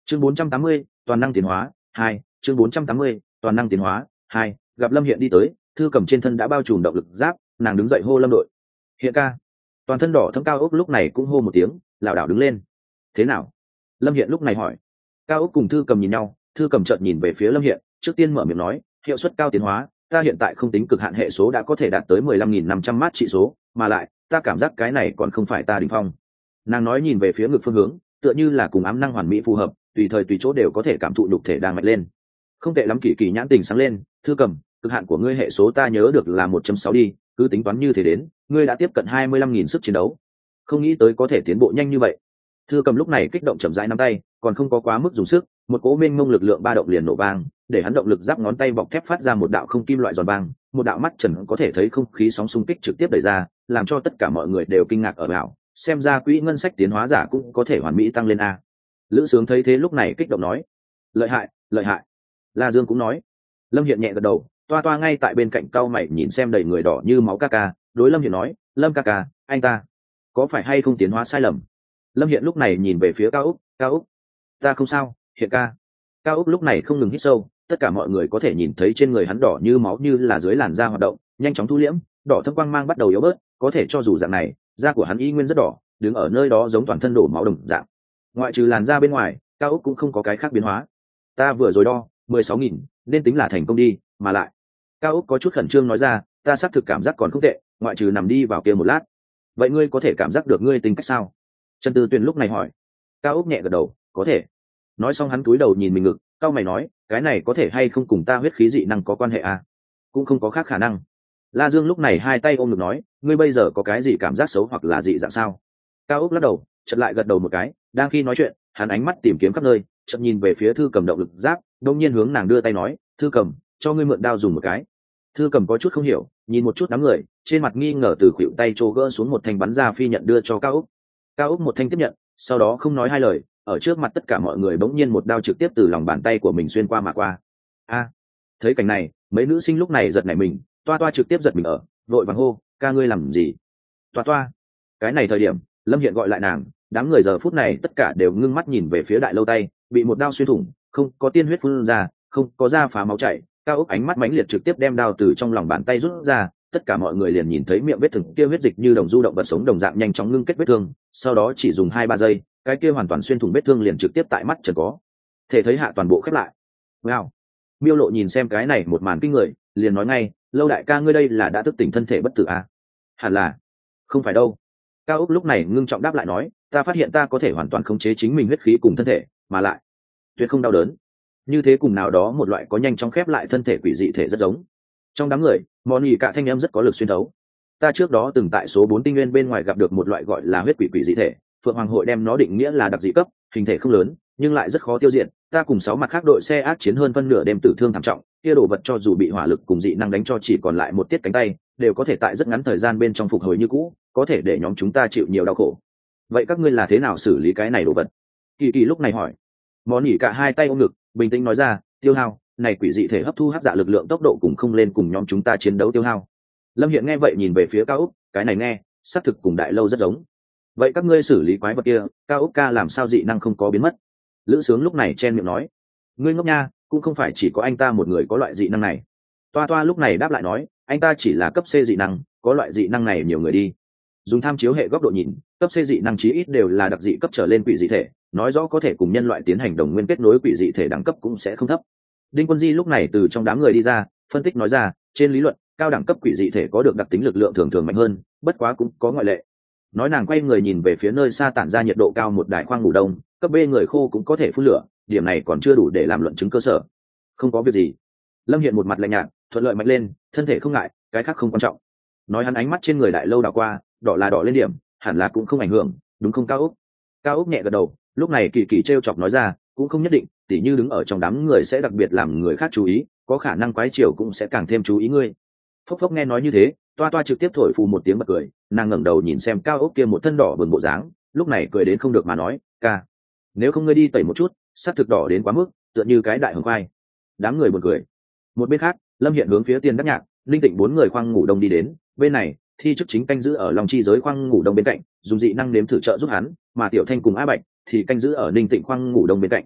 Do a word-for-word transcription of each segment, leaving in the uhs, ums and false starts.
chương bốn trăm tám mươi toàn năng tiến hóa hai chương bốn trăm tám mươi toàn năng tiến hóa hai gặp Lâm Hiện đi tới, Thư Cầm trên thân đã bao trùm động lực giáp, nàng đứng dậy hô Lâm đội. Hiện ca. Toàn thân đỏ thẫm Cao Ốc lúc này cũng hô một tiếng, lảo đảo đứng lên. Thế nào? Lâm Hiện lúc này hỏi. Cao Ốc cùng Thư Cầm nhìn nhau, Thư Cầm chợt nhìn về phía Lâm Hiện, trước tiên mở miệng nói, hiệu suất cao tiến hóa, ta hiện tại không tính cực hạn hệ số đã có thể đạt tới mười lăm nghìn năm trăm mát trị số, mà lại ta cảm giác cái này còn không phải ta đỉnh phong. Nàng nói nhìn về phía ngực phương hướng, tựa như là cùng ám năng hoàn mỹ phù hợp, tùy thời tùy chỗ đều có thể cảm thụ nhục thể đang mạnh lên. Không tệ lắm. Kỳ Kỳ nhãn tình sáng lên. Thư Cầm, cực hạn của ngươi hệ số ta nhớ được là một chấm sáu đi, cứ tính toán như thế đến, ngươi đã tiếp cận hai mươi lăm nghìn sức chiến đấu. Không nghĩ tới có thể tiến bộ nhanh như vậy. Thư Cầm lúc này kích động chậm rãi nắm tay, còn không có quá mức dùng sức, một cỗ mênh mông lực lượng ba động liền nổ vang, để hắn động lực giáp ngón tay bọc thép phát ra một đạo không kim loại giòn vang, một đạo mắt trần có thể thấy không khí sóng xung kích trực tiếp đẩy ra, làm cho tất cả mọi người đều kinh ngạc ở bảo, xem ra quỹ ngân sách tiến hóa giả cũng có thể hoàn mỹ tăng lên a. Lữ Sướng thấy thế lúc này kích động nói, lợi hại, lợi hại. La Dương cũng nói. Lâm Hiện nhẹ gật đầu, toa toa ngay tại bên cạnh cau mày nhìn xem đầy người đỏ như máu ca ca, đối Lâm Hiện nói, Lâm ca ca, anh ta có phải hay không tiến hóa sai lầm? Lâm Hiện lúc này nhìn về phía Cao Úc, Cao Úc, ta không sao, Hiện ca. Cao Úc lúc này không ngừng hít sâu, tất cả mọi người có thể nhìn thấy trên người hắn đỏ như máu như là dưới làn da hoạt động, nhanh chóng thu liễm, đỏ thâm quang mang bắt đầu yếu bớt, có thể cho dù dạng này, da của hắn y nguyên rất đỏ, đứng ở nơi đó giống toàn thân đổ máu đồng dạng. Ngoại trừ làn da bên ngoài, Cao Úc cũng không có cái khác biến hóa. Ta vừa rồi đo, mười sáu nghìn, nên tính là thành công đi, mà lại. Cao Úc có chút khẩn trương nói ra, ta xác thực cảm giác còn không tệ, ngoại trừ nằm đi vào kia một lát. Vậy ngươi có thể cảm giác được ngươi tính cách sao? Trần Tư Tuyền lúc này hỏi. Cao Úc nhẹ gật đầu, có thể. Nói xong hắn cúi đầu nhìn mình ngực, cao mày nói, cái này có thể hay không cùng ta huyết khí dị năng có quan hệ à? Cũng không có khác khả năng. La Dương lúc này hai tay ôm ngực nói, ngươi bây giờ có cái gì cảm giác xấu hoặc là dị dạng sao? Cao Úc lắc đầu, chợt lại gật đầu một cái, đang khi nói chuyện, hắn ánh mắt tìm kiếm khắp nơi, chợt nhìn về phía Thư Cầm động lực giáp, đông nhiên hướng nàng đưa tay nói, Thư Cầm, cho ngươi mượn đao dùng một cái. Thư Cầm có chút không hiểu, nhìn một chút đám người, trên mặt nghi ngờ từ khuỷu tay trô gỡ xuống một thanh bắn ra phi nhận đưa cho Cao Úc. Cao Úc một thanh tiếp nhận, sau đó không nói hai lời, ở trước mặt tất cả mọi người bỗng nhiên một đao trực tiếp từ lòng bàn tay của mình xuyên qua mà qua. A! Thấy cảnh này, mấy nữ sinh lúc này giật nảy mình, toa toa trực tiếp giật mình ở, vội vàng hô, ca ngươi làm gì? Toa toa! Cái này thời điểm, Lâm Hiện gọi lại nàng, đám người giờ phút này tất cả đều ngưng mắt nhìn về phía đại lâu tay, bị một đao xuyên thủng, không có tiên huyết phun ra, không có da phá máu chảy. Cao Úc ánh mắt mãnh liệt trực tiếp đem đao từ trong lòng bàn tay rút ra, tất cả mọi người liền nhìn thấy miệng vết thương kia huyết dịch như đồng du động vật sống đồng dạng nhanh chóng ngưng kết vết thương, sau đó chỉ dùng hai ba giây, cái kia hoàn toàn xuyên thủng vết thương liền trực tiếp tại mắt trần có thể thấy hạ toàn bộ khép lại. Wow! Miêu Lộ nhìn xem cái này một màn kinh người, liền nói ngay, Lâu đại ca ngươi đây là đã thức tỉnh thân thể bất tử à? Hẳn là. Không phải đâu. Cao Úc lúc này ngưng trọng đáp lại nói, ta phát hiện ta có thể hoàn toàn khống chế chính mình huyết khí cùng thân thể, mà lại tuyệt không đau đớn. Như thế cùng nào đó một loại có nhanh chóng khép lại thân thể quỷ dị thể rất giống. Trong đám người, món nhì cả thanh em rất có lực xuyên thấu. Ta trước đó từng tại số bốn tinh nguyên bên ngoài gặp được một loại gọi là huyết quỷ quỷ dị thể, Phượng Hoàng hội đem nó định nghĩa là đặc dị cấp, hình thể không lớn, nhưng lại rất khó tiêu diệt. Ta cùng sáu mặt khác đội xe ác chiến hơn phân nửa đêm tử thương thảm trọng, kia đồ vật cho dù bị hỏa lực cùng dị năng đánh cho chỉ còn lại một tiết cánh tay, đều có thể tại rất ngắn thời gian bên trong phục hồi như cũ, có thể để nhóm chúng ta chịu nhiều đau khổ. Vậy các ngươi là thế nào xử lý cái này đồ vật? Kỳ Kỳ lúc này hỏi. Món nhỉ cả hai tay ôm ngực, bình tĩnh nói ra, tiêu hao, này quỷ dị thể hấp thu hắc dạ lực lượng tốc độ cùng không lên cùng nhóm chúng ta chiến đấu tiêu hao. Lâm Hiện nghe vậy nhìn về phía Cao Úc, cái này nghe, xác thực cùng đại lâu rất giống. Vậy các ngươi xử lý quái vật kia, Cao Úc ca làm sao dị năng không có biến mất? Lữ Sướng lúc này chen miệng nói, ngươi ngốc nha, cũng không phải chỉ có anh ta một người có loại dị năng này. Toa Toa lúc này đáp lại nói, anh ta chỉ là cấp C dị năng, có loại dị năng này nhiều người đi. Dùng tham chiếu hệ góc độ nhìn, cấp C dị năng chí ít đều là đặc dị cấp trở lên quỷ dị thể, nói rõ có thể cùng nhân loại tiến hành đồng nguyên kết nối quỷ dị thể đẳng cấp cũng sẽ không thấp. Đinh Quân Di lúc này từ trong đám người đi ra, phân tích nói ra, trên lý luận, cao đẳng cấp quỷ dị thể có được đặc tính lực lượng thường thường mạnh hơn, bất quá cũng có ngoại lệ. Nói nàng quay người nhìn về phía nơi xa tản ra nhiệt độ cao một đài khoang ngủ đông, cấp B người khô cũng có thể phun lửa, điểm này còn chưa đủ để làm luận chứng cơ sở. Không có việc gì. Lâm Hiện một mặt lạnh nhạt, thuận lợi mạnh lên, thân thể không ngại, cái khác không quan trọng. Nói hắn ánh mắt trên người đại lâu đảo qua, đỏ là đỏ lên điểm, hẳn là cũng không ảnh hưởng, đúng không Cao Úc? Cao Úc nhẹ gật đầu, lúc này Kỳ Kỳ trêu chọc nói ra, cũng không nhất định, tỉ như đứng ở trong đám người sẽ đặc biệt làm người khác chú ý, có khả năng quái chiều cũng sẽ càng thêm chú ý ngươi. Phốc phốc nghe nói như thế, Toa Toa trực tiếp thổi phù một tiếng bật cười, nàng ngẩng đầu nhìn xem Cao Úc kia một thân đỏ bừng bộ dáng, lúc này cười đến không được mà nói, ca, nếu không ngươi đi tẩy một chút, sắc thực đỏ đến quá mức, tựa như cái đại hồng khoai. Đám người buồn cười. Một bên khác, Lâm Hiện hướng phía Tiên Đắc Nhạc, Linh Tịnh bốn người khoang ngủ đông đi đến, bên này, Thi Chức chính canh giữ ở Long Chi giới khoang ngủ đông bên cạnh, dùng dị năng nếm thử trợ giúp hắn, mà Tiểu Thanh cùng A Bạch thì canh giữ ở Linh Tịnh khoang ngủ đông bên cạnh.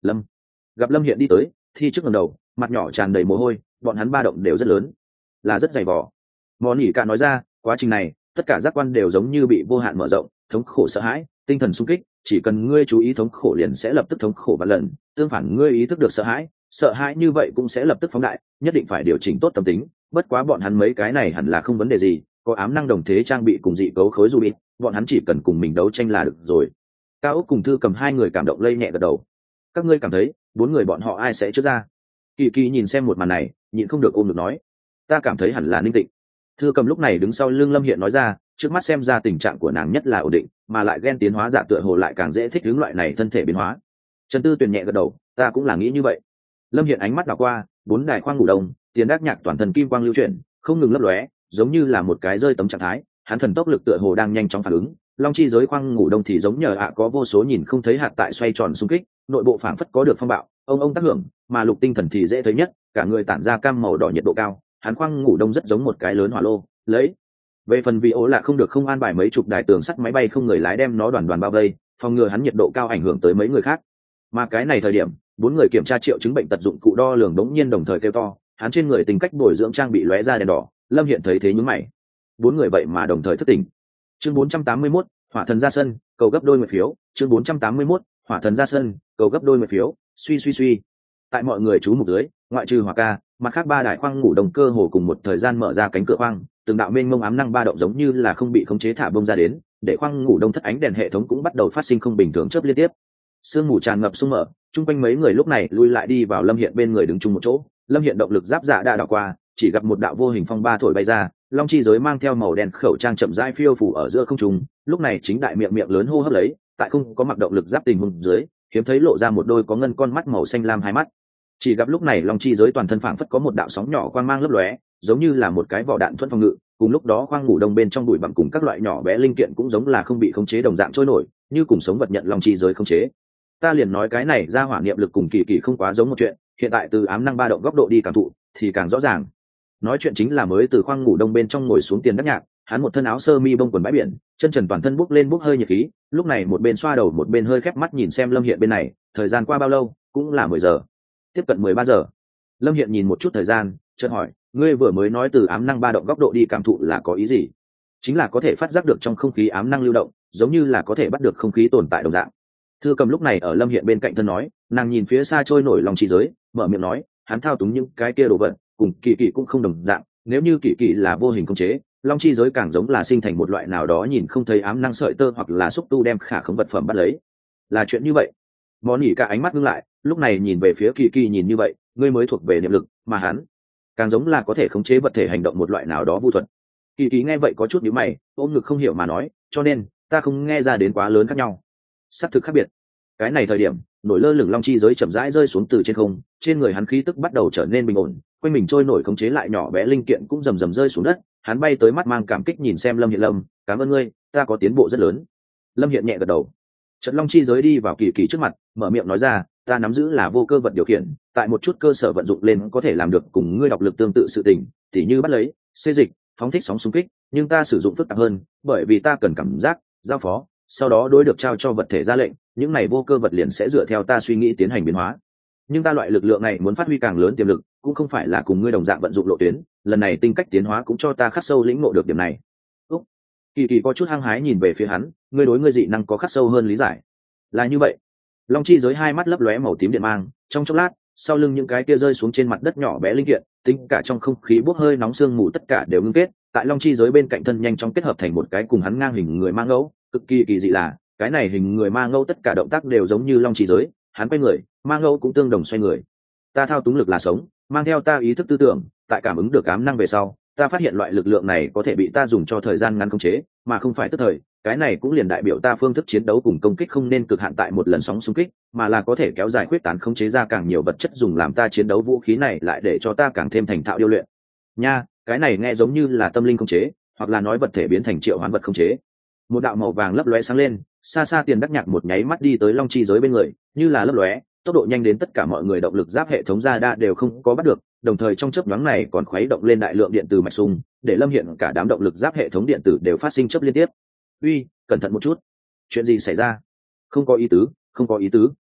Lâm. Gặp Lâm Hiện đi tới, Thi trước ngẩng đầu, mặt nhỏ tràn đầy mồ hôi, bọn hắn ba động đều rất lớn, là rất dày vò. Món nhỉ cả nói ra, quá trình này, tất cả giác quan đều giống như bị vô hạn mở rộng, thống khổ sợ hãi, tinh thần sung kích, chỉ cần ngươi chú ý thống khổ liền sẽ lập tức thống khổ vạn lần, tương phản ngươi ý thức được sợ hãi, sợ hãi như vậy cũng sẽ lập tức phóng đại, nhất định phải điều chỉnh tốt tâm tính, bất quá bọn hắn mấy cái này hẳn là không vấn đề gì, có ám năng đồng thế trang bị cùng dị cấu khối ruby, bọn hắn chỉ cần cùng mình đấu tranh là được rồi. Cao Úc cùng Thư Cầm hai người cảm động lây nhẹ gật đầu. Các ngươi cảm thấy, bốn người bọn họ ai sẽ trước ra? Kỳ Kỳ nhìn xem một màn này, nhịn không được ôm được nói, ta cảm thấy hẳn là Ninh Tịnh. Thư Cầm lúc này đứng sau lưng Lâm Hiện nói ra, trước mắt xem ra tình trạng của nàng nhất là ổn định, mà lại ghen tiến hóa giả tựa hồ lại càng dễ thích ứng loại này thân thể biến hóa. Trần Tư Tuyền nhẹ gật đầu, ta cũng là nghĩ như vậy. Lâm Hiện ánh mắt đảo qua, bốn đài khoang ngủ đông, tiền đắc nhạc toàn thân kim quang lưu chuyển, không ngừng lấp lóe, giống như là một cái rơi tấm trạng thái, hắn thần tốc lực tựa hồ đang nhanh chóng phản ứng. Long chi giới khoang ngủ đông thì giống nhờ ạ có vô số nhìn không thấy hạt tại xoay tròn xung kích, nội bộ phảng phất có được phong bạo, ông ông tác hưởng, mà lục tinh thần thì dễ thấy nhất, cả người tản ra cam màu đỏ nhiệt độ cao, hắn khoang ngủ đông rất giống một cái lớn hỏa lô, lấy về phần vị ố là không được không an bài mấy chục đài tường sắt máy bay không người lái đem nó đoàn đoàn bao vây, phòng ngừa hắn nhiệt độ cao ảnh hưởng tới mấy người khác. Mà cái này thời điểm, bốn người kiểm tra triệu chứng bệnh tật dụng cụ đo lường đống nhiên đồng thời kêu to, hắn trên người tình cách bồi dưỡng trang bị lóe ra đèn đỏ. Lâm Hiện thấy thế nhướng mày, bốn người vậy mà đồng thời thức tỉnh. Chương bốn trăm tám mươi mốt, hỏa thần ra sân, cầu gấp đôi mười phiếu. Chương bốn trăm tám mươi mốt, hỏa thần ra sân, cầu gấp đôi mười phiếu. Suy suy suy. Tại mọi người chú mục dưới, ngoại trừ Hỏa Ca, mặt khác ba đại khoang ngủ đồng cơ hồ cùng một thời gian mở ra cánh cửa khoang, từng đạo mênh mông ám năng ba động giống như là không bị khống chế thả bông ra đến, để khoang ngủ đông thất ánh đèn hệ thống cũng bắt đầu phát sinh không bình thường chớp liên tiếp. Sương mù tràn ngập sung mở, chung quanh mấy người lúc này lui lại đi vào Lâm Hiện bên người đứng chung một chỗ. Lâm Hiện động lực giáp dạ đã đảo qua, chỉ gặp một đạo vô hình phong ba thổi bay ra, long chi giới mang theo màu đen khẩu trang chậm rãi phiêu phủ ở giữa không trung, lúc này chính đại miệng miệng lớn hô hấp lấy, tại không có mặc động lực giáp tình huống dưới, hiếm thấy lộ ra một đôi có ngân con mắt màu xanh lam hai mắt. Chỉ gặp lúc này long chi giới toàn thân phảng phất có một đạo sóng nhỏ quang mang lấp lóe, giống như là một cái vỏ đạn thuẫn phòng ngự, cùng lúc đó khoang ngủ đông bên trong bụi bặm cùng các loại nhỏ bé linh kiện cũng giống là không bị khống chế đồng dạng trôi nổi, như cùng sống vật nhận long chi giới khống chế. Ta liền nói cái này ra hỏa niệm lực cùng kỳ kỳ không quá giống một chuyện, hiện tại từ ám năng ba động góc độ đi cảm thụ thì càng rõ ràng. Nói chuyện chính là mới từ khoang ngủ đông bên trong ngồi xuống tiền đắc nhạc, hắn một thân áo sơ mi bông quần bãi biển, chân trần toàn thân bốc lên bốc hơi nhiệt khí, lúc này một bên xoa đầu một bên hơi khép mắt nhìn xem Lâm Hiện bên này, thời gian qua bao lâu, cũng là mười giờ, tiếp cận mười ba giờ. Lâm Hiện nhìn một chút thời gian, chợt hỏi, ngươi vừa mới nói từ ám năng ba động góc độ đi cảm thụ là có ý gì? Chính là có thể phát giác được trong không khí ám năng lưu động, giống như là có thể bắt được không khí tồn tại đồng dạng. Thư Cầm lúc này ở Lâm Hiện bên cạnh thân nói, nàng nhìn phía xa trôi nổi lòng chi giới, mở miệng nói, hắn thao túng những cái kia đồ vật, cùng kỳ kỳ cũng không đồng dạng, nếu như kỳ kỳ là vô hình khống chế, long chi giới càng giống là sinh thành một loại nào đó nhìn không thấy ám năng sợi tơ hoặc là xúc tu đem khả khống vật phẩm bắt lấy. Là chuyện như vậy. Món nhỉ cả ánh mắt ngưng lại, lúc này nhìn về phía kỳ kỳ nhìn như vậy, ngươi mới thuộc về niệm lực, mà hắn càng giống là có thể khống chế vật thể hành động một loại nào đó vu thuật. Kỳ kỳ nghe vậy có chút nhíu mày, ôm ngực không hiểu mà nói, cho nên ta không nghe ra đến quá lớn khác nhau. Sắc thực khác biệt. Cái này thời điểm, nổi lơ lửng long chi giới chậm rãi rơi xuống từ trên không, trên người hắn khí tức bắt đầu trở nên bình ổn, quanh mình trôi nổi khống chế lại nhỏ bé linh kiện cũng rầm rầm rơi xuống đất. Hắn bay tới mắt mang cảm kích nhìn xem Lâm Hiện, Lâm, cảm ơn ngươi, ta có tiến bộ rất lớn. Lâm Hiện nhẹ gật đầu. Trận long chi giới đi vào kỳ kỳ trước mặt, mở miệng nói ra, ta nắm giữ là vô cơ vật điều khiển, tại một chút cơ sở vận dụng lên có thể làm được cùng ngươi đọc lực tương tự sự tình, tỉ như bắt lấy, xê dịch, phóng thích sóng xung kích, nhưng ta sử dụng phức tạp hơn, bởi vì ta cần cảm giác, giao phó, sau đó đối được trao cho vật thể ra lệnh, những này vô cơ vật liền sẽ dựa theo ta suy nghĩ tiến hành biến hóa. Nhưng ta loại lực lượng này muốn phát huy càng lớn tiềm lực, cũng không phải là cùng ngươi đồng dạng vận dụng lộ tuyến, lần này tinh cách tiến hóa cũng cho ta khắc sâu lĩnh ngộ được điểm này. Úc, kỳ kỳ có chút hăng hái nhìn về phía hắn, ngươi đối ngươi dị năng có khắc sâu hơn lý giải. Là như vậy. Long chi giới hai mắt lấp lóe màu tím điện mang, trong chốc lát, sau lưng những cái kia rơi xuống trên mặt đất nhỏ bé linh kiện, tính cả trong không khí bốc hơi nóng sương mù tất cả đều ngưng kết, tại long chi giới bên cạnh thân nhanh chóng kết hợp thành một cái cùng hắn ngang hình người ma ngẫu, cực kỳ kỳ dị là, cái này hình người ma ngẫu tất cả động tác đều giống như long chi giới, hắn quay người, ma ngẫu cũng tương đồng xoay người. Ta thao túng lực là sống, mang theo ta ý thức tư tưởng, tại cảm ứng được ám năng về sau, ta phát hiện loại lực lượng này có thể bị ta dùng cho thời gian ngắn khống chế, mà không phải tức thời. Cái này cũng liền đại biểu ta phương thức chiến đấu cùng công kích không nên cực hạn tại một lần sóng xung kích, mà là có thể kéo dài khuyết tán khống chế ra càng nhiều vật chất dùng làm ta chiến đấu vũ khí này lại để cho ta càng thêm thành thạo điêu luyện. Nha, cái này nghe giống như là tâm linh khống chế, hoặc là nói vật thể biến thành triệu hoán vật khống chế. Một đạo màu vàng lấp lóe sáng lên, xa xa tiền đắc nhạc một nháy mắt đi tới long chi giới bên người, như là lấp lóe, tốc độ nhanh đến tất cả mọi người động lực giáp hệ thống ra đa đều không có bắt được, đồng thời trong chớp nhoáng này còn khuấy động lên đại lượng điện từ mạch xung, để Lâm Hiện cả đám động lực giáp hệ thống điện tử đều phát sinh chớp liên tiếp. Uy, cẩn thận một chút. Chuyện gì xảy ra? Không có ý tứ, không có ý tứ.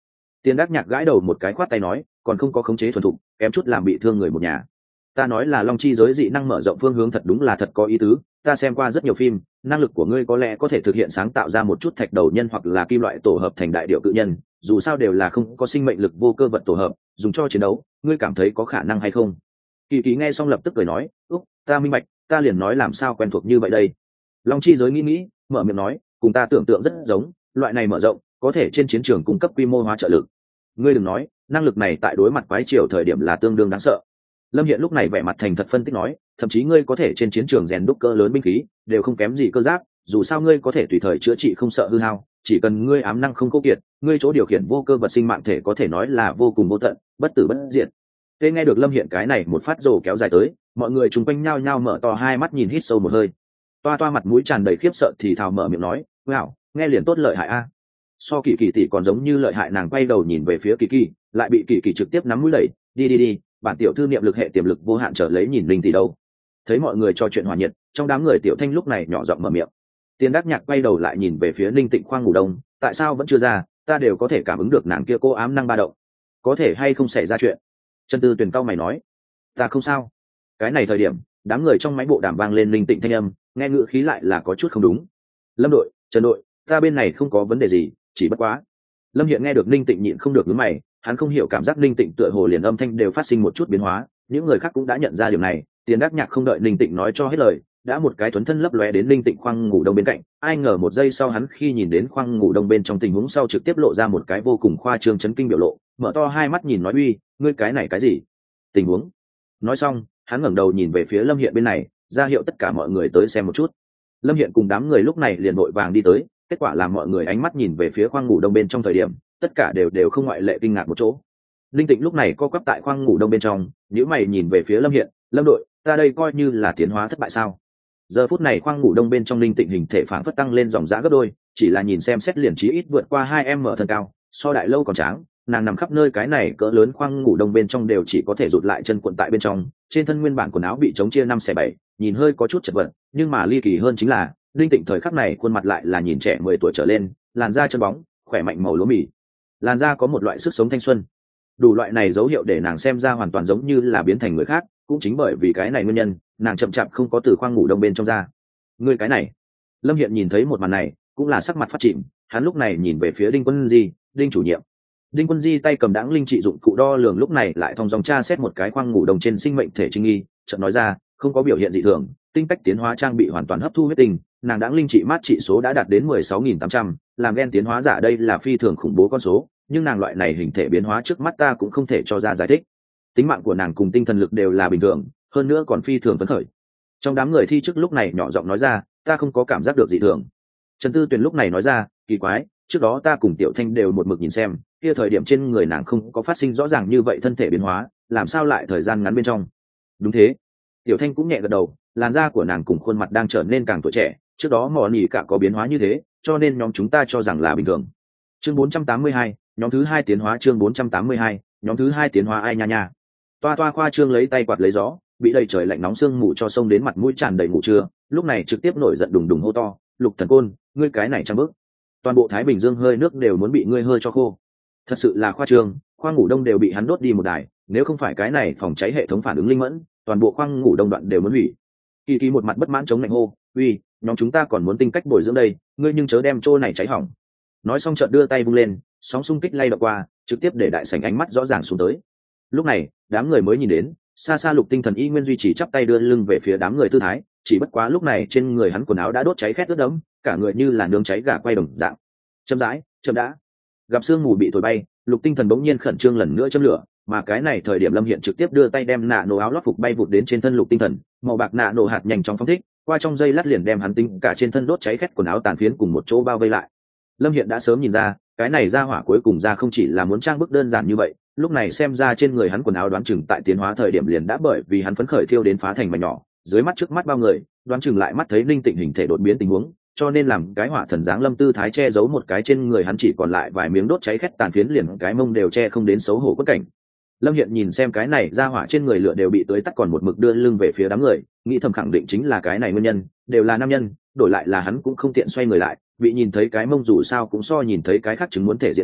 Tiền Đắc Nhạc gãi đầu một cái khoát tay nói, còn không có khống chế thuần thục, kém chút làm bị thương người một nhà. Ta nói là long chi giới dị năng mở rộng phương hướng thật đúng là thật có ý tứ, ta xem qua rất nhiều phim, năng lực của ngươi có lẽ có thể thực hiện sáng tạo ra một chút thạch đầu nhân hoặc là kim loại tổ hợp thành đại điệu cự nhân, dù sao đều là không có sinh mệnh lực vô cơ vật tổ hợp, dùng cho chiến đấu, ngươi cảm thấy có khả năng hay không? Kỳ Kỳ nghe xong lập tức cười nói, úc, ta minh bạch, ta liền nói làm sao quen thuộc như vậy đây. Long chi giới nghĩ nghĩ, mở miệng nói, cùng ta tưởng tượng rất giống, loại này mở rộng, có thể trên chiến trường cung cấp quy mô hóa trợ lực. Ngươi đừng nói, năng lực này tại đối mặt quái triều thời điểm là tương đương đáng sợ. Lâm Hiện lúc này vẻ mặt thành thật phân tích nói, thậm chí ngươi có thể trên chiến trường rèn đúc cỡ lớn binh khí, đều không kém gì cơ giáp, dù sao ngươi có thể tùy thời chữa trị không sợ hư hao, chỉ cần ngươi ám năng không khô kiệt, ngươi chỗ điều khiển vô cơ vật sinh mạng thể có thể nói là vô cùng vô tận, bất tử bất diệt. Tê nghe được Lâm Hiện cái này một phát rồ kéo dài tới, mọi người chung quanh nhao nhao mở to hai mắt nhìn hít sâu một hơi. Toa Toa mặt mũi tràn đầy khiếp sợ thì thào mở miệng nói, "Wow, nghe liền tốt lợi hại a." So Kỳ Kỳ tỷ còn giống như lợi hại, nàng quay đầu nhìn về phía Kỳ Kỳ, lại bị Kỳ Kỳ trực tiếp nắm mũi đẩy, "Đi đi đi, bản tiểu thư niệm lực hệ tiềm lực vô hạn trở lấy nhìn linh tỷ đâu." Thấy mọi người trò chuyện hòa nhiệt, trong đám người Tiểu Thanh lúc này nhỏ giọng mở miệng. Tiền Đắc Nhạc quay đầu lại nhìn về phía Linh Tịnh khoang ngủ đông, "Tại sao vẫn chưa ra, ta đều có thể cảm ứng được nàng kia cô ám năng ba động, có thể hay không xảy ra chuyện?" Trần Tư Tuyền cao mày nói, "Ta không sao." Cái này thời điểm, đám người trong máy bộ đàm vang lên Linh Tịnh thanh âm, nghe ngữ khí lại là có chút không đúng. "Lâm đội, Trần đội, ta bên này không có vấn đề gì, chỉ bất quá." Lâm Hiện nghe được Linh Tịnh nhịn không được nhíu mày, hắn không hiểu cảm giác Linh Tịnh tựa hồ liền âm thanh đều phát sinh một chút biến hóa, những người khác cũng đã nhận ra điều này. Tiền Đắc Nhạc không đợi Linh Tịnh nói cho hết lời, đã một cái tuấn thân lấp lóe đến Linh Tịnh khoang ngủ đông bên cạnh, ai ngờ một giây sau hắn khi nhìn đến khoang ngủ đông bên trong tình huống sau trực tiếp lộ ra một cái vô cùng khoa trương chấn kinh biểu lộ, mở to hai mắt nhìn nói, "Uy, ngươi cái này cái gì tình huống?" Nói xong, hắn ngẩng đầu nhìn về phía Lâm Hiện bên này, ra hiệu tất cả mọi người tới xem một chút. Lâm Hiện cùng đám người lúc này liền vội vàng đi tới, kết quả là mọi người ánh mắt nhìn về phía khoang ngủ đông bên trong thời điểm, tất cả đều đều không ngoại lệ kinh ngạc một chỗ. Linh Tịnh lúc này co quắp tại khoang ngủ đông bên trong, nhíu mày nhìn về phía Lâm Hiện, "Lâm đội, ta đây coi như là tiến hóa thất bại sao?" Giờ phút này khoang ngủ đông bên trong Linh Tịnh hình thể phản phất tăng lên dòng giá gấp đôi, chỉ là nhìn xem xét liền trí ít vượt qua hai em mở thân cao, so đại lâu còn tráng, nàng nằm khắp nơi cái này cỡ lớn khoang ngủ đông bên trong đều chỉ có thể rụt lại chân cuộn tại bên trong, trên thân nguyên bản quần áo bị chống chia năm xẻ bảy, nhìn hơi có chút chật vật, nhưng mà ly kỳ hơn chính là, Linh Tịnh thời khắc này khuôn mặt lại là nhìn trẻ mười tuổi trở lên, làn da chân bóng, khỏe mạnh màu lúa mì. Làn da có một loại sức sống thanh xuân. Đủ loại này dấu hiệu để nàng xem ra hoàn toàn giống như là biến thành người khác, cũng chính bởi vì cái này nguyên nhân, nàng chậm chạp không có từ khoang ngủ đông bên trong ra. "Ngươi cái này." Lâm Hiện nhìn thấy một màn này, cũng là sắc mặt phát chìm, hắn lúc này nhìn về phía Đinh Quân Di, "Đinh chủ nhiệm." Đinh Quân Di tay cầm đãng linh trị dụng cụ đo lường lúc này lại thong dòng tra xét một cái khoang ngủ đông trên sinh mệnh thể trinh nghi, chợt nói ra, "Không có biểu hiện dị thường, tinh cách tiến hóa trang bị hoàn toàn hấp thu huyết tinh, nàng đãng linh trị mát trị số đã đạt đến mười sáu nghìn tám trăm, làm gen tiến hóa giả đây là phi thường khủng bố con số, nhưng nàng loại này hình thể biến hóa trước mắt ta cũng không thể cho ra giải thích. Tính mạng của nàng cùng tinh thần lực đều là bình thường, hơn nữa còn phi thường phấn khởi." Trong đám người thi chức lúc này nhỏ giọng nói ra, "Ta không có cảm giác được dị thường." Trần Tư Tuyền lúc này nói ra, "Kỳ quái, trước đó ta cùng Tiểu Thanh đều một mực nhìn xem, kia thời điểm trên người nàng không có phát sinh rõ ràng như vậy thân thể biến hóa, làm sao lại thời gian ngắn bên trong?" "Đúng thế." Tiểu Thanh cũng nhẹ gật đầu, làn da của nàng cùng khuôn mặt đang trở nên càng tuổi trẻ, trước đó mỏ nỉ cả có biến hóa như thế, cho nên nhóm chúng ta cho rằng là bình thường. Chương bốn trăm tám mươi hai, nhóm thứ hai tiến hóa. Chương bốn trăm tám mươi hai, nhóm thứ hai tiến hóa. Ai nha nha. Toa Toa khoa trương lấy tay quạt lấy gió, bị đầy trời lạnh nóng sương mù cho sông đến mặt mũi tràn đầy ngủ trưa, lúc này trực tiếp nổi giận đùng đùng hô to, "Lục Thần Côn, ngươi cái này trăm bước, toàn bộ Thái Bình Dương hơi nước đều muốn bị ngươi hơi cho khô." Thật sự là khoa trương, khoang ngủ đông đều bị hắn đốt đi một đài, nếu không phải cái này phòng cháy hệ thống phản ứng linh mẫn, toàn bộ khoang ngủ đông đoạn đều muốn hủy. Kỳ Kỳ một mặt bất mãn chống lạnh hô, "Uy, nhóm chúng ta còn muốn tinh cách bồi dưỡng đây, ngươi nhưng chớ đem chỗ này cháy hỏng." Nói xong chợt đưa tay vung lên, sóng xung kích lay động qua, trực tiếp để đại sảnh ánh mắt rõ ràng xuống tới. Lúc này, đám người mới nhìn đến, xa xa Lục Tinh Thần y nguyên duy trì chắp tay đưa lưng về phía đám người tư thái, chỉ bất quá lúc này trên người hắn quần áo đã đốt cháy khét ướt đẫm, cả người như là nướng cháy gà quay đồng dạng. Chậm rãi, chậm đã. Gặp sương mù bị thổi bay, Lục Tinh Thần bỗng nhiên khẩn trương lần nữa châm lửa, mà cái này thời điểm Lâm Hiện trực tiếp đưa tay đem nạ nổ áo lót phục bay vụt đến trên thân Lục Tinh Thần, màu bạc nạ nổ hạt nhanh chóng phóng thích, qua trong dây lát liền đem hắn tinh cả trên thân đốt cháy khét quần áo tàn phiến cùng một chỗ bao vây lại. Lâm Hiện đã sớm nhìn ra, cái này ra hỏa cuối cùng ra không chỉ là muốn trang bức đơn giản như vậy, lúc này xem ra trên người hắn quần áo đoán chừng tại tiến hóa thời điểm liền đã bởi vì hắn phấn khởi thiêu đến phá thành mảnh nhỏ, dưới mắt trước mắt bao người, đoán chừng lại mắt thấy linh tịnh hình thể đột biến tình huống, cho nên làm cái hỏa thần dáng lâm tư thái che giấu một cái trên người hắn chỉ còn lại vài miếng đốt cháy khét tàn phiến liền cái mông đều che không đến xấu hổ quất cảnh. Lâm Hiện nhìn xem cái này ra hỏa trên người lửa đều bị tưới tắt còn một mực đưa lưng về phía đám người, nghĩ thầm khẳng định chính là cái này nguyên nhân, đều là nam nhân, đổi lại là hắn cũng không tiện xoay người lại, bị nhìn thấy cái mông dù sao cũng so nhìn thấy cái khác chứng muốn thể diện nhiều,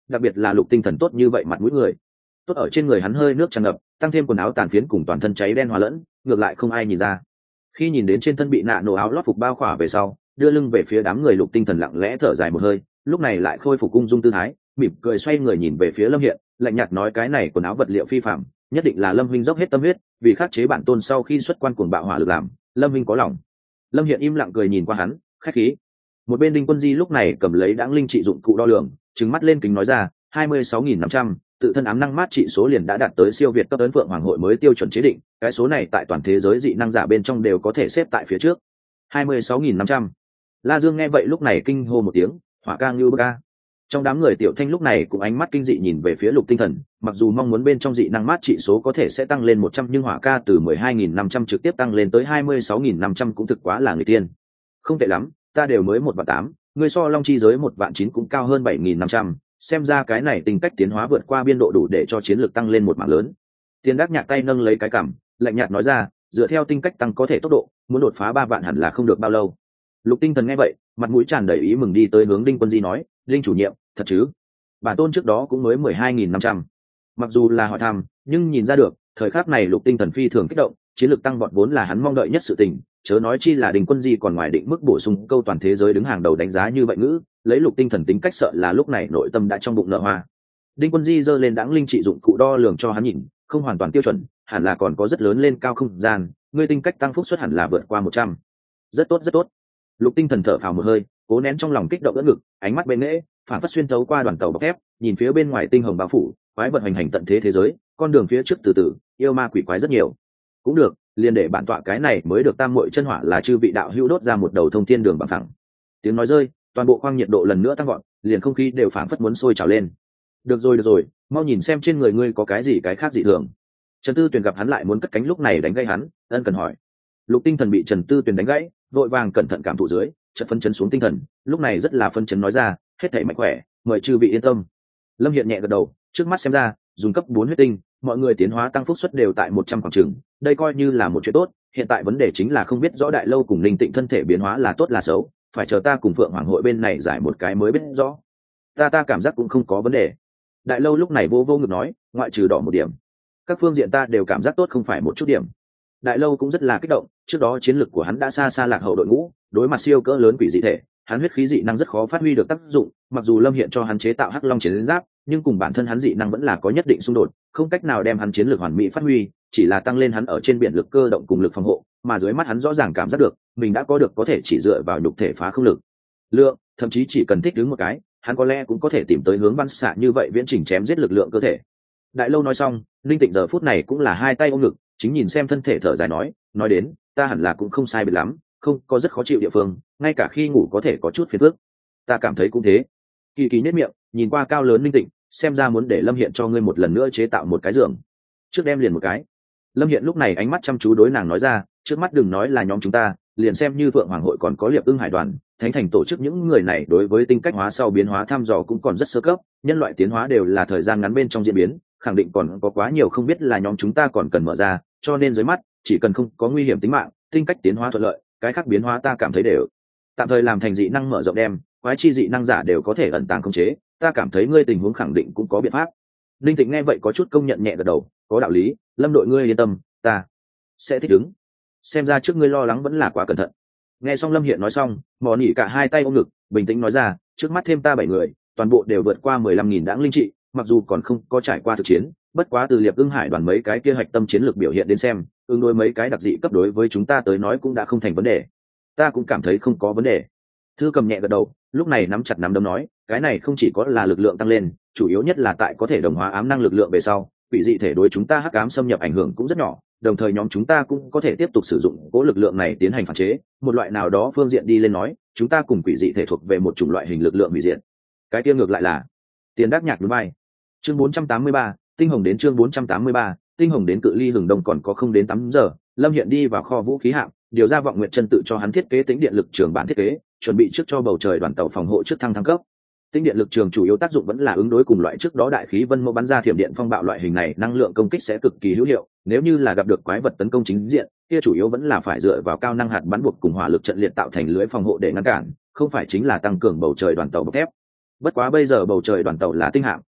đặc biệt là Lục Tinh Thần tốt như vậy mặt mũi người. Tốt ở trên người hắn hơi nước tràn ngập, tăng thêm quần áo tàn phiến cùng toàn thân cháy đen hòa lẫn, ngược lại không ai nhìn ra. Khi nhìn đến trên thân bị nạ nổ áo lót phục bao khỏa về sau, đưa lưng về phía đám người Lục Tinh Thần lặng lẽ thở dài một hơi, lúc này lại khôi phục cung dung tư thái, mỉm cười xoay người nhìn về phía Lâm Hiện, lạnh nhạt nói cái này quần áo vật liệu phi phạm, nhất định là Lâm huynh dốc hết tâm huyết, vì khắc chế bản tôn sau khi xuất quan cuồng bạo hỏa lực làm, Lâm huynh có lòng. Lâm Hiện im lặng cười nhìn qua hắn, khách khí. Một bên Đinh Quân Di lúc này cầm lấy đãng linh trị dụng cụ đo lường, trừng mắt lên kính nói ra, hai mươi sáu nghìn năm trăm, tự thân ám năng mát trị số liền đã đạt tới siêu việt cấp ấn Phượng Hoàng hội mới tiêu chuẩn chế định, cái số này tại toàn thế giới dị năng giả bên trong đều có thể xếp tại phía trước. hai mươi sáu nghìn năm trăm. La Dương nghe vậy lúc này kinh hô một tiếng, hỏa ca ngưu bức ca. Trong đám người Tiểu Thanh lúc này cũng ánh mắt kinh dị nhìn về phía Lục Tinh Thần, mặc dù mong muốn bên trong dị năng mát trị số có thể sẽ tăng lên một trăm, nhưng hỏa ca từ mười hai nghìn năm trăm trực tiếp tăng lên tới hai mươi sáu nghìn năm trăm cũng thực quá là người tiên. Không tệ lắm, ta đều mới một vạn tám, ngươi so Long chi giới một vạn chín cũng cao hơn bảy nghìn năm trăm, xem ra cái này tính cách tiến hóa vượt qua biên độ đủ để cho chiến lược tăng lên một mảng lớn. Tiền Đắc Nhạc tay nâng lấy cái cằm, lạnh nhạt nói ra, dựa theo tinh cách tăng có thể tốc độ, muốn đột phá ba vạn hẳn là không được bao lâu. Lục Tinh Thần nghe vậy, mặt mũi tràn đầy ý mừng đi tới hướng Đinh Quân Di nói, Đinh chủ nhiệm, thật chứ? Bản tôn trước đó cũng mới mười hai nghìn năm trăm. Mặc dù là hỏi thăm, nhưng nhìn ra được, thời khắc này Lục Tinh Thần phi thường kích động, chiến lược tăng vọt vốn là hắn mong đợi nhất sự tình, chớ nói chi là Đinh Quân Di còn ngoài định mức bổ sung câu toàn thế giới đứng hàng đầu đánh giá như vậy ngữ, lấy Lục Tinh Thần tính cách sợ là lúc này nội tâm đã trong bụng nợ hoa. Đinh Quân Di giơ lên đãng linh trị dụng cụ đo lường cho hắn nhìn, không hoàn toàn tiêu chuẩn, hẳn là còn có rất lớn lên cao không gian, ngươi tinh cách tăng phúc suất hẳn là vượt qua một trăm. Rất tốt rất tốt. Lục Tinh Thần thở phào một hơi, cố nén trong lòng kích động đỡ ngực, ánh mắt bên nễ, phản phất xuyên thấu qua đoàn tàu bọc thép, nhìn phía bên ngoài tinh hồng bao phủ, quái vật hành hành tận thế thế giới, con đường phía trước từ từ, yêu ma quỷ quái rất nhiều. Cũng được, liền để bản tọa cái này mới được tam muội chân hỏa là chư vị đạo hữu đốt ra một đầu thông thiên đường bằng phẳng. Tiếng nói rơi, toàn bộ khoang nhiệt độ lần nữa tăng vọt, liền không khí đều phản phất muốn sôi trào lên. Được rồi được rồi, mau nhìn xem trên người ngươi có cái gì cái khác dị thường. Trần Tư Tuyền gặp hắn lại muốn cất cánh lúc này đánh gãy hắn, ân cần hỏi. Lục Tinh Thần bị Trần Tư Tuyền đánh gãy, vội vàng cẩn thận cảm thụ dưới, chợt phân chấn xuống tinh thần, lúc này rất là phân chấn nói ra, hết thảy mạnh khỏe, mời chư vị yên tâm. Lâm Hiện nhẹ gật đầu, trước mắt xem ra, dùng cấp bốn huyết tinh, mọi người tiến hóa tăng phúc suất đều tại một trăm khoảng chừng, đây coi như là một chuyện tốt, hiện tại vấn đề chính là không biết rõ Đại Lâu cùng Linh Tịnh thân thể biến hóa là tốt là xấu, phải chờ ta cùng Phượng Hoàng hội bên này giải một cái mới biết rõ. Ta ta cảm giác cũng không có vấn đề. Đại Lâu lúc này vô vô ngực nói, ngoại trừ đỏ một điểm, các phương diện ta đều cảm giác tốt không phải một chút điểm. Đại Lâu cũng rất là kích động, trước đó chiến lực của hắn đã xa xa lạc hậu đội ngũ, đối mặt siêu cỡ lớn quỷ dị thể, hắn huyết khí dị năng rất khó phát huy được tác dụng, mặc dù Lâm Hiện cho hắn chế tạo Hắc Long chiến giáp, nhưng cùng bản thân hắn dị năng vẫn là có nhất định xung đột, không cách nào đem hắn chiến lược hoàn mỹ phát huy, chỉ là tăng lên hắn ở trên biển lực cơ động cùng lực phòng hộ, mà dưới mắt hắn rõ ràng cảm giác được, mình đã có được có thể chỉ dựa vào nhục thể phá không lực. Lượng, thậm chí chỉ cần thích đứng một cái, hắn có lẽ cũng có thể tìm tới hướng bắn xạ như vậy viễn trình chém giết lực lượng cơ thể. Đại Lâu nói xong, Linh Tịnh giờ phút này cũng là hai tay ôm ngực, chính nhìn xem thân thể thở dài nói, nói đến, ta hẳn là cũng không sai biệt lắm, không có rất khó chịu địa phương, ngay cả khi ngủ có thể có chút phiền phức. Ta cảm thấy cũng thế. Kỳ Kỳ nhếch miệng, nhìn qua cao lớn Linh Tịnh, xem ra muốn để Lâm Hiện cho ngươi một lần nữa chế tạo một cái giường. Trước đem liền một cái. Lâm Hiện lúc này ánh mắt chăm chú đối nàng nói ra, trước mắt đừng nói là nhóm chúng ta, liền xem như Phượng Hoàng hội còn có Liệp Ưng Hải đoàn, Thánh Thành tổ chức những người này đối với tinh cách hóa sau biến hóa thăm dò cũng còn rất sơ cấp, nhân loại tiến hóa đều là thời gian ngắn bên trong diễn biến, khẳng định còn có quá nhiều không biết là nhóm chúng ta còn cần mở ra, cho nên dưới mắt, chỉ cần không có nguy hiểm tính mạng, tinh cách tiến hóa thuận lợi, cái khác biến hóa ta cảm thấy đều tạm thời làm thành dị năng mở rộng đem, quái chi dị năng giả đều có thể ẩn tàng khống chế, ta cảm thấy ngươi tình huống khẳng định cũng có biện pháp. Linh Tịnh nghe vậy có chút công nhận nhẹ gật đầu, có đạo lý, Lâm đội ngươi yên tâm, ta sẽ thích ứng. Xem ra trước ngươi lo lắng vẫn là quá cẩn thận. Nghe xong Lâm Hiện nói xong, mò nỉ cả hai tay ôm ngực, bình tĩnh nói ra, trước mắt thêm ta bảy người, toàn bộ đều vượt qua mười lăm nghìn đãng linh trị, mặc dù còn không có trải qua thực chiến, bất quá từ Liệp Ưng Hải đoàn mấy cái kia hạch tâm chiến lược biểu hiện đến xem, ứng đối mấy cái đặc dị cấp đối với chúng ta tới nói cũng đã không thành vấn đề. Ta cũng cảm thấy không có vấn đề. Thư Cầm nhẹ gật đầu, lúc này nắm chặt nắm đấm nói, cái này không chỉ có là lực lượng tăng lên, chủ yếu nhất là tại có thể đồng hóa ám năng lực lượng về sau, quỷ dị thể đối chúng ta hắc ám xâm nhập ảnh hưởng cũng rất nhỏ, đồng thời nhóm chúng ta cũng có thể tiếp tục sử dụng cố lực lượng này tiến hành phản chế, một loại nào đó phương diện đi lên nói, chúng ta cùng quỷ dị thể thuộc về một chủng loại hình lực lượng hủy diệt. Cái kia ngược lại là Tiền Đắc Nhạc núi bay. Chương bốn trăm tám mươi ba, tinh hồng đến chương bốn trăm tám mươi ba, tinh hồng đến cự ly hừng đông còn có không đến tám giờ, Lâm Hiện đi vào kho vũ khí hạm, điều ra Vọng Nguyệt chân tự cho hắn thiết kế tính điện lực trường bản thiết kế, chuẩn bị trước cho bầu trời đoàn tàu phòng hộ trước thăng thăng cấp. Tinh điện lực trường chủ yếu tác dụng vẫn là ứng đối cùng loại trước đó đại khí vân mâu bắn ra thiểm điện phong bạo loại hình này, năng lượng công kích sẽ cực kỳ hữu hiệu, nếu như là gặp được quái vật tấn công chính diện, kia chủ yếu vẫn là phải dựa vào cao năng hạt bắn buộc cùng hỏa lực trận liệt tạo thành lưới phòng hộ để ngăn cản, không phải chính là tăng cường bầu trời đoàn tàu bọc thép. Bất quá bây giờ bầu trời đoàn tàu là tinh hạm,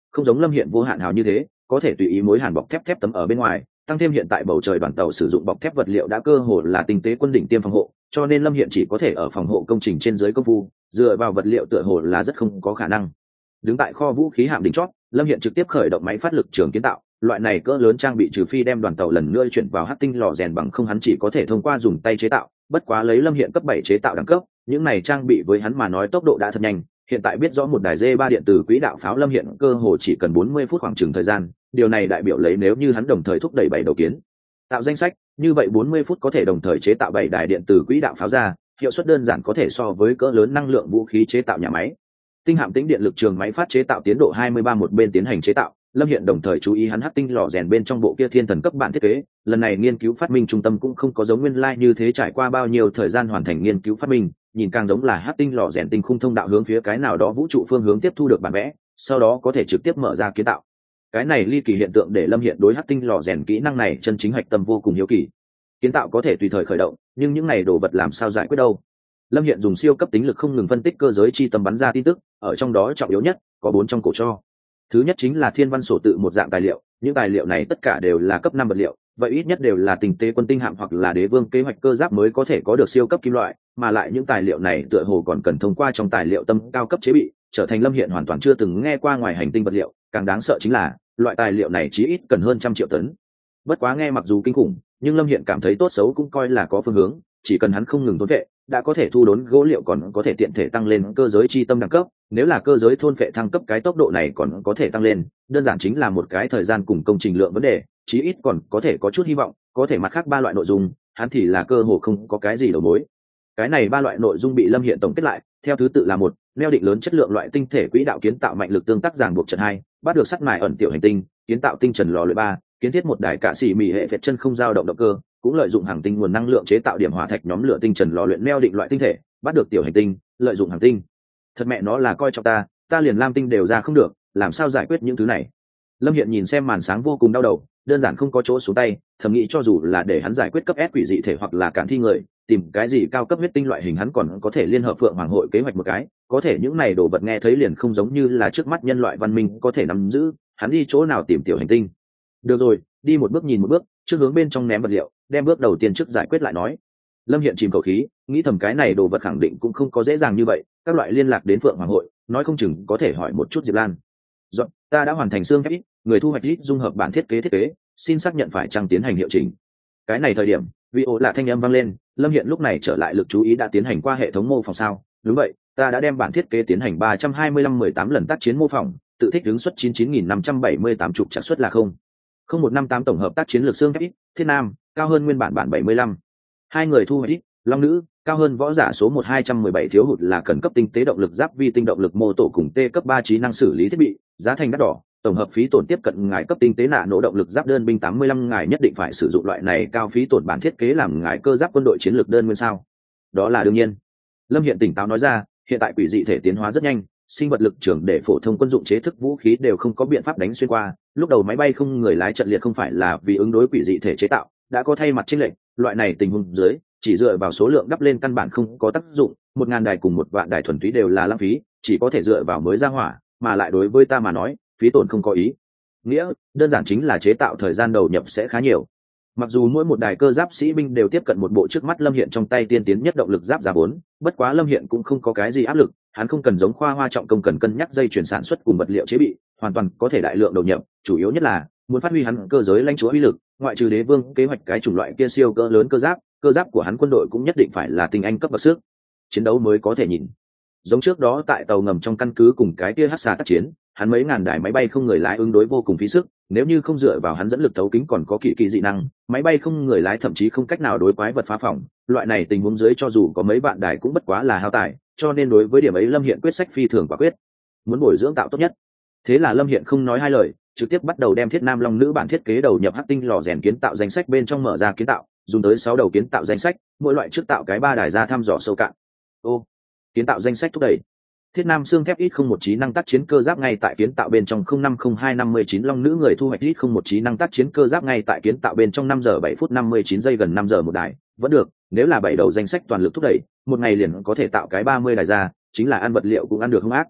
không giống Lâm Hiện vô hạn hào như thế có thể tùy ý mối hàn bọc thép thép tấm ở bên ngoài, tăng thêm hiện tại bầu trời đoàn tàu sử dụng bọc thép vật liệu đã cơ hồ là tinh tế quân đỉnh tiêm phòng hộ, cho nên Lâm Hiện chỉ có thể ở phòng hộ công trình trên dưới công phu, dựa vào vật liệu tựa hồ là rất không có khả năng. Đứng tại kho vũ khí hạm đỉnh chót, Lâm Hiện trực tiếp khởi động máy phát lực trường kiến tạo, loại này cỡ lớn trang bị trừ phi đem đoàn tàu lần nữa chuyển vào hắc tinh lò rèn bằng không hắn chỉ có thể thông qua dùng tay chế tạo, bất quá lấy Lâm Hiện cấp bảy chế tạo đẳng cấp, những này trang bị với hắn mà nói tốc độ đã thật nhanh, hiện tại biết rõ một đài D ba điện từ quỹ đạo pháo Lâm Hiện cơ hồ chỉ cần bốn mươi phút khoảng chừng thời gian, điều này đại biểu lấy nếu như hắn đồng thời thúc đẩy bảy đầu kiến tạo danh sách, như vậy bốn mươi phút có thể đồng thời chế tạo bảy đài điện từ quỹ đạo pháo ra, hiệu suất đơn giản có thể so với cỡ lớn năng lượng vũ khí chế tạo nhà máy. Tinh hạm tĩnh điện lực trường máy phát chế tạo tiến độ hai mươi ba một bên tiến hành chế tạo, Lâm Hiện đồng thời chú ý hắn hắc tinh lò rèn bên trong bộ kia thiên thần cấp bản thiết kế, lần này nghiên cứu phát minh trung tâm cũng không có giống nguyên lai like như thế trải qua bao nhiêu thời gian hoàn thành nghiên cứu phát minh, nhìn càng giống là hắc tinh lò rèn tinh khung thông đạo hướng phía cái nào đó vũ trụ phương hướng tiếp thu được bản vẽ, sau đó có thể trực tiếp mở ra kiến tạo. Cái này ly kỳ hiện tượng để Lâm Hiện đối hắc tinh lò rèn kỹ năng này chân chính hạch tâm vô cùng hiếu kỳ. Kiến tạo có thể tùy thời khởi động, nhưng những này đồ vật làm sao giải quyết đâu? Lâm Hiện dùng siêu cấp tính lực không ngừng phân tích cơ giới chi tâm bắn ra tin tức, ở trong đó trọng yếu nhất có bốn trong cổ cho. Thứ nhất chính là thiên văn sổ tự một dạng tài liệu, những tài liệu này tất cả đều là cấp năm vật liệu, vậy ít nhất đều là tinh tế quân tinh hạm hoặc là đế vương kế hoạch cơ giáp mới có thể có được siêu cấp kim loại, mà lại những tài liệu này tựa hồ còn cần thông qua trong tài liệu tâm cao cấp chế bị, trở thành Lâm Hiện hoàn toàn chưa từng nghe qua ngoài hành tinh vật liệu, càng đáng sợ chính là loại tài liệu này chí ít cần hơn trăm triệu tấn. Bất quá nghe mặc dù kinh khủng, nhưng Lâm Hiện cảm thấy tốt xấu cũng coi là có phương hướng, chỉ cần hắn không ngừng thôn vệ, đã có thể thu đốn gỗ liệu còn có thể tiện thể tăng lên cơ giới chi tâm đẳng cấp, nếu là cơ giới thôn vệ thăng cấp cái tốc độ này còn có thể tăng lên, đơn giản chính là một cái thời gian cùng công trình lượng vấn đề, chí ít còn có thể có chút hy vọng, có thể mặt khác ba loại nội dung, hắn thì là cơ hồ không có cái gì đầu mối. Cái này ba loại nội dung bị Lâm Hiện tổng kết lại, theo thứ tự là một, neo định lớn chất lượng loại tinh thể quỹ đạo kiến tạo mạnh lực tương tác ràng buộc trận hai, bắt được sắt mài ẩn tiểu hành tinh, kiến tạo tinh trần lò luyện ba, kiến thiết một đài cạ xỉ mỉ hệ phệt chân không dao động động cơ, cũng lợi dụng hàng tinh nguồn năng lượng chế tạo điểm hỏa thạch nhóm lửa tinh trần lò luyện neo định loại tinh thể, bắt được tiểu hành tinh, lợi dụng hàng tinh. Thật mẹ nó là coi trọng ta, ta liền lam tinh đều ra không được, làm sao giải quyết những thứ này? Lâm Hiện nhìn xem màn sáng vô cùng đau đầu, đơn giản không có chỗ xuống tay, thầm nghĩ cho dù là để hắn giải quyết cấp S quỷ dị thể hoặc là cản thi người, tìm cái gì cao cấp huyết tinh loại hình hắn còn có thể liên hợp Phượng Hoàng hội kế hoạch một cái, có thể những này đồ vật nghe thấy liền không giống như là trước mắt nhân loại văn minh có thể nắm giữ, hắn đi chỗ nào tìm tiểu hành tinh? Được rồi, đi một bước nhìn một bước, trước hướng bên trong ném vật liệu, đem bước đầu tiên trước giải quyết lại nói. Lâm Hiện chìm khẩu khí, nghĩ thầm cái này đồ vật khẳng định cũng không có dễ dàng như vậy, các loại liên lạc đến Phượng Hoàng hội, nói không chừng có thể hỏi một chút Diệp Lan. Dọn, ta đã hoàn thành xương thép ít, người thu hoạch ít dung hợp bản thiết kế thiết kế, xin xác nhận phải chăng tiến hành hiệu chỉnh. Cái này thời điểm, vị ổ lạ thanh âm vang lên, Lâm Hiện lúc này trở lại lực chú ý đã tiến hành qua hệ thống mô phỏng sao? Đúng vậy, ta đã đem bản thiết kế tiến hành ba trăm hai mươi lăm mười tám lần tác chiến mô phỏng, tự thích ứng suất chín mươi chín nghìn năm trăm bảy mươi tám trục trả suất là không. không một năm tám tổng hợp tác chiến lược xương thép ít, Thiết Nam, cao hơn nguyên bản bản bảy mươi lăm. Hai người thu hoạch ít, Long Nữ, cao hơn võ giả số một hai trăm mười bảy thiếu hụt là cần cấp tinh tế động lực giáp vi tinh động lực mô tổ cùng T cấp ba trí năng xử lý thiết bị, giá thành đắt đỏ, tổng hợp phí tổn tiếp cận ngài cấp tinh tế nạ nổ động lực giáp đơn binh tám mươi lăm ngài nhất định phải sử dụng loại này cao phí tổn bản thiết kế làm ngài cơ giáp quân đội chiến lược đơn nguyên sao? Đó là đương nhiên. Lâm Hiện tỉnh táo nói ra, hiện tại quỷ dị thể tiến hóa rất nhanh, sinh vật lực trưởng để phổ thông quân dụng chế thức vũ khí đều không có biện pháp đánh xuyên qua, lúc đầu máy bay không người lái trận liệt không phải là vì ứng đối quỷ dị thể chế tạo, đã có thay mặt chênh lệch, loại này tình huống dưới, chỉ dựa vào số lượng đắp lên căn bản không có tác dụng, một ngàn đài cùng một vạn đài thuần túy đều là lãng phí, chỉ có thể dựa vào mới ra hỏa, mà lại đối với ta mà nói, phí tổn không có ý nghĩa, đơn giản chính là chế tạo thời gian đầu nhập sẽ khá nhiều. Mặc dù mỗi một đài cơ giáp sĩ binh đều tiếp cận một bộ trước mắt Lâm Hiện trong tay tiên tiến nhất động lực giáp giá vốn, bất quá Lâm Hiện cũng không có cái gì áp lực, hắn không cần giống khoa hoa trọng công cần cân nhắc dây chuyển sản xuất cùng vật liệu chế bị, hoàn toàn có thể đại lượng đầu nhập, chủ yếu nhất là muốn phát huy hắn cơ giới lãnh chúa uy lực, ngoại trừ đế vương kế hoạch cái chủng loại kia siêu cỡ lớn cơ giáp, cơ giáp của hắn quân đội cũng nhất định phải là tinh anh cấp bậc sức chiến đấu mới có thể nhìn. Giống trước đó tại tàu ngầm trong căn cứ cùng cái kia hắc xà tác chiến, hắn mấy ngàn đài máy bay không người lái ứng đối vô cùng phí sức, nếu như không dựa vào hắn dẫn lực thấu kính còn có kỳ kỳ dị năng, máy bay không người lái thậm chí không cách nào đối quái vật phá phòng, loại này tình huống dưới cho dù có mấy vạn đài cũng bất quá là hao tài, cho nên đối với điểm ấy Lâm Hiện quyết sách phi thường quả quyết, muốn bồi dưỡng tạo tốt nhất. Thế là Lâm Hiện không nói hai lời, trực tiếp bắt đầu đem Thiết Nam Long Nữ bản thiết kế đầu nhập hắc tinh lò rèn kiến tạo danh sách bên trong mở ra kiến tạo, dùng tới sáu đầu kiến tạo danh sách, mỗi loại trước tạo cái ba đài ra thăm dò sâu cạn. Ô, kiến tạo danh sách thúc đẩy. Thiết Nam xương thép ít không một trí năng tác chiến cơ giáp ngay tại kiến tạo bên trong không năm không hai năm mươi chín Long Nữ người thu hoạch ít không một trí năng tác chiến cơ giáp ngay tại kiến tạo bên trong năm giờ bảy phút năm mươi chín giây gần năm giờ một đài, vẫn được, nếu là bảy đầu danh sách toàn lực thúc đẩy, một ngày liền có thể tạo cái ba mươi đài ra, chính là ăn vật liệu cũng ăn được hung ác.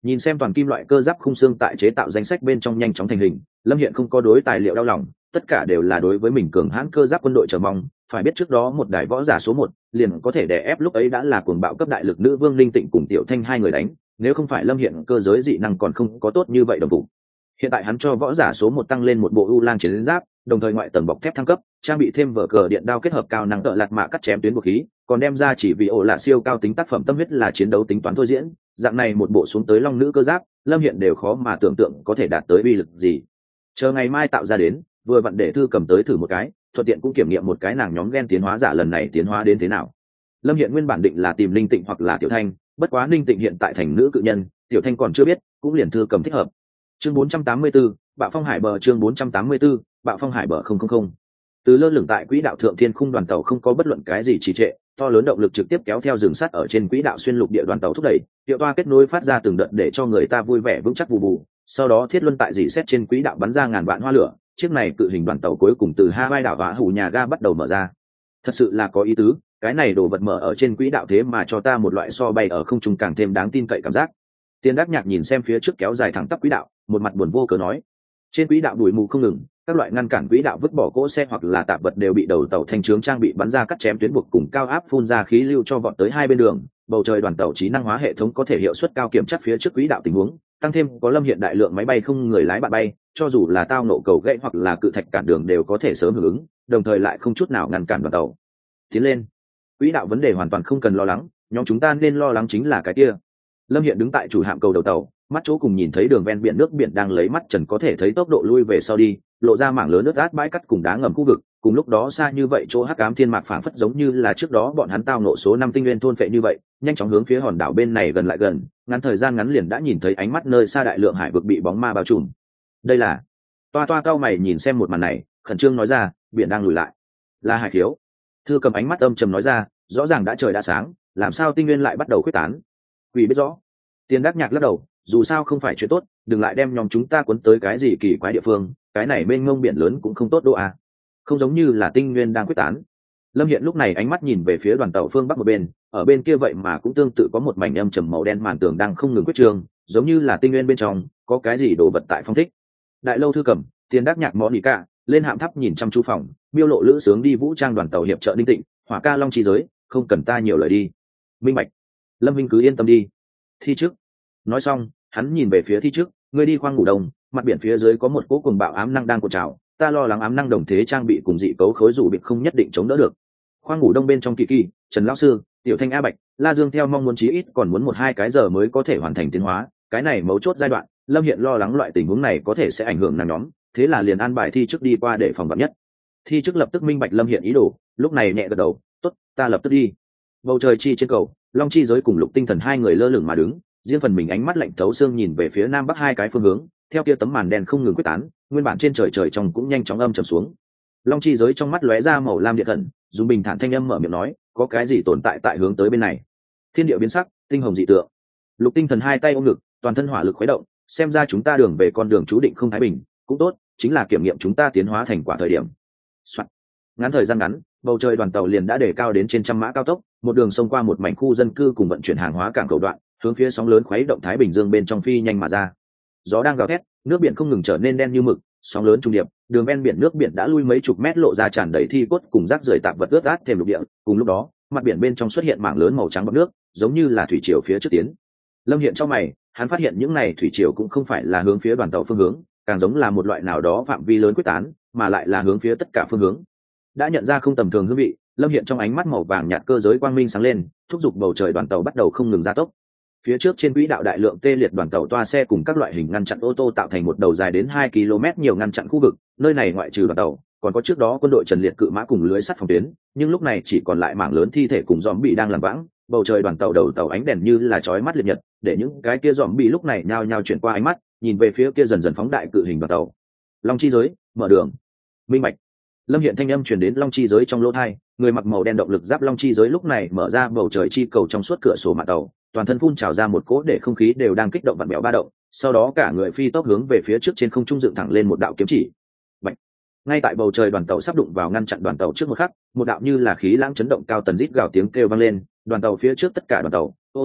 Nhìn xem toàn kim loại cơ giáp khung xương tại chế tạo danh sách bên trong nhanh chóng thành hình, Lâm Hiện không có đối tài liệu đau lòng, tất cả đều là đối với mình cường hãn cơ giáp quân đội chờ mong. Phải biết trước đó một đại võ giả số một liền có thể đè ép lúc ấy đã là cuồng bạo cấp đại lực nữ vương Linh Tịnh cùng Tiểu Thanh hai người đánh, nếu không phải Lâm Hiện cơ giới dị năng còn không có tốt như vậy đồng vụ. Hiện tại hắn cho võ giả số một tăng lên một bộ U Lang chiến giáp, đồng thời ngoại tầng bọc thép thăng cấp, trang bị thêm vở cờ điện đao kết hợp cao năng tợ lạt mạ cắt chém tuyến vũ khí, còn đem ra chỉ vì ổ là siêu cao tính tác phẩm tâm huyết là chiến đấu tính toán thôi diễn, dạng này một bộ xuống tới long nữ cơ giáp, Lâm Hiện đều khó mà tưởng tượng có thể đạt tới uy lực gì. Chờ ngày mai tạo ra đến, vừa vặn để thư cầm tới thử một cái, thuận tiện cũng kiểm nghiệm một cái nàng nhóm gen tiến hóa giả lần này tiến hóa đến thế nào. Lâm Hiện nguyên bản định là tìm Linh Tịnh hoặc là Tiểu Thanh, bất quá Linh Tịnh hiện tại thành nữ cự nhân, Tiểu Thanh còn chưa biết, cũng liền thư cầm thích hợp. Chương bốn trăm tám mươi tư, Bạo Phong Hải bờ chương bốn trăm tám mươi tư, Bạo Phong Hải bờ không không không. Từ lơ lửng tại quỹ đạo thượng thiên khung đoàn tàu không có bất luận cái gì trì trệ, to lớn động lực trực tiếp kéo theo rừng sắt ở trên quỹ đạo xuyên lục địa đoàn tàu thúc đẩy, hiệu toa kết nối phát ra từng đợt để cho người ta vui vẻ vững chắc vù vù. Sau đó thiết luân tại dỉ xét trên quỹ đạo bắn ra ngàn vạn hoa lửa, chiếc này cự hình đoàn tàu cuối cùng từ Hawaii đảo và hủ nhà ga bắt đầu mở ra. Thật sự là có ý tứ, cái này đồ vật mở ở trên quỹ đạo thế mà cho ta một loại so bay ở không trung càng thêm đáng tin cậy cảm giác. Tiên Đắc Nhạc nhìn xem phía trước kéo dài thẳng tắp quỹ đạo, một mặt buồn vô cớ nói: trên quỹ đạo bụi mù không ngừng, các loại ngăn cản quỹ đạo vứt bỏ cỗ xe hoặc là tạp vật đều bị đầu tàu thanh trướng trang bị bắn ra cắt chém tuyến buộc cùng cao áp phun ra khí lưu cho vọt tới hai bên đường. Bầu trời đoàn tàu trí năng hóa hệ thống có thể hiệu suất cao kiểm tra phía trước quỹ đạo tình huống, tăng thêm có Lâm Hiện đại lượng máy bay không người lái bạn bay, cho dù là tao nộ cầu gãy hoặc là cự thạch cản đường đều có thể sớm hưởng ứng, đồng thời lại không chút nào ngăn cản đoàn tàu tiến lên. Quỹ đạo vấn đề hoàn toàn không cần lo lắng, nhóm chúng ta nên lo lắng chính là cái kia. Lâm Hiện đứng tại chủ hạm cầu đầu tàu, mắt chỗ cùng nhìn thấy đường ven biển nước biển đang lấy mắt trần có thể thấy tốc độ lui về sau đi, lộ ra mảng lớn nước át bãi cắt cùng đá ngầm khu vực. Cùng lúc đó xa như vậy chỗ hắc ám thiên mạc phảng phất giống như là trước đó bọn hắn tao nộ số năm tinh nguyên thôn phệ như vậy, nhanh chóng hướng phía hòn đảo bên này gần lại gần, ngắn thời gian ngắn liền đã nhìn thấy ánh mắt nơi xa đại lượng hải vực bị bóng ma bao trùm. Đây là toa toa cao mày nhìn xem một màn này, khẩn trương nói ra: biển đang lùi lại, là hải khiếu. Thư cầm ánh mắt âm trầm nói ra: rõ ràng đã trời đã sáng, làm sao tinh nguyên lại bắt đầu khuếch tán? Quỷ biết rõ. Tiền Đắc Nhạc lắc đầu: dù sao không phải chuyện tốt, đừng lại đem nhóm chúng ta cuốn tới cái gì kỳ quái địa phương, cái này mênh mông biển lớn cũng không tốt đâu à. Không giống như là tinh nguyên đang quyết tán. Lâm Hiện lúc này ánh mắt nhìn về phía đoàn tàu phương bắc một bên, ở bên kia vậy mà cũng tương tự có một mảnh âm trầm màu đen màn tường đang không ngừng quyết trường, giống như là tinh nguyên bên trong có cái gì đồ vật tại phong thích. Đại lâu thư cầm, Tiền Đắc Nhạc món nhị cả lên hạm tháp nhìn chăm chú phòng, miêu lộ lữ sướng đi vũ trang đoàn tàu hiệp trợ Ninh Tịnh, hỏa ca long chi giới, không cần ta nhiều lời đi. Minh bạch. Lâm Minh cứ yên tâm đi. Thi trước. Nói xong, hắn nhìn về phía thi trước, ngươi đi khoang ngủ đông, mặt biển phía dưới có một cỗ cuồng bạo ám năng đang cột trào, ta lo lắng ám năng đồng thế trang bị cùng dị cấu khối dù biệt không nhất định chống đỡ được. Khoang ngủ đông bên trong Kỳ Kỳ, Trần lão sư, Tiểu Thanh A Bạch, La Dương theo mong muốn chí ít còn muốn một hai cái giờ mới có thể hoàn thành tiến hóa, cái này mấu chốt giai đoạn, Lâm Hiện lo lắng loại tình huống này có thể sẽ ảnh hưởng nàng nhóm, thế là liền an bài thi trước đi qua để phòng vạn nhất. Thi trước lập tức minh bạch Lâm Hiện ý đồ, lúc này nhẹ gật đầu, tốt, ta lập tức đi. Bầu trời chi trên cầu, Long Chi giới cùng Lục Tinh Thần hai người lơ lửng mà đứng, riêng phần mình ánh mắt lạnh thấu xương nhìn về phía nam bắc hai cái phương hướng, theo kia tấm màn đen không ngừng quyết tán, nguyên bản trên trời trời trong cũng nhanh chóng âm trầm xuống. Long Chi giới trong mắt lóe ra màu lam điện thần, dùng bình thản thanh âm mở miệng nói: có cái gì tồn tại tại hướng tới bên này? Thiên địa biến sắc, tinh hồng dị tượng. Lục Tinh Thần hai tay ôm ngực, toàn thân hỏa lực khuấy động, xem ra chúng ta đường về con đường chú định không thái bình, cũng tốt, chính là kiểm nghiệm chúng ta tiến hóa thành quả thời điểm. Soạn. Ngắn thời gian ngắn, bầu trời đoàn tàu liền đã đề cao đến trên trăm mã cao tốc, một đường xông qua một mảnh khu dân cư cùng vận chuyển hàng hóa cảng cầu đoạn, hướng phía sóng lớn khuấy động Thái Bình Dương bên trong phi nhanh mà ra. Gió đang gào thét, nước biển không ngừng trở nên đen như mực, sóng lớn trung điệp, đường ven biển nước biển đã lui mấy chục mét lộ ra tràn đầy thi cốt cùng rác rưởi tạp vật ướt át thêm lục địa. Cùng lúc đó, mặt biển bên trong xuất hiện mảng lớn màu trắng bọt nước, giống như là thủy triều phía trước tiến. Lâm Hiện trong mày, hắn phát hiện những này thủy triều cũng không phải là hướng phía đoàn tàu phương hướng, càng giống là một loại nào đó phạm vi lớn quyết tán, mà lại là hướng phía tất cả phương hướng. Đã nhận ra không tầm thường hương vị, Lâm Hiện trong ánh mắt màu vàng nhạt cơ giới quang minh sáng lên, thúc giục bầu trời đoàn tàu bắt đầu không ngừng gia tốc. Phía trước trên quỹ đạo đại lượng tê liệt đoàn tàu toa xe cùng các loại hình ngăn chặn ô tô tạo thành một đầu dài đến hai ki lô mét nhiều ngăn chặn khu vực, nơi này ngoại trừ đoàn tàu, còn có trước đó quân đội Trần Liệt cự mã cùng lưới sắt phòng tuyến, nhưng lúc này chỉ còn lại mảng lớn thi thể cùng zombie đang lảng vãng, bầu trời đoàn tàu đầu tàu ánh đèn như là chói mắt liệt nhật, để những cái kia zombie lúc này nhao nhao chuyển qua ánh mắt, nhìn về phía kia dần dần phóng đại cự hình đoàn tàu. Long chi giới, mở đường. Minh bạch. Lâm Hiện thanh âm truyền đến Long chi giới trong lỗ tai, người mặc màu đen động lực giáp Long chi giới lúc này mở ra bầu trời chi cầu trong suốt cửa sổ mạn tàu, toàn thân phun trào ra một cỗ để không khí đều đang kích động vặn vẹo ba động, sau đó cả người phi tốc hướng về phía trước trên không trung dựng thẳng lên một đạo kiếm chỉ. Bạch. Ngay tại bầu trời đoàn tàu sắp đụng vào ngăn chặn đoàn tàu trước một khắc, một đạo như là khí lãng chấn động cao tần rít gào tiếng kêu vang lên, đoàn tàu phía trước tất cả đoàn tàu, ô tô,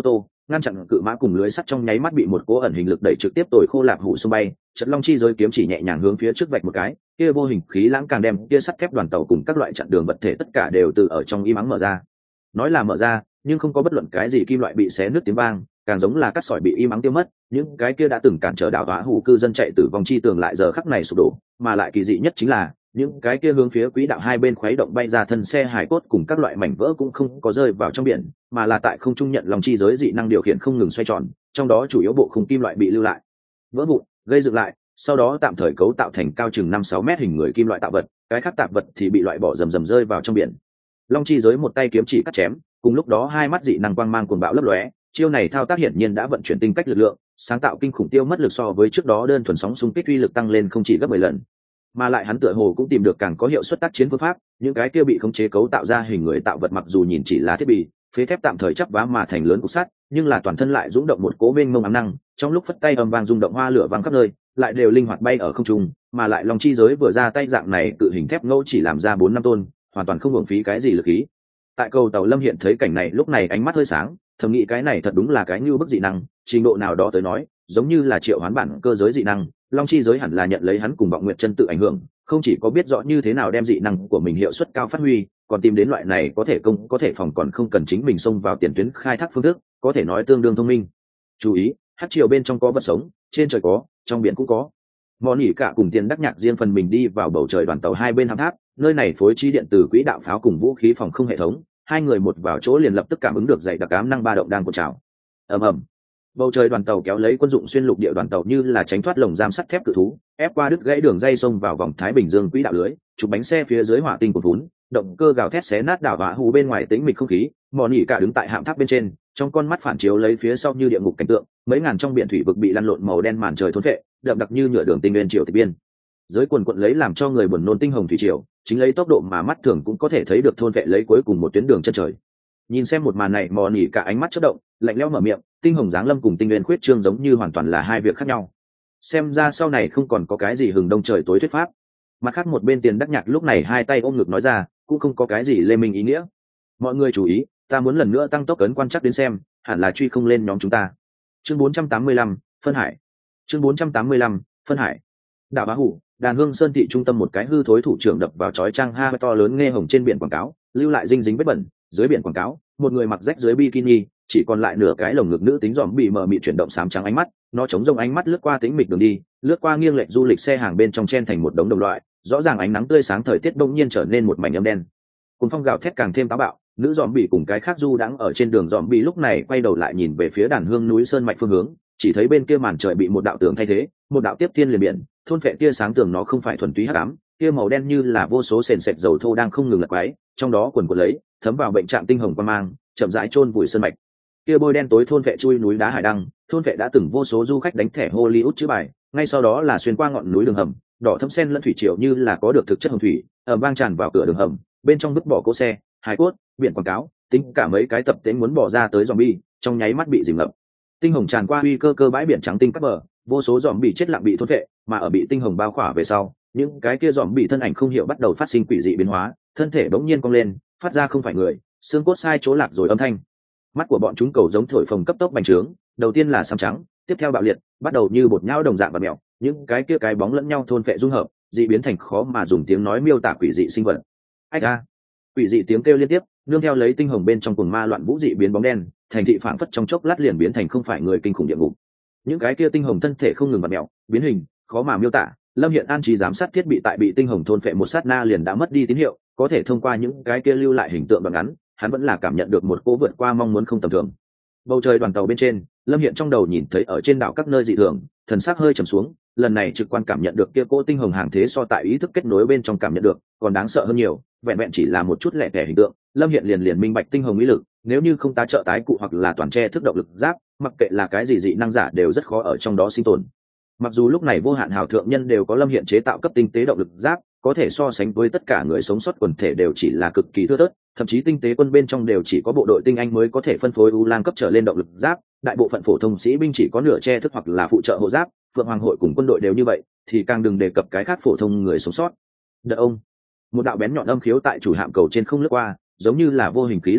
ngăn chặn cự mã cùng lưới sắt trong nháy mắt bị một cỗ ẩn hình lực đẩy trực tiếp tồi khô lạp hủ xung bay. Trận long chi giới kiếm chỉ nhẹ nhàng hướng phía trước vạch một cái, kia vô hình khí lãng càng đem kia sắt thép đoàn tàu cùng các loại chặn đường vật thể tất cả đều từ ở trong im ắng mở ra. Nói là mở ra, nhưng không có bất luận cái gì kim loại bị xé nứt tiếng vang, càng giống là cắt sỏi bị im ắng tiêu mất. Những cái kia đã từng cản trở đảo hóa hủ cư dân chạy từ vòng chi tường lại giờ khắc này sụp đổ, mà lại kỳ dị nhất chính là những cái kia hướng phía quỹ đạo hai bên khuấy động bay ra thân xe hải cốt cùng các loại mảnh vỡ cũng không có rơi vào trong biển, mà là tại không trung nhận lòng chi giới dị năng điều khiển không ngừng xoay tròn, trong đó chủ yếu bộ khung kim loại bị lưu lại, vỡ vụn, gây dựng lại, sau đó tạm thời cấu tạo thành cao chừng năm sáu mét hình người kim loại tạo vật, cái khác tạp vật thì bị loại bỏ rầm rầm rơi vào trong biển. Long chi giới một tay kiếm chỉ cắt chém, cùng lúc đó hai mắt dị năng quang mang cuồng bạo lấp lóe, chiêu này thao tác hiển nhiên đã vận chuyển tinh cách lực lượng, sáng tạo kinh khủng tiêu mất lực so với trước đó đơn thuần sóng xung kích uy lực tăng lên không chỉ gấp mười lần. Mà lại hắn tựa hồ cũng tìm được càng có hiệu suất tác chiến phương pháp, những cái kia bị khống chế cấu tạo ra hình người tạo vật mặc dù nhìn chỉ là thiết bị phế thép tạm thời chắp vá mà thành lớn cục sắt, nhưng là toàn thân lại rung động một cố mênh mông ám năng, trong lúc phất tay âm vang rung động hoa lửa vang khắp nơi, lại đều linh hoạt bay ở không trung, mà lại long chi giới vừa ra tay dạng này cự hình thép ngẫu chỉ làm ra bốn năm tôn, hoàn toàn không hưởng phí cái gì lực khí. Tại cầu tàu Lâm Hiện thấy cảnh này lúc này ánh mắt hơi sáng, thầm nghĩ cái này thật đúng là cái như bức dị năng, trình độ nào đó tới nói, giống như là triệu hoán bản cơ giới dị năng, long chi giới hẳn là nhận lấy hắn cùng vọng nguyệt chân tự ảnh hưởng, không chỉ có biết rõ như thế nào đem dị năng của mình hiệu suất cao phát huy, còn tìm đến loại này có thể công có thể phòng còn không cần chính mình xông vào tiền tuyến khai thác phương thức, có thể nói tương đương thông minh. Chú ý, hát triều bên trong có vật sống, trên trời có, trong biển cũng có. Mòn nhỉ cả cùng tiền đắc nhạc riêng phần mình đi vào bầu trời đoàn tàu hai bên hạm tháp, nơi này phối trí điện từ quỹ đạo pháo cùng vũ khí phòng không hệ thống, hai người một vào chỗ liền lập tức cảm ứng được dày đặc ám năng ba động đang cuộn trào. Ầm ầm. Bầu trời đoàn tàu kéo lấy quân dụng xuyên lục địa đoàn tàu như là tránh thoát lồng giam sắt thép cự thú, ép qua đứt gãy đường dây xông vào vòng Thái Bình Dương quỹ đạo lưới, chụp bánh xe phía dưới hỏa tinh cuồn vốn, động cơ gào thét xé nát đảo vã hù bên ngoài tĩnh mịch không khí. Mòn nhỉ cả đứng tại hạm tháp bên trên, trong con mắt phản chiếu lấy phía sau như địa ngục cảnh tượng, mấy ngàn trong biển thủy vực bị lăn lộn màu đen màn trời thốn phệ, đậm đặc như nhựa đường tinh nguyên triều tịch biên. Giới quần quận lấy làm cho người buồn nôn tinh hồng thủy triều, chính lấy tốc độ mà mắt thường cũng có thể thấy được thôn vệ lấy cuối cùng một tuyến đường chân trời. Nhìn xem một màn này, Mòn nhỉ cả ánh mắt chớp động, lạnh lẽo mở miệng, tinh hồng giáng lâm cùng tinh nguyên khuyết trương giống như hoàn toàn là hai việc khác nhau. Xem ra sau này không còn có cái gì hừng đông trời tối thuyết pháp. Mặt khác một bên tiền đắc nhạc lúc này hai tay ôm ngực nói ra, cũng không có cái gì lê minh ý nghĩa. Mọi người chú ý, ta muốn lần nữa tăng tốc ấn quan chắc đến xem, hẳn là truy không lên nhóm chúng ta. Chương bốn trăm tám mươi lăm, phân hải. Chương bốn trăm tám mươi lăm, phân hải. Đảo Bá Hủ, Đàn Hương Sơn thị trung tâm một cái hư thối thủ trưởng đập vào chói trang ha to lớn nghe hồng trên biển quảng cáo, lưu lại dinh dính vết bẩn. Dưới biển quảng cáo, một người mặc rách dưới bikini, chỉ còn lại nửa cái lồng ngực nữ tính dòm bị mờ mịt chuyển động xám trắng ánh mắt, nó chống rông ánh mắt lướt qua tĩnh mịch đường đi, lướt qua nghiêng lệch du lịch xe hàng bên trong chen thành một đống đồng loại, rõ ràng ánh nắng tươi sáng thời tiết bỗng nhiên trở nên một mảnh âm đen. Cùng phong gào thét càng thêm táo bạo, nữ dòm bị cùng cái khác du đãng ở trên đường dòm bị lúc này quay đầu lại nhìn về phía Đàn Hương núi sơn mạch phương hướng, chỉ thấy bên kia màn trời bị một đạo tường thay thế, một đạo tiếp thiên liền biển, thôn phệ tia sáng tường nó không phải thuần túy hắc ám, tia màu đen như là vô số sền sệt dầu thô đang không ngừng lật quái, trong đó quần quần lấy, thấm vào bệnh trạng tinh hồng quan mang, chậm rãi chôn vùi sơn mạch. Kia bôi đen tối thôn vệ chui núi đá hải đăng, thôn vệ đã từng vô số du khách đánh thẻ Hollywood chữ bài, ngay sau đó là xuyên qua ngọn núi đường hầm, đỏ thâm sen lẫn thủy triều như là có được thực chất hồng thủy, ầm vang tràn vào cửa đường hầm, bên trong vứt bỏ cỗ xe, hải cốt, biển quảng cáo, tính cả mấy cái tập tính muốn bỏ ra tới zombie, trong nháy mắt bị dìm ngập. Tinh hồng tràn qua uy cơ cơ bãi biển trắng tinh cắt bờ, vô số zombie chết lặng bị thôn vệ, mà ở bị tinh hồng bao khỏa về sau, những cái kia zombie thân ảnh không hiểu bắt đầu phát sinh quỷ dị biến hóa, thân thể bỗng nhiên cong lên, phát ra không phải người, xương cốt sai chỗ lạc rồi âm thanh. Mắt của bọn chúng cầu giống thổi phồng cấp tốc bành trướng, đầu tiên là xám trắng, tiếp theo bạo liệt, bắt đầu như bột nhão đồng dạng và mèo, những cái kia cái bóng lẫn nhau thôn phệ dung hợp, dị biến thành khó mà dùng tiếng nói miêu tả quỷ dị sinh vật. Ách a! Quỷ dị tiếng kêu liên tiếp, nương theo lấy tinh hồng bên trong cuồng ma loạn vũ dị biến bóng đen, thành thị phảng phất trong chốc lát liền biến thành không phải người kinh khủng địa ngục. Những cái kia tinh hồng thân thể không ngừng vặn mèo, biến hình, khó mà miêu tả. Lâm Hiện an trí giám sát thiết bị tại bị tinh hồng thôn phệ một sát na liền đã mất đi tín hiệu, có thể thông qua những cái kia lưu lại hình tượng đoạn ngắn, hắn vẫn là cảm nhận được một cố vượt qua mong muốn không tầm thường. Bầu trời đoàn tàu bên trên, Lâm Hiện trong đầu nhìn thấy ở trên đảo các nơi dị thường, thần sắc hơi trầm xuống, lần này trực quan cảm nhận được kia cố tinh hồng hàng thế so tại ý thức kết nối bên trong cảm nhận được, còn đáng sợ hơn nhiều, vẹn vẹn chỉ là một chút lẻ tẻ hình tượng, Lâm Hiện liền liền minh bạch tinh hồng ý lực, nếu như không tá trợ tái cụ hoặc là toàn che thức động lực giáp, mặc kệ là cái gì dị năng giả đều rất khó ở trong đó sinh tồn. Mặc dù lúc này vô hạn hào thượng nhân đều có Lâm Hiện chế tạo cấp tinh tế động lực giáp, có thể so sánh với tất cả người sống sót quần thể đều chỉ là cực kỳ thưa thớt, thậm chí tinh tế quân bên trong đều chỉ có bộ đội tinh anh mới có thể phân phối u lang cấp trở lên động lực giáp, đại bộ phận phổ thông sĩ binh chỉ có nửa che thức hoặc là phụ trợ hộ giáp, Phượng Hoàng hội cùng quân đội đều như vậy, thì càng đừng đề cập cái khác phổ thông người sống sót. Đợi ông, một đạo bén nhọn âm khiếu tại chủ hạm cầu trên không lướt qua, giống như là vô hình khí lãng mặt,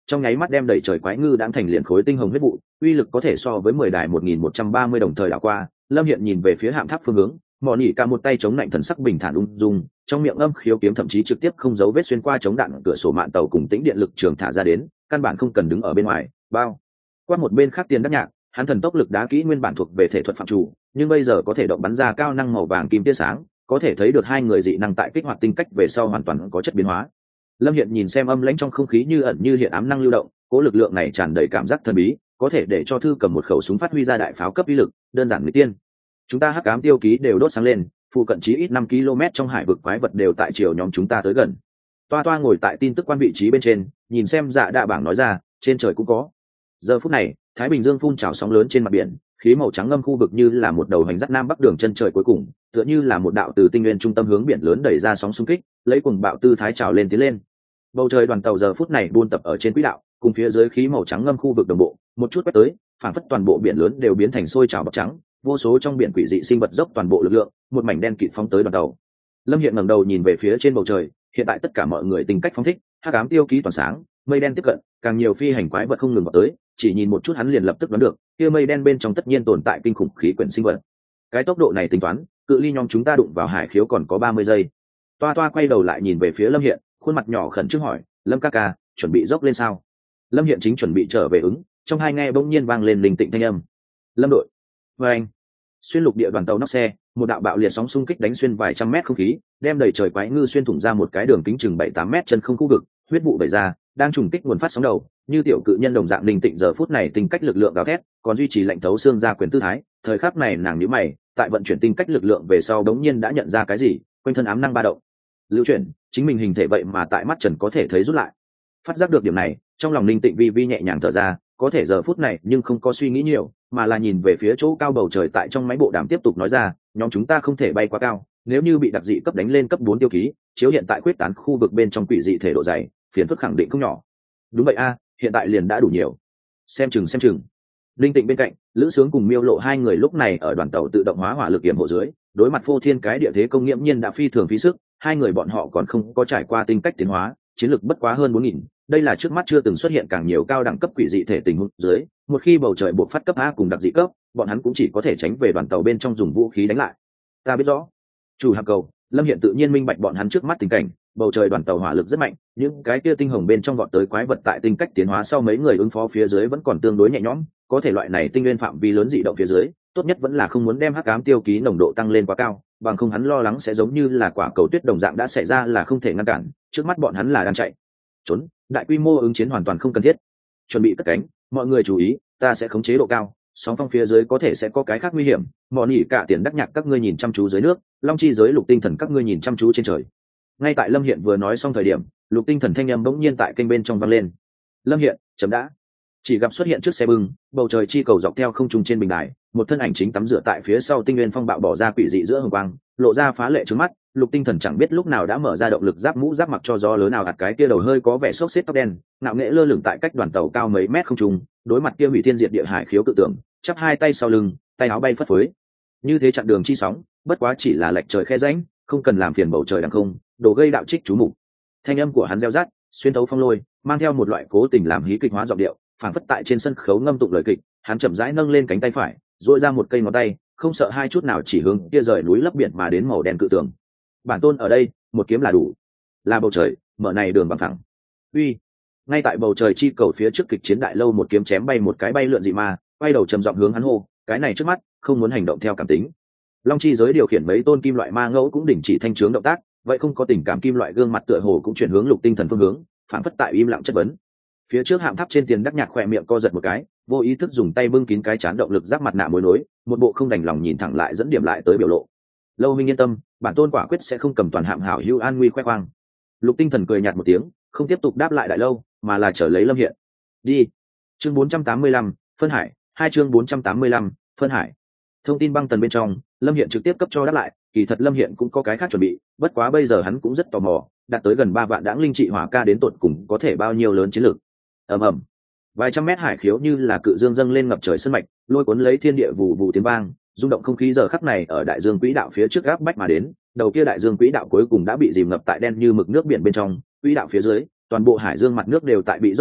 trong nháy mắt đem đẩy trời quái ngư đãng thành liền khối tinh hồng huyết vụ, uy lực có thể so với mười đài một nghìn một trăm ba mươi đồng thời đảo qua. Lâm Hiện nhìn về phía hạm tháp phương hướng, mỏ nỉ cả một tay chống lạnh thần sắc bình thản ung dung, trong miệng âm khiếu kiếm thậm chí trực tiếp không giấu vết xuyên qua chống đạn cửa sổ mạn tàu cùng tĩnh điện lực trường thả ra đến, căn bản không cần đứng ở bên ngoài. Bao qua một bên khác tiền đắc nhạc, hắn thần tốc lực đá kỹ nguyên bản thuộc về thể thuật phạm chủ, nhưng bây giờ có thể động bắn ra cao năng màu vàng kim tia sáng, có thể thấy được hai người dị năng tại kích hoạt tinh cách về sau hoàn toàn có chất biến hóa. Lâm Hiện nhìn xem âm lãnh trong không khí như ẩn như hiện ám năng lưu động, cố lực lượng này tràn đầy cảm giác thần bí, có thể để cho thư cầm một khẩu súng phát huy ra đại pháo cấp uy lực, đơn giản người tiên. Chúng ta hắc ám tiêu ký đều đốt sáng lên, phụ cận chí ít năm ki lô mét trong hải vực quái vật đều tại chiều nhóm chúng ta tới gần. Toa Toa ngồi tại tin tức quan vị trí bên trên, nhìn xem dạ đạ bảng nói ra, trên trời cũng có. Giờ phút này, Thái Bình Dương phun trào sóng lớn trên mặt biển, khí màu trắng ngâm khu vực như là một đầu hành dắt nam bắc đường chân trời cuối cùng, tựa như là một đạo từ tinh nguyên trung tâm hướng biển lớn đẩy ra sóng xung kích, lấy cuồng bạo tư thái trào lên tiến lên. Bầu trời đoàn tàu giờ phút này buôn tập ở trên quỹ đạo, cùng phía dưới khí màu trắng ngâm khu vực đồng bộ, một chút quét tới, phản phất toàn bộ biển lớn đều biến thành sôi trào bọt trắng, vô số trong biển quỷ dị sinh vật dốc toàn bộ lực lượng, một mảnh đen kịt phóng tới đoàn tàu. Lâm Hiện ngẩng đầu nhìn về phía trên bầu trời, hiện tại tất cả mọi người tình cách phóng thích, hắc ám tiêu ký toàn sáng, mây đen tiếp cận, càng nhiều phi hành quái vật không ngừng vào tới, chỉ nhìn một chút hắn liền lập tức đoán được, kia mây đen bên trong tất nhiên tồn tại kinh khủng khí quyển sinh vật. Cái tốc độ này tính toán, cự ly nhóm chúng ta đụng vào hải khiếu còn có ba mươi giây. Toa Toa quay đầu lại nhìn về phía Lâm Hiện, khuôn mặt nhỏ khẩn trương hỏi, Lâm ca ca, chuẩn bị dốc lên sao? Lâm Hiện chính chuẩn bị trở về ứng, trong hai nghe bỗng nhiên vang lên linh tịnh thanh âm. Lâm đội. Và anh. Xuyên lục địa đoàn tàu nóc xe, một đạo bạo liệt sóng xung kích đánh xuyên vài trăm mét không khí, đem đầy trời quái ngư xuyên thủng ra một cái đường kính chừng bảy tám mét chân không khu vực, huyết vụ bày ra, đang trùng kích nguồn phát sóng đầu, như tiểu cự nhân đồng dạng linh tịnh giờ phút này tinh cách lực lượng gào thét, còn duy trì lệnh thấu xương ra quyền tư thái, thời khắc này nàng nhíu mày, tại vận chuyển tinh cách lực lượng về sau đống nhiên đã nhận ra cái gì, quanh thân ám năng ba động. Lưu chuyển, chính mình hình thể vậy mà tại mắt trần có thể thấy rút lại. Phát giác được điểm này, trong lòng linh tịnh vi vi nhẹ nhàng thở ra, có thể giờ phút này nhưng không có suy nghĩ nhiều, mà là nhìn về phía chỗ cao bầu trời tại trong máy bộ đàm tiếp tục nói ra, nhóm chúng ta không thể bay quá cao, nếu như bị đặc dị cấp đánh lên cấp bốn tiêu ký, chiếu hiện tại quyết tán khu vực bên trong quỷ dị thể độ dày, phiền phức khẳng định không nhỏ. Đúng vậy a, hiện tại liền đã đủ nhiều. Xem chừng xem chừng. Linh tịnh bên cạnh, Lữ Sướng cùng Miêu Lộ hai người lúc này ở đoàn tàu tự động hóa hỏa lực kiểm hộ dưới, đối mặt phô thiên cái địa thế công nghiễm nhiên đã phi thường phí sức, hai người bọn họ còn không có trải qua tinh cách tiến hóa, chiến lực bất quá hơn bốn nghìn, đây là trước mắt chưa từng xuất hiện càng nhiều cao đẳng cấp quỷ dị thể tình huống dưới, một khi bầu trời buộc phát cấp A cùng đặc dị cấp, bọn hắn cũng chỉ có thể tránh về đoàn tàu bên trong dùng vũ khí đánh lại. Ta biết rõ. Chủ hạm cầu, Lâm Hiện tự nhiên minh bạch bọn hắn trước mắt tình cảnh, bầu trời đoàn tàu hỏa lực rất mạnh, những cái kia tinh hồng bên trong vọt tới quái vật tại tinh cách tiến hóa sau mấy người ứng phó phía dưới vẫn còn tương đối nhẹ nhõm, có thể loại này tinh nguyên phạm vi lớn dị động phía dưới, tốt nhất vẫn là không muốn đem hắc ám tiêu ký nồng độ tăng lên quá cao, bằng không hắn lo lắng sẽ giống như là quả cầu tuyết đồng dạng đã xảy ra là không thể ngăn cản, trước mắt bọn hắn là đang chạy trốn, đại quy mô ứng chiến hoàn toàn không cần thiết. Chuẩn bị cất cánh, mọi người chú ý, ta sẽ khống chế độ cao, sóng phong phía dưới có thể sẽ có cái khác nguy hiểm, mỏ nỉ cả tiền đắc nhạc các ngươi nhìn chăm chú dưới nước, long chi giới lục tinh thần các ngươi nhìn chăm chú trên trời. Ngay tại Lâm Hiện vừa nói xong thời điểm, lục tinh thần thanh âm bỗng nhiên tại kênh bên trong vang lên. Lâm Hiện, chấm đã. Chỉ gặp xuất hiện trước xe bưng, bầu trời chi cầu dọc theo không trung trên bình đài, một thân ảnh chính tắm rửa tại phía sau tinh nguyên phong bạo bỏ ra quỷ dị giữa hồng quang, lộ ra phá lệ trước mắt. Lục tinh thần chẳng biết lúc nào đã mở ra động lực giáp mũ giáp mặc cho gió lớn nào hạt cái kia đầu hơi có vẻ xốc xếp tóc đen, ngạo nghễ lơ lửng tại cách đoàn tàu cao mấy mét không trung, đối mặt kia hủy thiên diệt địa hải khiếu cự tượng, chắp hai tay sau lưng, tay áo bay phất phới. Như thế chặn đường chi sóng, bất quá chỉ là lệch trời khe rãnh, không cần làm phiền bầu trời đằng không, đồ gây đạo trích chú mục. Thanh âm của hắn reo rát, xuyên thấu phong lôi, mang theo một loại cố tình làm hí kịch hóa giọng điệu, phảng phất tại trên sân khấu ngâm tụng lời kịch. Hắn chậm rãi nâng lên cánh tay phải, duỗi ra một cây ngón tay, không sợ hai chút nào chỉ hướng kia rời núi lấp biển mà đến màu đen cự tường. Bản tôn ở đây, một kiếm là đủ. Là bầu trời, mở này đường bằng thẳng. Uy! Ngay tại bầu trời chi cầu phía trước kịch chiến đại lâu, một kiếm chém bay một cái bay lượn dị ma, quay đầu trầm giọng hướng hắn hô, cái này trước mắt, không muốn hành động theo cảm tính. Long chi giới điều khiển mấy tôn kim loại ma ngẫu cũng đình chỉ thanh trướng động tác, vậy không có tình cảm kim loại gương mặt tựa hồ cũng chuyển hướng lục tinh thần phương hướng, phản phất tại im lặng chất vấn. Phía trước hạm tháp trên tiền đắc nhạc khỏe miệng co giật một cái, vô ý thức dùng tay bưng kín cái chán động lực giáp mặt nạ mối nối, một bộ không đành lòng nhìn thẳng lại dẫn điểm lại tới biểu lộ. Lâu minh yên tâm, bản tôn quả quyết sẽ không cầm toàn hạm hảo hữu an nguy khoe khoang. Lục tinh thần cười nhạt một tiếng, không tiếp tục đáp lại đại lâu, mà là trở lấy Lâm Hiện. Đi. Chương bốn trăm tám mươi lăm, phân hải, hai chương bốn trăm tám mươi lăm, phân hải. Thông tin băng tần bên trong, Lâm Hiện trực tiếp cấp cho đáp lại, kỳ thật Lâm Hiện cũng có cái khác chuẩn bị, bất quá bây giờ hắn cũng rất tò mò, đạt tới gần ba vạn đãng linh trị hỏa ca đến tột cùng có thể bao nhiêu lớn chiến lược. Ầm ầm. Vài trăm mét hải khiếu như là cự dương dâng lên ngập trời sân mạch, lôi cuốn lấy thiên địa vù vù tiếng vang, rung động không khí giờ khắc này ở đại dương quỹ đạo phía trước gáp bách mà đến, đầu kia đại dương quỹ đạo cuối cùng đã bị dìm ngập tại đen như mực nước biển bên trong, quỹ đạo phía dưới, toàn bộ hải dương mặt nước đều tại bị dốc lên,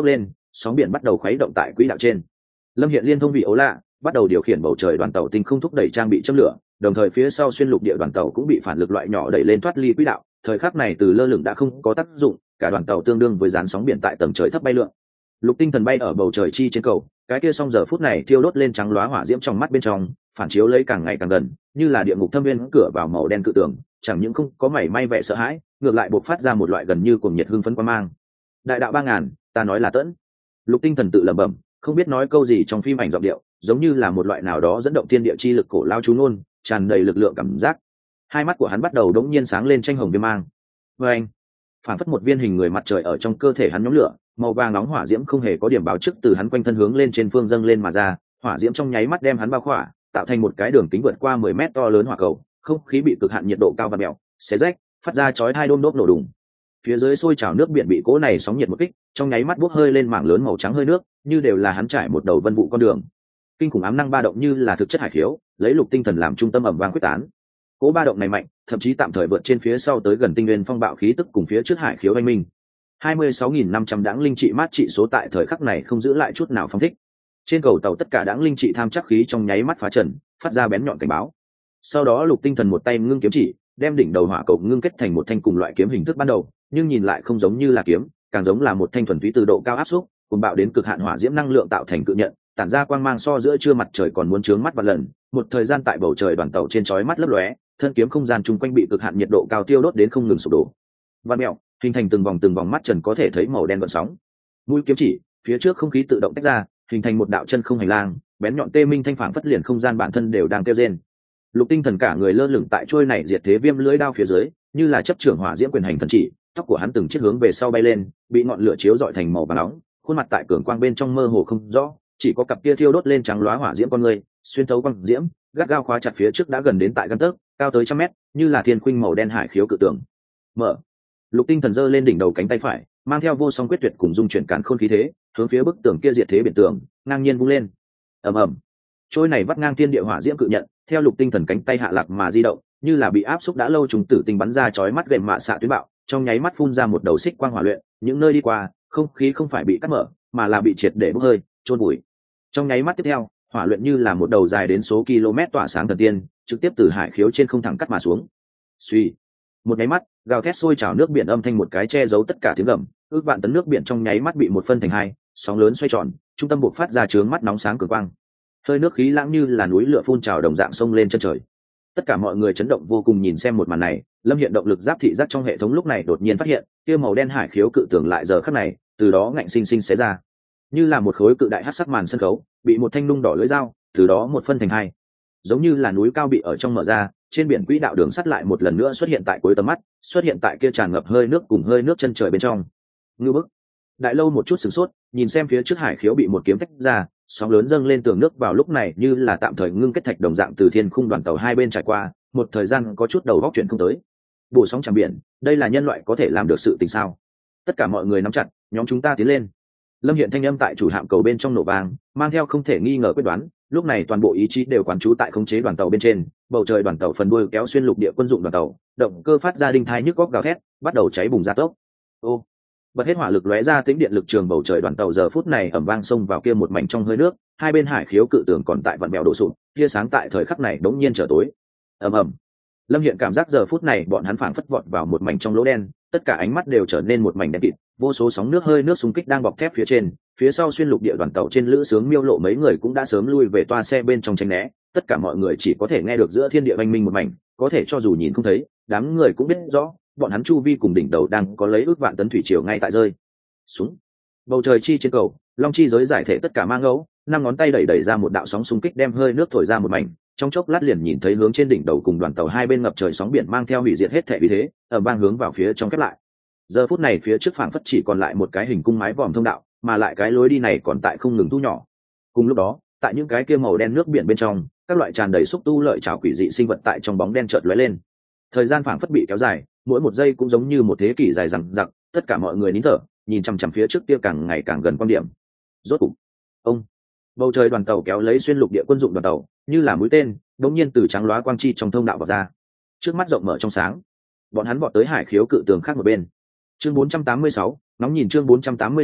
sóng biển bắt đầu khuấy động tại quỹ đạo trên. Lâm Hiện liên thông vị ố lạ, bắt đầu điều khiển bầu trời đoàn tàu tinh không thúc đẩy trang bị châm lửa, đồng thời phía sau xuyên lục địa đoàn tàu cũng bị phản lực loại nhỏ đẩy lên thoát ly quỹ đạo. Thời khắc này từ lơ lửng đã không có tác dụng, cả đoàn tàu tương đương với dán sóng biển tại tầng trời thấp bay lượn. Lục Tinh Thần bay ở bầu trời chi trên cầu, cái kia song giờ phút này thiêu đốt lên trắng lóa hỏa diễm trong mắt bên trong, phản chiếu lấy càng ngày càng gần, như là địa ngục thâm viên cửa vào màu đen cự tường, chẳng những không có mảy may vẻ sợ hãi, ngược lại bộc phát ra một loại gần như cuồng nhiệt hưng phấn quan mang. Đại đạo ba ngàn, ta nói là tẫn. Lục Tinh Thần tự lẩm bẩm, không biết nói câu gì trong phim ảnh giọng điệu, giống như là một loại nào đó dẫn động thiên địa chi lực cổ lao chú ngôn, tràn đầy lực lượng cảm giác. Hai mắt của hắn bắt đầu đống nhiên sáng lên tranh hồng viêm mang. Và anh, phản phất một viên hình người mặt trời ở trong cơ thể hắn nhóm lửa, màu vàng nóng hỏa diễm không hề có điểm báo trước từ hắn quanh thân hướng lên trên phương dâng lên mà ra, hỏa diễm trong nháy mắt đem hắn bao khỏa, tạo thành một cái đường kính vượt qua mười mét to lớn hỏa cầu, không khí bị cực hạn nhiệt độ cao và mèo, xé rách, phát ra chói hai đôm đốp nổ đùng. Phía dưới sôi trào nước biển bị cỗ này sóng nhiệt một kích, trong nháy mắt bốc hơi lên mảng lớn màu trắng hơi nước, như đều là hắn trải một đầu vân vụ con đường. Kinh khủng ám năng ba động như là thực chất hải khiếu, lấy Lục Tinh Thần làm trung tâm ầm vang quyết tán. Cỗ ba động này mạnh, thậm chí tạm thời vượt trên phía sau tới gần tinh nguyên phong bạo khí tức cùng phía trước hải khiếu anh minh. hai mươi sáu nghìn năm trăm đãng linh trị mát trị số tại thời khắc này không giữ lại chút nào phóng thích. Trên cầu tàu tất cả đãng linh trị tham chắc khí trong nháy mắt phá trần, phát ra bén nhọn cảnh báo. Sau đó Lục Tinh Thần một tay ngưng kiếm chỉ, đem đỉnh đầu hỏa cầu ngưng kết thành một thanh cùng loại kiếm hình thức ban đầu, nhưng nhìn lại không giống như là kiếm, càng giống là một thanh thuần túy từ độ cao áp xúc, cùng bạo đến cực hạn hỏa diễm năng lượng tạo thành cự nhận, tản ra quang mang so giữa trưa mặt trời còn muốn chướng mắt vạn lần. Một thời gian tại bầu trời đoàn tàu trên chói mắt lấp lóe, thân kiếm không gian chung quanh bị cực hạn nhiệt độ cao tiêu đốt đến không ngừng sụp đổ. Vạn mèo, hình thành từng vòng từng vòng mắt trần có thể thấy màu đen gợn sóng. Mũi kiếm chỉ, phía trước không khí tự động tách ra, hình thành một đạo chân không hành lang, bén nhọn tê minh thanh phảng phất liền không gian bản thân đều đang kêu rên. Lục Tinh Thần cả người lơ lửng tại trôi này diệt thế viêm lưỡi đao phía dưới, như là chấp trưởng hỏa diễm quyền hành thần chỉ, tóc của hắn từng chiếc hướng về sau bay lên, bị ngọn lửa chiếu rọi thành màu vàng nóng, khuôn mặt tại cường quang bên trong mơ hồ không rõ, chỉ có cặp kia thiêu đốt lên trắng lóa hỏa diễm con người, xuyên thấu quang diễm, gắt gao khóa chặt phía trước đã gần đến tại gan tấc, cao tới trăm mét, như là thiên khuynh màu đen hải khiếu cự tường. Mở. Lục Tinh Thần giơ lên đỉnh đầu cánh tay phải, mang theo vô song quyết tuyệt cùng dung chuyển càn khôn khí thế, hướng phía bức tường kia diệt thế biển tường, ngang nhiên vung lên. Ầm ầm. Trôi này vắt ngang thiên địa hỏa diễm cự nhận, theo Lục Tinh Thần cánh tay hạ lạc mà di động, như là bị áp xúc đã lâu trùng tử tinh bắn ra chói mắt gệm mạ xạ tuyến bạo, trong nháy mắt phun ra một đầu xích quang hỏa luyện, những nơi đi qua, không khí không phải bị cắt mở, mà là bị triệt để bốc hơi, chôn bụi. Trong nháy mắt tiếp theo, hỏa luyện như là một đầu dài đến số km tỏa sáng thần tiên, trực tiếp từ hải khiếu trên không thẳng cắt mà xuống. Suy, một nháy mắt, gào thét sôi trào nước biển âm thanh một cái che giấu tất cả tiếng gầm, ước vạn tấn nước biển trong nháy mắt bị một phân thành hai, sóng lớn xoay tròn, trung tâm buộc phát ra chướng mắt nóng sáng cường quang. Hơi nước khí lãng như là núi lửa phun trào đồng dạng sông lên chân trời. Tất cả mọi người chấn động vô cùng nhìn xem một màn này. Lâm Hiện động lực giáp thị giác trong hệ thống lúc này đột nhiên phát hiện, kia màu đen hải khiếu cự tường lại giờ khắc này, từ đó ngạnh sinh sinh xé ra, như là một khối cự đại hắc sắc màn sân khấu, bị một thanh nung đỏ lưỡi dao, từ đó một phân thành hai. Giống như là núi cao bị ở trong mở ra, trên biển quỹ đạo đường sắt lại một lần nữa xuất hiện tại cuối tầm mắt, xuất hiện tại kia tràn ngập hơi nước cùng hơi nước chân trời bên trong. Ngưu bức. Đại Lâu một chút sửng sốt, nhìn xem phía trước hải khiếu bị một kiếm tách ra, sóng lớn dâng lên tường nước vào lúc này như là tạm thời ngưng kết thạch đồng dạng từ thiên khung đoàn tàu hai bên trải qua, một thời gian có chút đầu góc chuyện không tới. Bổ sóng tràn biển, đây là nhân loại có thể làm được sự tình sao? Tất cả mọi người nắm chặt, nhóm chúng ta tiến lên. Lâm Hiện thanh âm tại chủ hạm cầu bên trong nổ vang, mang theo không thể nghi ngờ quyết đoán, lúc này toàn bộ ý chí đều quán trú tại khống chế đoàn tàu bên trên, bầu trời đoàn tàu phần đuôi kéo xuyên lục địa quân dụng đoàn tàu, động cơ phát ra đinh thai nhức góc gào thét, bắt đầu cháy bùng ra tốc. Ô, bật hết hỏa lực lóe ra tĩnh điện lực trường bầu trời đoàn tàu giờ phút này ầm vang xông vào kia một mảnh trong hơi nước, hai bên hải khiếu cự tường còn tại vặn bèo đổ sụp, tia sáng tại thời khắc này đống nhiên trở tối. Ầm ầm. Lâm Hiện cảm giác giờ phút này bọn hắn phảng phất vọt vào một mảnh trong lỗ đen, tất cả ánh mắt đều trở nên một mảnh đen kịt, vô số sóng nước hơi nước xung kích đang bọc thép phía trên, phía sau xuyên lục địa đoàn tàu trên lữ sướng miêu lộ mấy người cũng đã sớm lui về toa xe bên trong tránh né, tất cả mọi người chỉ có thể nghe được giữa thiên địa vang minh một mảnh, có thể cho dù nhìn không thấy, đám người cũng biết rõ, bọn hắn chu vi cùng đỉnh đầu đang có lấy ước vạn tấn thủy triều ngay tại rơi xuống. Bầu trời chi trên cầu, long chi giới giải thể tất cả mang ngẫu, năm ngón tay đẩy đẩy ra một đạo sóng xung kích đem hơi nước thổi ra một mảnh, trong chốc lát liền nhìn thấy hướng trên đỉnh đầu cùng đoàn tàu hai bên ngập trời sóng biển mang theo hủy diệt hết thể vì thế, ở bang hướng vào phía trong khép lại. Giờ phút này phía trước phảng phất chỉ còn lại một cái hình cung mái vòm thông đạo, mà lại cái lối đi này còn tại không ngừng thu nhỏ. Cùng lúc đó, tại những cái kia màu đen nước biển bên trong, các loại tràn đầy xúc tu lợi trảo quỷ dị sinh vật tại trong bóng đen chợt lóe lên. Thời gian phảng phất bị kéo dài, mỗi một giây cũng giống như một thế kỷ dài dằng dặc, tất cả mọi người nín thở, nhìn chằm chằm phía trước kia càng ngày càng gần quan điểm. Rốt cục, ông, bầu trời đoàn tàu kéo lấy xuyên lục địa quân dụng đoàn tàu, như là mũi tên, đột nhiên từ trắng lóa quang chi trong thông đạo vào ra. Trước mắt rộng mở trong sáng, bọn hắn vọt tới hải khiếu cự tường khác một bên. Chương bốn trăm tám mươi sáu, nóng nhìn chương bốn trăm tám mươi sáu,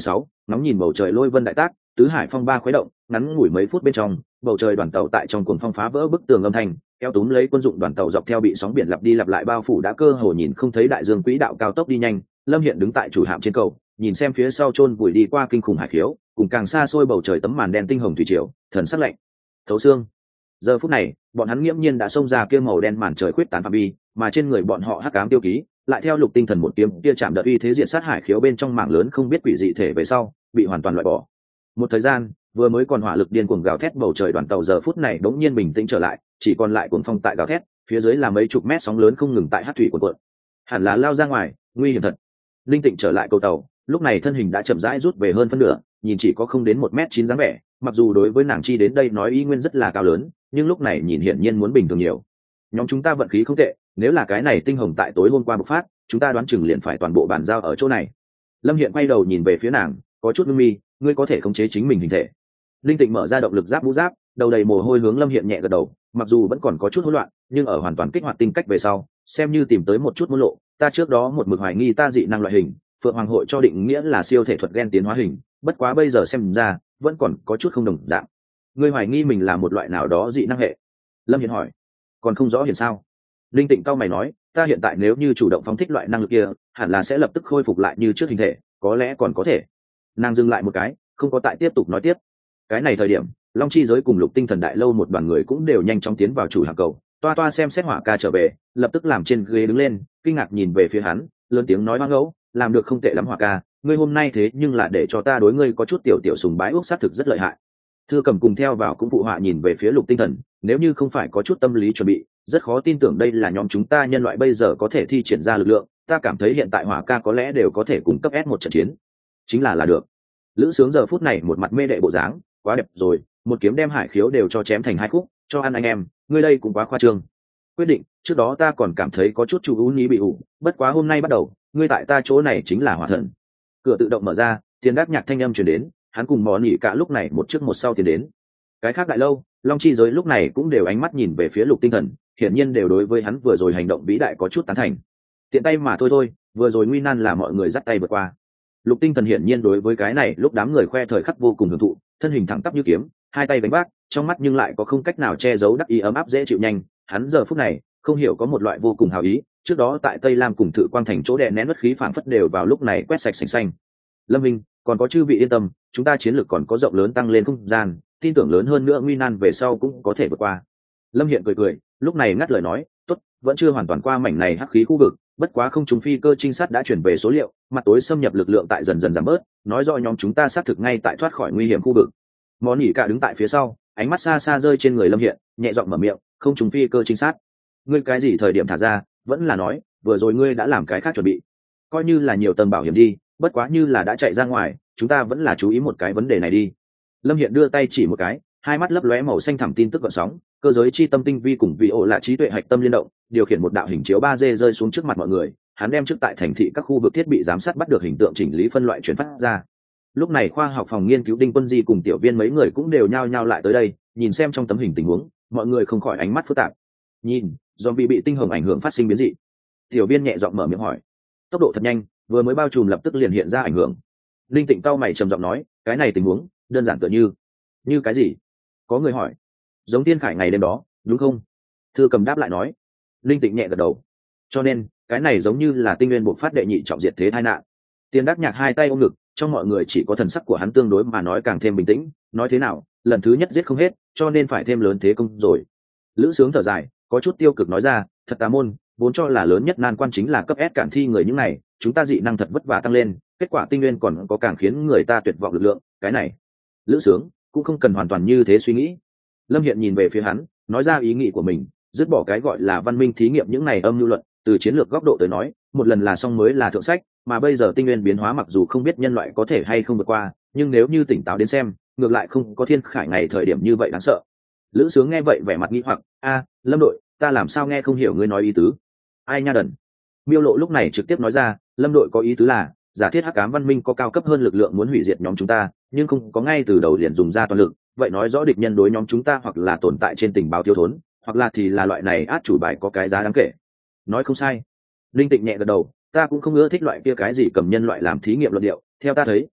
ngóng nhìn bầu trời lôi vân đại tác, tứ hải phong ba khuấy động, ngắn ngủi mấy phút bên trong, bầu trời đoàn tàu tại trong cuồng phong phá vỡ bức tường âm thanh, kéo túm lấy quân dụng đoàn tàu dọc theo bị sóng biển lặp đi lặp lại bao phủ đã cơ hồ nhìn không thấy đại dương quỹ đạo cao tốc đi nhanh. Lâm Hiện đứng tại chủ hạm trên cầu, nhìn xem phía sau chôn vùi đi qua kinh khủng hải khiếu, cùng càng xa xôi bầu trời tấm màn đen tinh hồng thủy triều, thần sắc lạnh thấu xương. Giờ phút này, bọn hắn nghiễm nhiên đã xông ra kia màu đen màn trời khuyết tán phạm vi, mà trên người bọn họ hắc ám tiêu ký, lại theo Lục Tinh Thần một kiếm kia chạm đợt uy thế diện sát hải khiếu bên trong mảng lớn không biết quỷ dị thể về sau, bị hoàn toàn loại bỏ. Một thời gian, vừa mới còn hỏa lực điên cuồng gào thét bầu trời đoàn tàu giờ phút này đống nhiên bình tĩnh trở lại, chỉ còn lại cuồng phong tại gào thét, phía dưới là mấy chục mét sóng lớn không ngừng tại hắc thủy cuộn cuộn. Hẳn là lao ra ngoài, nguy hiểm thật. Linh Tịnh trở lại cầu tàu, lúc này thân hình đã chậm rãi rút về hơn phân nửa, nhìn chỉ có không đến một mét chín dáng vẻ, mặc dù đối với nàng chi đến đây nói ý nguyên rất là cao lớn, nhưng lúc này nhìn hiển nhiên muốn bình thường nhiều. Nhóm chúng ta vận khí không tệ, nếu là cái này tinh hồng tại tối hôm qua bộc phát, chúng ta đoán chừng liền phải toàn bộ bàn giao ở chỗ này. Lâm Hiện quay đầu nhìn về phía nàng, có chút ngưng mi, ngươi có thể khống chế chính mình hình thể. Linh Tịnh mở ra động lực giáp mũ giáp, đầu đầy mồ hôi hướng Lâm Hiện nhẹ gật đầu, mặc dù vẫn còn có chút hỗn loạn, nhưng ở hoàn toàn kích hoạt tinh cách về sau, xem như tìm tới một chút môn lộ. Ta trước đó một mực hoài nghi ta dị năng loại hình, Phượng Hoàng hội cho định nghĩa là siêu thể thuật gen tiến hóa hình, bất quá bây giờ xem ra vẫn còn có chút không đồng dạng. Ngươi hoài nghi mình là một loại nào đó dị năng hệ? Lâm Hiện hỏi. Còn không rõ hiện sao? Linh Tịnh cao mày nói, ta hiện tại nếu như chủ động phóng thích loại năng lực kia, hẳn là sẽ lập tức khôi phục lại như trước hình thể, có lẽ còn có thể. Nàng dừng lại một cái, không có tại tiếp tục nói tiếp. Cái này thời điểm, Long Chi giới cùng Lục Tinh Thần đại lâu một đoàn người cũng đều nhanh chóng tiến vào chủ hạm cầu. Toa Toa xem xét Hỏa Ca trở về, lập tức làm trên ghế đứng lên, kinh ngạc nhìn về phía hắn, lớn tiếng nói hoang ngẫu, làm được không tệ lắm Hỏa Ca, ngươi hôm nay thế nhưng là để cho ta đối ngươi có chút tiểu tiểu sùng bái ước sát thực rất lợi hại. Thư Cầm cùng theo vào cũng phụ họa nhìn về phía Lục Tinh Thần, nếu như không phải có chút tâm lý chuẩn bị, rất khó tin tưởng đây là nhóm chúng ta nhân loại bây giờ có thể thi triển ra lực lượng, ta cảm thấy hiện tại Hỏa Ca có lẽ đều có thể cung cấp ép một trận chiến. Chính là là được. Lữ Sướng giờ phút này một mặt mê đệ bộ dáng, quá đẹp rồi, một kiếm đem hải khiếu đều cho chém thành hai khúc, cho ăn anh em, ngươi đây cũng quá khoa trương. Quyết định, trước đó ta còn cảm thấy có chút chú ú ní bị ủ, bất quá hôm nay bắt đầu, ngươi tại ta chỗ này chính là hỏa thần. Cửa tự động mở ra, Tiền Đáp Nhạc thanh âm truyền đến, hắn cùng Mỏ Nỉ cả lúc này một trước một sau tiến đến. Cái khác đại lâu, Long Chi giới lúc này cũng đều ánh mắt nhìn về phía Lục Tinh Thần, hiển nhiên đều đối với hắn vừa rồi hành động vĩ đại có chút tán thành. Tiện tay mà thôi thôi, vừa rồi nguy nan là mọi người dắt tay vượt qua. Lục Tinh Thần hiển nhiên đối với cái này lúc đám người khoe thời khắc vô cùng hưởng thụ, thân hình thẳng tắp như kiếm, hai tay đánh bác, trong mắt nhưng lại có không cách nào che giấu đắc ý ấm áp dễ chịu nhanh. Hắn giờ phút này không hiểu có một loại vô cùng hào ý, trước đó tại Tây Lam cùng Thự Quang thành chỗ đè nén bất khí phảng phất đều vào lúc này quét sạch sành xanh. Lâm Minh, còn có chư vị yên tâm, chúng ta chiến lược còn có rộng lớn tăng lên không gian, tin tưởng lớn hơn nữa nguy nan về sau cũng có thể vượt qua. Lâm Hiện cười cười, lúc này ngắt lời nói, tốt, vẫn chưa hoàn toàn qua mảnh này hắc khí khu vực, bất quá không trùng phi cơ trinh sát đã chuyển về số liệu, mặt tối xâm nhập lực lượng tại dần dần giảm bớt, nói rõ nhóm chúng ta xác thực ngay tại thoát khỏi nguy hiểm khu vực. Món Nỉ cả đứng tại phía sau, ánh mắt xa xa rơi trên người Lâm Hiện, nhẹ giọng mở miệng, không trùng phi cơ trinh sát. Ngươi cái gì thời điểm thả ra, vẫn là nói, vừa rồi ngươi đã làm cái khác chuẩn bị. Coi như là nhiều tầng bảo hiểm đi, bất quá như là đã chạy ra ngoài, chúng ta vẫn là chú ý một cái vấn đề này đi. Lâm Hiện đưa tay chỉ một cái, hai mắt lấp lóe màu xanh thẳm tin tức gợn sóng, cơ giới chi tâm tinh vi cùng vị ổ là trí tuệ hạch tâm liên động, điều khiển một đạo hình chiếu ba D rơi xuống trước mặt mọi người, hắn đem trước tại thành thị các khu vực thiết bị giám sát bắt được hình tượng chỉnh lý phân loại chuyển phát ra. Lúc này khoa học phòng nghiên cứu Đinh Quân Di cùng tiểu viên mấy người cũng đều nhao nhao lại tới đây, nhìn xem trong tấm hình tình huống, mọi người không khỏi ánh mắt phức tạp. Nhìn, zombie bị tinh hồng ảnh hưởng phát sinh biến dị. Tiểu viên nhẹ giọng mở miệng hỏi. Tốc độ thật nhanh, vừa mới bao trùm lập tức liền hiện ra ảnh hưởng. Linh Tịnh cao mày trầm giọng nói, cái này tình huống đơn giản tựa như như cái gì? Có người hỏi. Giống Tiên Khải ngày đêm đó, đúng không? Thư Cầm đáp lại nói. Linh Tịnh nhẹ gật đầu. Cho nên cái này giống như là tinh nguyên bộc phát đệ nhị trọng diệt thế tai nạn. Tiền Đáp Nhạc hai tay ôm ngực, trong mọi người chỉ có thần sắc của hắn tương đối mà nói càng thêm bình tĩnh. Nói thế nào, lần thứ nhất giết không hết, cho nên phải thêm lớn thế công rồi. Lữ Sướng thở dài, có chút tiêu cực nói ra, thật tà môn, vốn cho là lớn nhất nan quan chính là cấp S cản thi người những này, chúng ta dị năng thật vất vả tăng lên, kết quả tinh nguyên còn có càng khiến người ta tuyệt vọng lực lượng, cái này. Lữ Sướng cũng không cần hoàn toàn như thế suy nghĩ. Lâm Hiện nhìn về phía hắn, nói ra ý nghĩ của mình, dứt bỏ cái gọi là văn minh thí nghiệm những này âm mưu luận, từ chiến lược góc độ tới nói, một lần là xong mới là thượng sách, mà bây giờ tinh nguyên biến hóa mặc dù không biết nhân loại có thể hay không vượt qua, nhưng nếu như tỉnh táo đến xem, ngược lại không có Thiên Khải ngày thời điểm như vậy đáng sợ. Lữ Sướng nghe vậy vẻ mặt nghi hoặc, a, Lâm đội, ta làm sao nghe không hiểu ngươi nói ý tứ? Ai nha đần. Miêu Lộ lúc này trực tiếp nói ra, Lâm đội có ý tứ là, giả thiết hắc ám văn minh có cao cấp hơn lực lượng muốn hủy diệt nhóm chúng ta, nhưng không có ngay từ đầu liền dùng ra toàn lực, vậy nói rõ địch nhân đối nhóm chúng ta hoặc là tồn tại trên tình báo thiếu thốn, hoặc là thì là loại này át chủ bài có cái giá đáng kể. Nói không sai. Linh Tịnh nhẹ gật đầu, ta cũng không ưa thích loại kia cái gì cầm nhân loại làm thí nghiệm luận điệu, theo ta thấy,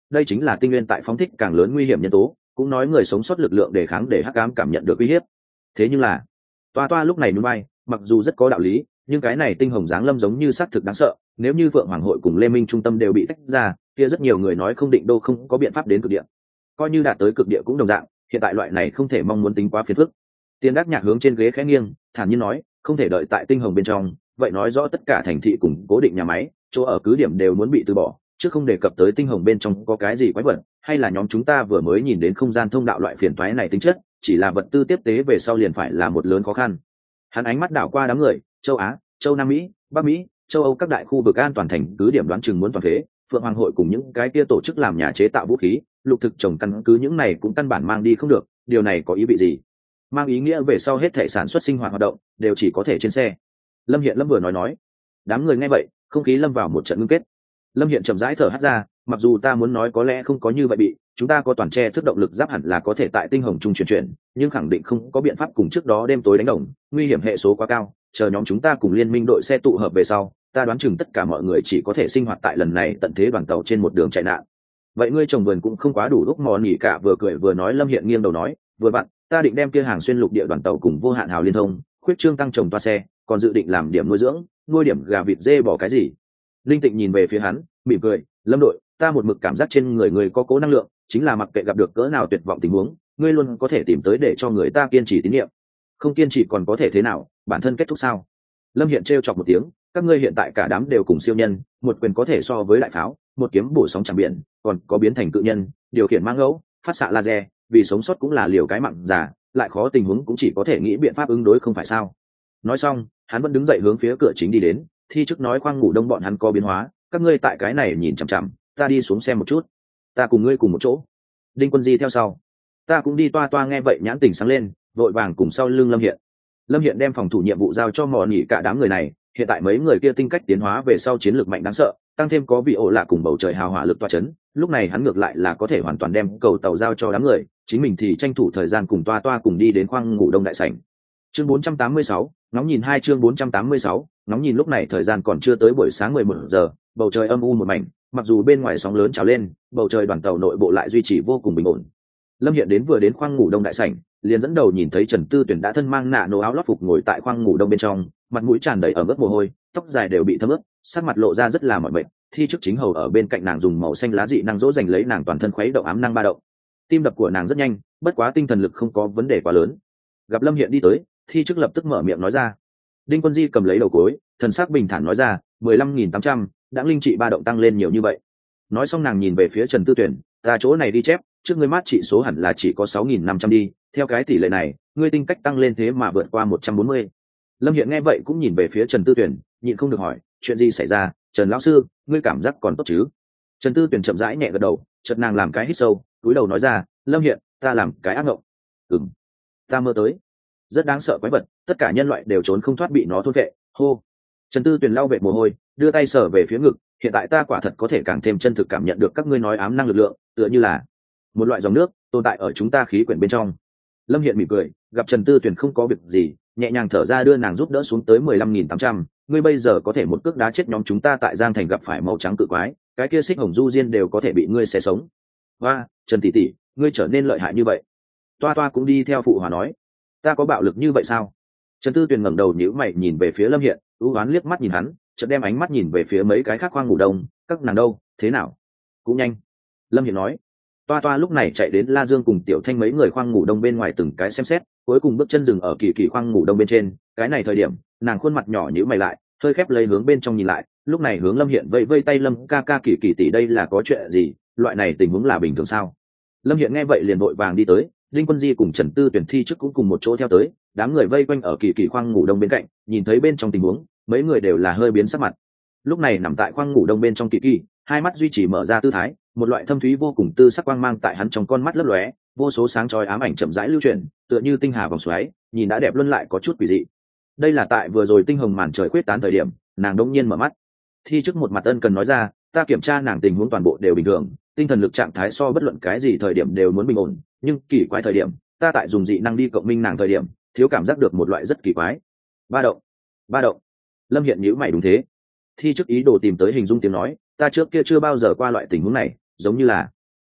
đây chính là tinh nguyên tại phóng thích càng lớn nguy hiểm nhân tố, cũng nói người sống sót lực lượng đề kháng để hắc ám cảm nhận được uy hiếp. Thế nhưng là toa toa lúc này núi bay, mặc dù rất có đạo lý, nhưng cái này tinh hồng giáng lâm giống như xác thực đáng sợ, nếu như Phượng Hoàng hội cùng Lê Minh trung tâm đều bị tách ra, kia rất nhiều người nói không định đô không có biện pháp đến cực địa. Coi như đạt tới cực địa cũng đồng dạng, hiện tại loại này không thể mong muốn tính quá phiền phức. Tiên Đắc Nhạc hướng trên ghế khẽ nghiêng, thản nhiên nói, không thể đợi tại tinh hồng bên trong, vậy nói rõ tất cả thành thị cùng cố định nhà máy, chỗ ở cứ điểm đều muốn bị từ bỏ, chứ không đề cập tới tinh hồng bên trong có cái gì quái vật, hay là nhóm chúng ta vừa mới nhìn đến không gian thông đạo loại phiền toái này tính chất, chỉ là vật tư tiếp tế về sau liền phải là một lớn khó khăn. Hắn ánh mắt đảo qua đám người, châu Á, châu Nam Mỹ, Bắc Mỹ, châu Âu các đại khu vực an toàn thành cứ điểm đoán chừng muốn toàn phế, Phượng Hoàng hội cùng những cái kia tổ chức làm nhà chế tạo vũ khí, lục thực trồng căn cứ những này cũng căn bản mang đi không được, điều này có ý vị gì? Mang ý nghĩa về sau hết thể sản xuất sinh hoạt hoạt động đều chỉ có thể trên xe. Lâm Hiện Lâm vừa nói nói, đám người nghe vậy, không khí lâm vào một trận ngưng kết. Lâm Hiện chậm rãi thở hắt ra, mặc dù ta muốn nói có lẽ không có như vậy bị, chúng ta có toàn tre thức động lực giáp hẳn là có thể tại tinh hồng trung chuyển chuyển, nhưng khẳng định không có biện pháp cùng trước đó đêm tối đánh đồng, nguy hiểm hệ số quá cao, chờ nhóm chúng ta cùng liên minh đội xe tụ hợp về sau, ta đoán chừng tất cả mọi người chỉ có thể sinh hoạt tại lần này tận thế đoàn tàu trên một đường chạy nạn. Vậy ngươi trồng vườn cũng không quá đủ lúc mò nghỉ cả, vừa cười vừa nói. Lâm Hiện nghiêng đầu nói, vừa vặn ta định đem kia hàng xuyên lục địa đoàn tàu cùng vô hạn hào liên thông, khuyết trương tăng trồng toa xe, còn dự định làm điểm nuôi dưỡng, nuôi điểm gà vịt dê bỏ cái gì. Linh Tịnh nhìn về phía hắn, mỉm cười, Lâm đội, ta một mực cảm giác trên người người có cố năng lượng, chính là mặc kệ gặp được cỡ nào tuyệt vọng tình huống, ngươi luôn có thể tìm tới để cho người ta kiên trì tín nhiệm. Không kiên trì còn có thể thế nào, bản thân kết thúc sao? Lâm Hiện trêu chọc một tiếng, các ngươi hiện tại cả đám đều cùng siêu nhân, một quyền có thể so với đại pháo, một kiếm bổ sóng chẳng biển, còn có biến thành cự nhân, điều khiển mang ngẫu, phát xạ laser, vì sống sót cũng là liều cái mạng già, lại khó tình huống cũng chỉ có thể nghĩ biện pháp ứng đối không phải sao? Nói xong, hắn vẫn đứng dậy hướng phía cửa chính đi đến, thi chức nói khoang ngủ đông bọn hắn có biến hóa, các ngươi tại cái này nhìn chằm chằm, ta đi xuống xem một chút, ta cùng ngươi cùng một chỗ. Đinh Quân Di theo sau, ta cũng đi. Toa toa nghe vậy nhãn tình sáng lên, vội vàng cùng sau lưng Lâm Hiện. Lâm Hiện đem phòng thủ nhiệm vụ giao cho mò nhỉ cả đám người này, hiện tại mấy người kia tinh cách tiến hóa về sau chiến lược mạnh đáng sợ, tăng thêm có vị ổ lạ cùng bầu trời hào hỏa lực toa chấn, lúc này hắn ngược lại là có thể hoàn toàn đem cầu tàu giao cho đám người, chính mình thì tranh thủ thời gian cùng toa toa cùng đi đến khoang ngủ đông đại sảnh. Chương bốn trăm tám mươi sáu, ngóng nhìn hai chương bốn trăm tám mươi sáu, ngóng nhìn lúc này thời gian còn chưa tới buổi sáng mười một giờ, bầu trời âm u một mảnh, mặc dù bên ngoài sóng lớn trào lên, bầu trời đoàn tàu nội bộ lại duy trì vô cùng bình ổn. Lâm Hiện đến vừa đến khoang ngủ đông đại sảnh, liền dẫn đầu nhìn thấy Trần Tư Tuyển đã thân mang nạ nổ áo lót phục ngồi tại khoang ngủ đông bên trong, mặt mũi tràn đầy ẩm ướt mồ hôi, tóc dài đều bị thấm ướt, sắc mặt lộ ra rất là mỏi mệt. Thi chức chính hầu ở bên cạnh nàng dùng màu xanh lá dị năng dỗ dành lấy nàng toàn thân khuấy động ám năng ba động. Tim đập của nàng rất nhanh, bất quá tinh thần lực không có vấn đề quá lớn. Gặp Lâm Hiện đi tới, thi chức lập tức mở miệng nói ra. Đinh Quân Di cầm lấy đầu cối, thần sắc bình thản nói ra, mười lăm nghìn tám trăm, đã linh trị ba động tăng lên nhiều như vậy. Nói xong nàng nhìn về phía Trần Tư Tuyển, ta chỗ này đi chép, trước ngươi mát trị số hẳn là chỉ có sáu nghìn năm trăm đi, theo cái tỷ lệ này, ngươi tinh cách tăng lên thế mà vượt qua một trăm bốn mươi. Lâm Hiện nghe vậy cũng nhìn về phía Trần Tư Tuyển, nhịn không được hỏi, chuyện gì xảy ra, Trần lão sư, ngươi cảm giác còn tốt chứ? Trần Tư Tuyển chậm rãi nhẹ gật đầu, chợt nàng làm cái hít sâu, cúi đầu nói ra, Lâm Hiện, ta làm cái ác mộng. Ừm, ta mơ tới rất đáng sợ quái vật, tất cả nhân loại đều trốn không thoát bị nó thôn vệ. Hô. Trần Tư Tuyền lau vệt mồ hôi, đưa tay sờ về phía ngực, hiện tại ta quả thật có thể càng thêm chân thực cảm nhận được các ngươi nói ám năng lực lượng, tựa như là một loại dòng nước tồn tại ở chúng ta khí quyển bên trong. Lâm Hiện mỉm cười, gặp Trần Tư Tuyền không có việc gì, nhẹ nhàng thở ra đưa nàng giúp đỡ xuống tới mười lăm nghìn tám trăm, ngươi bây giờ có thể một cước đá chết nhóm chúng ta tại Giang Thành gặp phải màu trắng cự quái, cái kia xích hồng du diên đều có thể bị ngươi xé sống. Hoa, Trần tỷ tỷ, ngươi trở nên lợi hại như vậy. Toa Toa cũng đi theo phụ hòa nói, ta có bạo lực như vậy sao? Trần Tư Tuyền ngẩng đầu nhíu mày nhìn về phía Lâm Hiện, ưu oán liếc mắt nhìn hắn, chợt đem ánh mắt nhìn về phía mấy cái khác khoang ngủ đông, các nàng đâu, thế nào? Cũng nhanh. Lâm Hiện nói. Toa Toa lúc này chạy đến La Dương cùng Tiểu Thanh mấy người khoang ngủ đông bên ngoài từng cái xem xét, cuối cùng bước chân dừng ở Kỳ Kỳ khoang ngủ đông bên trên, cái này thời điểm, nàng khuôn mặt nhỏ nhíu mày lại, hơi khép lấy hướng bên trong nhìn lại, lúc này hướng Lâm Hiện vẫy vây tay, Lâm ca ca Kỳ Kỳ tỷ đây là có chuyện gì, loại này tình huống là bình thường sao? Lâm Hiện nghe vậy liền vội vàng đi tới, Đinh Quân Di cùng Trần Tư Tuyển thi trước cũng cùng một chỗ theo tới, đám người vây quanh ở Kỳ Kỳ khoang ngủ đông bên cạnh, nhìn thấy bên trong tình huống, mấy người đều là hơi biến sắc mặt. Lúc này nằm tại khoang ngủ đông bên trong Kỳ Kỳ, hai mắt duy trì mở ra tư thái, một loại thâm thúy vô cùng tư sắc quang mang tại hắn trong con mắt lấp lóe, vô số sáng chói ám ảnh chậm rãi lưu chuyển, tựa như tinh hà vòng xoáy, nhìn đã đẹp luôn lại có chút quỷ dị. Đây là tại vừa rồi tinh hồng màn trời khuyết tán thời điểm, nàng đột nhiên mở mắt. Thi trước một mặt ân cần nói ra, ta kiểm tra nàng tình huống toàn bộ đều bình thường, tinh thần lực trạng thái so bất luận cái gì thời điểm đều muốn bình ổn, nhưng kỳ quái thời điểm, ta tại dùng dị năng đi cộng minh nàng thời điểm, thiếu cảm giác được một loại rất kỳ quái. Ba động, ba động. Lâm Hiện nhíu mày, đúng thế. Thi trước ý đồ tìm tới hình dung tiếng nói, ta trước kia chưa bao giờ qua loại tình huống này, giống như là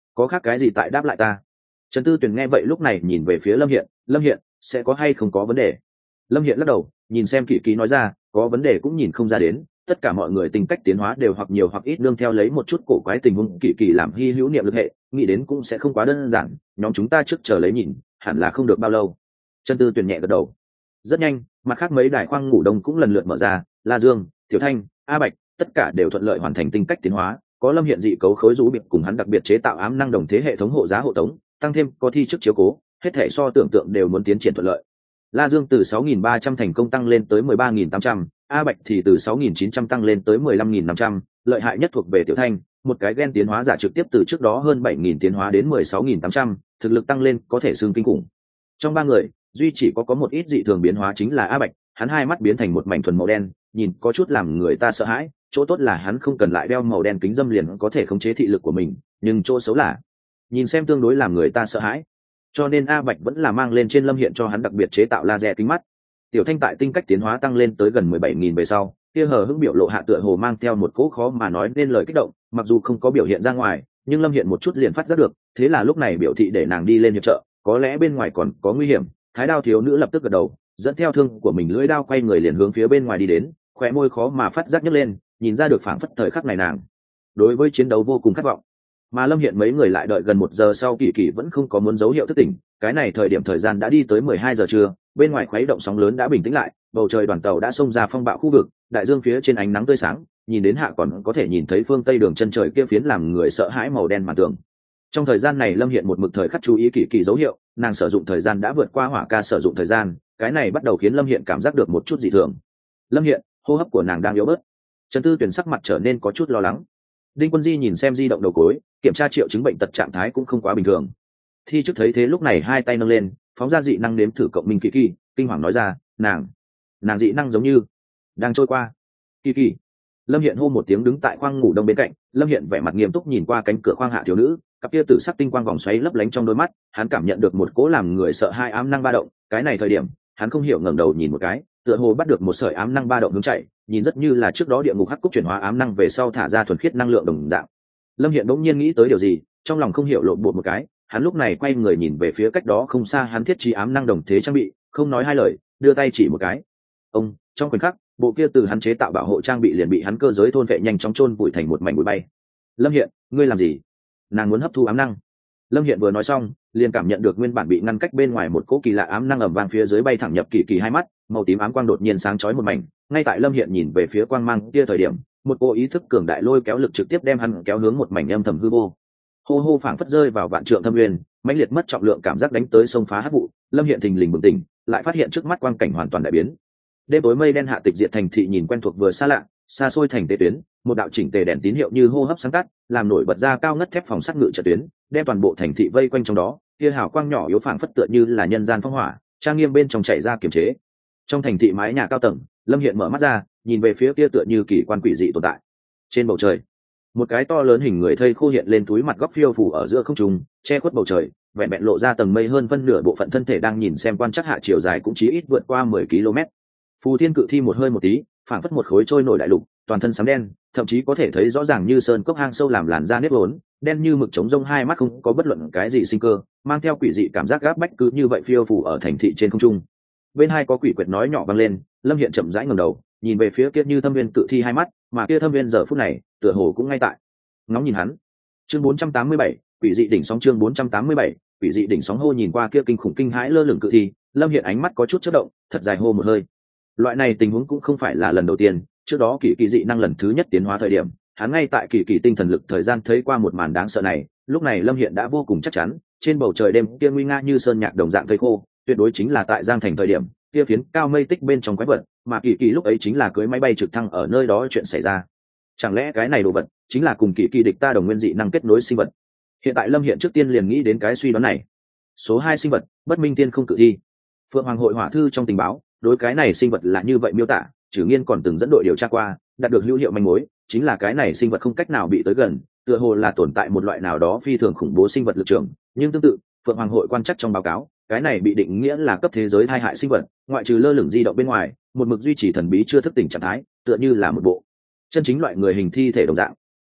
có khác cái gì tại đáp lại ta? Trần Tư Tuyền nghe vậy lúc này nhìn về phía Lâm Hiện, Lâm Hiện, sẽ có hay không có vấn đề? Lâm Hiện lắc đầu, nhìn xem Kỷ Ký nói ra, có vấn đề cũng nhìn không ra đến, tất cả mọi người tính cách tiến hóa đều hoặc nhiều hoặc ít nương theo lấy một chút cổ quái tình huống Kỷ Ký làm hy hữu niệm lực hệ, nghĩ đến cũng sẽ không quá đơn giản, nhóm chúng ta trước chờ lấy nhìn, hẳn là không được bao lâu. Trần Tư Tuyền nhẹ gật đầu. Rất nhanh, mặt khác mấy đài khoang ngủ đông cũng lần lượt mở ra, La Dương, Tiểu Thanh, A Bạch, tất cả đều thuận lợi hoàn thành tinh cách tiến hóa, có Lâm Hiện dị cấu khối rũ biệt cùng hắn đặc biệt chế tạo ám năng đồng thế hệ thống hộ giá hộ tống, tăng thêm có thi chức chiếu cố, hết thể so tưởng tượng đều muốn tiến triển thuận lợi. La Dương từ sáu nghìn ba trăm thành công tăng lên tới mười ba nghìn tám trăm, A Bạch thì từ sáu nghìn chín trăm tăng lên tới mười lăm nghìn năm trăm, lợi hại nhất thuộc về Tiểu Thanh, một cái gen tiến hóa giả trực tiếp từ trước đó hơn bảy nghìn tiến hóa đến mười sáu nghìn tám trăm, thực lực tăng lên có thể xương kinh khủng. Trong ba người, duy chỉ có có một ít dị thường biến hóa chính là A Bạch, hắn hai mắt biến thành một mảnh thuần màu đen, nhìn có chút làm người ta sợ hãi, chỗ tốt là hắn không cần lại đeo màu đen kính dâm liền có thể khống chế thị lực của mình, nhưng chỗ xấu là nhìn xem tương đối làm người ta sợ hãi. Cho nên A Bạch vẫn là mang lên trên Lâm Hiện cho hắn đặc biệt chế tạo laser kính mắt. Tiểu Thanh tại tinh cách tiến hóa tăng lên tới gần mười bảy nghìn về sau, kia hờ hững biểu lộ hạ tựa hồ mang theo một cỗ khó mà nói nên lời kích động, mặc dù không có biểu hiện ra ngoài, nhưng Lâm Hiện một chút liền phát giác được, thế là lúc này biểu thị để nàng đi lên hiệp trợ, có lẽ bên ngoài còn có nguy hiểm. Thái Đao thiếu nữ lập tức gật đầu, dẫn theo thương của mình lưỡi đao quay người liền hướng phía bên ngoài đi đến, khóe môi khó mà phát giác nhấc lên, nhìn ra được phảng phất thời khắc này nàng đối với chiến đấu vô cùng khát vọng. Mà Lâm Hiện mấy người lại đợi gần một giờ sau, Kỳ Kỳ vẫn không có muốn dấu hiệu thức tỉnh, cái này thời điểm thời gian đã đi tới mười hai giờ trưa, bên ngoài khuấy động sóng lớn đã bình tĩnh lại, bầu trời đoàn tàu đã xông ra phong bạo khu vực, đại dương phía trên ánh nắng tươi sáng, nhìn đến hạ còn có thể nhìn thấy phương tây đường chân trời kia phiến làm người sợ hãi màu đen màn tường. Trong thời gian này Lâm Hiện một mực thời khắc chú ý Kỳ Kỳ dấu hiệu, nàng sử dụng thời gian đã vượt qua Hỏa Ca sử dụng thời gian, cái này bắt đầu khiến Lâm Hiện cảm giác được một chút dị thường. Lâm Hiện, hô hấp của nàng đang yếu bớt. Trần Tư Tuyền sắc mặt trở nên có chút lo lắng. Đinh Quân Di nhìn xem di động đầu cối, kiểm tra triệu chứng bệnh tật trạng thái cũng không quá bình thường. Thi chức thấy thế lúc này hai tay nâng lên, phóng ra dị năng nếm thử cộng minh Kỳ Kỳ, kinh hoàng nói ra, nàng, nàng dị năng giống như đang trôi qua. Kỳ Kỳ. Lâm Hiện hô một tiếng đứng tại khoang ngủ đông bên cạnh, Lâm Hiện vẻ mặt nghiêm túc nhìn qua cánh cửa khoang hạ thiếu nữ, cặp kia tử sắc tinh quang vòng xoáy lấp lánh trong đôi mắt, hắn cảm nhận được một cỗ làm người sợ hai ám năng ba động, cái này thời điểm, hắn không hiểu ngẩng đầu nhìn một cái, tựa hồ bắt được một sợi ám năng ba động hướng chạy, nhìn rất như là trước đó địa ngục hắc cúc chuyển hóa ám năng về sau thả ra thuần khiết năng lượng đồng dạng. Lâm Hiện bỗng nhiên nghĩ tới điều gì, trong lòng không hiểu lộn bột một cái, hắn lúc này quay người nhìn về phía cách đó không xa hắn thiết trí ám năng đồng thế trang bị, không nói hai lời, đưa tay chỉ một cái. Ông, trong khoảnh khắc, bộ kia từ hắn chế tạo bảo hộ trang bị liền bị hắn cơ giới thôn vệ nhanh chóng chôn vùi thành một mảnh bụi bay. Lâm Hiện, ngươi làm gì? Nàng muốn hấp thu ám năng. Lâm Hiện vừa nói xong, liền cảm nhận được nguyên bản bị ngăn cách bên ngoài một cỗ kỳ lạ ám năng ầm vang phía dưới bay thẳng nhập Kỳ Kỳ hai mắt, màu tím ám quang đột nhiên sáng chói một mảnh, ngay tại Lâm Hiện nhìn về phía quang mang kia thời điểm, một cỗ ý thức cường đại lôi kéo lực trực tiếp đem hắn kéo hướng một mảnh âm thầm hư vô. Hô hô phảng phất rơi vào vạn trượng thâm nguyên, mãnh liệt mất trọng lượng cảm giác đánh tới sông phá hắc vụ, Lâm Hiện thình lình bừng tỉnh, lại phát hiện trước mắt quang cảnh hoàn toàn đại biến. Đêm tối mây đen hạ tịch diệt thành thị nhìn quen thuộc vừa xa lạ, xa xôi thành tế tuyến, một đạo chỉnh tề đèn tín hiệu như hô hấp sáng tắt, làm nổi bật ra cao ngất thép phòng sắt ngự trận tuyến, đem toàn bộ thành thị vây quanh trong đó, kia hào quang nhỏ yếu phảng phất tựa như là nhân gian phong hỏa, trang nghiêm bên trong chảy ra kiềm chế. Trong thành thị mái nhà cao tầng, Lâm Hiện mở mắt ra, nhìn về phía kia tựa như kỳ quan quỷ dị tồn tại. Trên bầu trời, một cái to lớn hình người thây khô hiện lên túi mặt góc phiêu phủ ở giữa không trung, che khuất bầu trời, vẹn vẹn lộ ra tầng mây hơn phân nửa bộ phận thân thể đang nhìn xem quan chắc hạ chiều dài cũng chí ít vượt qua mười ki lô mét. Phù Thiên cự thi một hơi một tí, phảng phất một khối trôi nổi đại lục, toàn thân sám đen, thậm chí có thể thấy rõ ràng như sơn cốc hang sâu làm làn da nếp vốn, đen như mực trống rông, hai mắt không có bất luận cái gì sinh cơ, mang theo quỷ dị cảm giác gáp bách cứ như vậy phiêu phủ ở thành thị trên không trung. Bên hai có quỷ quyệt nói nhỏ vang lên, Lâm Hiện chậm rãi ngẩng đầu, nhìn về phía kia như thâm viên cự thi hai mắt, mà kia thâm viên giờ phút này, tựa hồ cũng ngay tại ngóng nhìn hắn. Chương bốn trăm tám mươi bảy, quỷ dị đỉnh sóng chương bốn trăm tám mươi bảy, quỷ dị đỉnh sóng hô nhìn qua kia kinh khủng kinh hãi lơ lửng cự thi, Lâm Hiện ánh mắt có chút chớp động, thật dài hô một hơi. Loại này tình huống cũng không phải là lần đầu tiên, trước đó kỳ kỳ dị năng lần thứ nhất tiến hóa thời điểm, hắn ngay tại kỳ kỳ tinh thần lực thời gian thấy qua một màn đáng sợ này, lúc này Lâm Hiện đã vô cùng chắc chắn, trên bầu trời đêm kia nguy nga như sơn nhạc đồng dạng thây khô, tuyệt đối chính là tại Giang Thành thời điểm, kia phiến cao mây tích bên trong quái vật, mà kỳ kỳ lúc ấy chính là cưới máy bay trực thăng ở nơi đó chuyện xảy ra. Chẳng lẽ cái này đồ vật chính là cùng kỳ kỳ địch ta đồng nguyên dị năng kết nối sinh vật? Hiện tại Lâm Hiện trước tiên liền nghĩ đến cái suy đoán này. Số hai sinh vật, Bất Minh Tiên không cự thi. Phượng Hoàng hội hỏa thư trong tình báo, đối cái này sinh vật là như vậy miêu tả, Trử Nghiên còn từng dẫn đội điều tra qua, đạt được hữu hiệu manh mối, chính là cái này sinh vật không cách nào bị tới gần, tựa hồ là tồn tại một loại nào đó phi thường khủng bố sinh vật lực trường, nhưng tương tự, Phượng Hoàng hội quan chắc trong báo cáo, cái này bị định nghĩa là cấp thế giới tai hại sinh vật, ngoại trừ lơ lửng di động bên ngoài, một mực duy trì thần bí chưa thức tỉnh trạng thái, tựa như là một bộ chân chính loại người hình thi thể đồng dạng.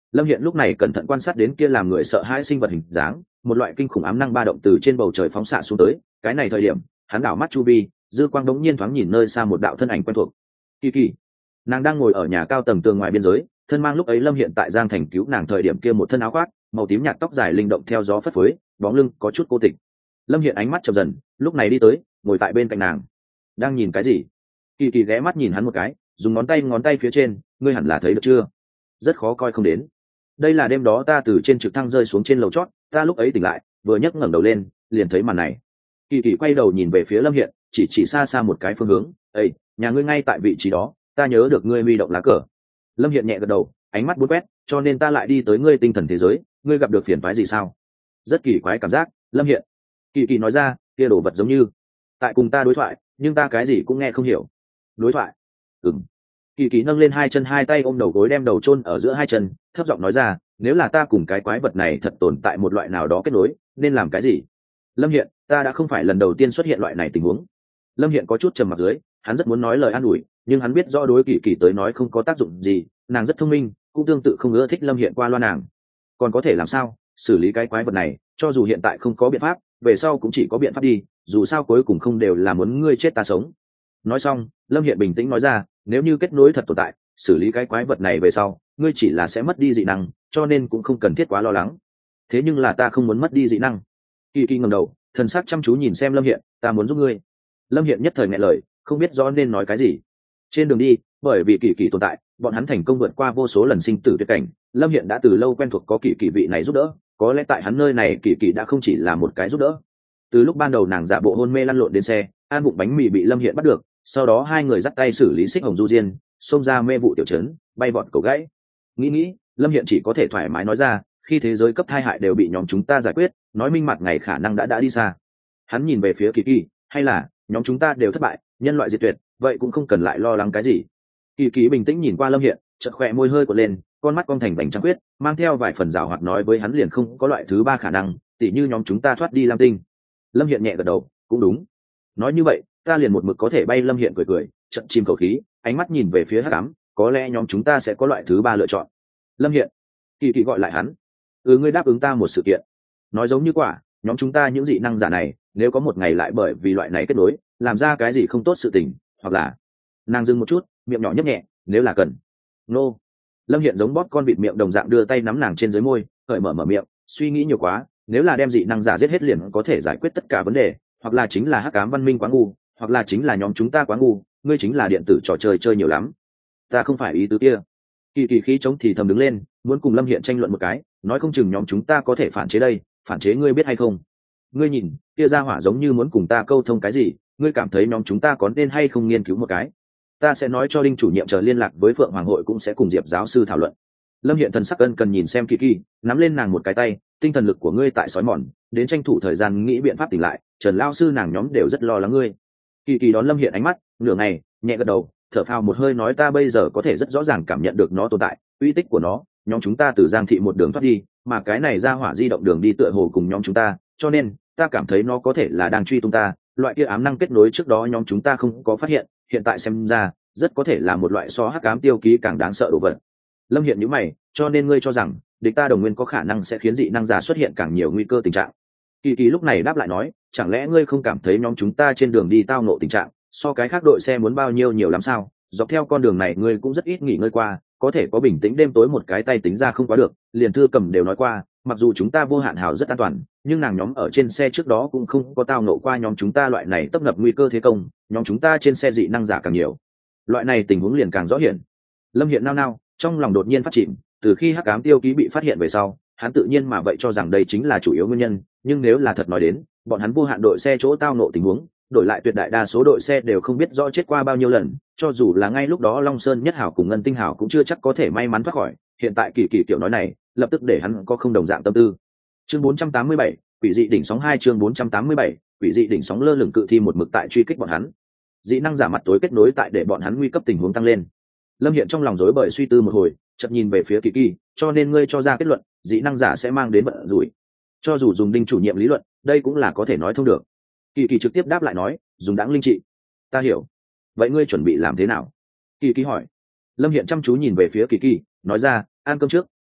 Lâm Hiện lúc này cẩn thận quan sát đến kia làm người sợ hãi sinh vật hình dáng, một loại kinh khủng ám năng ba động từ trên bầu trời phóng xạ xuống tới. Cái này thời điểm, hắn đảo mắt chu vi, dư quang đống nhiên thoáng nhìn nơi xa một đạo thân ảnh quen thuộc. Kỳ Kỳ, nàng đang ngồi ở nhà cao tầng tường ngoài biên giới, thân mang lúc ấy Lâm Hiện tại Giang Thành cứu nàng thời điểm kia một thân áo khoác màu tím nhạt, tóc dài linh động theo gió phất phới, bóng lưng có chút cô tịch. Lâm Hiện ánh mắt chậm dần, lúc này đi tới, ngồi tại bên cạnh nàng. Đang nhìn cái gì? Kỳ Kỳ ghé mắt nhìn hắn một cái, dùng ngón tay ngón tay phía trên, ngươi hẳn là thấy được chưa? Rất khó coi không đến. Đây là đêm đó ta từ trên trực thăng rơi xuống trên lầu chót, ta lúc ấy tỉnh lại, vừa nhấc ngẩng đầu lên, liền thấy màn này. Kỳ Kỳ quay đầu nhìn về phía Lâm Hiện, chỉ chỉ xa xa một cái phương hướng, "Ê, nhà ngươi ngay tại vị trí đó, ta nhớ được ngươi huy động lá cờ." Lâm Hiện nhẹ gật đầu, ánh mắt bốn quét, "Cho nên ta lại đi tới ngươi tinh thần thế giới, ngươi gặp được phiền toái gì sao?" Rất kỳ quái cảm giác, Lâm Hiện. Kỳ Kỳ nói ra, kia đồ vật giống như tại cùng ta đối thoại, nhưng ta cái gì cũng nghe không hiểu. Đối thoại? Ừm. Kỳ Kỳ nâng lên hai chân hai tay ôm đầu gối đem đầu chôn ở giữa hai chân, thấp giọng nói ra, nếu là ta cùng cái quái vật này thật tồn tại một loại nào đó kết nối, nên làm cái gì? Lâm Hiện, ta đã không phải lần đầu tiên xuất hiện loại này tình huống. Lâm Hiện có chút trầm mặc dưới, hắn rất muốn nói lời an ủi, nhưng hắn biết rõ đối Kỳ Kỳ tới nói không có tác dụng gì, nàng rất thông minh, cũng tương tự không ưa thích Lâm Hiện qua loa nàng. Còn có thể làm sao? Xử lý cái quái vật này, cho dù hiện tại không có biện pháp, về sau cũng chỉ có biện pháp đi, dù sao cuối cùng không đều là muốn ngươi chết ta sống. Nói xong, Lâm Hiện bình tĩnh nói ra, nếu như kết nối thật tồn tại, xử lý cái quái vật này về sau, ngươi chỉ là sẽ mất đi dị năng, cho nên cũng không cần thiết quá lo lắng. Thế nhưng là ta không muốn mất đi dị năng. Kỳ Kỳ ngẩng đầu, thần sắc chăm chú nhìn xem Lâm Hiện, ta muốn giúp ngươi. Lâm Hiện nhất thời nghẹn lời, không biết rõ nên nói cái gì. Trên đường đi, bởi vì Kỳ Kỳ tồn tại, bọn hắn thành công vượt qua vô số lần sinh tử tuyệt cảnh. Lâm Hiện đã từ lâu quen thuộc có Kỳ Kỳ vị này giúp đỡ, có lẽ tại hắn nơi này Kỳ Kỳ đã không chỉ là một cái giúp đỡ. Từ lúc ban đầu nàng giả bộ hôn mê lăn lộn đến xe, an bụng bánh mì bị Lâm Hiện bắt được, sau đó hai người dắt tay xử lý xích hồng du diên, xông ra mê vụ tiểu trấn, bay vọt cầu gãy. Nghĩ nghĩ, Lâm Hiện chỉ có thể thoải mái nói ra, khi thế giới cấp thai hại đều bị nhóm chúng ta giải quyết, nói minh mặt ngày khả năng đã đã đi xa. Hắn nhìn về phía Kỳ Kỳ, hay là nhóm chúng ta đều thất bại, nhân loại diệt tuyệt, vậy cũng không cần lại lo lắng cái gì. Kỳ Kỳ bình tĩnh nhìn qua Lâm Hiện, chợt khỏe môi hơi quật lên, con mắt cong thành vành trăng quyết, mang theo vài phần giảo hoạt nói với hắn liền không có loại thứ ba khả năng, tỉ như nhóm chúng ta thoát đi Lam Tinh. Lâm Hiện nhẹ gật đầu, cũng đúng. Nói như vậy, ta liền một mực có thể bay. Lâm Hiện cười cười, chậm chìm khẩu khí, ánh mắt nhìn về phía hắc ám, có lẽ nhóm chúng ta sẽ có loại thứ ba lựa chọn. Lâm Hiện. Kỳ Kỳ gọi lại hắn, ừ ngươi đáp ứng ta một sự kiện. Nói giống như quả, nhóm chúng ta những dị năng giả này, nếu có một ngày lại bởi vì loại này kết nối, làm ra cái gì không tốt sự tình, hoặc là nàng dừng một chút, miệng nhỏ nhấp nhẹ, nếu là cần. Nô. Lâm Hiện giống bóp con vịt miệng đồng dạng đưa tay nắm nàng trên dưới môi, cởi mở mở miệng, suy nghĩ nhiều quá, nếu là đem dị năng giả giết hết liền có thể giải quyết tất cả vấn đề, hoặc là chính là hắc ám văn minh quá ngu, hoặc là chính là nhóm chúng ta quá ngu, ngươi chính là điện tử trò chơi chơi nhiều lắm. Ta không phải ý tứ kia. Kỳ Kỳ khí chống thì thầm đứng lên, muốn cùng Lâm Hiện tranh luận một cái, nói không chừng nhóm chúng ta có thể phản chế đây, phản chế ngươi biết hay không? Ngươi nhìn, kia ra hỏa giống như muốn cùng ta câu thông cái gì, ngươi cảm thấy nhóm chúng ta có nên hay không nghiên cứu một cái? Ta sẽ nói cho Đinh chủ nhiệm chờ liên lạc với Phượng Hoàng hội cũng sẽ cùng Diệp giáo sư thảo luận. Lâm Hiện thần sắc ân cần nhìn xem Kỳ Kỳ, nắm lên nàng một cái tay, tinh thần lực của ngươi tại sói mòn, đến tranh thủ thời gian nghĩ biện pháp tỉnh lại, Trần lao sư nàng nhóm đều rất lo lắng ngươi. Kỳ Kỳ đón Lâm Hiện ánh mắt, nửa ngày, nhẹ gật đầu, thở phào một hơi nói ta bây giờ có thể rất rõ ràng cảm nhận được nó tồn tại, uy tích của nó, nhóm chúng ta từ Giang thị một đường thoát đi, mà cái này ra hỏa di động đường đi tựa hồ cùng nhóm chúng ta, cho nên ta cảm thấy nó có thể là đang truy tung ta, loại kia ám năng kết nối trước đó nhóm chúng ta không có phát hiện, hiện tại xem ra rất có thể là một loại so hắc ám tiêu ký càng đáng sợ đồ vật. Lâm Hiện nhíu mày, cho nên ngươi cho rằng địch ta đồng nguyên có khả năng sẽ khiến dị năng giả xuất hiện càng nhiều nguy cơ tình trạng. Kỳ Kỳ lúc này đáp lại nói, chẳng lẽ ngươi không cảm thấy nhóm chúng ta trên đường đi tao ngộ tình trạng so cái khác đội xe muốn bao nhiêu nhiều lắm sao? Dọc theo con đường này ngươi cũng rất ít nghỉ ngơi qua, có thể có bình tĩnh đêm tối một cái tay tính ra không quá được, liền Thư Cầm đều nói qua, mặc dù chúng ta vô hạn hào rất an toàn, nhưng nàng nhóm ở trên xe trước đó cũng không có tao ngộ qua nhóm chúng ta loại này tấp nập nguy cơ thế công, nhóm chúng ta trên xe dị năng giả càng nhiều, loại này tình huống liền càng rõ hiển. Lâm Hiện nao nao, trong lòng đột nhiên phát chìm, từ khi hắc ám tiêu ký bị phát hiện về sau, hắn tự nhiên mà vậy cho rằng đây chính là chủ yếu nguyên nhân, nhưng nếu là thật nói đến, bọn hắn vô hạn đội xe chỗ tao ngộ tình huống, đổi lại tuyệt đại đa số đội xe đều không biết rõ chết qua bao nhiêu lần, cho dù là ngay lúc đó Long Sơn Nhất Hảo cùng Ngân Tinh Hảo cũng chưa chắc có thể may mắn thoát khỏi, hiện tại Kỳ Kỳ kiểu nói này, lập tức để hắn có không đồng dạng tâm tư. Chương bốn trăm tám mươi bảy, Quỷ dị đỉnh sóng hai chương bốn trăm tám mươi bảy, Quỷ dị đỉnh sóng lơ lửng cự thi một mực tại truy kích bọn hắn. Dị năng giả mặt tối kết nối tại để bọn hắn nguy cấp tình huống tăng lên. Lâm Hiện trong lòng rối bời suy tư một hồi, chợt nhìn về phía Kỳ Kỳ, cho nên ngươi cho ra kết luận, dị năng giả sẽ mang đến vận rủi. Cho dù dùng Đinh chủ nhiệm lý luận, đây cũng là có thể nói thông được. Kỳ Kỳ trực tiếp đáp lại nói, dùng đãng linh trị. Ta hiểu. Vậy ngươi chuẩn bị làm thế nào? Kỳ Kỳ hỏi. Lâm Hiện chăm chú nhìn về phía Kỳ Kỳ, nói ra, ăn cơm trước,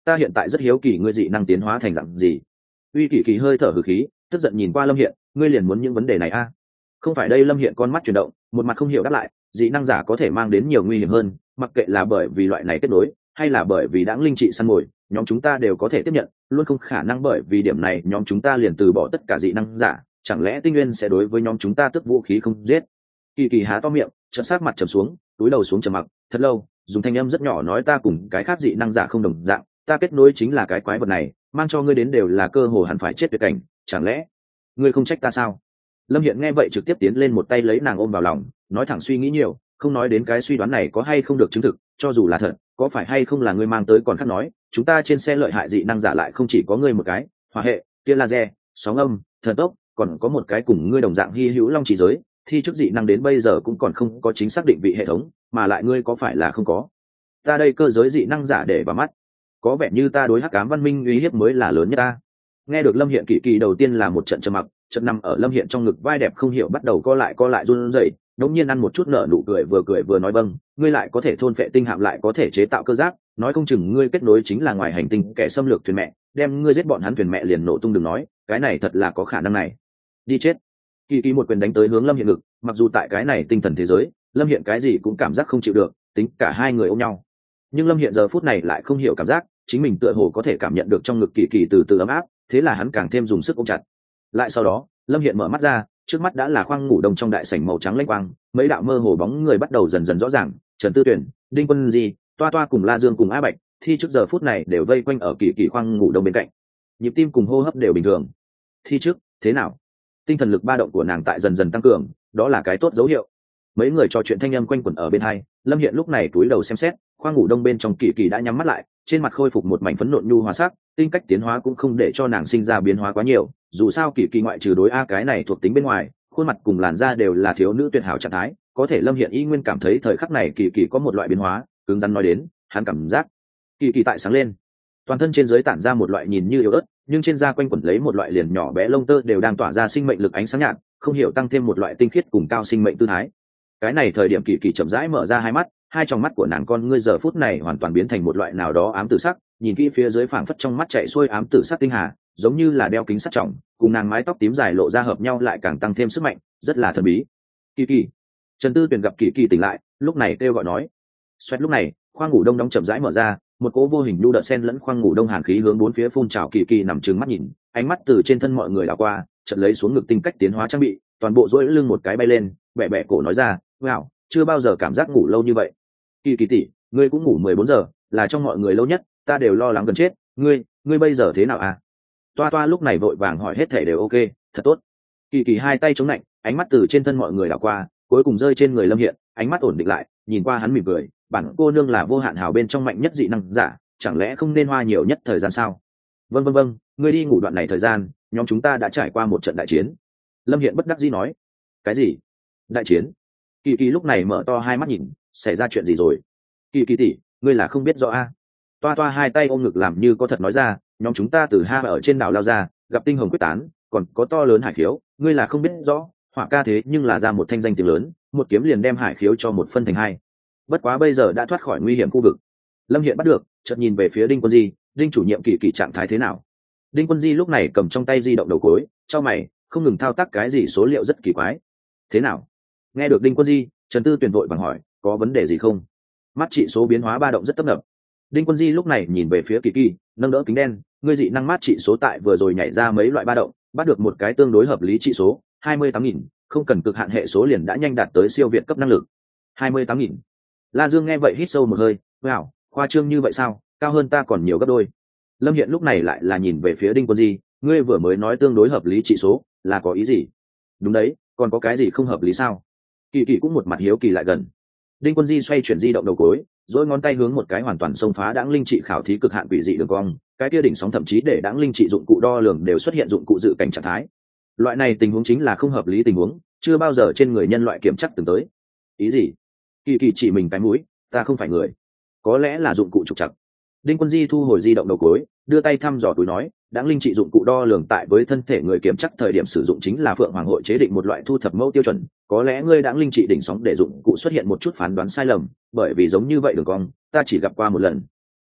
ta hiện tại rất hiếu kỳ ngươi dị năng tiến hóa thành dạng gì. Uy Kỳ Kỳ hơi thở hừ khí, tức giận nhìn qua Lâm Hiện, ngươi liền muốn những vấn đề này a? À? Không phải đây. Lâm Hiện con mắt chuyển động, một mặt không hiểu đáp lại, dị năng giả có thể mang đến nhiều nguy hiểm hơn, mặc kệ là bởi vì loại này kết nối hay là bởi vì đãng linh trị săn mồi, nhóm chúng ta đều có thể tiếp nhận, luôn không khả năng bởi vì điểm này nhóm chúng ta liền từ bỏ tất cả dị năng giả. Chẳng lẽ tinh nguyên sẽ đối với nhóm chúng ta tức vũ khí không giết? Kỳ Kỳ há to miệng, chợt sát mặt trầm xuống, túi đầu xuống trầm mặc thật lâu, dùng thanh âm rất nhỏ nói, ta cùng cái khác dị năng giả không đồng dạng, ta kết nối chính là cái quái vật này, mang cho ngươi đến đều là cơ hồ hẳn phải chết tuyệt cảnh, chẳng lẽ ngươi không trách ta sao? Lâm Hiện nghe vậy trực tiếp tiến lên một tay lấy nàng ôm vào lòng, nói thẳng suy nghĩ nhiều, không nói đến cái suy đoán này có hay không được chứng thực, cho dù là thật, có phải hay không là ngươi mang tới còn khác nói, chúng ta trên xe lợi hại dị năng giả lại không chỉ có ngươi một cái, hỏa hệ, tia laser, sóng âm, thần tốc, còn có một cái cùng ngươi đồng dạng hy hữu long chỉ giới, thi chức dị năng đến bây giờ cũng còn không có chính xác định vị hệ thống, mà lại ngươi có phải là không có? Ta đây cơ giới dị năng giả để vào mắt, có vẻ như ta đối hắc ám văn minh uy hiếp mới là lớn nhất ta. Nghe được Lâm Hiện Kỳ Kỳ đầu tiên là một trận trầm mặc, trận nằm ở Lâm Hiện trong ngực vai đẹp không hiểu bắt đầu co lại co lại run rẩy, đống nhiên ăn một chút nở nụ cười, vừa cười vừa nói, vâng, ngươi lại có thể thôn phệ tinh hạm, lại có thể chế tạo cơ giáp, nói không chừng ngươi kết nối chính là ngoài hành tinh kẻ xâm lược thuyền mẹ, đem ngươi giết bọn hắn thuyền mẹ liền nổ tung, đừng nói, cái này thật là có khả năng này. Đi chết. Kỳ Kỳ một quyền đánh tới hướng Lâm Hiện ngực, mặc dù tại cái này tinh thần thế giới, Lâm Hiện cái gì cũng cảm giác không chịu được, tính cả hai người ôm nhau. Nhưng Lâm Hiện giờ phút này lại không hiểu cảm giác, chính mình tựa hồ có thể cảm nhận được trong ngực Kỳ Kỳ từ từ ấm áp, thế là hắn càng thêm dùng sức ôm chặt. Lại sau đó, Lâm Hiện mở mắt ra, trước mắt đã là khoang ngủ đông trong đại sảnh màu trắng lênh quang, mấy đạo mơ hồ bóng người bắt đầu dần dần rõ ràng, Trần Tư Tuyển, Đinh Quân Di, Toa Toa cùng La Dương cùng A Bạch, Thi trước giờ phút này đều vây quanh ở Kỳ Kỳ khoang ngủ đông bên cạnh. Nhịp tim cùng hô hấp đều bình thường. Thi trước, thế nào? Tinh thần lực ba động của nàng tại dần dần tăng cường, đó là cái tốt dấu hiệu. Mấy người trò chuyện thanh âm quanh quẩn ở bên hai, Lâm Hiện lúc này cúi đầu xem xét, khoang ngủ đông bên trong Kỳ Kỳ đã nhắm mắt lại, trên mặt khôi phục một mảnh phấn nộn nhu hóa sắc, tinh cách tiến hóa cũng không để cho nàng sinh ra biến hóa quá nhiều, dù sao Kỳ Kỳ ngoại trừ đối a cái này thuộc tính bên ngoài, khuôn mặt cùng làn da đều là thiếu nữ tuyệt hảo trạng thái, có thể Lâm Hiện y nguyên cảm thấy thời khắc này Kỳ Kỳ có một loại biến hóa, cứng rắn nói đến, hắn cảm giác Kỳ Kỳ tại sáng lên, toàn thân trên dưới tản ra một loại nhìn như yếu ớt, nhưng trên da quanh quẩn lấy một loại liền nhỏ bé lông tơ đều đang tỏa ra sinh mệnh lực ánh sáng nhạt, không hiểu tăng thêm một loại tinh khiết cùng cao sinh mệnh tư thái. Cái này thời điểm Kỳ Kỳ chậm rãi mở ra hai mắt, hai tròng mắt của nàng con ngươi giờ phút này hoàn toàn biến thành một loại nào đó ám tử sắc, nhìn kỹ phía dưới phảng phất trong mắt chạy xuôi ám tử sắc tinh hà, giống như là đeo kính sắt trọng, cùng nàng mái tóc tím dài lộ ra hợp nhau lại càng tăng thêm sức mạnh, rất là thần bí. Kỳ Kỳ. Trần Tư Tuyền gặp Kỳ Kỳ tỉnh lại, lúc này kêu gọi nói. Xoẹt, lúc này, khoang ngủ đông đóng chậm rãi mở ra, một cỗ vô hình lưu đợt sen lẫn khoang ngủ đông hàn khí hướng bốn phía phun trào. Kỳ Kỳ nằm trừng mắt nhìn, ánh mắt từ trên thân mọi người đảo qua, chợt lấy xuống ngực tinh cách tiến hóa trang bị, toàn bộ duỗi lưng một cái bay lên, bẻ bẻ cổ nói ra, "Wow, chưa bao giờ cảm giác ngủ lâu như vậy." Kỳ Kỳ tỷ, ngươi cũng ngủ mười bốn giờ, là trong mọi người lâu nhất, ta đều lo lắng gần chết, ngươi, ngươi bây giờ thế nào à? Toa Toa lúc này vội vàng hỏi hết thể đều ok, thật tốt. Kỳ Kỳ hai tay chống lạnh, ánh mắt từ trên thân mọi người đảo qua, cuối cùng rơi trên người Lâm Hiện, ánh mắt ổn định lại, nhìn qua hắn mỉm cười, bản cô nương là vô hạn hào bên trong mạnh nhất dị năng giả, chẳng lẽ không nên hoa nhiều nhất thời gian sao? Vâng vâng vâng, ngươi đi ngủ đoạn này thời gian, nhóm chúng ta đã trải qua một trận đại chiến. Lâm Hiện bất đắc dĩ nói. Cái gì? Đại chiến? Kỳ Kỳ lúc này mở to hai mắt nhìn, xảy ra chuyện gì rồi? Kỳ Kỳ tỷ, ngươi là không biết rõ a? Toa Toa hai tay ôm ngực làm như có thật nói ra, nhóm chúng ta từ ha ở trên đảo lao ra, gặp tinh hồng quyết tán, còn có to lớn hải khiếu, ngươi là không biết rõ, hỏa ca thế nhưng là ra một thanh danh tiếng lớn, một kiếm liền đem hải khiếu cho một phân thành hai. Bất quá bây giờ đã thoát khỏi nguy hiểm khu vực. Lâm Hiện bắt được, chợt nhìn về phía Đinh Quân Di, Đinh chủ nhiệm Kỳ Kỳ trạng thái thế nào? Đinh Quân Di lúc này cầm trong tay di động đầu cối, cho mày, không ngừng thao tác cái gì số liệu rất kỳ quái. Thế nào? Nghe được Đinh Quân Di, Trần Tư Tuyền vội vàng hỏi, có vấn đề gì không? Mắt trị số biến hóa ba động rất tấp nập. Đinh Quân Di lúc này nhìn về phía Kỳ Kỳ, nâng đỡ kính đen, ngươi dị năng mát trị số tại vừa rồi nhảy ra mấy loại ba động, bắt được một cái tương đối hợp lý trị số, hai mươi tám nghìn, không cần cực hạn hệ số liền đã nhanh đạt tới siêu việt cấp năng lực. hai mươi tám nghìn. La Dương nghe vậy hít sâu một hơi, wow, khoa trương như vậy sao, cao hơn ta còn nhiều gấp đôi. Lâm Hiện lúc này lại là nhìn về phía Đinh Quân Di, ngươi vừa mới nói tương đối hợp lý trị số, là có ý gì? Đúng đấy, còn có cái gì không hợp lý sao? Kỳ Kỳ cũng một mặt hiếu kỳ lại gần. Đinh Quân Di xoay chuyển di động đầu cối, rồi ngón tay hướng một cái hoàn toàn xông phá đãng linh trị khảo thí cực hạn quỷ dị đường cong, cái kia đỉnh sóng thậm chí để đãng linh trị dụng cụ đo lường đều xuất hiện dụng cụ dự cảnh trạng thái. Loại này tình huống chính là không hợp lý tình huống, chưa bao giờ trên người nhân loại kiểm chắc từng tới. Ý gì? Kỳ Kỳ chỉ mình cái mũi, ta không phải người, có lẽ là dụng cụ trục trặc. Đinh Quân Di thu hồi di động đầu cối, đưa tay thăm dò túi nói, đãng linh trị dụng cụ đo lường tại với thân thể người kiểm chắc thời điểm sử dụng chính là Phượng Hoàng hội chế định một loại thu thập mẫu tiêu chuẩn, có lẽ ngươi đãng linh trị đỉnh sóng để dụng cụ xuất hiện một chút phán đoán sai lầm, bởi vì giống như vậy đường cong, ta chỉ gặp qua một lần.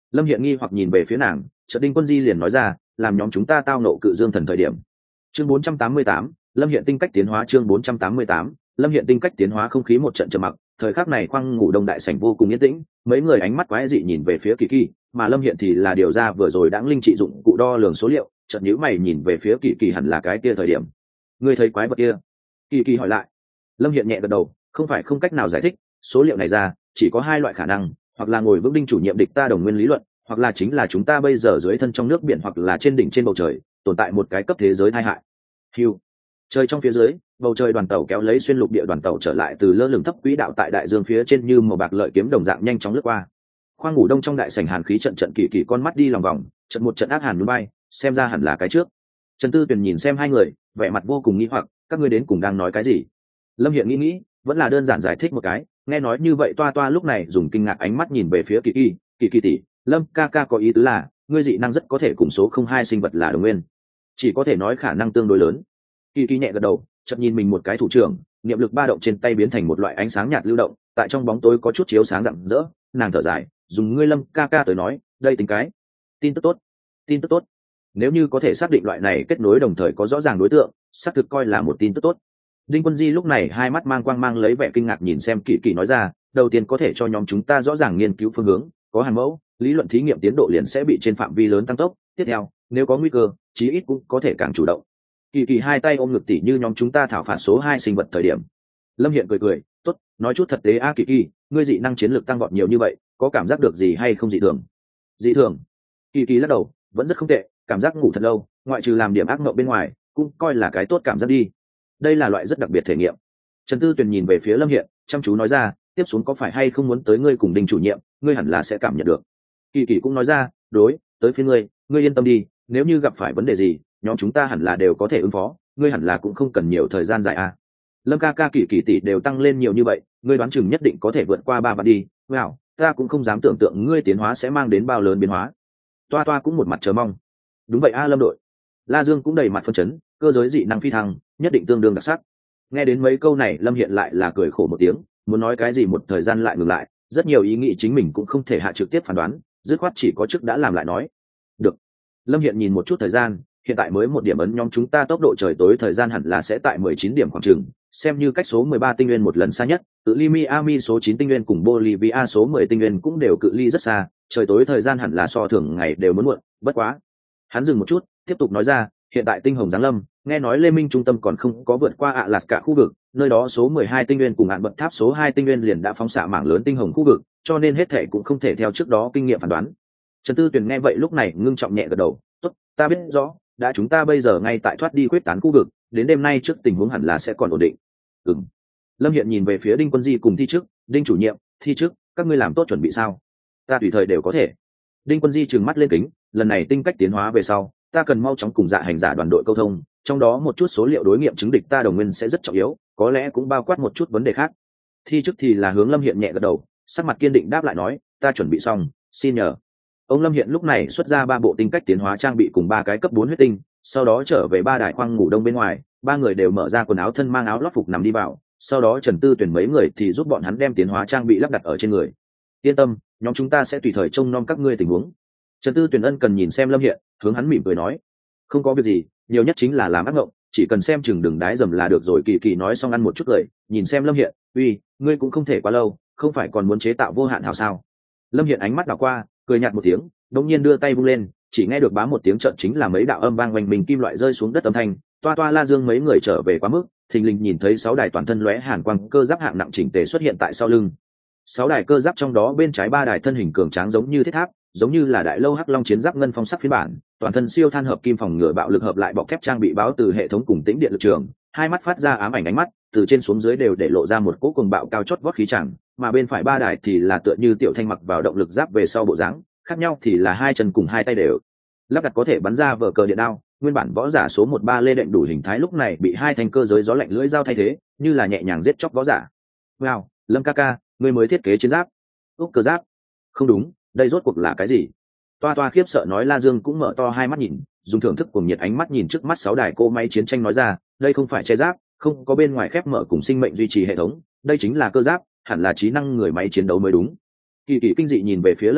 Lâm Hiện nghi hoặc nhìn về phía nàng, chợt Đinh Quân Di liền nói ra, làm nhóm chúng ta tao nộ cự dương thần thời điểm. Chương bốn trăm tám mươi tám, Lâm Hiện tinh cách tiến hóa. Chương bốn trăm tám mươi tám, Lâm Hiện tinh cách tiến hóa. Không khí một trận trầm mặc, thời khắc này khoang ngủ đông đại sảnh vô cùng yên tĩnh, mấy người ánh mắt quái dị nhìn về phía Kỳ Kỳ, mà Lâm Hiện thì là điều ra vừa rồi đãng linh trị dụng cụ đo lường số liệu, chợt nhíu mày nhìn về phía Kỳ Kỳ, hẳn là cái kia thời điểm. Ngươi thấy quái vật kia? Kỳ Kỳ hỏi lại. Lâm Hiện nhẹ gật đầu, không phải không cách nào giải thích, số liệu này ra chỉ có hai loại khả năng, hoặc là ngồi vững đinh chủ nhiệm địch ta đồng nguyên lý luận, hoặc là chính là chúng ta bây giờ dưới thân trong nước biển, hoặc là trên đỉnh trên bầu trời tồn tại một cái cấp thế giới tai hại. Hưu. Trời trong phía dưới, bầu trời đoàn tàu kéo lấy xuyên lục địa đoàn tàu trở lại từ lơ lửng thấp quỹ đạo tại đại dương phía trên như màu bạc lợi kiếm đồng dạng nhanh chóng lướt qua. Khoang ngủ đông trong đại sảnh hàn khí trận trận, Kỳ Kỳ con mắt đi lòng vòng, trận một trận ác hàn núi bay, xem ra hẳn là cái trước. Trần Tư Tuyền nhìn xem hai người, vẻ mặt vô cùng nghi hoặc, các ngươi đến cùng đang nói cái gì? Lâm Hiện nghĩ nghĩ, vẫn là đơn giản giải thích một cái, nghe nói như vậy toa toa lúc này dùng kinh ngạc ánh mắt nhìn về phía Kỳ Kỳ, Kỳ Kỳ tỷ, Lâm ca ca có ý tứ là, ngươi dị năng rất có thể cùng số không hai sinh vật là đồng nguyên, chỉ có thể nói khả năng tương đối lớn. Kỳ Kỳ nhẹ gật đầu, chợt nhìn mình một cái thủ trưởng, niệm lực ba động trên tay biến thành một loại ánh sáng nhạt lưu động, tại trong bóng tối có chút chiếu sáng rạng rỡ, nàng thở dài, dùng ngươi Lâm ca ca tới nói, đây tính cái tin tức tốt, tin tức tốt. Nếu như có thể xác định loại này kết nối đồng thời có rõ ràng đối tượng, xác thực coi là một tin tức tốt. Đinh Quân Di lúc này hai mắt mang quang mang lấy vẻ kinh ngạc nhìn xem Kỳ Kỳ nói ra, đầu tiên có thể cho nhóm chúng ta rõ ràng nghiên cứu phương hướng, có hàn mẫu, lý luận thí nghiệm tiến độ liền sẽ bị trên phạm vi lớn tăng tốc, tiếp theo, nếu có nguy cơ, chí ít cũng có thể càng chủ động. Kỳ Kỳ hai tay ôm ngực tỉ như nhóm chúng ta thảo phạt số hai sinh vật thời điểm. Lâm Hiện cười cười, tốt, nói chút thật tế a. Kỳ Kỳ, ngươi dị năng chiến lược tăng vọt nhiều như vậy, có cảm giác được gì hay không dị thường? Dị thường? Kỳ Kỳ lắc đầu, vẫn rất không tệ, cảm giác ngủ thật lâu, ngoại trừ làm điểm ác mộng bên ngoài, cũng coi là cái tốt cảm giác đi. Đây là loại rất đặc biệt thể nghiệm. Trần Tư Tuyền nhìn về phía Lâm Hiện, chăm chú nói ra, tiếp xuống có phải hay không muốn tới ngươi cùng Đinh chủ nhiệm, ngươi hẳn là sẽ cảm nhận được. Kỳ Kỳ cũng nói ra, đối, tới phía ngươi, ngươi yên tâm đi, nếu như gặp phải vấn đề gì, nhóm chúng ta hẳn là đều có thể ứng phó, ngươi hẳn là cũng không cần nhiều thời gian dài à. Lâm ca ca, Kỳ Kỳ tỷ đều tăng lên nhiều như vậy, ngươi đoán chừng nhất định có thể vượt qua ba vạn đi. Wow, ta cũng không dám tưởng tượng ngươi tiến hóa sẽ mang đến bao lớn biến hóa. Toa Toa cũng một mặt chờ mong. Đúng vậy a Lâm đội. La Dương cũng đầy mặt phân chấn, cơ giới dị năng phi thăng, nhất định tương đương đặc sắc. Nghe đến mấy câu này, Lâm Hiện lại là cười khổ một tiếng, muốn nói cái gì một thời gian lại ngừng lại, rất nhiều ý nghĩ chính mình cũng không thể hạ trực tiếp phán đoán, dứt khoát chỉ có chức đã làm lại nói. Được. Lâm Hiện nhìn một chút thời gian, hiện tại mới một điểm ấn nhóm chúng ta tốc độ trời tối thời gian hẳn là sẽ tại mười chín điểm khoảng chừng, xem như cách số mười ba tinh nguyên một lần xa nhất, tự ly Miami số chín tinh nguyên cùng Bolivia số mười tinh nguyên cũng đều cự ly rất xa, trời tối thời gian hẳn là so thường ngày đều muốn muộn, bất quá. Hắn dừng một chút, tiếp tục nói ra, hiện tại tinh hồng giáng lâm, nghe nói Lê Minh trung tâm còn không có vượt qua ạ lạt cả khu vực, nơi đó số mười hai tinh nguyên cùng hạn bậc tháp số hai tinh nguyên liền đã phóng xạ mảng lớn tinh hồng khu vực, cho nên hết thể cũng không thể theo trước đó kinh nghiệm phán đoán. Trần Tư Tuyền nghe vậy lúc này ngưng trọng nhẹ gật đầu, tốt, ta biết rõ, đã chúng ta bây giờ ngay tại thoát đi quyết tán khu vực, đến đêm nay trước tình huống hẳn là sẽ còn ổn định. Ừm. Lâm Hiện nhìn về phía Đinh Quân Di cùng thi chức, Đinh chủ nhiệm, thi chức, các ngươi làm tốt chuẩn bị sao? Ta tùy thời đều có thể. Đinh Quân Di trừng mắt lên kính, lần này tinh cách tiến hóa về sau, ta cần mau chóng cùng dạ hành giả đoàn đội câu thông, trong đó một chút số liệu đối nghiệm chứng địch ta đồng nguyên sẽ rất trọng yếu, có lẽ cũng bao quát một chút vấn đề khác. Thi chức thì là hướng Lâm Hiện nhẹ gật đầu, sắc mặt kiên định đáp lại nói, ta chuẩn bị xong, xin nhờ. Ông Lâm Hiện lúc này xuất ra ba bộ tinh cách tiến hóa trang bị cùng ba cái cấp bốn huyết tinh, sau đó trở về ba đại khoang ngủ đông bên ngoài, ba người đều mở ra quần áo thân mang áo lót phục nằm đi vào, sau đó Trần Tư Tuyển mấy người thì giúp bọn hắn đem tiến hóa trang bị lắp đặt ở trên người. Yên tâm, nhóm chúng ta sẽ tùy thời trông nom các ngươi tình huống. Trần Tư Tuyển ân cần nhìn xem Lâm Hiện, hướng hắn mỉm cười nói, không có việc gì, nhiều nhất chính là làm ác ngộng, chỉ cần xem chừng đừng đái dầm là được rồi. Kỳ Kỳ nói xong ăn một chút cười, nhìn xem Lâm Hiện, uy, ngươi cũng không thể quá lâu, không phải còn muốn chế tạo vô hạn hào sao? Lâm Hiện ánh mắt đảo qua, cười nhạt một tiếng, đống nhiên đưa tay vung lên, chỉ nghe được bá một tiếng trợn chính là mấy đạo âm vang oanh minh kim loại rơi xuống đất âm thanh, toa toa La Dương mấy người trở về quá mức, thình lình nhìn thấy sáu đài toàn thân lóe hàn quang cơ giáp hạng nặng chỉnh tề xuất hiện tại sau lưng. Sáu đài cơ giáp trong đó bên trái ba đài thân hình cường tráng giống như thiết tháp, giống như là đại lâu hắc long chiến giáp ngân phong sắc phiên bản, toàn thân siêu than hợp kim phòng ngừa bạo lực hợp lại bọc thép trang bị báo từ hệ thống cùng tĩnh điện lực trường, hai mắt phát ra ám ảnh ánh mắt, từ trên xuống dưới đều để lộ ra một cỗ cuồng bạo cao chót vót khí chẳng, mà bên phải ba đài thì là tựa như tiểu thanh mặc vào động lực giáp về sau bộ dáng, khác nhau thì là hai chân cùng hai tay đều lắp đặt có thể bắn ra vở cờ điện đao. Nguyên bản võ giả số một ba lê đệnh đủ hình thái lúc này bị hai thanh cơ giới gió lạnh lưỡi dao thay thế, như là nhẹ nhàng giết chóc võ giả. Wow, Lâm ca ca, ngươi mới thiết kế chiến giáp? Úc cơ giáp? Không đúng, đây rốt cuộc là cái gì? Toa toa khiếp sợ nói. La Dương cũng mở to hai mắt nhìn, dùng thưởng thức cùng nhiệt ánh mắt nhìn trước mắt sáu đài cỗ máy chiến tranh nói ra, đây không phải che giáp, không có bên ngoài khép mở cùng sinh mệnh duy trì hệ thống, đây chính là cơ giáp, hẳn là trí năng người máy chiến đấu mới đúng. Kỳ Kỳ kinh dị nhìn về phía Lâm Hiện,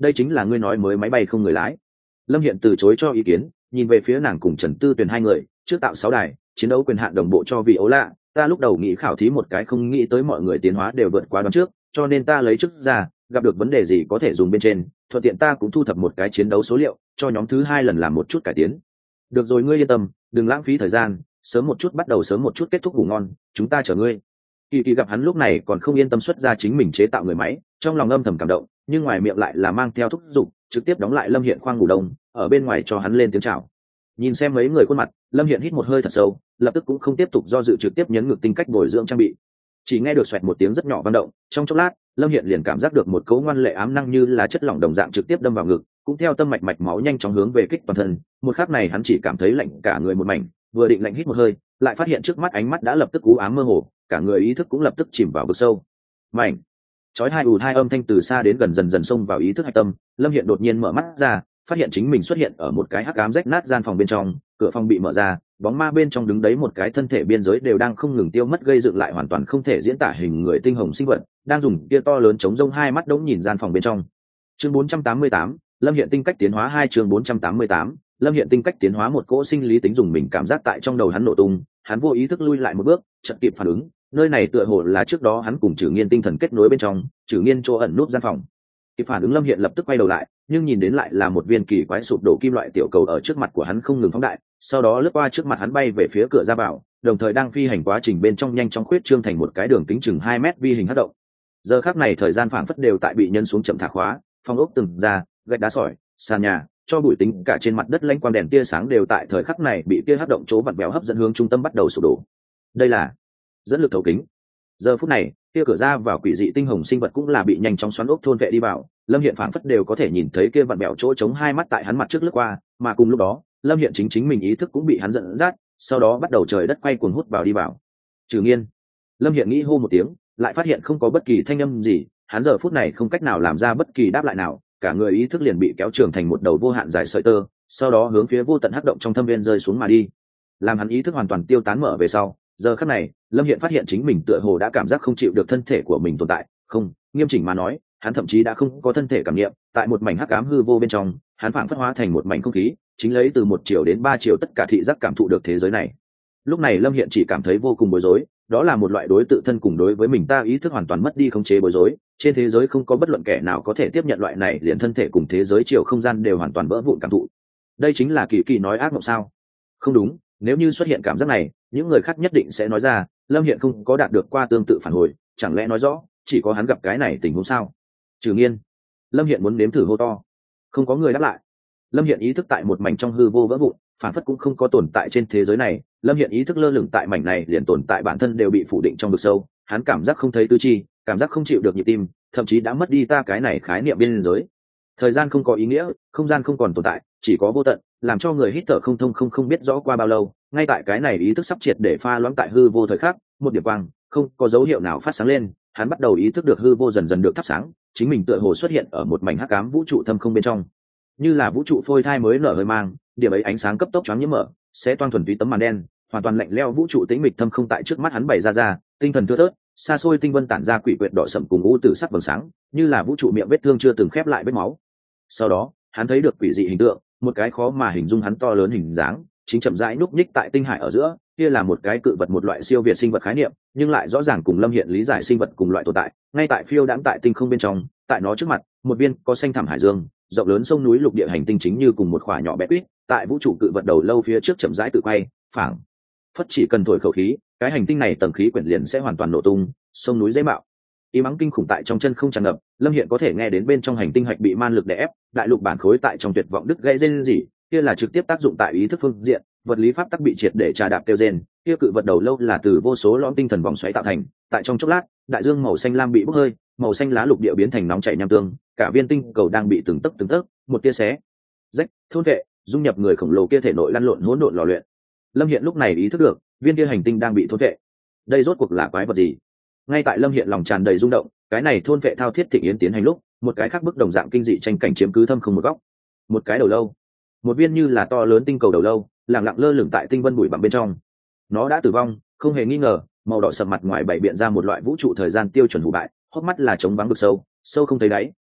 đây chính là ngươi nói mới máy bay không người lái. Lâm Hiện từ chối cho ý kiến, nhìn về phía nàng cùng Trần Tư Tuyền hai người, trước tạo sáu đài chiến đấu quyền hạn đồng bộ cho vị ấu lạ, ta lúc đầu nghĩ khảo thí một cái không nghĩ tới mọi người tiến hóa đều vượt quá đoán trước, cho nên ta lấy trước ra, gặp được vấn đề gì có thể dùng bên trên, thuận tiện ta cũng thu thập một cái chiến đấu số liệu, cho nhóm thứ hai lần làm một chút cải tiến. Được rồi, ngươi yên tâm, đừng lãng phí thời gian, sớm một chút bắt đầu sớm một chút kết thúc ngủ ngon, chúng ta chờ ngươi. Kỳ Kỳ gặp hắn lúc này còn không yên tâm xuất ra chính mình chế tạo người máy, trong lòng âm thầm cảm động, nhưng ngoài miệng lại là mang theo thúc giục, trực tiếp đóng lại Lâm Hiện khoang ngủ đông, ở bên ngoài cho hắn lên tiếng chào. Nhìn xem mấy người khuôn mặt, Lâm Hiện hít một hơi thật sâu, lập tức cũng không tiếp tục do dự, trực tiếp nhấn ngược tinh cách bồi dưỡng trang bị. Chỉ nghe được xoẹt một tiếng rất nhỏ vang động, trong chốc lát, Lâm Hiện liền cảm giác được một cấu ngoan lệ ám năng như là chất lỏng đồng dạng trực tiếp đâm vào ngực, cũng theo tâm mạch mạch máu nhanh chóng hướng về kích toàn thân. Một khắc này hắn chỉ cảm thấy lạnh cả người một mảnh, vừa định lạnh hít một hơi, lại phát hiện trước mắt ánh mắt đã lập tức u ám mơ hồ, cả người ý thức cũng lập tức chìm vào vực sâu. Mảnh chói hai ù hai âm thanh từ xa đến gần dần dần xông vào ý thức hạch tâm. Lâm Hiện đột nhiên mở mắt ra, phát hiện chính mình xuất hiện ở một cái hắc ám rách nát gian phòng bên trong, cửa phòng bị mở ra, bóng ma bên trong đứng đấy một cái thân thể biên giới đều đang không ngừng tiêu mất gây dựng lại hoàn toàn không thể diễn tả hình người tinh hồng sinh vật, đang dùng kia to lớn chống rông hai mắt đống nhìn gian phòng bên trong. Chương bốn trăm tám mươi tám, Lâm Hiện tinh cách tiến hóa hai. Chương bốn trăm tám mươi tám, Lâm Hiện tinh cách tiến hóa. Một cỗ sinh lý tính dùng mình cảm giác tại trong đầu hắn nổ tung, hắn vô ý thức lui lại một bước, chợt kịp phản ứng, nơi này tựa hồ là trước đó hắn cùng Trử Nghiên tinh thần kết nối bên trong, Trử Nghiên chỗ ẩn núp gian phòng. Kịp phản ứng Lâm Hiện lập tức quay đầu lại, nhưng nhìn đến lại là một viên kỳ quái sụp đổ kim loại tiểu cầu ở trước mặt của hắn không ngừng phóng đại, sau đó lướt qua trước mặt hắn bay về phía cửa ra vào, đồng thời đang phi hành quá trình bên trong nhanh chóng khuyết trương thành một cái đường kính chừng hai mét vi hình hất động. Giờ khắc này thời gian phảng phất đều tại bị nhân xuống chậm thả khóa, phong ốc từng ra, gạch đá sỏi, sàn nhà, cho bụi tính cả trên mặt đất lanh quang đèn tia sáng đều tại thời khắc này bị tia hất động chỗ vặn vẹo hấp dẫn hướng trung tâm bắt đầu sụp đổ. Đây là dẫn lực thấu kính. Giờ phút này, kia cửa ra vào quỷ dị tinh hồng sinh vật cũng là bị nhanh chóng xoắn ốc thôn vệ đi vào. Lâm Hiện phảng phất đều có thể nhìn thấy kia vặn vẹo chỗ chống hai mắt tại hắn mặt trước lướt qua, mà cùng lúc đó, Lâm Hiện chính chính mình ý thức cũng bị hắn dẫn dắt, sau đó bắt đầu trời đất quay cuồng hút vào đi vào. Trừ Nghiên. Lâm Hiện nghĩ hô một tiếng, lại phát hiện không có bất kỳ thanh âm gì, hắn giờ phút này không cách nào làm ra bất kỳ đáp lại nào, cả người ý thức liền bị kéo trường thành một đầu vô hạn dài sợi tơ, sau đó hướng phía vô tận hắc động trong thâm viên rơi xuống mà đi. Làm hắn ý thức hoàn toàn tiêu tán mở về sau, giờ khắc này, Lâm Hiện phát hiện chính mình tựa hồ đã cảm giác không chịu được thân thể của mình tồn tại, không, nghiêm chỉnh mà nói, hắn thậm chí đã không có thân thể cảm nghiệm, tại một mảnh hắc ám hư vô bên trong, hắn phảng phất hóa thành một mảnh không khí, chính lấy từ một chiều đến ba chiều tất cả thị giác cảm thụ được thế giới này. Lúc này Lâm Hiện chỉ cảm thấy vô cùng bối rối, đó là một loại đối tự thân cùng đối với mình ta ý thức hoàn toàn mất đi khống chế bối rối. Trên thế giới không có bất luận kẻ nào có thể tiếp nhận loại này, liền thân thể cùng thế giới chiều không gian đều hoàn toàn vỡ vụn cảm thụ. Đây chính là Kỳ Kỳ nói ác mộng sao? Không đúng, nếu như xuất hiện cảm giác này, những người khác nhất định sẽ nói ra, Lâm Hiện không có đạt được qua tương tự phản hồi, chẳng lẽ nói rõ chỉ có hắn gặp cái này tình huống sao? Trừ Nghiên. Lâm Hiện muốn nếm thử hô to, không có người đáp lại. Lâm Hiện ý thức tại một mảnh trong hư vô vỡ vụn, phản phất cũng không có tồn tại trên thế giới này. Lâm Hiện ý thức lơ lửng tại mảnh này, liền tồn tại bản thân đều bị phủ định trong vực sâu, hắn cảm giác không thấy tư chi, cảm giác không chịu được nhịp tim, thậm chí đã mất đi ta cái này khái niệm biên giới. Thời gian không có ý nghĩa, không gian không còn tồn tại, chỉ có vô tận, làm cho người hít thở không thông, không không biết rõ qua bao lâu. Ngay tại cái này ý thức sắp triệt để pha loãng tại hư vô thời khắc, một điểm quang không có dấu hiệu nào phát sáng lên, hắn bắt đầu ý thức được hư vô dần dần được thắp sáng, chính mình tựa hồ xuất hiện ở một mảnh hắc ám vũ trụ thâm không bên trong, như là vũ trụ phôi thai mới nở hơi mang, điểm ấy ánh sáng cấp tốc choáng nhiễm mở, sẽ toan thuần túy tấm màn đen, hoàn toàn lạnh lẽo vũ trụ tĩnh mịch thâm không tại trước mắt hắn bày ra ra, tinh thần thưa thớt, xa xôi tinh vân tản ra quỷ quyệt đỏ sậm cùng u tử sắc vầng sáng, như là vũ trụ miệng vết thương chưa từng khép lại vết máu. Sau đó, hắn thấy được quỷ dị hình tượng, một cái khó mà hình dung hắn to lớn hình dáng, chính chậm rãi núp nhích tại tinh hải ở giữa, kia là một cái cự vật, một loại siêu việt sinh vật khái niệm, nhưng lại rõ ràng cùng Lâm Hiện lý giải sinh vật cùng loại tồn tại, ngay tại phiêu đãng tại tinh không bên trong, tại nó trước mặt, một viên có xanh thẳm hải dương, rộng lớn sông núi lục địa hành tinh chính như cùng một khỏa nhỏ bé quýt, tại vũ trụ cự vật đầu lâu phía trước chậm rãi tự quay, phảng phất chỉ cần thổi khẩu khí, cái hành tinh này tầng khí quyển liền sẽ hoàn toàn nổ tung, sông núi dễ bạo. Ý mắng kinh khủng tại trong chân không tràn ngập, Lâm Hiện có thể nghe đến bên trong hành tinh hạch bị man lực đè ép, đại lục bản khối tại trong tuyệt vọng đứt gãy rên rỉ, kia là trực tiếp tác dụng tại ý thức phương diện, vật lý pháp tắc bị triệt để trà đạp tiêu rên, kia cự vật đầu lâu là từ vô số lõm tinh thần vòng xoáy tạo thành, tại trong chốc lát, đại dương màu xanh lam bị bốc hơi, màu xanh lá lục địa biến thành nóng chảy nham tương, cả viên tinh cầu đang bị từng tấc từng tấc, một tia xé rách, thôn vệ, dung nhập người khổng lồ kia thể nội lăn lộn hỗn độn lò luyện. Lâm Hiện lúc này ý thức được, viên kia hành tinh đang bị thôn vệ. Đây rốt cuộc là quái vật gì? Ngay tại Lâm Hiện lòng tràn đầy rung động, cái này thôn vệ thao thiết thịnh yến tiến hành lúc, một cái khác bức đồng dạng kinh dị tranh cảnh chiếm cứ thâm không một góc. Một cái đầu lâu, một viên như là to lớn tinh cầu đầu lâu, lặng lặng lơ lửng tại tinh vân bụi bặm bên trong. Nó đã tử vong, không hề nghi ngờ, màu đỏ sậm mặt ngoài bảy biện ra một loại vũ trụ thời gian tiêu chuẩn hủ bại, hốc mắt là trống vắng vực sâu, sâu không thấy đáy,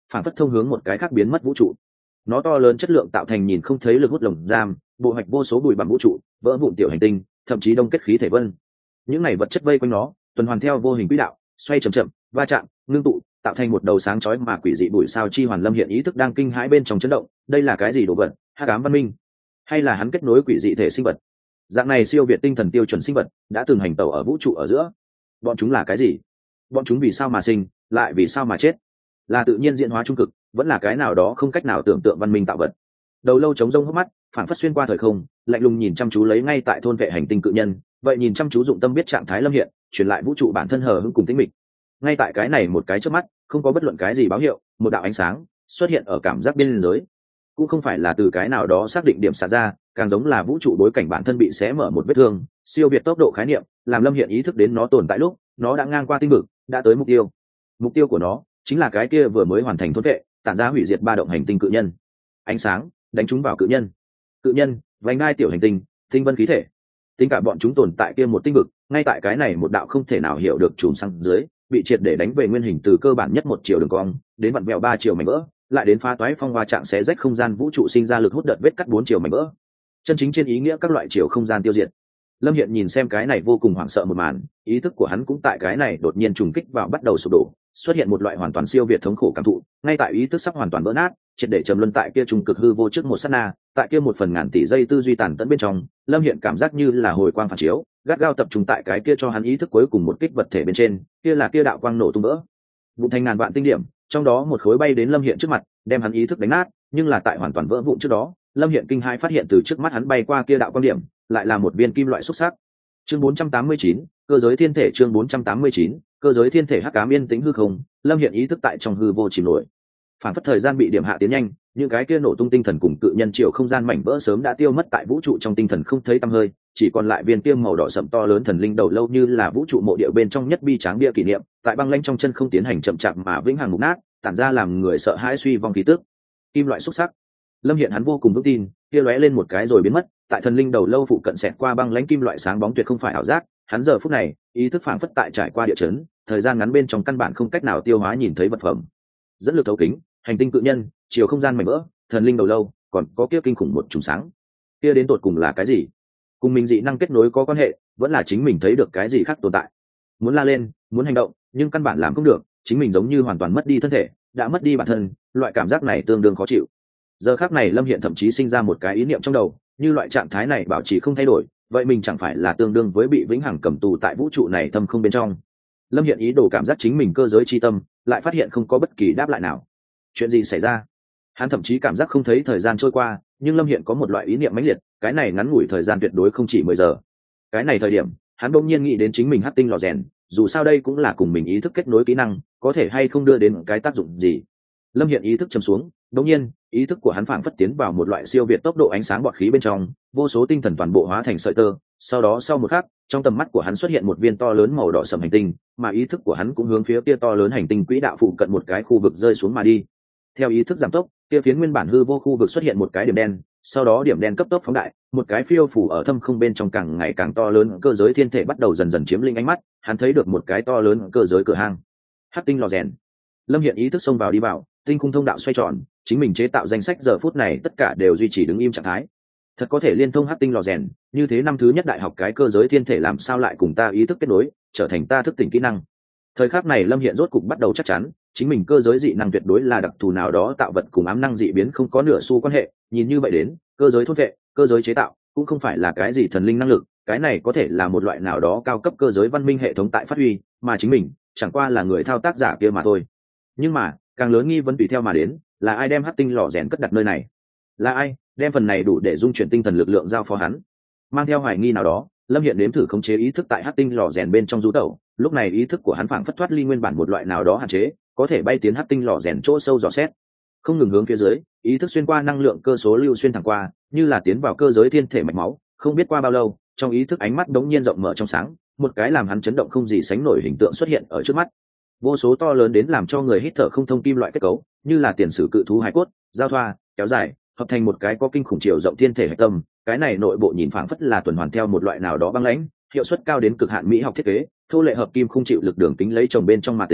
phản phất thông hướng một cái khác biến mất vũ trụ. Nó to lớn chất lượng tạo thành nhìn không thấy lực hút lồng giam, bộ hoạch vô số bụi bặm vũ trụ, vỡ vụn tiểu hành tinh, thậm chí đông kết khí thể vân. Những này vật chất vây quanh nó, tuần hoàn theo vô hình quỹ đạo, xoay chậm chậm, va chạm, ngưng tụ, tạo thành một đầu sáng chói mà quỷ dị bụi sao chi hoàn. Lâm hiện ý thức đang kinh hãi bên trong chấn động, đây là cái gì đồ vật? Hắc ám văn minh, hay là hắn kết nối quỷ dị thể sinh vật? Dạng này siêu việt tinh thần tiêu chuẩn sinh vật đã từng hành tẩu ở vũ trụ ở giữa. Bọn chúng là cái gì? Bọn chúng vì sao mà sinh, lại vì sao mà chết? Là tự nhiên diễn hóa trung cực, vẫn là cái nào đó không cách nào tưởng tượng văn minh tạo vật? Đầu lâu trống rông hốc mắt, phản phất xuyên qua thời không, lạnh lùng nhìn chăm chú lấy ngay tại thôn vệ hành tinh cự nhân. Vậy nhìn chăm chú dụng tâm biết trạng thái Lâm hiện, truyền lại vũ trụ bản thân hờ hững cùng tĩnh mịch. Ngay tại cái này một cái chớp mắt, không có bất luận cái gì báo hiệu, một đạo ánh sáng xuất hiện ở cảm giác biên giới. Cũng không phải là từ cái nào đó xác định điểm xả ra, càng giống là vũ trụ bối cảnh bản thân bị xé mở một vết thương, siêu việt tốc độ khái niệm, làm Lâm hiện ý thức đến nó tồn tại lúc, nó đã ngang qua tinh vực, đã tới mục tiêu. Mục tiêu của nó chính là cái kia vừa mới hoàn thành thôn vệ, tản ra hủy diệt ba động hành tinh cự nhân. Ánh sáng đánh trúng vào cự nhân. Cự nhân, vành đai tiểu hành tinh, tinh vân khí thể. Tính cả bọn chúng tồn tại kia một tinh vực, ngay tại cái này một đạo không thể nào hiểu được chùm sang dưới, bị triệt để đánh về nguyên hình từ cơ bản nhất một chiều đường cong, đến vặn vẹo ba chiều mảnh vỡ, lại đến phá toái phong hoa trạng xé rách không gian vũ trụ sinh ra lực hút đợt vết cắt bốn chiều mảnh vỡ. Chân chính trên ý nghĩa các loại chiều không gian tiêu diệt. Lâm hiện nhìn xem cái này vô cùng hoảng sợ một màn, ý thức của hắn cũng tại cái này đột nhiên trùng kích vào bắt đầu sụp đổ, xuất hiện một loại hoàn toàn siêu việt thống khổ cảm thụ. Ngay tại ý thức sắp hoàn toàn vỡ nát, triệt để trầm luân tại kia trùng cực hư vô trước một sát na, tại kia một phần ngàn tỷ giây tư duy tàn tận bên trong, Lâm hiện cảm giác như là hồi quang phản chiếu, gắt gao tập trung tại cái kia cho hắn ý thức cuối cùng một kích vật thể bên trên, kia là kia đạo quang nổ tung vỡ, vụn thành ngàn vạn tinh điểm, trong đó một khối bay đến Lâm hiện trước mặt, đem hắn ý thức đánh nát. Nhưng là tại hoàn toàn vỡ vụn trước đó, Lâm hiện kinh hãi phát hiện từ trước mắt hắn bay qua kia đạo quang điểm, lại là một viên kim loại xúc sắc. Chương bốn trăm tám mươi chín, cơ giới thiên thể. Chương bốn trăm tám mươi chín, cơ giới thiên thể. Hắc ám yên tĩnh hư không, Lâm hiện ý thức tại trong hư vô chìm nổi. Phản phất thời gian bị điểm hạ tiến nhanh, những cái kia nổ tung tinh thần cùng cự nhân chiều không gian mảnh vỡ sớm đã tiêu mất tại vũ trụ trong tinh thần không thấy tăm hơi, chỉ còn lại viên kia màu đỏ sẫm to lớn thần linh đầu lâu như là vũ trụ mộ địa bên trong nhất bi tráng bia kỷ niệm, tại băng lãnh trong chân không tiến hành chậm chạp mà vĩnh hằng mục nát, tản ra làm người sợ hãi suy vong khí tức. Kim loại xúc sắc. Lâm hiện hắn vô cùng vững tin, kia lóe lên một cái rồi biến mất, tại thần linh đầu lâu phụ cận xẹt qua băng lãnh kim loại sáng bóng tuyệt không phải ảo giác. Hắn giờ phút này, ý thức phảng phất tại trải qua địa chấn, thời gian ngắn bên trong căn bản không cách nào tiêu hóa nhìn thấy vật phẩm. Dẫn lực thấu kính, hành tinh cự nhân, chiều không gian mảnh vỡ, thần linh đầu lâu, còn có kia kinh khủng một trùng sáng. Kia đến tột cùng là cái gì? Cùng mình dị năng kết nối có quan hệ, vẫn là chính mình thấy được cái gì khác tồn tại? Muốn la lên, muốn hành động, nhưng căn bản làm không được, chính mình giống như hoàn toàn mất đi thân thể, đã mất đi bản thân, loại cảm giác này tương đương khó chịu. Giờ khắc này Lâm hiện thậm chí sinh ra một cái ý niệm trong đầu, như loại trạng thái này bảo trì không thay đổi, vậy mình chẳng phải là tương đương với bị vĩnh hằng cầm tù tại vũ trụ này thâm không bên trong. Lâm hiện ý đồ cảm giác chính mình cơ giới chi tâm, lại phát hiện không có bất kỳ đáp lại nào. Chuyện gì xảy ra? Hắn thậm chí cảm giác không thấy thời gian trôi qua, nhưng Lâm hiện có một loại ý niệm mãnh liệt, cái này ngắn ngủi thời gian tuyệt đối không chỉ mười giờ. Cái này thời điểm, hắn bỗng nhiên nghĩ đến chính mình hắc tinh lò rèn, dù sao đây cũng là cùng mình ý thức kết nối kỹ năng, có thể hay không đưa đến cái tác dụng gì. Lâm hiện ý thức trầm xuống, bỗng nhiên, ý thức của hắn phảng phất tiến vào một loại siêu việt tốc độ ánh sáng bọt khí bên trong, vô số tinh thần toàn bộ hóa thành sợi tơ, sau đó sau một khắc, trong tầm mắt của hắn xuất hiện một viên to lớn màu đỏ sẫm hành tinh, mà ý thức của hắn cũng hướng phía kia to lớn hành tinh quỹ đạo phụ cận một cái khu vực rơi xuống mà đi. Theo ý thức giảm tốc, kia phiến nguyên bản hư vô khu vực xuất hiện một cái điểm đen, sau đó điểm đen cấp tốc phóng đại, một cái phiêu phủ ở thâm không bên trong càng ngày càng to lớn cơ giới thiên thể bắt đầu dần dần chiếm lĩnh ánh mắt, hắn thấy được một cái to lớn cơ giới cửa hang. Hắc tinh lò rèn. Lâm hiện ý thức xông vào đi vào, tinh khung thông đạo xoay tròn, chính mình chế tạo danh sách giờ phút này tất cả đều duy trì đứng im trạng thái. Thật có thể liên thông hắc tinh lò rèn, như thế năm thứ nhất đại học cái cơ giới thiên thể làm sao lại cùng ta ý thức kết nối, trở thành ta thức tỉnh kỹ năng. Thời khắc này Lâm hiện rốt cục bắt đầu chắc chắn, chính mình cơ giới dị năng tuyệt đối là đặc thù nào đó tạo vật cùng ám năng dị biến không có nửa xu quan hệ, nhìn như vậy đến, cơ giới thôn vệ, cơ giới chế tạo cũng không phải là cái gì thần linh năng lực, cái này có thể là một loại nào đó cao cấp cơ giới văn minh hệ thống tại phát huy, mà chính mình chẳng qua là người thao tác giả kia mà thôi. Nhưng mà, càng lớn nghi vấn tùy theo mà đến, là ai đem hắc tinh lò rèn cất đặt nơi này? Là ai đem phần này đủ để dung chuyển tinh thần lực lượng giao phó hắn? Mang theo hoài nghi nào đó, Lâm hiện nếm thử khống chế ý thức tại hắc tinh lò rèn bên trong du tẩu, lúc này ý thức của hắn phảng phất thoát ly nguyên bản một loại nào đó hạn chế, có thể bay tiến hắc tinh lò rèn chỗ sâu dò xét, không ngừng hướng phía dưới, ý thức xuyên qua năng lượng cơ số lưu xuyên thẳng qua, như là tiến vào cơ giới thiên thể mạch máu. Không biết qua bao lâu, trong ý thức ánh mắt đống nhiên rộng mở trong sáng, một cái làm hắn chấn động không gì sánh nổi hình tượng xuất hiện ở trước mắt. Vô số to lớn đến làm cho người hít thở không thông kim loại kết cấu, như là tiền sử cự thú hải cốt, giao thoa, kéo dài, hợp thành một cái có kinh khủng chiều rộng thiên thể hạch tâm. Cái này nội bộ nhìn phảng phất là tuần hoàn theo một loại nào đó băng lãnh, hiệu suất cao đến cực hạn mỹ học thiết kế, thô lệ hợp kim không chịu lực đường tính lấy chồng bên trong mà tính,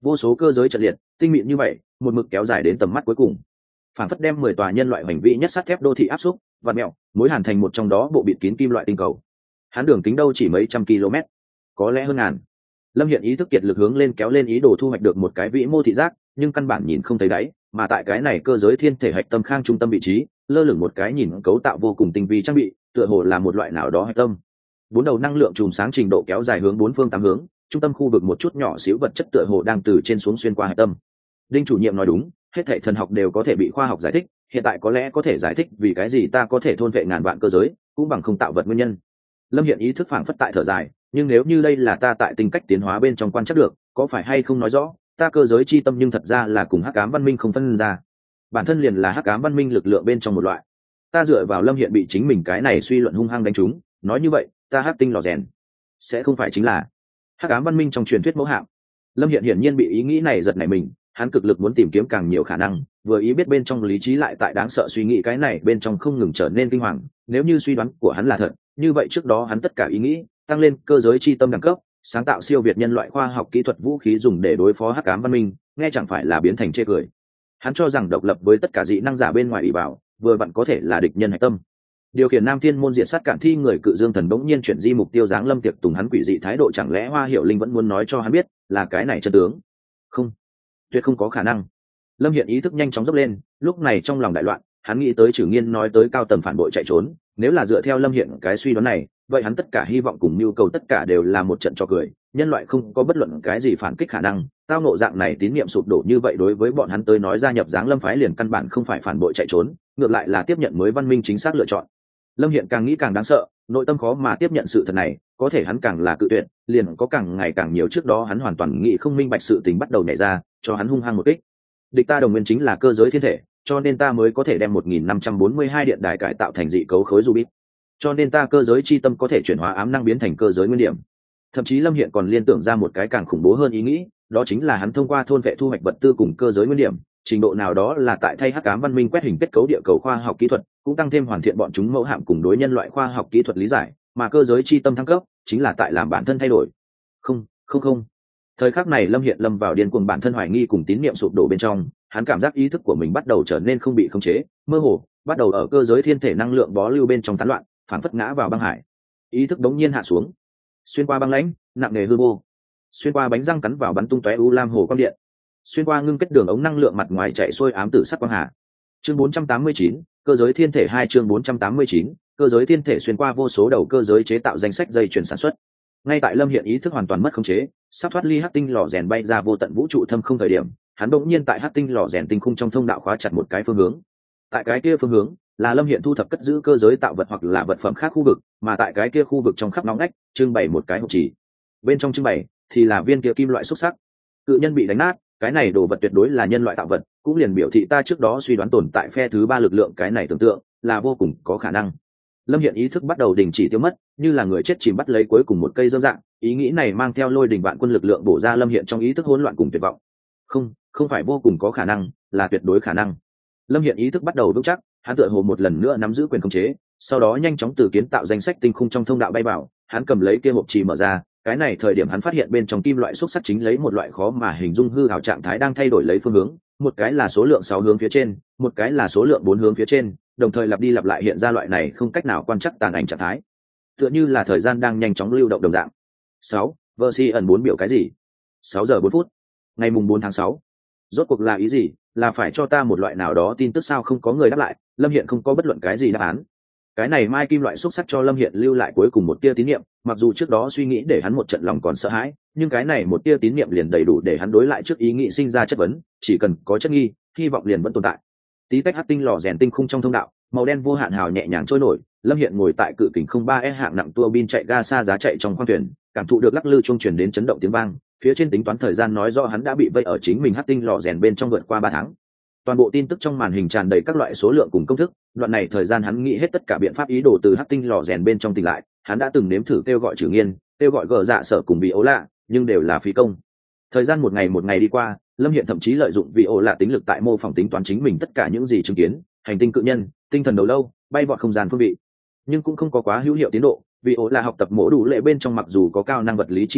vô số cơ giới trận liệt tinh mịn như vậy một mực kéo dài đến tầm mắt cuối cùng, phản phất đem mười tòa nhân loại hoành vĩ nhất sắt thép đô thị áp xúc và mẹo mối hàn thành một trong đó bộ bịt kín kim loại tinh cầu. Hắn đường kính đâu chỉ mấy trăm km, có lẽ hơn ngàn. Lâm Hiện ý thức kiệt lực hướng lên kéo lên ý đồ thu hoạch được một cái vĩ mô thị giác, nhưng căn bản nhìn không thấy đáy, mà tại cái này cơ giới thiên thể hạch tâm khang trung tâm vị trí lơ lửng một cái nhìn cấu tạo vô cùng tinh vi trang bị, tựa hồ là một loại nào đó hạch tâm. Bốn đầu năng lượng chùm sáng trình độ kéo dài hướng bốn phương tám hướng, trung tâm khu vực một chút nhỏ xíu vật chất tựa hồ đang từ trên xuống xuyên qua hạch tâm. Đinh chủ nhiệm nói đúng, hết thảy thần học đều có thể bị khoa học giải thích, hiện tại có lẽ có thể giải thích vì cái gì ta có thể thôn vệ ngàn vạn cơ giới cũng bằng không tạo vật nguyên nhân. Lâm Hiện ý thức phảng phất tại thở dài, nhưng nếu như đây là ta tại tinh cách tiến hóa bên trong quan chắc được, có phải hay không nói rõ ta cơ giới chi tâm nhưng thật ra là cùng hắc ám văn minh không phân ra, bản thân liền là hắc ám văn minh lực lượng bên trong một loại. Ta dựa vào Lâm Hiện bị chính mình cái này suy luận hung hăng đánh trúng, nói như vậy ta hắc tinh lò rèn sẽ không phải chính là hắc ám văn minh trong truyền thuyết mẫu hạm. Lâm Hiện hiển nhiên bị ý nghĩ này giật nảy mình, hắn cực lực muốn tìm kiếm càng nhiều khả năng, vừa ý biết bên trong lý trí lại tại đáng sợ suy nghĩ cái này bên trong không ngừng trở nên kinh hoàng. Nếu như suy đoán của hắn là thật, như vậy trước đó hắn tất cả ý nghĩ tăng lên cơ giới chi tâm đẳng cấp, sáng tạo siêu việt nhân loại khoa học kỹ thuật vũ khí dùng để đối phó hắc ám văn minh, nghe chẳng phải là biến thành chê cười. Hắn cho rằng độc lập với tất cả dị năng giả bên ngoài ỷ bảo vừa vặn có thể là địch nhân hạch tâm. Điều khiển Nam Thiên môn diện sát cản thi người cự dương thần bỗng nhiên chuyển di mục tiêu giáng lâm tiệc tùng hắn quỷ dị thái độ, chẳng lẽ Hoa Hiểu Linh vẫn muốn nói cho hắn biết là cái này chân tướng? Không, tuyệt không có khả năng. Lâm Hiện ý thức nhanh chóng dốc lên, lúc này trong lòng đại loạn, hắn nghĩ tới Trử Nghiên nói tới cao tầng phản bội chạy trốn, nếu là dựa theo Lâm Hiện cái suy đoán này, vậy hắn tất cả hy vọng cùng nhu cầu tất cả đều là một trận trò cười, nhân loại không có bất luận cái gì phản kích khả năng, tao ngộ dạng này tín niệm sụp đổ như vậy đối với bọn hắn tới nói gia nhập Giáng Lâm phái liền căn bản không phải phản bội chạy trốn, ngược lại là tiếp nhận mới văn minh chính xác lựa chọn. Lâm Hiện càng nghĩ càng đáng sợ, nội tâm khó mà tiếp nhận sự thật này, có thể hắn càng là cự tuyệt, liền có càng ngày càng nhiều trước đó hắn hoàn toàn nghĩ không minh bạch sự tình bắt đầu nhảy ra, cho hắn hung hăng một kích. Địch ta đồng nguyên chính là cơ giới thiên thể, cho nên ta mới có thể đem một nghìn năm trăm bốn mươi hai điện đài cải tạo thành dị cấu khối Rubik. Cho nên ta cơ giới chi tâm có thể chuyển hóa ám năng biến thành cơ giới nguyên điểm. Thậm chí Lâm Hiện còn liên tưởng ra một cái càng khủng bố hơn ý nghĩ, đó chính là hắn thông qua thôn vệ thu hoạch vật tư cùng cơ giới nguyên điểm, trình độ nào đó là tại thay hắc ám văn minh quét hình kết cấu địa cầu khoa học kỹ thuật, cũng tăng thêm hoàn thiện bọn chúng mẫu hạm cùng đối nhân loại khoa học kỹ thuật lý giải, mà cơ giới chi tâm thăng cấp chính là tại làm bản thân thay đổi. Không, không không. Thời khắc này Lâm Hiện lâm vào điên cuồng bản thân hoài nghi cùng tín niệm sụp đổ bên trong, hắn cảm giác ý thức của mình bắt đầu trở nên không bị khống chế, mơ hồ, bắt đầu ở cơ giới thiên thể năng lượng bó lưu bên trong tán loạn, phản phất ngã vào băng hải. Ý thức đống nhiên hạ xuống, xuyên qua băng lãnh, nặng nề hư vô, xuyên qua bánh răng cắn vào bắn tung tóe u lam hồ quang điện, xuyên qua ngưng kết đường ống năng lượng mặt ngoài chạy xuôi ám tử sắc quang hà. Chương bốn trăm tám mươi chín, cơ giới thiên thể hai chương bốn trăm tám mươi chín, cơ giới thiên thể xuyên qua vô số đầu cơ giới chế tạo danh sách dây chuyển sản xuất. Ngay tại Lâm Hiện ý thức hoàn toàn mất khống chế, sắp thoát ly hắc tinh lò rèn bay ra vô tận vũ trụ thâm không thời điểm, hắn đột nhiên tại hắc tinh lò rèn tinh khung trong thông đạo khóa chặt một cái phương hướng. Tại cái kia phương hướng là Lâm Hiện thu thập cất giữ cơ giới tạo vật hoặc là vật phẩm khác khu vực, mà tại cái kia khu vực trong khắp nóng ngách trưng bày một cái hộp chỉ. Bên trong trưng bày thì là viên kia kim loại xúc sắc. Cự nhân bị đánh nát, cái này đồ vật tuyệt đối là nhân loại tạo vật, cũng liền biểu thị ta trước đó suy đoán tồn tại phe thứ ba lực lượng, cái này tưởng tượng là vô cùng có khả năng. Lâm Hiện ý thức bắt đầu đình chỉ tiêu mất, như là người chết chìm bắt lấy cuối cùng một cây dâm dạng, ý nghĩ này mang theo lôi đình vạn quân lực lượng bổ ra Lâm Hiện trong ý thức hỗn loạn cùng tuyệt vọng. Không, không phải vô cùng có khả năng, là tuyệt đối khả năng. Lâm Hiện ý thức bắt đầu vững chắc, hắn tựa hồ một lần nữa nắm giữ quyền khống chế, sau đó nhanh chóng từ kiến tạo danh sách tinh khung trong thông đạo bay vào, hắn cầm lấy kia hộp trì mở ra, cái này thời điểm hắn phát hiện bên trong kim loại xúc sắc chính lấy một loại khó mà hình dung hư ảo trạng thái đang thay đổi lấy phương hướng, một cái là số lượng sáu hướng phía trên, một cái là số lượng bốn hướng phía trên, đồng thời lặp đi lặp lại hiện ra loại này không cách nào quan trắc tàn ảnh trạng thái, tựa như là thời gian đang nhanh chóng lưu động đồng dạng. sáu, version bốn biểu cái gì? sáu giờ bốn phút. Ngày mùng bốn tháng sáu. Rốt cuộc là ý gì? Là phải cho ta một loại nào đó tin tức sao? Không có người đáp lại, Lâm Hiện không có bất luận cái gì đáp án. Cái này mai kim loại xúc sắc cho Lâm Hiện lưu lại cuối cùng một tia tín niệm, mặc dù trước đó suy nghĩ để hắn một trận lòng còn sợ hãi, nhưng cái này một tia tín niệm liền đầy đủ để hắn đối lại trước ý nghĩ sinh ra chất vấn, chỉ cần có chất nghi, hy vọng liền vẫn tồn tại. Tí tách hắc tinh lò rèn tinh khung trong thông đạo, màu đen vô hạn hào nhẹ nhàng trôi nổi, Lâm Hiện ngồi tại cự kình không ba e hạng nặng tua bin chạy ga xa giá chạy trong khoang thuyền, cảm thụ được lắc lư chuông truyền đến chấn động tiếng vang, phía trên tính toán thời gian nói rõ hắn đã bị vây ở chính mình hắc tinh lò rèn bên trong vượt qua ba tháng. Toàn bộ tin tức trong màn hình tràn đầy các loại số lượng cùng công thức, đoạn này thời gian hắn nghĩ hết tất cả biện pháp ý đồ từ hắc tinh lò rèn bên trong tỉnh lại, hắn đã từng nếm thử kêu gọi Trử Nghiên, kêu gọi gờ dạ sở cùng bị ố lạ, nhưng đều là phí công. Thời gian một ngày một ngày đi qua, Lâm Hiện thậm chí lợi dụng vị ố lạ tính lực tại mô phỏng tính toán chính mình tất cả những gì chứng kiến, hành tinh cự nhân, tinh thần đầu lâu, bay vọt không gian phương vị, nhưng cũng không có quá hữu hiệu tiến độ. Vị ố lạ học tập mổ đủ lệ bên trong mặc dù có cao năng vật lý tri thức,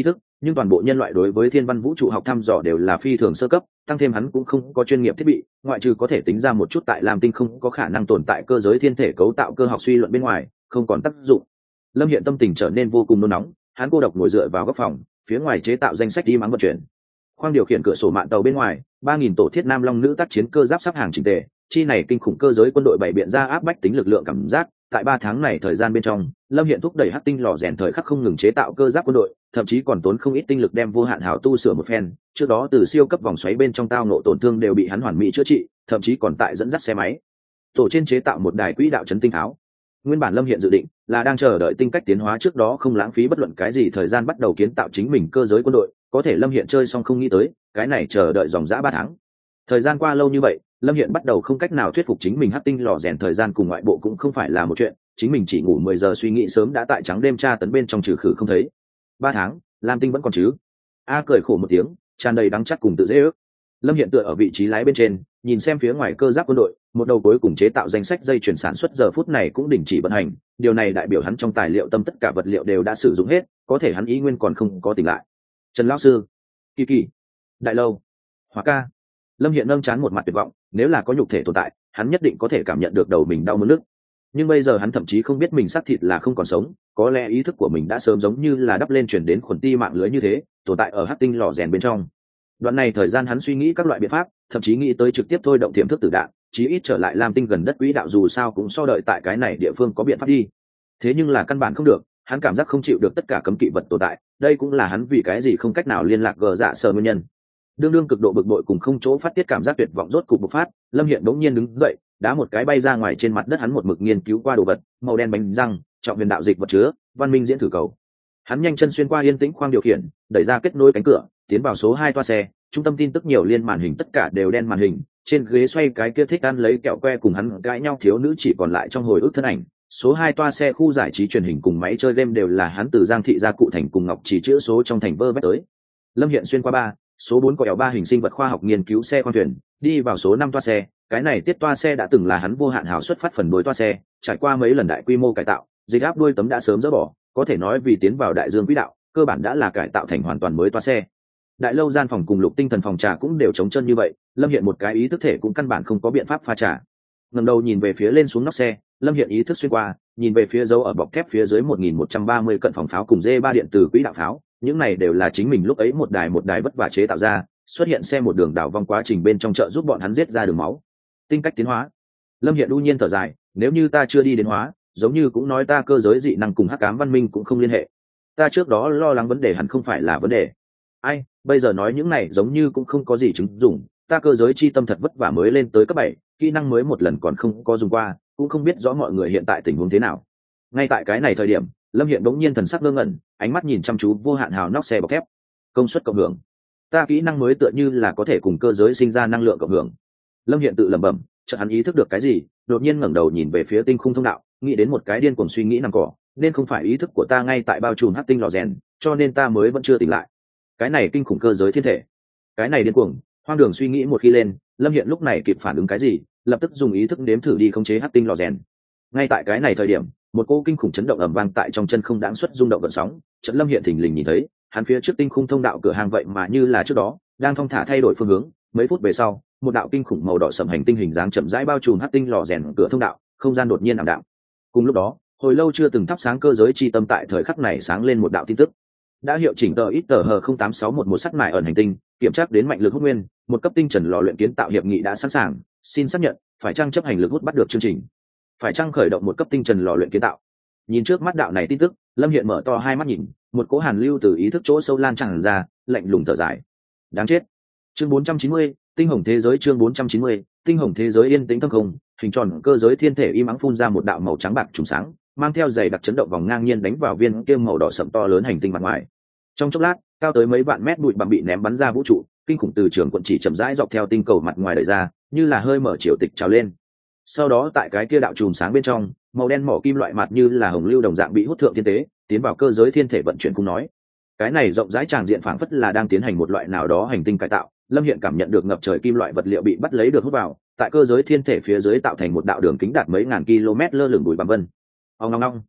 nhưng toàn bộ nhân loại đối với thiên văn vũ trụ học thăm dò đều là phi thường sơ cấp, tăng thêm hắn cũng không có chuyên nghiệp thiết bị, ngoại trừ có thể tính ra một chút tại lam tinh không có khả năng tồn tại cơ giới thiên thể cấu tạo cơ học suy luận bên ngoài, không còn tác dụng. Lâm Hiện tâm tình trở nên vô cùng nôn nóng, hắn cô độc ngồi dựa vào góc phòng, phía ngoài chế tạo danh sách đi mắng vận chuyển. Khoang điều khiển cửa sổ mạn tàu bên ngoài, ba nghìn tổ thiết nam long nữ tác chiến cơ giáp sắp hàng chỉnh tề, chi này kinh khủng cơ giới quân đội bày biện ra áp bách tính lực lượng cảm giác. Tại ba tháng này thời gian bên trong, Lâm Hiện thúc đẩy hắc tinh lò rèn thời khắc không ngừng chế tạo cơ giáp quân đội, thậm chí còn tốn không ít tinh lực đem vô hạn hảo tu sửa một phen. Trước đó từ siêu cấp vòng xoáy bên trong tao nộ tổn thương đều bị hắn hoàn mỹ chữa trị, thậm chí còn tại dẫn dắt xe máy tổ trên chế tạo một đài quỹ đạo chấn tinh tháo. Nguyên bản Lâm Hiện dự định là đang chờ đợi tinh cách tiến hóa trước đó không lãng phí bất luận cái gì thời gian bắt đầu kiến tạo chính mình cơ giới quân đội, có thể Lâm Hiện chơi xong không nghĩ tới, cái này chờ đợi dòng dã ba tháng. Thời gian qua lâu như vậy, Lâm Hiện bắt đầu không cách nào thuyết phục chính mình hắc tinh lò rèn thời gian cùng ngoại bộ cũng không phải là một chuyện, chính mình chỉ ngủ mười giờ suy nghĩ sớm đã tại trắng đêm tra tấn bên trong trừ khử không thấy. Ba tháng, lam tinh vẫn còn chứ? A cười khổ một tiếng, tràn đầy đắng chắc cùng tự dễ ước. Lâm Hiện tựa ở vị trí lái bên trên, nhìn xem phía ngoài cơ giáp quân đội, một đầu cuối cùng chế tạo danh sách dây chuyển sản xuất giờ phút này cũng đình chỉ vận hành, điều này đại biểu hắn trong tài liệu tâm tất cả vật liệu đều đã sử dụng hết, có thể hắn ý nguyên còn không có tỉnh lại. Trần lão sư, Kỳ Kỳ, Đại Lâu, Hóa ca. Lâm Hiện nâng chán một mặt tuyệt vọng, nếu là có nhục thể tồn tại, hắn nhất định có thể cảm nhận được đầu mình đau muốn nức. Nhưng bây giờ hắn thậm chí không biết mình xác thịt là không còn sống, có lẽ ý thức của mình đã sớm giống như là đắp lên chuyển đến khuẩn ti mạng lưới như thế, tồn tại ở hắc tinh lò rèn bên trong. Đoạn này thời gian hắn suy nghĩ các loại biện pháp, thậm chí nghĩ tới trực tiếp thôi động tiềm thức tử đạn, chí ít trở lại lam tinh gần đất quỹ đạo dù sao cũng so đợi tại cái này địa phương có biện pháp đi. Thế nhưng là căn bản không được, hắn cảm giác không chịu được tất cả cấm kỵ vật tồn tại, đây cũng là hắn vì cái gì không cách nào liên lạc gờ dạ sở nguyên nhân. Đương đương cực độ bực bội cùng không chỗ phát tiết cảm giác tuyệt vọng rốt cục bộc phát, Lâm Hiện bỗng nhiên đứng dậy, đá một cái bay ra ngoài trên mặt đất hắn một mực nghiên cứu qua đồ vật, màu đen bánh răng, trọng huyền đạo dịch vật chứa, văn minh diễn thử cầu. Hắn nhanh chân xuyên qua yên tĩnh khoang điều khiển, đẩy ra kết nối cánh cửa, tiến vào số hai toa xe, trung tâm tin tức nhiều liên màn hình tất cả đều đen màn hình, trên ghế xoay cái kia thích ăn lấy kẹo que cùng hắn cãi nhau thiếu nữ chỉ còn lại trong hồi ức thân ảnh. Số hai toa xe khu giải trí truyền hình cùng máy chơi game đều là hắn từ Giang thị ra cụ thành cùng Ngọc Chỉ chữa số trong thành vơ vét tới. Lâm Hiện xuyên qua ba, số bốn có ẻo ba hình sinh vật khoa học nghiên cứu xe khoang thuyền, đi vào số năm toa xe, cái này tiết toa xe đã từng là hắn vô hạn hào xuất phát phần đuôi toa xe, trải qua mấy lần đại quy mô cải tạo, dịch áp đuôi tấm đã sớm dỡ bỏ, có thể nói vì tiến vào đại dương quỹ đạo, cơ bản đã là cải tạo thành hoàn toàn mới toa xe. Đại lâu gian phòng cùng lục tinh thần phòng trà cũng đều trống chân như vậy, Lâm Hiện một cái ý thức thể cũng căn bản không có biện pháp pha trà. Ngẩng đầu nhìn về phía lên xuống nóc xe, Lâm Hiện ý thức xuyên qua, nhìn về phía dấu ở bọc thép phía dưới một nghìn một trăm ba mươi cận phòng pháo cùng D ba điện từ quỹ đạo pháo, những này đều là chính mình lúc ấy một đài một đài vất vả chế tạo ra, xuất hiện xe một đường đảo vòng quá trình bên trong chợ giúp bọn hắn giết ra đường máu. Tinh cách tiến hóa. Lâm Hiện đu nhiên thở dài, nếu như ta chưa đi đến hóa, giống như cũng nói ta cơ giới dị năng cùng hắc ám văn minh cũng không liên hệ. Ta trước đó lo lắng vấn đề hẳn không phải là vấn đề. Ai, bây giờ nói những này giống như cũng không có gì chứng dụng, ta cơ giới chi tâm thật vất vả mới lên tới cấp bảy, kỹ năng mới một lần còn không có dùng qua, cũng không biết rõ mọi người hiện tại tình huống thế nào. Ngay tại cái này thời điểm, Lâm Hiện bỗng nhiên thần sắc ngơ ngẩn, ánh mắt nhìn chăm chú vô hạn hào nóc xe bọc thép. Công suất cộng hưởng. Ta kỹ năng mới tựa như là có thể cùng cơ giới sinh ra năng lượng cộng hưởng. Lâm Hiện tự lẩm bẩm, chợt hắn ý thức được cái gì, đột nhiên ngẩng đầu nhìn về phía tinh khung thông đạo, nghĩ đến một cái điên cuồng suy nghĩ nằm cỏ, nên không phải ý thức của ta ngay tại bao trùm hắc tinh lò rèn, cho nên ta mới vẫn chưa tỉnh lại. Cái này kinh khủng cơ giới thiên thể, cái này điên cuồng, hoang đường suy nghĩ một khi lên, Lâm Hiện lúc này kịp phản ứng cái gì, lập tức dùng ý thức nếm thử đi khống chế hắc tinh lò rèn. Ngay tại cái này thời điểm, một cỗ kinh khủng chấn động ầm vang tại trong chân không đáng xuất rung động gợn sóng, chợt Lâm Hiện thình lình nhìn thấy, hắn phía trước tinh khung thông đạo cửa hàng vậy mà như là trước đó, đang thong thả thay đổi phương hướng, mấy phút về sau, một đạo kinh khủng màu đỏ sẫm hành tinh hình dáng chậm rãi bao trùm hắc tinh lò rèn cửa thông đạo, không gian đột nhiên ảm đạm. Cùng lúc đó, hồi lâu chưa từng thắp sáng cơ giới chi tâm tại thời khắc này sáng lên một đạo tin tức. Đã hiệu chỉnh tờ ít tờ hờ không tám sáu một một sắc mài ẩn hành tinh, kiểm tra đến mạnh lực hút nguyên, một cấp tinh trần lò luyện kiến tạo hiệp nghị đã sẵn sàng, xin xác nhận, phải chăng chấp hành lực hút bắt được chương trình? Phải chăng khởi động một cấp tinh trần lò luyện kiến tạo? Nhìn trước mắt đạo này tin tức, Lâm Hiện mở to hai mắt nhìn, một cỗ hàn lưu từ ý thức chỗ sâu lan tràn ra, lạnh lùng thở dài. Đáng chết. Chương bốn trăm chín mươi, tinh hồng thế giới chương bốn trăm chín mươi, tinh hồng thế giới yên tĩnh thâm không, hình tròn cơ giới thiên thể im ắng phun ra một đạo màu trắng bạc trùng sáng, mang theo dày đặc chấn động vòng ngang nhiên đánh vào viên kia màu đỏ sậm to lớn hành tinh mặt ngoài. Trong chốc lát, cao tới mấy vạn mét bụi bặm bị ném bắn ra vũ trụ, kinh khủng từ trường quận chỉ chậm rãi dọc theo tinh cầu mặt ngoài đẩy ra, như là hơi mở triều tịch trào lên. Sau đó tại cái kia đạo chùm sáng bên trong, màu đen mỏ kim loại mặt như là hồng lưu đồng dạng bị hút thượng thiên tế, tiến vào cơ giới thiên thể vận chuyển cung nói. Cái này rộng rãi tràng diện phảng phất là đang tiến hành một loại nào đó hành tinh cải tạo. Lâm Hiện cảm nhận được ngập trời kim loại vật liệu bị bắt lấy được hút vào, tại cơ giới thiên thể phía dưới tạo thành một đạo đường kính đạt mấy ngàn km lơ lửng bụi bặm vân. Ong ong ong.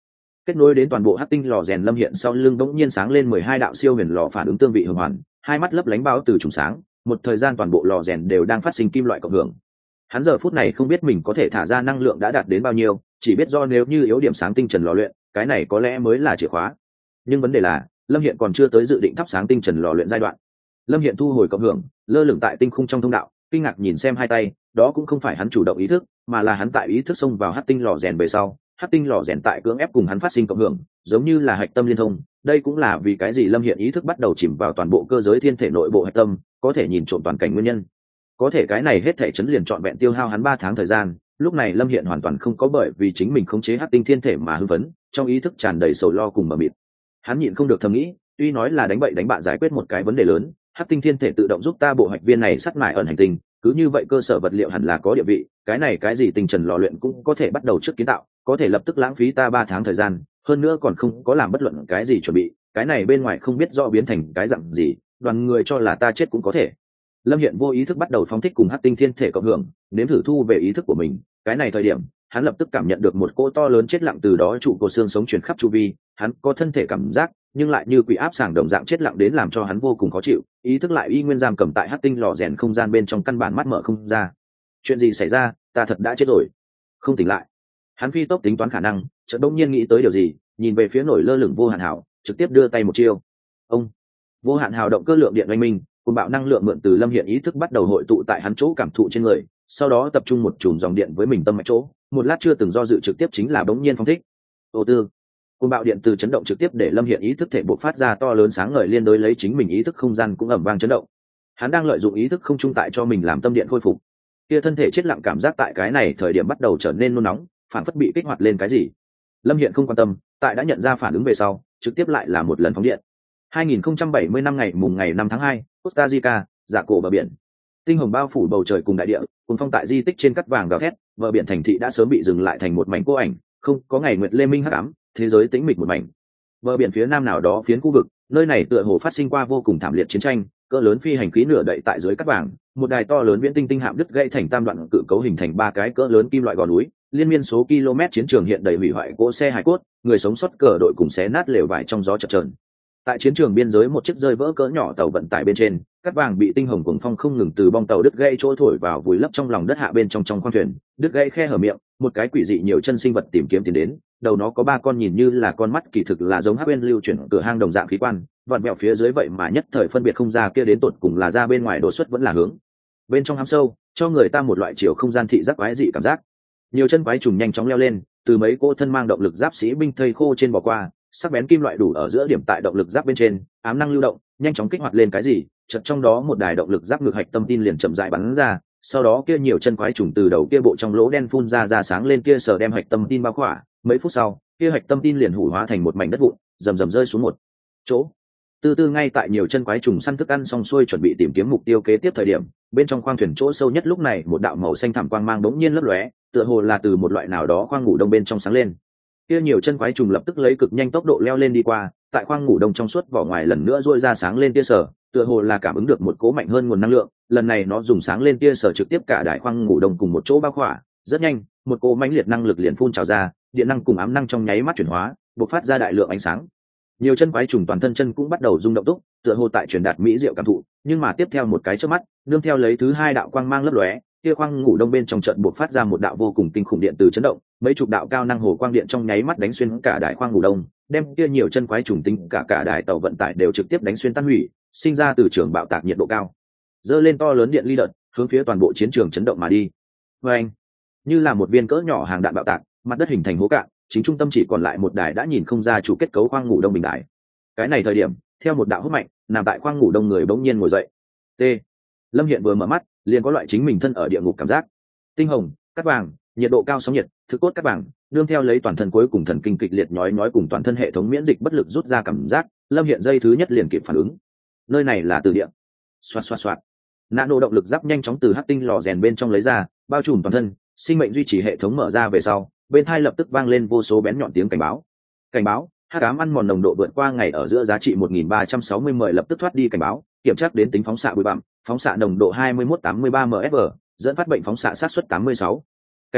kết nối đến toàn bộ hắc tinh lò rèn lâm hiện sau lưng bỗng nhiên sáng lên mười hai đạo siêu huyền lò phản ứng tương vị hưởng hoàn, hai mắt lấp lánh báo từ trùng sáng, một thời gian toàn bộ lò rèn đều đang phát sinh kim loại cộng hưởng. Hắn giờ phút này không biết mình có thể thả ra năng lượng đã đạt đến bao nhiêu, chỉ biết do nếu như yếu điểm sáng tinh trần lò luyện, cái này có lẽ mới là chìa khóa. Nhưng vấn đề là lâm hiện còn chưa tới dự định thắp sáng tinh trần lò luyện giai đoạn. Lâm hiện thu hồi cộng hưởng, lơ lửng tại tinh khung trong thông đạo, kinh ngạc nhìn xem hai tay, đó cũng không phải hắn chủ động ý thức, mà là hắn tại ý thức xông vào hắc tinh lò rèn về sau, hắc tinh lò rèn tại cưỡng ép cùng hắn phát sinh cộng hưởng, giống như là hạch tâm liên thông. Đây cũng là vì cái gì lâm hiện ý thức bắt đầu chìm vào toàn bộ cơ giới thiên thể nội bộ hạch tâm, có thể nhìn trộm toàn cảnh nguyên nhân. Có thể cái này hết thể chấn liền trọn vẹn tiêu hao hắn ba tháng thời gian. Lúc này lâm hiện hoàn toàn không có bởi vì chính mình khống chế hắc tinh thiên thể mà hưng phấn, trong ý thức tràn đầy sầu lo cùng mờ mịt. Hắn nhịn không được thầm nghĩ, tuy nói là đánh bậy đánh bạ giải quyết một cái vấn đề lớn, hắc tinh thiên thể tự động giúp ta bộ hạch viên này sắt mài ẩn hành tinh, cứ như vậy cơ sở vật liệu hẳn là có địa vị, cái này cái gì tinh trần lò luyện cũng có thể bắt đầu trước kiến tạo, có thể lập tức lãng phí ta ba tháng thời gian, hơn nữa còn không có làm bất luận cái gì chuẩn bị, cái này bên ngoài không biết rõ biến thành cái dạng gì, đoàn người cho là ta chết cũng có thể. Lâm hiện vô ý thức bắt đầu phóng thích cùng hắc tinh thiên thể cộng hưởng, nếm thử thu về ý thức của mình. Cái này thời điểm hắn lập tức cảm nhận được một cỗ to lớn chết lặng từ đó trụ cột xương sống truyền khắp chu vi, hắn có thân thể cảm giác nhưng lại như quỷ áp sàng đồng dạng chết lặng đến làm cho hắn vô cùng khó chịu, ý thức lại y nguyên giam cầm tại hắc tinh lò rèn không gian bên trong, căn bản mắt mở không ra. Chuyện gì xảy ra? Ta thật đã chết rồi, không tỉnh lại. Hắn phi tốc tính toán khả năng, chợt đông nhiên nghĩ tới điều gì, nhìn về phía nổi lơ lửng vô hạn hào, trực tiếp đưa tay một chiêu. Ông vô hạn hào động cơ lượng điện oanh minh, cùng bạo năng lượng mượn từ lâm hiện ý thức bắt đầu hội tụ tại hắn chỗ cảm thụ trên người, sau đó tập trung một chùm dòng điện với mình tâm mạch chỗ, một lát chưa từng do dự trực tiếp chính là bỗng nhiên phóng thích. Ô tư cùng bạo điện từ chấn động trực tiếp để lâm hiện ý thức thể bộc phát ra to lớn sáng ngời, liên đối lấy chính mình ý thức không gian cũng ầm vang chấn động. Hắn đang lợi dụng ý thức không trung tại cho mình làm tâm điện khôi phục. Kia thân thể chết lặng cảm giác tại cái này thời điểm bắt đầu trở nên nôn nóng, phản phất bị kích hoạt lên cái gì. Lâm hiện không quan tâm, tại đã nhận ra phản ứng về sau, trực tiếp lại là một lần phóng điện. hai nghìn không trăm bảy mươi năm ngày mùng ngày năm tháng hai, Costa Rica, dạ cổ bờ biển. Tinh hồng bao phủ bầu trời cùng đại địa, cùng phong tại di tích trên cắt vàng gào thét, bờ biển thành thị đã sớm bị dừng lại thành một mảnh cô ảnh, không có ngày nguyệt lê minh hắc ám, thế giới tĩnh mịch một mảnh. Bờ biển phía nam nào đó phiến khu vực, nơi này tựa hồ phát sinh qua vô cùng thảm liệt chiến tranh, cỡ lớn phi hành khí nửa đậy tại dưới cắt vàng, một đài to lớn viễn tinh tinh hạm đứt gãy thành tam đoạn cự cấu hình thành ba cái cỡ lớn kim loại gò núi, liên miên số km chiến trường hiện đầy hủy hoại cỗ xe hài cốt, người sống sót cờ đội cùng xé nát lều vải trong gió chập chờn. Tại chiến trường biên giới một chiếc rơi vỡ cỡ nhỏ tàu vận tải bên trên, cắt vàng bị tinh hồng cuồng phong không ngừng từ bong tàu đứt gãy chỗ thổi vào vùi lấp trong lòng đất hạ bên trong trong khoang thuyền, đứt gãy khe hở miệng, một cái quỷ dị nhiều chân sinh vật tìm kiếm tiến đến, đầu nó có ba con nhìn như là con mắt, kỳ thực là giống hắc bên lưu chuyển cửa hang đồng dạng khí quan, vặn vẹo phía dưới vậy mà nhất thời phân biệt không ra kia đến tột cùng là ra bên ngoài đột xuất vẫn là hướng bên trong hám sâu, cho người ta một loại chiều không gian thị giác quái dị cảm giác. Nhiều chân quái trùng nhanh chóng leo lên, từ mấy cô thân mang động lực giáp sĩ binh thây khô trên bò qua, sắc bén kim loại đủ ở giữa điểm tại động lực giáp bên trên, ám năng lưu động, nhanh chóng kích hoạt lên cái gì, chợt trong đó một đài động lực giáp ngược hạch tâm tin liền chậm rãi bắn ra, sau đó kia nhiều chân quái trùng từ đầu kia bộ trong lỗ đen phun ra ra sáng lên kia sờ đem hạch tâm tin bao khỏa, mấy phút sau, kia hạch tâm tin liền hủ hóa thành một mảnh đất vụn, rầm rầm rơi xuống một chỗ. Từ từ ngay tại nhiều chân quái trùng săn thức ăn xong xuôi chuẩn bị tìm kiếm mục tiêu kế tiếp thời điểm, bên trong khoang thuyền chỗ sâu nhất lúc này một đạo màu xanh thẳm quang mang đống nhiên lấp lóe, tựa hồ là từ một loại nào đó khoang ngủ đông bên trong sáng lên. Kia nhiều chân quái trùng lập tức lấy cực nhanh tốc độ leo lên đi qua, tại khoang ngủ đông trong suốt vỏ ngoài lần nữa duỗi ra sáng lên tia sở, tựa hồ là cảm ứng được một cố mạnh hơn nguồn năng lượng, lần này nó dùng sáng lên tia sở trực tiếp cả đại khoang ngủ đông cùng một chỗ bao khỏa, rất nhanh, một cỗ mãnh liệt năng lực liền phun trào ra, điện năng cùng ám năng trong nháy mắt chuyển hóa, bộc phát ra đại lượng ánh sáng. Nhiều chân quái trùng toàn thân chân cũng bắt đầu rung động túc, tựa hồ tại truyền đạt mỹ diệu cảm thụ, nhưng mà tiếp theo một cái chớp mắt, nương theo lấy thứ hai đạo quang mang lấp lóe, kia khoang ngủ đông bên trong trận bộc phát ra một đạo vô cùng kinh khủng điện từ chấn động, mấy chục đạo cao năng hồ quang điện trong nháy mắt đánh xuyên cả đại khoang ngủ đông, đem kia nhiều chân quái trùng tính cả cả đại tàu vận tải đều trực tiếp đánh xuyên tan hủy, sinh ra từ trường bạo tạc nhiệt độ cao, dơ lên to lớn điện ly đợt, hướng phía toàn bộ chiến trường chấn động mà đi. Oeng! Như là một viên cỡ nhỏ hàng đạn bạo tạc, mặt đất hình thành hố cạn, chính trung tâm chỉ còn lại một đài đã nhìn không ra chủ kết cấu khoang ngủ đông bình đài. Cái này thời điểm, theo một đạo hút mạnh, nằm tại khoang ngủ đông người bỗng nhiên ngồi dậy. T. Lâm Hiện vừa mở mắt, liền có loại chính mình thân ở địa ngục cảm giác. Tinh hồng, cát vàng, nhiệt độ cao sóng nhiệt, thực cốt cát vàng, nương theo lấy toàn thân cuối cùng thần kinh kịch liệt nhói nhói cùng toàn thân hệ thống miễn dịch bất lực rút ra cảm giác, Lâm Hiện dây thứ nhất liền kịp phản ứng. Nơi này là từ địa. Xoạt xoạt xoạt. Nano động lực giáp nhanh chóng từ hắc tinh lò rèn bên trong lấy ra, bao trùm toàn thân, sinh mệnh duy trì hệ thống mở ra về sau, bên tai lập tức vang lên vô số bén nhọn tiếng cảnh báo. Cảnh báo, hắc ám ăn mòn nồng độ vượt qua ngày ở giữa giá trị một nghìn ba trăm sáu mươi mười lập tức thoát đi cảnh báo, kiểm tra đến tính phóng xạ bụi bặm, phóng xạ nồng độ hai mươi mốt tám mươi ba mf, dẫn phát bệnh phóng xạ sát suất tám mươi sáu. Cảnh báo,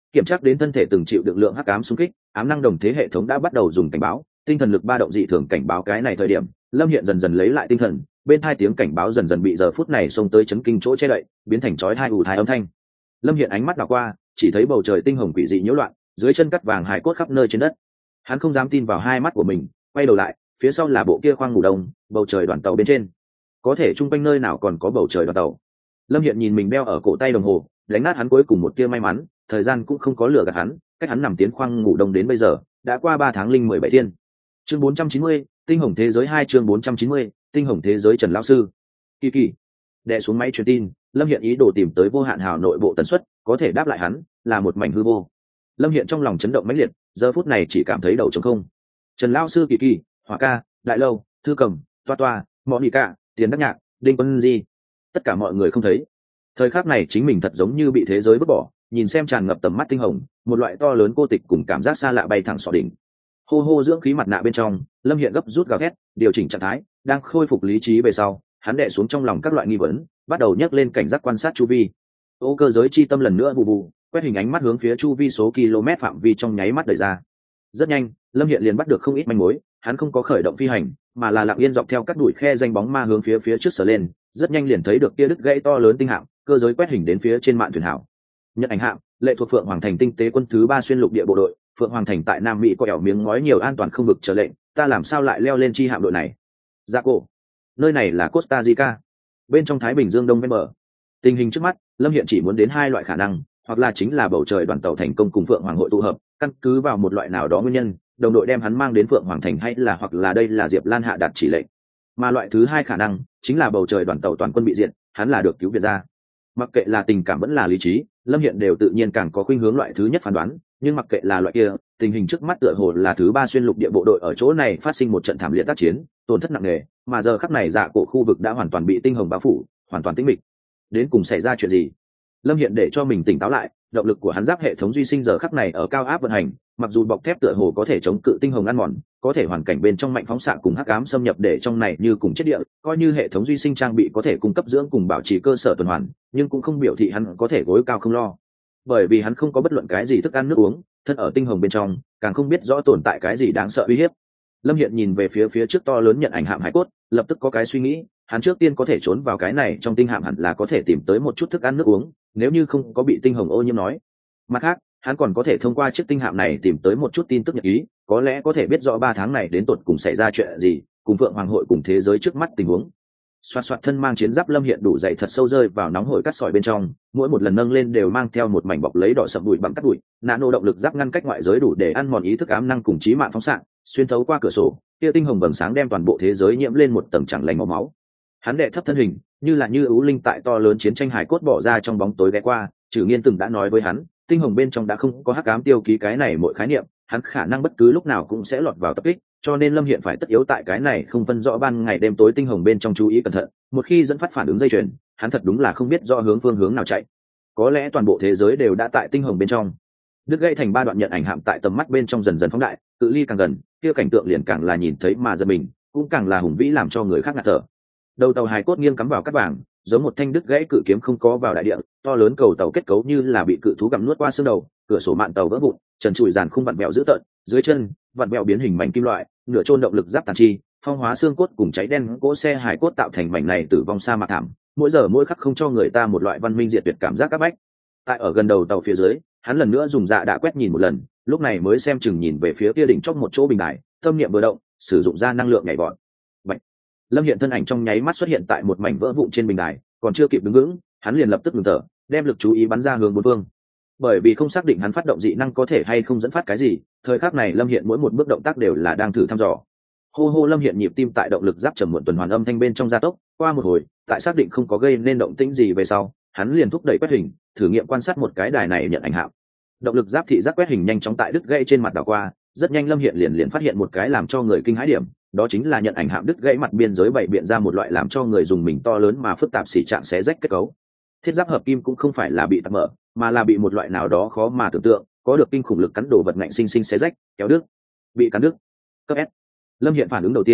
kiểm tra đến thân thể từng chịu được lượng hắc ám xung kích, ám năng đồng thế hệ thống đã bắt đầu dùng cảnh báo, tinh thần lực ba động dị thường cảnh báo. Cái này thời điểm Lâm Hiện dần dần lấy lại tinh thần, bên hai tiếng cảnh báo dần dần bị giờ phút này xông tới chấn kinh chỗ che đậy, biến thành chói tai ù tai âm thanh. Lâm Hiện ánh mắt đảo qua, chỉ thấy bầu trời tinh hồng quỷ dị nhiễu loạn, dưới chân cắt vàng hải cốt khắp nơi trên đất. Hắn không dám tin vào hai mắt của mình, quay đầu lại, phía sau là bộ kia khoang ngủ đông, bầu trời đoàn tàu bên trên. Có thể chung quanh nơi nào còn có bầu trời đoàn tàu. Lâm Hiện nhìn mình đeo ở cổ tay đồng hồ, đánh nát hắn cuối cùng một tia may mắn, thời gian cũng không có lừa gạt hắn, cách hắn nằm tiến khoang ngủ đông đến bây giờ đã qua ba tháng linh mười bảy thiên. Chương bốn trăm chín mươi, tinh hồng thế giới hai. Chương bốn trăm chín mươi, tinh hồng thế giới. Trần lão sư. Kỳ kỳ. Đè xuống máy truyền tin, Lâm Hiện ý đồ tìm tới vô hạn hào nội bộ tần suất, có thể đáp lại hắn là một mảnh hư vô. Lâm Hiện trong lòng chấn động mãnh liệt, giờ phút này chỉ cảm thấy đầu trống không. Trần lão sư Kỳ kỳ, Hỏa ca, Đại Lâu, Thư Cầm, Toa Toa, Mọ Nị Cả, Tiền Đắc Nhạc, Đinh Quân Di, tất cả mọi người không thấy. Thời khắc này chính mình thật giống như bị thế giới vứt bỏ, nhìn xem tràn ngập tầm mắt tinh hồng, một loại to lớn cô tịch cùng cảm giác xa lạ bay thẳng xỏ đỉnh. Hô hô dưỡng khí mặt nạ bên trong, Lâm Hiện gấp rút gào thét, điều chỉnh trạng thái, đang khôi phục lý trí về sau, hắn đè xuống trong lòng các loại nghi vấn, bắt đầu nhấc lên cảnh giác quan sát chu vi. Ô cơ giới chi tâm lần nữa bù bù, quét hình ánh mắt hướng phía chu vi số km phạm vi trong nháy mắt đẩy ra. Rất nhanh, Lâm Hiện liền bắt được không ít manh mối, hắn không có khởi động phi hành, mà là lặng yên dọc theo các đuổi khe danh bóng ma hướng phía phía trước sở lên, rất nhanh liền thấy được kia đứt gãy to lớn tinh hạm, cơ giới quét hình đến phía trên mạn thuyền hảo. Nhận ảnh hạm, lệ thuộc Phượng Hoàng Thành tinh tế quân thứ ba xuyên lục địa bộ đội, Phượng Hoàng Thành tại Nam Mỹ có ẻo miếng ngói nhiều an toàn không vực trở lệnh, ta làm sao lại leo lên chi hạm đội này? Dạ cổ, nơi này là Costa Rica, bên trong Thái Bình Dương Đông ven bờ. Tình hình trước mắt, Lâm Hiện chỉ muốn đến hai loại khả năng, hoặc là chính là bầu trời đoàn tàu thành công cùng Phượng Hoàng hội tụ hợp, căn cứ vào một loại nào đó nguyên nhân, đồng đội đem hắn mang đến Phượng Hoàng Thành, hay là hoặc là đây là Diệp Lan hạ đạt chỉ lệnh. Mà loại thứ hai khả năng chính là bầu trời đoàn tàu toàn quân bị diệt, hắn là được cứu viện ra. Mặc kệ là tình cảm vẫn là lý trí, Lâm Hiện đều tự nhiên càng có khuynh hướng loại thứ nhất phán đoán, nhưng mặc kệ là loại kia, tình hình trước mắt tựa hồ là thứ ba xuyên lục địa bộ đội ở chỗ này phát sinh một trận thảm liệt tác chiến, tổn thất nặng nề, mà giờ khắc này dạ cổ khu vực đã hoàn toàn bị tinh hồng bao phủ, hoàn toàn tĩnh mịch. Đến cùng xảy ra chuyện gì? Lâm Hiện để cho mình tỉnh táo lại, động lực của hắn giáp hệ thống duy sinh giờ khắc này ở cao áp vận hành, mặc dù bọc thép tựa hồ có thể chống cự tinh hồng ăn mòn, có thể hoàn cảnh bên trong mạnh phóng xạ cùng hắc ám xâm nhập để trong này như cùng chết địa, coi như hệ thống duy sinh trang bị có thể cung cấp dưỡng cùng bảo trì cơ sở tuần hoàn, nhưng cũng không biểu thị hắn có thể gối cao không lo, bởi vì hắn không có bất luận cái gì thức ăn nước uống, thân ở tinh hồng bên trong, càng không biết rõ tồn tại cái gì đáng sợ uy hiếp. Lâm Hiện nhìn về phía phía trước to lớn nhận ảnh hạm hải cốt, lập tức có cái suy nghĩ, hắn trước tiên có thể trốn vào cái này trong tinh hạm hẳn là có thể tìm tới một chút thức ăn nước uống, nếu như không có bị tinh hồng ô nhiễm nói. Mặt khác, hắn còn có thể thông qua chiếc tinh hạm này tìm tới một chút tin tức nhật ký, có lẽ có thể biết rõ ba tháng này đến tột cùng xảy ra chuyện gì, cùng Phượng Hoàng hội cùng thế giới trước mắt tình huống. Xoạt xoạt thân mang chiến giáp Lâm Hiện đủ dày thật sâu rơi vào nóng hổi cắt sỏi bên trong, mỗi một lần nâng lên đều mang theo một mảnh bọc lấy đỏ sậm bụi bằng cắt bụi, nano động lực giáp ngăn cách ngoại giới đủ để ăn mòn ý thức ám năng cùng chí mạng phóng xạ, xuyên thấu qua cửa sổ, tia tinh hồng vầng sáng đem toàn bộ thế giới nhiễm lên một tầng chẳng lành màu máu. Hắn đệ thấp thân hình, như là như ưu linh tại to lớn chiến tranh hải cốt bỏ ra trong bóng tối ghé qua, Trử Nghiên từng đã nói với hắn, tinh hồng bên trong đã không có hắc ám tiêu ký cái này mỗi khái niệm, hắn khả năng bất cứ lúc nào cũng sẽ lọt vào tập kích, cho nên Lâm Hiện phải tất yếu tại cái này không phân rõ ban ngày đêm tối tinh hồng bên trong chú ý cẩn thận, một khi dẫn phát phản ứng dây chuyền, hắn thật đúng là không biết rõ hướng phương hướng nào chạy. Có lẽ toàn bộ thế giới đều đã tại tinh hồng bên trong. Đứt gãy thành ba đoạn nhận ảnh hạm tại tầm mắt bên trong dần dần phóng đại, cự ly càng gần, kia cảnh tượng liền càng là nhìn thấy mà giật mình, cũng càng là hùng vĩ làm cho người khác ngạt thở. Đầu tàu hài cốt nghiêng cắm vào cát vàng, giống một thanh đứt gãy cự kiếm không có vào đại địa, to lớn cầu tàu kết cấu như là bị cự thú gặm nuốt qua xương đầu, cửa sổ mạn tàu vỡ vụn, trần trụi dàn khung vặn vẹo dữ tợn, dưới chân vặn vẹo biến hình mảnh kim loại, nửa chôn động lực giáp tàn chi, phong hóa xương cốt cùng cháy đen cỗ xe hải cốt tạo thành mảnh này tử vong sa mạc thảm, mỗi giờ mỗi khắc không cho người ta một loại văn minh diệt tuyệt cảm giác áp bách. Tại ở gần đầu tàu phía dưới, hắn lần nữa dùng dạ đã quét nhìn một lần, lúc này mới xem chừng nhìn về phía kia đỉnh chóp một chỗ bình đài, tâm niệm vừa động, sử dụng ra năng lượng nhảy vọt. Bạch. Lâm Hiện thân ảnh trong nháy mắt xuất hiện tại một mảnh vỡ vụn trên bình đài, còn chưa kịp đứng vững, hắn liền lập tức ngừng thở, đem lực chú ý bắn ra hướng bốn phương. Bởi vì không xác định hắn phát động dị năng có thể hay không dẫn phát cái gì, thời khắc này Lâm Hiện mỗi một bước động tác đều là đang thử thăm dò. Hô hô Lâm Hiện nhịp tim tại động lực giáp trầm muộn tuần hoàn âm thanh bên trong gia tốc, qua một hồi, tại xác định không có gây nên động tĩnh gì về sau, hắn liền thúc đẩy quét hình, thử nghiệm quan sát một cái đài này nhận ảnh hạm. Động lực giáp thị giác quét hình nhanh chóng tại đứt gãy trên mặt đảo qua, rất nhanh Lâm Hiện liền liền phát hiện một cái làm cho người kinh hãi điểm, đó chính là nhận ảnh hạm đứt gãy mặt biên giới bảy biện ra một loại làm cho người dùng mình to lớn mà phức tạp xỉ trạng xé rách kết cấu. Thiết giáp hợp kim cũng không phải là bị tắc mở, mà là bị một loại nào đó khó mà tưởng tượng, có được kinh khủng lực cắn đồ vật ngạnh sinh sinh xé rách, kéo đứt, bị cắn đứt. Cấp S. Lâm Hiện phản ứng đầu tiên,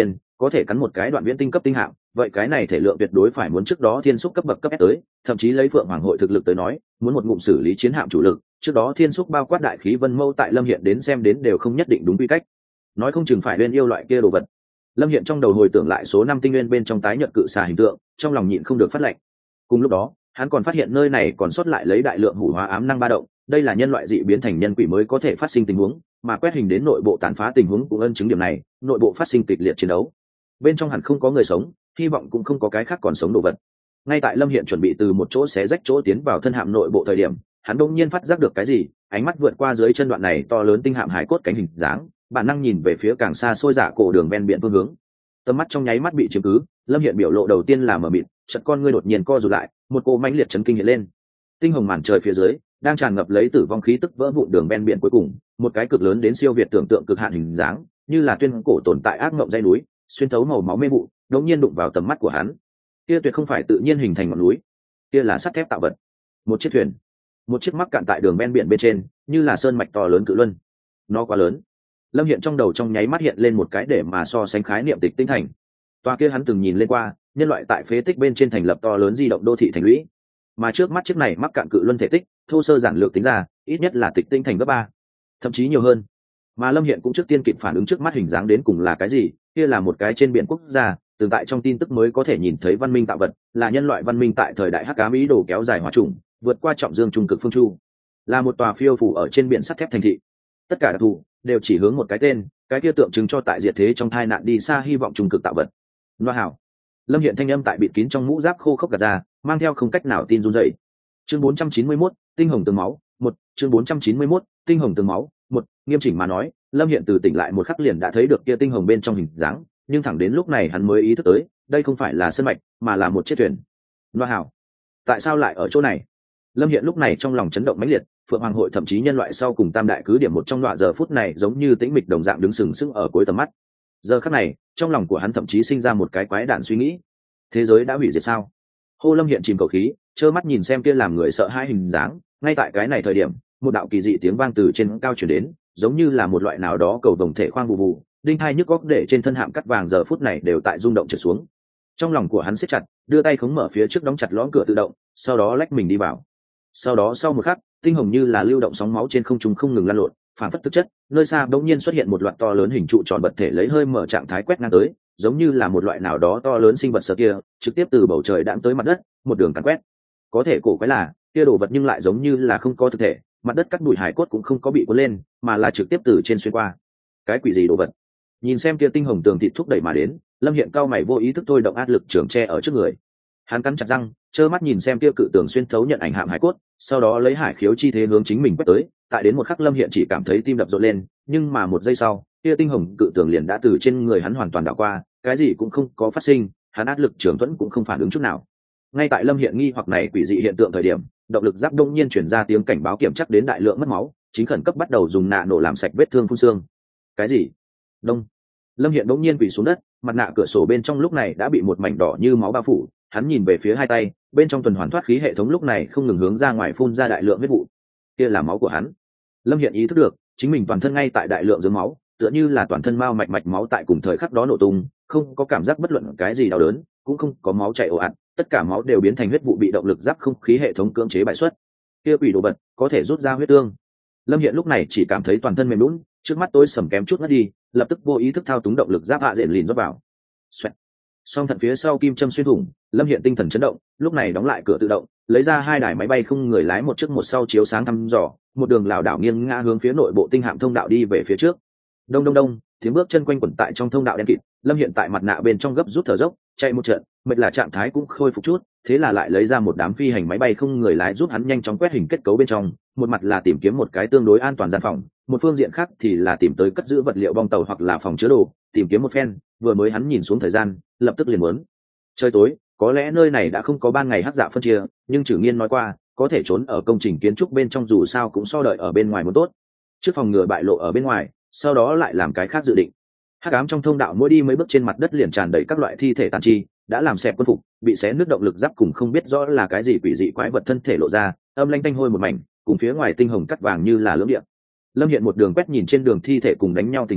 có thể cắn một cái đoạn viễn tinh cấp tinh hạm, vậy cái này thể lượng tuyệt đối phải muốn trước đó thiên xúc cấp bậc cấp S tới, thậm chí lấy Phượng Hoàng hội thực lực tới nói, muốn một ngụm xử lý chiến hạm chủ lực, trước đó thiên xúc bao quát đại khí vân mâu tại Lâm Hiện đến xem đến đều không nhất định đúng quy cách. Nói không chừng phải lên yêu loại kia đồ vật. Lâm Hiện trong đầu hồi tưởng lại số năm tinh nguyên bên trong tái nhật cự xà hình tượng, trong lòng nhịn không được phát lệnh. Cùng lúc đó, hắn còn phát hiện nơi này còn sót lại lấy đại lượng hủ hóa ám năng ba động, đây là nhân loại dị biến thành nhân quỷ mới có thể phát sinh tình huống, mà quét hình đến nội bộ tàn phá tình huống cũng ân chứng điểm này, nội bộ phát sinh kịch liệt chiến đấu. Bên trong hẳn không có người sống, hy vọng cũng không có cái khác còn sống đồ vật. Ngay tại Lâm Hiện chuẩn bị từ một chỗ xé rách chỗ tiến vào thân hạm nội bộ thời điểm, hắn đột nhiên phát giác được cái gì, ánh mắt vượt qua dưới chân đoạn này to lớn tinh hạm hải cốt cánh hình dáng, bản năng nhìn về phía càng xa xôi dạ cổ đường ven biển phương hướng. Tầm mắt trong nháy mắt bị chiếm cứ, Lâm Hiện biểu lộ đầu tiên là mở mịt, chợt con ngươi đột nhiên co rụt lại, một cỗ mãnh liệt chấn kinh hiện lên. Tinh hồng màn trời phía dưới đang tràn ngập lấy tử vong khí tức vỡ vụn đường ven biển cuối cùng, một cái cực lớn đến siêu việt tưởng tượng cực hạn hình dáng, như là tuyên cổ tồn tại ác ngộng dãy núi, xuyên thấu màu máu mê vụ, đột nhiên đụng vào tầm mắt của hắn. Kia tuyệt không phải tự nhiên hình thành ngọn núi, kia là sắt thép tạo vật, một chiếc thuyền, một chiếc mắc cạn tại đường ven biển bên trên, như là sơn mạch to lớn cự luân. Nó quá lớn. Lâm Hiện trong đầu trong nháy mắt hiện lên một cái để mà so sánh khái niệm tịch tinh thành. Tòa kia hắn từng nhìn lên qua, nhân loại tại phế tích bên trên thành lập to lớn di động đô thị thành lũy, mà trước mắt chiếc này mắc cạn cự luân thể tích, thô sơ giản lược tính ra, ít nhất là tịch tinh thành gấp ba, thậm chí nhiều hơn. Mà Lâm Hiện cũng trước tiên kịp phản ứng trước mắt hình dáng đến cùng là cái gì, kia là một cái trên biển quốc gia, tương tại trong tin tức mới có thể nhìn thấy văn minh tạo vật, là nhân loại văn minh tại thời đại hắc ám ý đồ kéo dài hóa trùng, vượt qua trọng dương trung cực phương chu, là một tòa phiêu phủ ở trên biển sắt thép thành thị. Tất cả đặc thù đều chỉ hướng một cái tên, cái kia tượng trưng cho tại diệt thế trong tai nạn đi xa hy vọng trung cực tạo vật. Loa hảo. Lâm Hiện thanh âm tại bịt kín trong mũ giáp khô khốc gạt ra, mang theo không cách nào tin run rẩy. Chương bốn trăm chín mươi mốt, tinh hồng tường máu, một, chương bốn trăm chín mươi mốt, tinh hồng tường máu, một, nghiêm chỉnh mà nói, Lâm Hiện từ tỉnh lại một khắc liền đã thấy được kia tinh hồng bên trong hình dáng, nhưng thẳng đến lúc này hắn mới ý thức tới, đây không phải là sơn mạch, mà là một chiếc thuyền. Loa hảo. Tại sao lại ở chỗ này? Lâm Hiện lúc này trong lòng chấn động mãnh liệt, Phượng Hoàng hội thậm chí nhân loại sau cùng tam đại cứ điểm một trong đoạn giờ phút này giống như tĩnh mịch đồng dạng đứng sừng sững ở cuối tầm mắt. Giờ khắc này, trong lòng của hắn thậm chí sinh ra một cái quái đản suy nghĩ, thế giới đã hủy diệt sao? Hô Lâm Hiện chìm cầu khí, trơ mắt nhìn xem kia làm người sợ hãi hình dáng, ngay tại cái này thời điểm, một đạo kỳ dị tiếng vang từ trên cao truyền đến, giống như là một loại nào đó cầu đồng thể khoang vụ vụ, đinh hai nhức góc để trên thân hạm cắt vàng giờ phút này đều tại rung động trượt xuống. Trong lòng của hắn siết chặt, đưa tay khống mở phía trước đóng chặt lõm cửa tự động, sau đó lách mình đi vào. Sau đó sau một khắc, tinh hồng như là lưu động sóng máu trên không trung không ngừng lan lộn, phản phất thực chất, nơi xa bỗng nhiên xuất hiện một loạt to lớn hình trụ tròn bật thể lấy hơi mở trạng thái quét ngang tới, giống như là một loại nào đó to lớn sinh vật sợ kia, trực tiếp từ bầu trời đãng tới mặt đất, một đường càn quét. Có thể cổ quái là, kia đồ vật nhưng lại giống như là không có thực thể, mặt đất cắt bụi hải cốt cũng không có bị cuốn lên, mà là trực tiếp từ trên xuyên qua. Cái quỷ gì đồ vật? Nhìn xem kia tinh hồng tường thịt thúc đẩy mà đến, Lâm Hiện cao mày vô ý thức thôi động áp lực trường tre ở trước người. Hắn cắn chặt răng, trơ mắt nhìn xem kia cự tường xuyên thấu nhận ảnh hạm hải cốt, sau đó lấy hải khiếu chi thế hướng chính mình quét tới, tại đến một khắc Lâm Hiện chỉ cảm thấy tim đập rộn lên, nhưng mà một giây sau, kia tinh hồng cự tường liền đã từ trên người hắn hoàn toàn đảo qua, cái gì cũng không có phát sinh, hắn áp lực trường thuẫn cũng không phản ứng chút nào. Ngay tại Lâm Hiện nghi hoặc này quỷ dị hiện tượng thời điểm, động lực giáp đông nhiên chuyển ra tiếng cảnh báo kiểm chắc đến đại lượng mất máu, chính khẩn cấp bắt đầu dùng nạ nổ làm sạch vết thương phun xương. Cái gì? Đông. Lâm Hiện đống nhiên quỳ xuống đất, mặt nạ cửa sổ bên trong lúc này đã bị một mảnh đỏ như máu bao phủ, hắn nhìn về phía hai tay, bên trong tuần hoàn thoát khí hệ thống lúc này không ngừng hướng ra ngoài phun ra đại lượng huyết vụ. Kia là máu của hắn. Lâm Hiện ý thức được, chính mình toàn thân ngay tại đại lượng dướng máu, tựa như là toàn thân mao mạch mạch máu tại cùng thời khắc đó nổ tung, không có cảm giác bất luận cái gì đau đớn, cũng không có máu chảy ồ ạt, tất cả máu đều biến thành huyết vụ bị động lực giáp không khí hệ thống cưỡng chế bại xuất. Kia quỷ đồ vật có thể rút ra huyết tương. Lâm Hiện lúc này chỉ cảm thấy toàn thân mềm nhũn, trước mắt tối sầm kém chút ngất đi, lập tức vô ý thức thao túng động lực giáp hạ diện lìn rót vào. Xoẹt. Song thận phía sau kim châm xuyên thủng, Lâm Hiện tinh thần chấn động, lúc này đóng lại cửa tự động, lấy ra hai đài máy bay không người lái một trước một sau chiếu sáng thăm dò, một đường lảo đảo nghiêng ngã hướng phía nội bộ tinh hạm thông đạo đi về phía trước. Đông đông đông, tiếng bước chân quanh quẩn tại trong thông đạo đen kịt, Lâm Hiện tại mặt nạ bên trong gấp rút thở dốc, chạy một trận, mệt là trạng thái cũng khôi phục chút, thế là lại lấy ra một đám phi hành máy bay không người lái giúp hắn nhanh chóng quét hình kết cấu bên trong, một mặt là tìm kiếm một cái tương đối an toàn gian phòng, một phương diện khác thì là tìm tới cất giữ vật liệu bong tàu hoặc là phòng chứa đồ, tìm kiếm một phen, vừa mới hắn nhìn xuống thời gian, lập tức liền muốn. Trời tối, có lẽ nơi này đã không có ban ngày hắc dạ phân chia, nhưng Trử Nghiên nói qua, có thể trốn ở công trình kiến trúc bên trong dù sao cũng so đợi ở bên ngoài muốn tốt. Trước phòng ngừa bại lộ ở bên ngoài, sau đó lại làm cái khác dự định. Hắc ám trong thông đạo mỗi đi mấy bước trên mặt đất liền tràn đầy các loại thi thể tàn chi, đã làm xẹp quân phục, bị xé nước động lực giáp cùng không biết rõ là cái gì quỷ dị quái vật thân thể lộ ra, âm lanh tanh hôi một mảnh, cùng phía ngoài tinh hồng cắt vàng như là lưỡng địa. Lâm Hiện một đường quét nhìn trên đường thi thể cùng đánh nhau tình huống,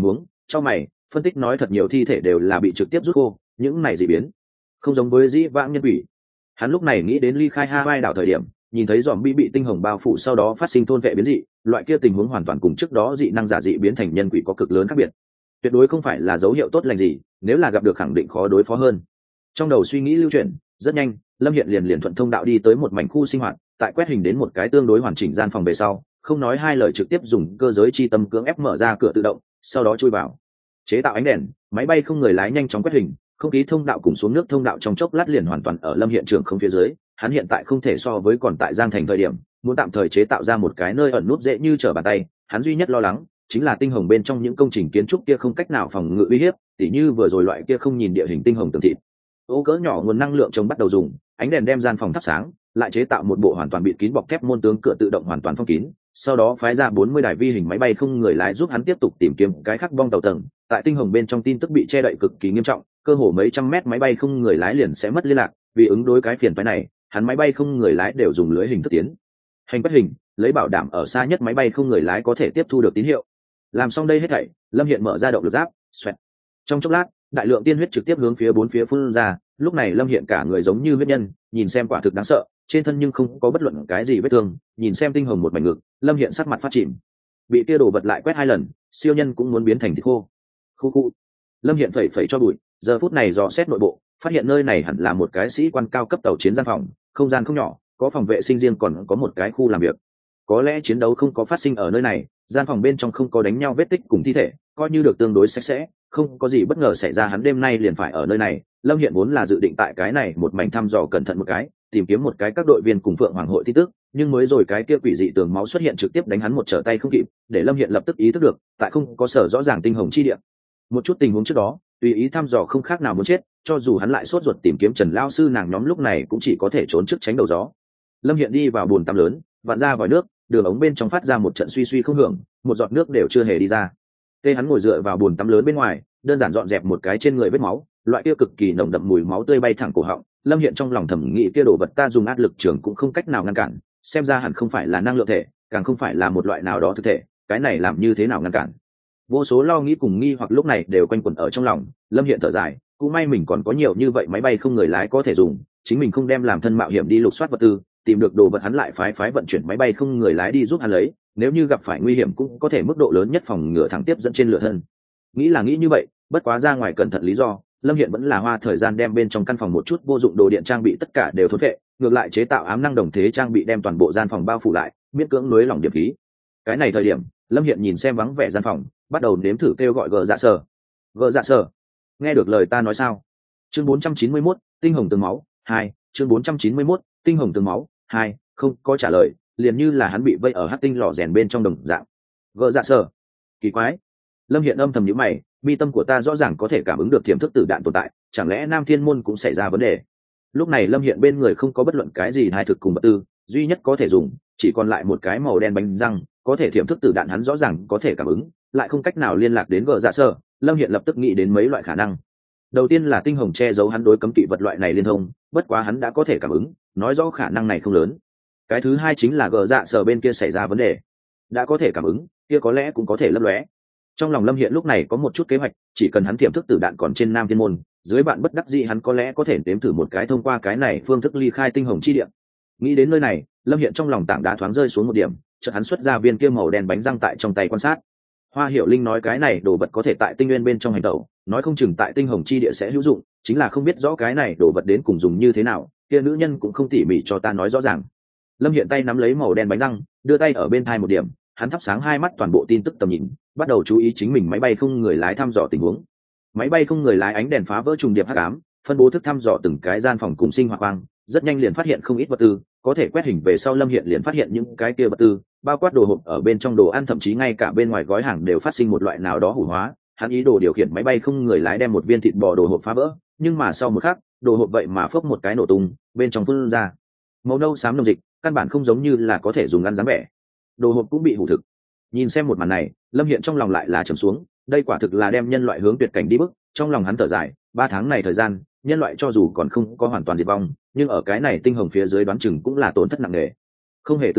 trong mày phân tích nói thật nhiều thi thể đều là bị trực tiếp rút khô, những này dị biến không giống với dĩ vãng nhân quỷ. Hắn lúc này nghĩ đến ly khai Hawaii đảo thời điểm nhìn thấy dòm bi bị tinh hồng bao phủ sau đó phát sinh thôn vệ biến dị, loại kia tình huống hoàn toàn cùng trước đó dị năng giả dị biến thành nhân quỷ có cực lớn khác biệt, tuyệt đối không phải là dấu hiệu tốt lành gì, nếu là gặp được khẳng định khó đối phó hơn. Trong đầu suy nghĩ lưu chuyển rất nhanh, Lâm Hiện liền liền thuận thông đạo đi tới một mảnh khu sinh hoạt, tại quét hình đến một cái tương đối hoàn chỉnh gian phòng về sau, không nói hai lời trực tiếp dùng cơ giới chi tâm cưỡng ép mở ra cửa tự động, sau đó chui vào chế tạo ánh đèn, máy bay không người lái nhanh chóng quét hình, không khí thông đạo cùng xuống nước thông đạo trong chốc lát liền hoàn toàn ở Lâm Hiện trường không phía dưới. Hắn hiện tại không thể so với còn tại Giang Thành thời điểm, muốn tạm thời chế tạo ra một cái nơi ẩn nút dễ như trở bàn tay. Hắn duy nhất lo lắng chính là tinh hồng bên trong những công trình kiến trúc kia không cách nào phòng ngự uy hiếp, tỉ như vừa rồi loại kia không nhìn địa hình tinh hồng tường thịt. Ô cỡ nhỏ nguồn năng lượng trông bắt đầu dùng, ánh đèn đem gian phòng thắp sáng, lại chế tạo một bộ hoàn toàn bịt kín bọc thép môn tướng cửa tự động hoàn toàn phong kín, sau đó phái ra bốn mươi đài vi hình máy bay không người lái giúp hắn tiếp tục tìm kiếm cái khắc bong tàu tầng. Tại tinh hồng bên trong tin tức bị che đậy cực kỳ nghiêm trọng, cơ hồ mấy trăm mét máy bay không người lái liền sẽ mất liên lạc, vì ứng đối cái phiền phức này, hắn máy bay không người lái đều dùng lưới hình thức tiến hành quét hình, lấy bảo đảm ở xa nhất máy bay không người lái có thể tiếp thu được tín hiệu. Làm xong đây hết thảy, Lâm Hiện mở ra động lực giáp, xoẹt. Trong chốc lát, đại lượng tiên huyết trực tiếp hướng phía bốn phía phun ra, lúc này Lâm Hiện cả người giống như huyết nhân, nhìn xem quả thực đáng sợ, trên thân nhưng không có bất luận cái gì vết thương, nhìn xem tinh hồng một mảnh ngực, Lâm Hiện sắc mặt phát chìm. Bị kia đổ vật lại quét hai lần, siêu nhân cũng muốn biến thành thịt khô. Khu khu. Lâm Hiện phẩy phẩy cho bụi, giờ phút này dò xét nội bộ, phát hiện nơi này hẳn là một cái sĩ quan cao cấp tàu chiến gian phòng, không gian không nhỏ, có phòng vệ sinh riêng còn có một cái khu làm việc. Có lẽ chiến đấu không có phát sinh ở nơi này, gian phòng bên trong không có đánh nhau vết tích cùng thi thể, coi như được tương đối sạch sẽ, không có gì bất ngờ xảy ra hắn đêm nay liền phải ở nơi này. Lâm Hiện vốn là dự định tại cái này một mảnh thăm dò cẩn thận một cái, tìm kiếm một cái các đội viên cùng Phượng Hoàng hội tin tức, nhưng mới rồi cái kia quỷ dị tường máu xuất hiện trực tiếp đánh hắn một trở tay không kịp, để Lâm Hiện lập tức ý thức được, tại không có sở rõ ràng tinh hồng chi địa. Một chút tình huống trước đó, tùy ý thăm dò không khác nào muốn chết, cho dù hắn lại sốt ruột tìm kiếm Trần lão sư nàng nhóm lúc này cũng chỉ có thể trốn trước tránh đầu gió. Lâm Hiện đi vào bồn tắm lớn, vặn ra vòi nước, đường ống bên trong phát ra một trận suy suy không hưởng, một giọt nước đều chưa hề đi ra. Tê hắn ngồi dựa vào bồn tắm lớn bên ngoài, đơn giản dọn dẹp một cái trên người vết máu, loại kia cực kỳ nồng đậm mùi máu tươi bay thẳng cổ họng. Lâm Hiện trong lòng thầm nghĩ kia đồ vật ta dùng áp lực trường cũng không cách nào ngăn cản, xem ra hẳn không phải là năng lượng thể, càng không phải là một loại nào đó thực thể, cái này làm như thế nào ngăn cản? Vô số lo nghĩ cùng nghi hoặc lúc này đều quanh quẩn ở trong lòng. Lâm Hiện thở dài, cũng may mình còn có nhiều như vậy máy bay không người lái có thể dùng, chính mình không đem làm thân mạo hiểm đi lục soát vật tư, tìm được đồ vật hắn lại phái phái vận chuyển máy bay không người lái đi giúp hắn lấy, nếu như gặp phải nguy hiểm cũng có thể mức độ lớn nhất phòng ngừa thẳng tiếp dẫn trên lửa thân. Nghĩ là nghĩ như vậy, bất quá ra ngoài cẩn thận lý do, Lâm Hiện vẫn là hoa thời gian đem bên trong căn phòng một chút vô dụng đồ điện trang bị tất cả đều thốn vệ, ngược lại chế tạo ám năng đồng thế trang bị đem toàn bộ gian phòng bao phủ lại, miễn cưỡng nối lỏng điểm khí. Cái này thời điểm, Lâm Hiện nhìn xem vắng vẻ gian phòng, bắt đầu nếm thử kêu gọi gờ dạ sở. Gờ dạ sở, nghe được lời ta nói sao? Chương bốn trăm chín mươi mốt, tinh hồng tường máu hai. Chương bốn trăm chín mươi mốt, tinh hồng tường máu hai. Không có trả lời, liền như là hắn bị vây ở hắc tinh lò rèn bên trong đồng dạng. Gờ dạ sở, kỳ quái. Lâm Hiện âm thầm nhíu mày, mi tâm của ta rõ ràng có thể cảm ứng được tiềm thức tử đạn tồn tại, chẳng lẽ Nam Thiên môn cũng xảy ra vấn đề? Lúc này Lâm Hiện bên người không có bất luận cái gì hai thực cùng vật tư, duy nhất có thể dùng chỉ còn lại một cái màu đen bánh răng, có thể tiềm thức tử đạn hắn rõ ràng có thể cảm ứng, lại không cách nào liên lạc đến gờ dạ sở. Lâm Hiện lập tức nghĩ đến mấy loại khả năng. Đầu tiên là tinh hồng che giấu hắn đối cấm kỵ vật loại này liên thông, bất quá hắn đã có thể cảm ứng, nói rõ khả năng này không lớn. Cái thứ hai chính là gờ dạ sở bên kia xảy ra vấn đề, đã có thể cảm ứng, kia có lẽ cũng có thể lấp lóe. Trong lòng Lâm Hiện lúc này có một chút kế hoạch, chỉ cần hắn tiềm thức tử đạn còn trên Nam Thiên môn, dưới bạn bất đắc dĩ hắn có lẽ có thể nếm thử một cái thông qua cái này phương thức ly khai tinh hồng chi địa. Nghĩ đến nơi này, Lâm Hiện trong lòng tảng đá thoáng rơi xuống một điểm, chợt hắn xuất ra viên kia màu đen bánh răng tại trong tay quan sát. Hoa Hiểu Linh nói cái này đồ vật có thể tại tinh nguyên bên trong hành tẩu, nói không chừng tại tinh hồng chi địa sẽ hữu dụng, chính là không biết rõ cái này đồ vật đến cùng dùng như thế nào, kia nữ nhân cũng không tỉ mỉ cho ta nói rõ ràng. Lâm Hiện tay nắm lấy màu đen bánh răng, đưa tay ở bên thai một điểm, hắn thắp sáng hai mắt toàn bộ tin tức tầm nhìn, bắt đầu chú ý chính mình máy bay không người lái thăm dò tình huống. Máy bay không người lái ánh đèn phá vỡ trùng điệp hắc ám, phân bố thức thăm dò từng cái gian phòng cùng sinh hoạt quang, rất nhanh liền phát hiện không ít vật tư, có thể quét hình về sau Lâm Hiện liền phát hiện những cái kia vật tư, bao quát đồ hộp ở bên trong đồ ăn, thậm chí ngay cả bên ngoài gói hàng đều phát sinh một loại nào đó hủ hóa. Hắn ý đồ điều khiển máy bay không người lái đem một viên thịt bò đồ hộp phá vỡ, nhưng mà sau một khắc, đồ hộp vậy mà phốc một cái nổ tung, bên trong phun ra màu nâu xám nồng dịch, căn bản không giống như là có thể dùng ăn dáng vẻ. Đồ hộp cũng bị hủ thực. Nhìn xem một màn này, Lâm Hiện trong lòng lại là trầm xuống, đây quả thực là đem nhân loại hướng tuyệt cảnh đi bước. Trong lòng hắn thở dài, ba tháng này thời gian, nhân loại cho dù còn không có hoàn toàn diệt vong, nhưng ở cái này tinh hồng phía dưới đoán chừng cũng là tổn thất nặng nề. Không hề từ bỏ,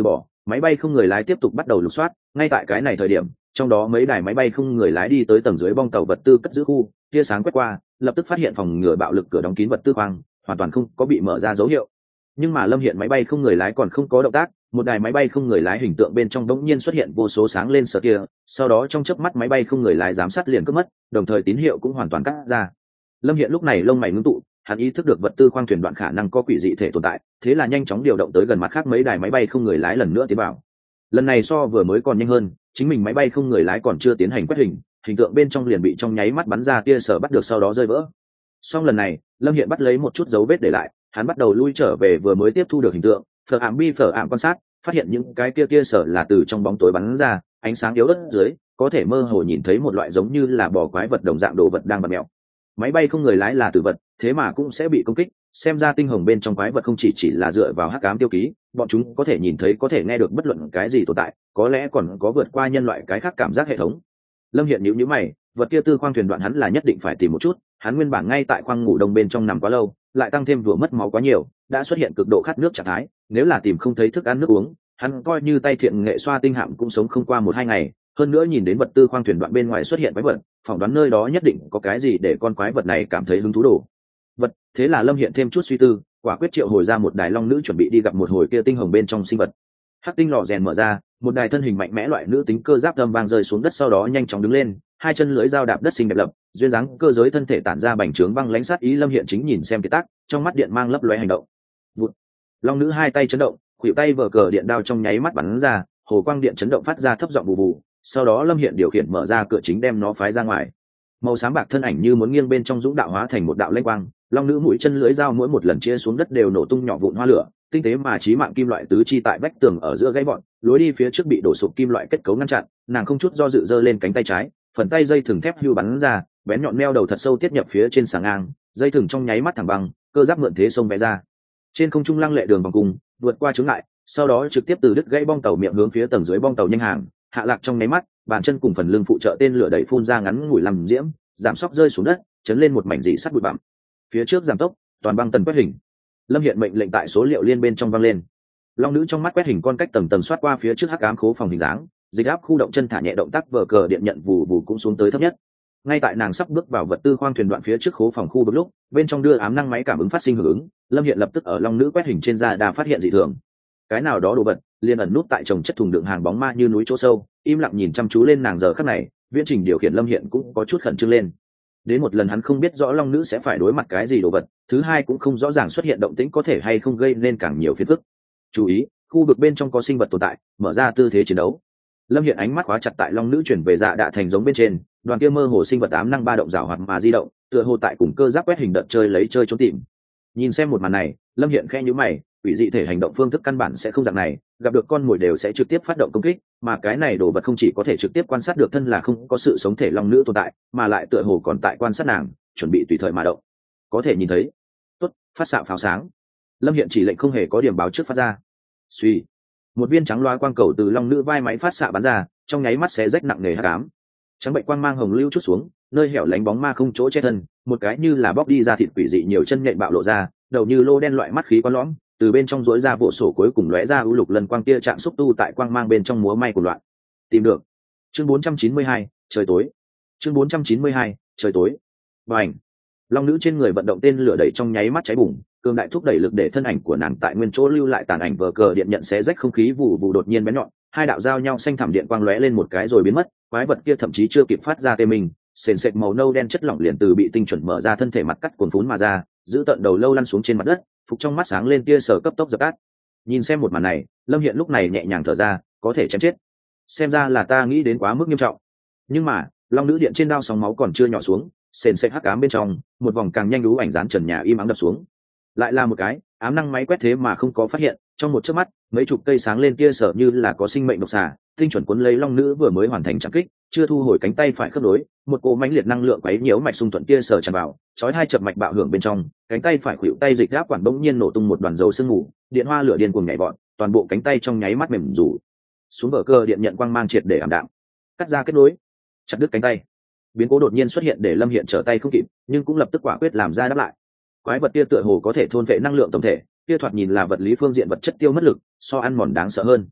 Máy bay không người lái tiếp tục bắt đầu lục soát, ngay tại cái này thời điểm, trong đó mấy đài máy bay không người lái đi tới tầng dưới bong tàu vật tư cất giữ khu, tia sáng quét qua, lập tức phát hiện phòng ngừa bạo lực cửa đóng kín vật tư khoang hoàn toàn không có bị mở ra dấu hiệu. Nhưng mà Lâm Hiện máy bay không người lái còn không có động tác, một đài máy bay không người lái hình tượng bên trong đống nhiên xuất hiện vô số sáng lên sờ kia, sau đó trong chớp mắt máy bay không người lái giám sát liền cướp mất, đồng thời tín hiệu cũng hoàn toàn cắt ra. Lâm Hiện lúc này lông mày ngưng tụ, hắn ý thức được vật tư khoang thuyền đoạn khả năng có quỷ dị thể tồn tại, thế là nhanh chóng điều động tới gần mặt khác mấy đài máy bay không người lái lần nữa tiến vào. Lần này so vừa mới còn nhanh hơn, chính mình máy bay không người lái còn chưa tiến hành quét hình, hình tượng bên trong liền bị trong nháy mắt bắn ra tia sở bắt được sau đó rơi vỡ. Song lần này, Lâm Hiện bắt lấy một chút dấu vết để lại, hắn bắt đầu lui trở về vừa mới tiếp thu được hình tượng, phở ảm bi phở ảm quan sát, phát hiện những cái kia tia sở là từ trong bóng tối bắn ra, ánh sáng yếu ớt dưới, có thể mơ hồ nhìn thấy một loại giống như là bò quái vật đồng dạng đồ vật đang bật mèo. Máy bay không người lái là tử vật, thế mà cũng sẽ bị công kích, xem ra tinh hồng bên trong quái vật không chỉ chỉ là dựa vào hắc ám tiêu ký, bọn chúng có thể nhìn thấy có thể nghe được bất luận cái gì tồn tại, có lẽ còn có vượt qua nhân loại cái khác cảm giác hệ thống. Lâm Hiện nhíu nhíu mày, vật kia tư khoang thuyền đoạn hắn là nhất định phải tìm một chút, hắn nguyên bản ngay tại khoang ngủ đông bên trong nằm quá lâu, lại tăng thêm vừa mất máu quá nhiều, đã xuất hiện cực độ khát nước trạng thái, nếu là tìm không thấy thức ăn nước uống, hắn coi như tay thiện nghệ xoa tinh hạm cũng sống không qua một hai ngày. Hơn nữa nhìn đến vật tư khoang thuyền đoạn bên ngoài xuất hiện quái vật, phỏng đoán nơi đó nhất định có cái gì để con quái vật này cảm thấy hứng thú đồ vật. Thế là Lâm Hiện thêm chút suy tư, quả quyết triệu hồi ra một đài long nữ chuẩn bị đi gặp một hồi kia tinh hồng bên trong sinh vật. Hắc tinh lò rèn mở ra, một đài thân hình mạnh mẽ loại nữ tính cơ giáp âm vang rơi xuống đất, sau đó nhanh chóng đứng lên, hai chân lưỡi dao đạp đất xinh đẹp lập, duyên dáng cơ giới thân thể tản ra bành trướng băng lãnh sát ý. Lâm Hiện chính nhìn xem cái tác, trong mắt điện mang lấp lóe hành động. Vụt. Long nữ hai tay chấn động, khuỷu tay vờ cờ điện đao trong nháy mắt bắn ra, hồ quang điện chấn động phát ra thấp giọng bù bù, sau đó Lâm Hiện điều khiển mở ra cửa chính đem nó phái ra ngoài. Màu xám bạc thân ảnh như muốn nghiêng bên trong dũng đạo hóa thành một đạo lanh quang, long nữ mũi chân lưỡi dao mỗi một lần chia xuống đất đều nổ tung nhỏ vụn hoa lửa, tinh tế mà chí mạng kim loại tứ chi tại vách tường ở giữa gãy bọn, lối đi phía trước bị đổ sụp kim loại kết cấu ngăn chặn, nàng không chút do dự giơ lên cánh tay trái, phần tay dây thừng thép hưu bắn ra, bén nhọn neo đầu thật sâu tiết nhập phía trên sàng ngang, dây thừng trong nháy mắt thẳng bằng, cơ giáp mượn thế xông vẽ ra. Trên không trung lăng lệ đường vòng cung, vượt qua chướng ngại, sau đó trực tiếp từ đứt gãy bong tàu miệng hướng phía tầng dưới bong tàu nhanh hàng, hạ lạc trong nháy mắt, bàn chân cùng phần lưng phụ trợ tên lửa đẩy phun ra ngắn ngủi làm diễm, giảm sóc rơi xuống đất, chấn lên một mảnh dị sắt bụi bặm. Phía trước giảm tốc, toàn băng tần quét hình. Lâm Hiện mệnh lệnh tại số liệu liên bên trong vang lên. Long nữ trong mắt quét hình con cách tầng tầng xoát qua phía trước hắc ám khố phòng hình dáng, dịch áp khu động chân thả nhẹ động tác vờ cờ điện nhận vù vù cũng xuống tới thấp nhất. Ngay tại nàng sắp bước vào vật tư khoang thuyền đoạn phía trước khố phòng khu vực lúc, bên trong đưa ám năng máy cảm ứng phát sinh hưởng ứng, Lâm Hiện lập tức ở long nữ quét hình trên da đa phát hiện dị thường. Cái nào đó đồ vật liền ẩn nút tại chồng chất thùng đựng hàng bóng ma như núi chỗ sâu, im lặng nhìn chăm chú lên nàng. Giờ khắc này, viễn trình điều khiển Lâm Hiện cũng có chút khẩn trương lên. Đến một lần hắn không biết rõ long nữ sẽ phải đối mặt cái gì đồ vật, thứ hai cũng không rõ ràng xuất hiện động tĩnh có thể hay không gây nên càng nhiều phiền phức. Chú ý, khu vực bên trong có sinh vật tồn tại, mở ra tư thế chiến đấu. Lâm Hiện ánh mắt khóa chặt tại long nữ chuyển về dạ đạ thành giống bên trên, đoàn kia mơ hồ sinh vật ám năng ba động rào hoạt mà di động, tựa hồ tại cùng cơ giáp quét hình đợt chơi lấy chơi trốn tìm. Nhìn xem một màn này, Lâm Hiện khẽ nhíu mày, quỷ dị thể hành động phương thức căn bản sẽ không dạng này, gặp được con mồi đều sẽ trực tiếp phát động công kích, mà cái này đồ vật không chỉ có thể trực tiếp quan sát được thân là không có sự sống thể long nữ tồn tại, mà lại tựa hồ còn tại quan sát nàng, chuẩn bị tùy thời mà động. Có thể nhìn thấy. Tốt, phát xạ pháo sáng. Lâm Hiện chỉ lệnh không hề có điểm báo trước phát ra. Suy, một viên trắng loá quang cầu từ long nữ vai máy phát xạ bắn ra, trong nháy mắt xé rách nặng nề hắc ám. Trắng bệnh quang mang hồng lưu chút xuống, nơi hẻo lánh bóng ma không chỗ che thân, một cái như là bóc đi ra thịt quỷ dị nhiều chân nhện bạo lộ ra, đầu như lô đen loại mắt khí có lõm, từ bên trong rỗi ra bộ sổ cuối cùng lóe ra ưu lục lần quang kia chạm xúc tu tại quang mang bên trong múa may của loạn. Tìm được. Chương bốn trăm chín mươi hai, trời tối. Chương bốn trăm chín mươi hai, trời tối. Bành. Long nữ trên người vận động tên lửa đẩy trong nháy mắt cháy bùng, cường đại thúc đẩy lực để thân ảnh của nàng tại nguyên chỗ lưu lại tàn ảnh vờ cờ điện nhận xé rách không khí vụ vụ đột nhiên bén nhọn, hai đạo giao nhau xanh thảm điện quang lóe lên một cái rồi biến mất, quái vật kia thậm chí chưa kịp phát ra tê mình, sền sệt màu nâu đen chất lỏng liền từ bị tinh chuẩn mở ra thân thể mặt cắt cuồn phún mà ra, giữ tận đầu lâu lăn xuống trên mặt đất, phục trong mắt sáng lên tia sở cấp tốc dập tắt. Nhìn xem một màn này, Lâm Hiện lúc này nhẹ nhàng thở ra, có thể chém chết. Xem ra là ta nghĩ đến quá mức nghiêm trọng. Nhưng mà, long nữ điện trên đao sóng máu còn chưa nhỏ xuống, sền sệt hắc ám bên trong, một vòng càng nhanh lú ảnh dán trần nhà im ắng đập xuống. Lại là một cái, ám năng máy quét thế mà không có phát hiện, trong một chớp mắt, mấy chục cây sáng lên tia sở như là có sinh mệnh độc xà, tinh chuẩn cuốn lấy long nữ vừa mới hoàn thành chạm kích, chưa thu hồi cánh tay phải khớp nối, một cỗ mãnh liệt năng lượng quấy nhiễu mạch xung thuận tia sở tràn vào, chói hai chập mạch bạo hưởng bên trong, cánh tay phải khuỵu tay dịch giáp quản bỗng nhiên nổ tung một đoàn dầu sương mù, điện hoa lửa điên cuồng nhảy vọt, toàn bộ cánh tay trong nháy mắt mềm rũ. Xuống bờ cơ điện nhận quang mang triệt để ảm đạm, cắt ra kết nối, chặt đứt cánh tay. Biến cố đột nhiên xuất hiện để Lâm Hiện trở tay không kịp, nhưng cũng lập tức quả quyết làm ra đáp lại. Quái vật kia tựa hồ có thể thôn vệ năng lượng tổng thể, kia thoạt nhìn là vật lý phương diện vật chất tiêu mất lực, so ăn mòn đáng sợ hơn.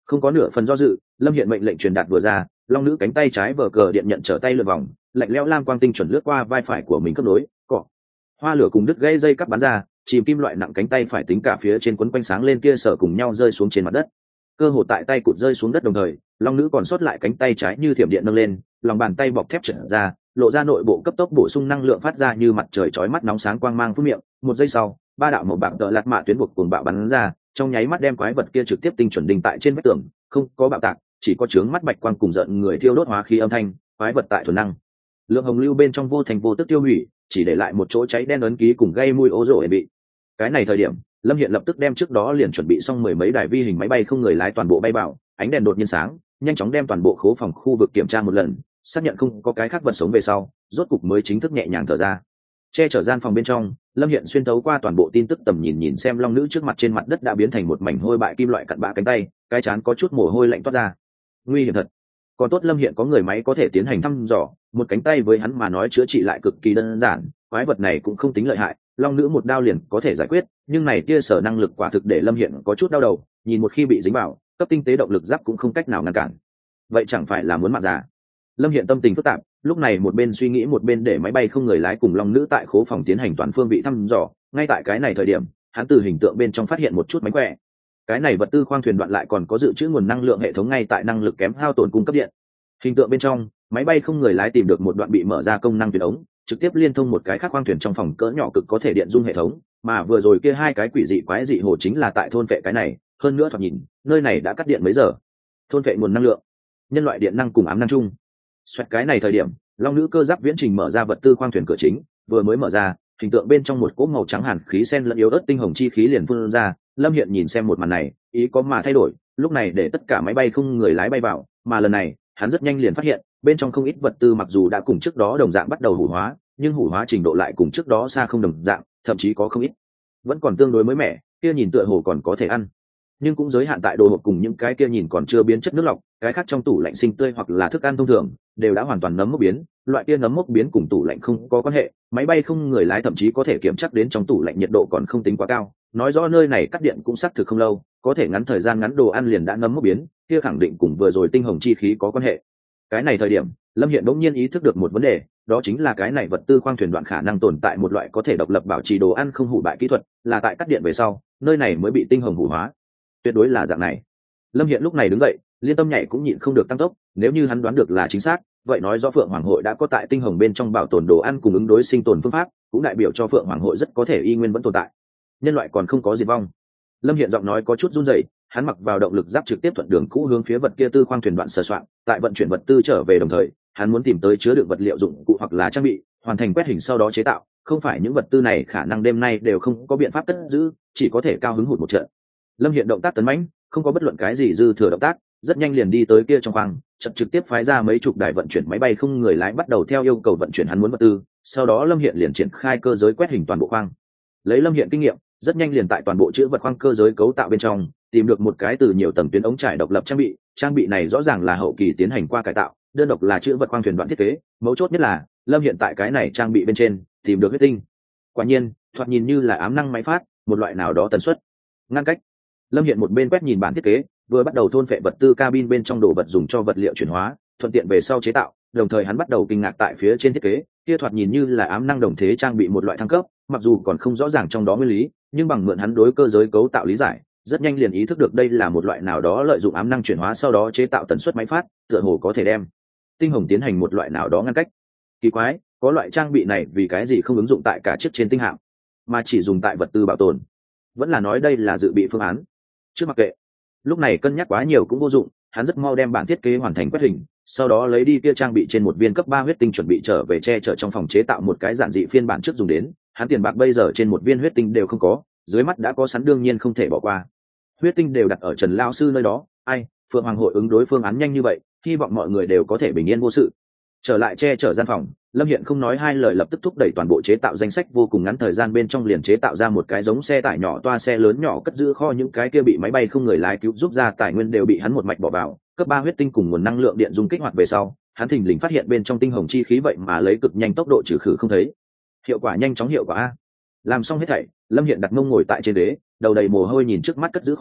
Không có nửa phần do dự, lâm hiện mệnh lệnh truyền đạt vừa ra, long nữ cánh tay trái vờ cờ điện nhận trở tay lượn vòng, lạnh lẽo lam quang tinh chuẩn lướt qua vai phải của mình cấp nối cọ hoa lửa cùng đứt gãy dây cắp bắn ra, chìm kim loại nặng cánh tay phải tính cả phía trên quấn quanh sáng lên kia sở cùng nhau rơi xuống trên mặt đất. Cơ hồ tại tay cụt rơi xuống đất đồng thời, long nữ còn sót lại cánh tay trái như thiểm điện nâng lên, lòng bàn tay bọc thép trở ra, lộ ra nội bộ cấp tốc bổ sung năng lượng phát ra như mặt trời chói mắt nóng sáng quang mang phút miệng. Một giây sau, ba đạo màu bạc tợ lạt mạ tuyến buộc cuồng bạo bắn ra, trong nháy mắt đem quái vật kia trực tiếp tinh chuẩn đinh tại trên vách tường, không có bạo tạc, chỉ có chướng mắt bạch quang cùng giận người thiêu đốt hóa khí âm thanh. Quái vật tại thuần năng lượng hồng lưu bên trong vô thành vô tức tiêu hủy, chỉ để lại một chỗ cháy đen ấn ký cùng gây mùi ố rộ bị. Cái này thời điểm, lâm hiện lập tức đem trước đó liền chuẩn bị xong mười mấy đài vi hình máy bay không người lái toàn bộ bay vào, ánh đèn đột nhiên sáng, nhanh chóng đem toàn bộ khố phòng khu vực kiểm tra một lần, xác nhận không có cái khác vật sống về sau, rốt cục mới chính thức nhẹ nhàng thở ra. Che chở gian phòng bên trong, lâm hiện xuyên tấu qua toàn bộ tin tức tầm nhìn nhìn xem long nữ trước mặt trên mặt đất đã biến thành một mảnh hôi bại kim loại cặn bã cánh tay, cái chán có chút mồ hôi lạnh toát ra. Nguy hiểm thật. Còn tốt lâm hiện có người máy có thể tiến hành thăm dò, một cánh tay với hắn mà nói chữa trị lại cực kỳ đơn giản, quái vật này cũng không tính lợi hại, long nữ một đao liền có thể giải quyết, nhưng này tia sở năng lực quả thực để lâm hiện có chút đau đầu, nhìn một khi bị dính vào, cấp tinh tế động lực giáp cũng không cách nào ngăn cản. Vậy chẳng phải là muốn mạng già. Lâm hiện tâm tình phức tạp, lúc này một bên suy nghĩ một bên để máy bay không người lái cùng long nữ tại khố phòng tiến hành toàn phương vị thăm dò. Ngay tại cái này thời điểm, hắn từ hình tượng bên trong phát hiện một chút mánh khỏe. Cái này vật tư khoang thuyền đoạn lại còn có dự trữ nguồn năng lượng hệ thống ngay tại năng lực kém hao tổn cung cấp điện. Hình tượng bên trong, máy bay không người lái tìm được một đoạn bị mở ra công năng thuyền ống, trực tiếp liên thông một cái khác khoang thuyền trong phòng cỡ nhỏ cực có thể điện dung hệ thống, mà vừa rồi kia hai cái quỷ dị quái dị hồ chính là tại thôn vệ cái này, hơn nữa thoạt nhìn, nơi này đã cắt điện mấy giờ. Thôn vệ nguồn năng lượng, nhân loại điện năng cùng ám năng chung. Xoẹt cái này thời điểm, long nữ cơ giáp viễn trình mở ra vật tư khoang thuyền cửa chính, vừa mới mở ra, hình tượng bên trong một cỗ màu trắng hàn khí sen lẫn yếu ớt tinh hồng chi khí liền phun ra. Lâm Hiện nhìn xem một màn này, ý có mà thay đổi, lúc này để tất cả máy bay không người lái bay vào, mà lần này, hắn rất nhanh liền phát hiện, bên trong không ít vật tư mặc dù đã cùng trước đó đồng dạng bắt đầu hủ hóa, nhưng hủ hóa trình độ lại cùng trước đó xa không đồng dạng, thậm chí có không ít vẫn còn tương đối mới mẻ, kia nhìn tựa hồ còn có thể ăn, nhưng cũng giới hạn tại đồ hộp cùng những cái kia nhìn còn chưa biến chất nước lọc, cái khác trong tủ lạnh sinh tươi hoặc là thức ăn thông thường đều đã hoàn toàn nấm mốc biến. Loại kia nấm mốc biến cùng tủ lạnh không có quan hệ, máy bay không người lái thậm chí có thể kiểm chắc đến trong tủ lạnh nhiệt độ còn không tính quá cao, nói rõ nơi này cắt điện cũng xác thực không lâu, có thể ngắn thời gian ngắn đồ ăn liền đã nấm mốc biến, kia khẳng định cùng vừa rồi tinh hồng chi khí có quan hệ. Cái này thời điểm, Lâm Hiện đột nhiên ý thức được một vấn đề, đó chính là cái này vật tư khoang thuyền đoạn khả năng tồn tại một loại có thể độc lập bảo trì đồ ăn không hủ bại kỹ thuật, là tại cắt điện về sau, nơi này mới bị tinh hồng hủ hóa. Tuyệt đối là dạng này. Lâm Hiện lúc này đứng dậy, liên tâm nhảy cũng nhịn không được tăng tốc, nếu như hắn đoán được là chính xác, vậy nói rõ Phượng Hoàng hội đã có tại tinh hồng bên trong bảo tồn đồ ăn cùng ứng đối sinh tồn phương pháp, cũng đại biểu cho Phượng Hoàng hội rất có thể y nguyên vẫn tồn tại. Nhân loại còn không có diệt vong. Lâm Hiện giọng nói có chút run rẩy, hắn mặc vào động lực giáp trực tiếp thuận đường cũ hướng phía vật kia tư khoang thuyền đoạn sờ soạn, tại vận chuyển vật tư trở về đồng thời, hắn muốn tìm tới chứa đựng vật liệu dụng cụ hoặc là trang bị, hoàn thành quét hình sau đó chế tạo, không phải những vật tư này khả năng đêm nay đều không có biện pháp cất giữ, chỉ có thể cao hứng hụt một trận. Lâm Hiện động tác tấn mãnh, không có bất luận cái gì dư thừa động tác, rất nhanh liền đi tới kia trong khoang, chợt trực tiếp phái ra mấy chục đài vận chuyển máy bay không người lái bắt đầu theo yêu cầu vận chuyển hắn muốn vật tư, sau đó Lâm Hiện liền triển khai cơ giới quét hình toàn bộ khoang. Lấy Lâm Hiện kinh nghiệm, rất nhanh liền tại toàn bộ chữ vật khoang cơ giới cấu tạo bên trong tìm được một cái từ nhiều tầng tuyến ống trải độc lập trang bị, trang bị này rõ ràng là hậu kỳ tiến hành qua cải tạo, đơn độc là chữ vật khoang thuyền đoạn thiết kế, mấu chốt nhất là Lâm Hiện tại cái này trang bị bên trên tìm được huyết tinh. Quả nhiên, thoạt nhìn như là ám năng máy phát, một loại nào đó tần suất. Ngăn cách. Lâm Hiện một bên quét nhìn bản thiết kế, vừa bắt đầu thôn phệ vật tư cabin bên trong đồ vật dùng cho vật liệu chuyển hóa, thuận tiện về sau chế tạo, đồng thời hắn bắt đầu kinh ngạc tại phía trên thiết kế, kia thoạt nhìn như là ám năng đồng thế trang bị một loại thăng cấp, mặc dù còn không rõ ràng trong đó nguyên lý, nhưng bằng mượn hắn đối cơ giới cấu tạo lý giải, rất nhanh liền ý thức được đây là một loại nào đó lợi dụng ám năng chuyển hóa sau đó chế tạo tần suất máy phát, tựa hồ có thể đem tinh hồng tiến hành một loại nào đó ngăn cách. Kỳ quái, có loại trang bị này vì cái gì không ứng dụng tại cả chiếc trên tinh hạm, mà chỉ dùng tại vật tư bảo tồn? Vẫn là nói đây là dự bị phương án? Trước mặc kệ, lúc này cân nhắc quá nhiều cũng vô dụng, hắn rất mau đem bản thiết kế hoàn thành quét hình, sau đó lấy đi kia trang bị trên một viên cấp ba huyết tinh chuẩn bị trở về che chở trong phòng chế tạo một cái giản dị phiên bản trước dùng đến. Hắn tiền bạc bây giờ trên một viên huyết tinh đều không có, dưới mắt đã có sẵn đương nhiên không thể bỏ qua. Huyết tinh đều đặt ở Trần lao sư nơi đó, ai, Phượng Hoàng hội ứng đối phương án nhanh như vậy, hy vọng mọi người đều có thể bình yên vô sự. Trở lại che chở gian phòng, Lâm Hiện không nói hai lời lập tức thúc đẩy toàn bộ chế tạo danh sách, vô cùng ngắn thời gian bên trong liền chế tạo ra một cái giống xe tải nhỏ toa xe lớn nhỏ cất giữ kho, những cái kia bị máy bay không người lái cứu giúp ra tài nguyên đều bị hắn một mạch bỏ vào, cấp ba huyết tinh cùng nguồn năng lượng điện dung kích hoạt về sau, hắn thình lình phát hiện bên trong tinh hồng chi khí vậy mà lấy cực nhanh tốc độ trừ khử không thấy. Hiệu quả nhanh chóng, hiệu quả a. Làm xong hết thảy, Lâm Hiện đặt mông ngồi tại trên ghế, đầu đầy mồ hôi nhìn trước mắt cất giữ kho,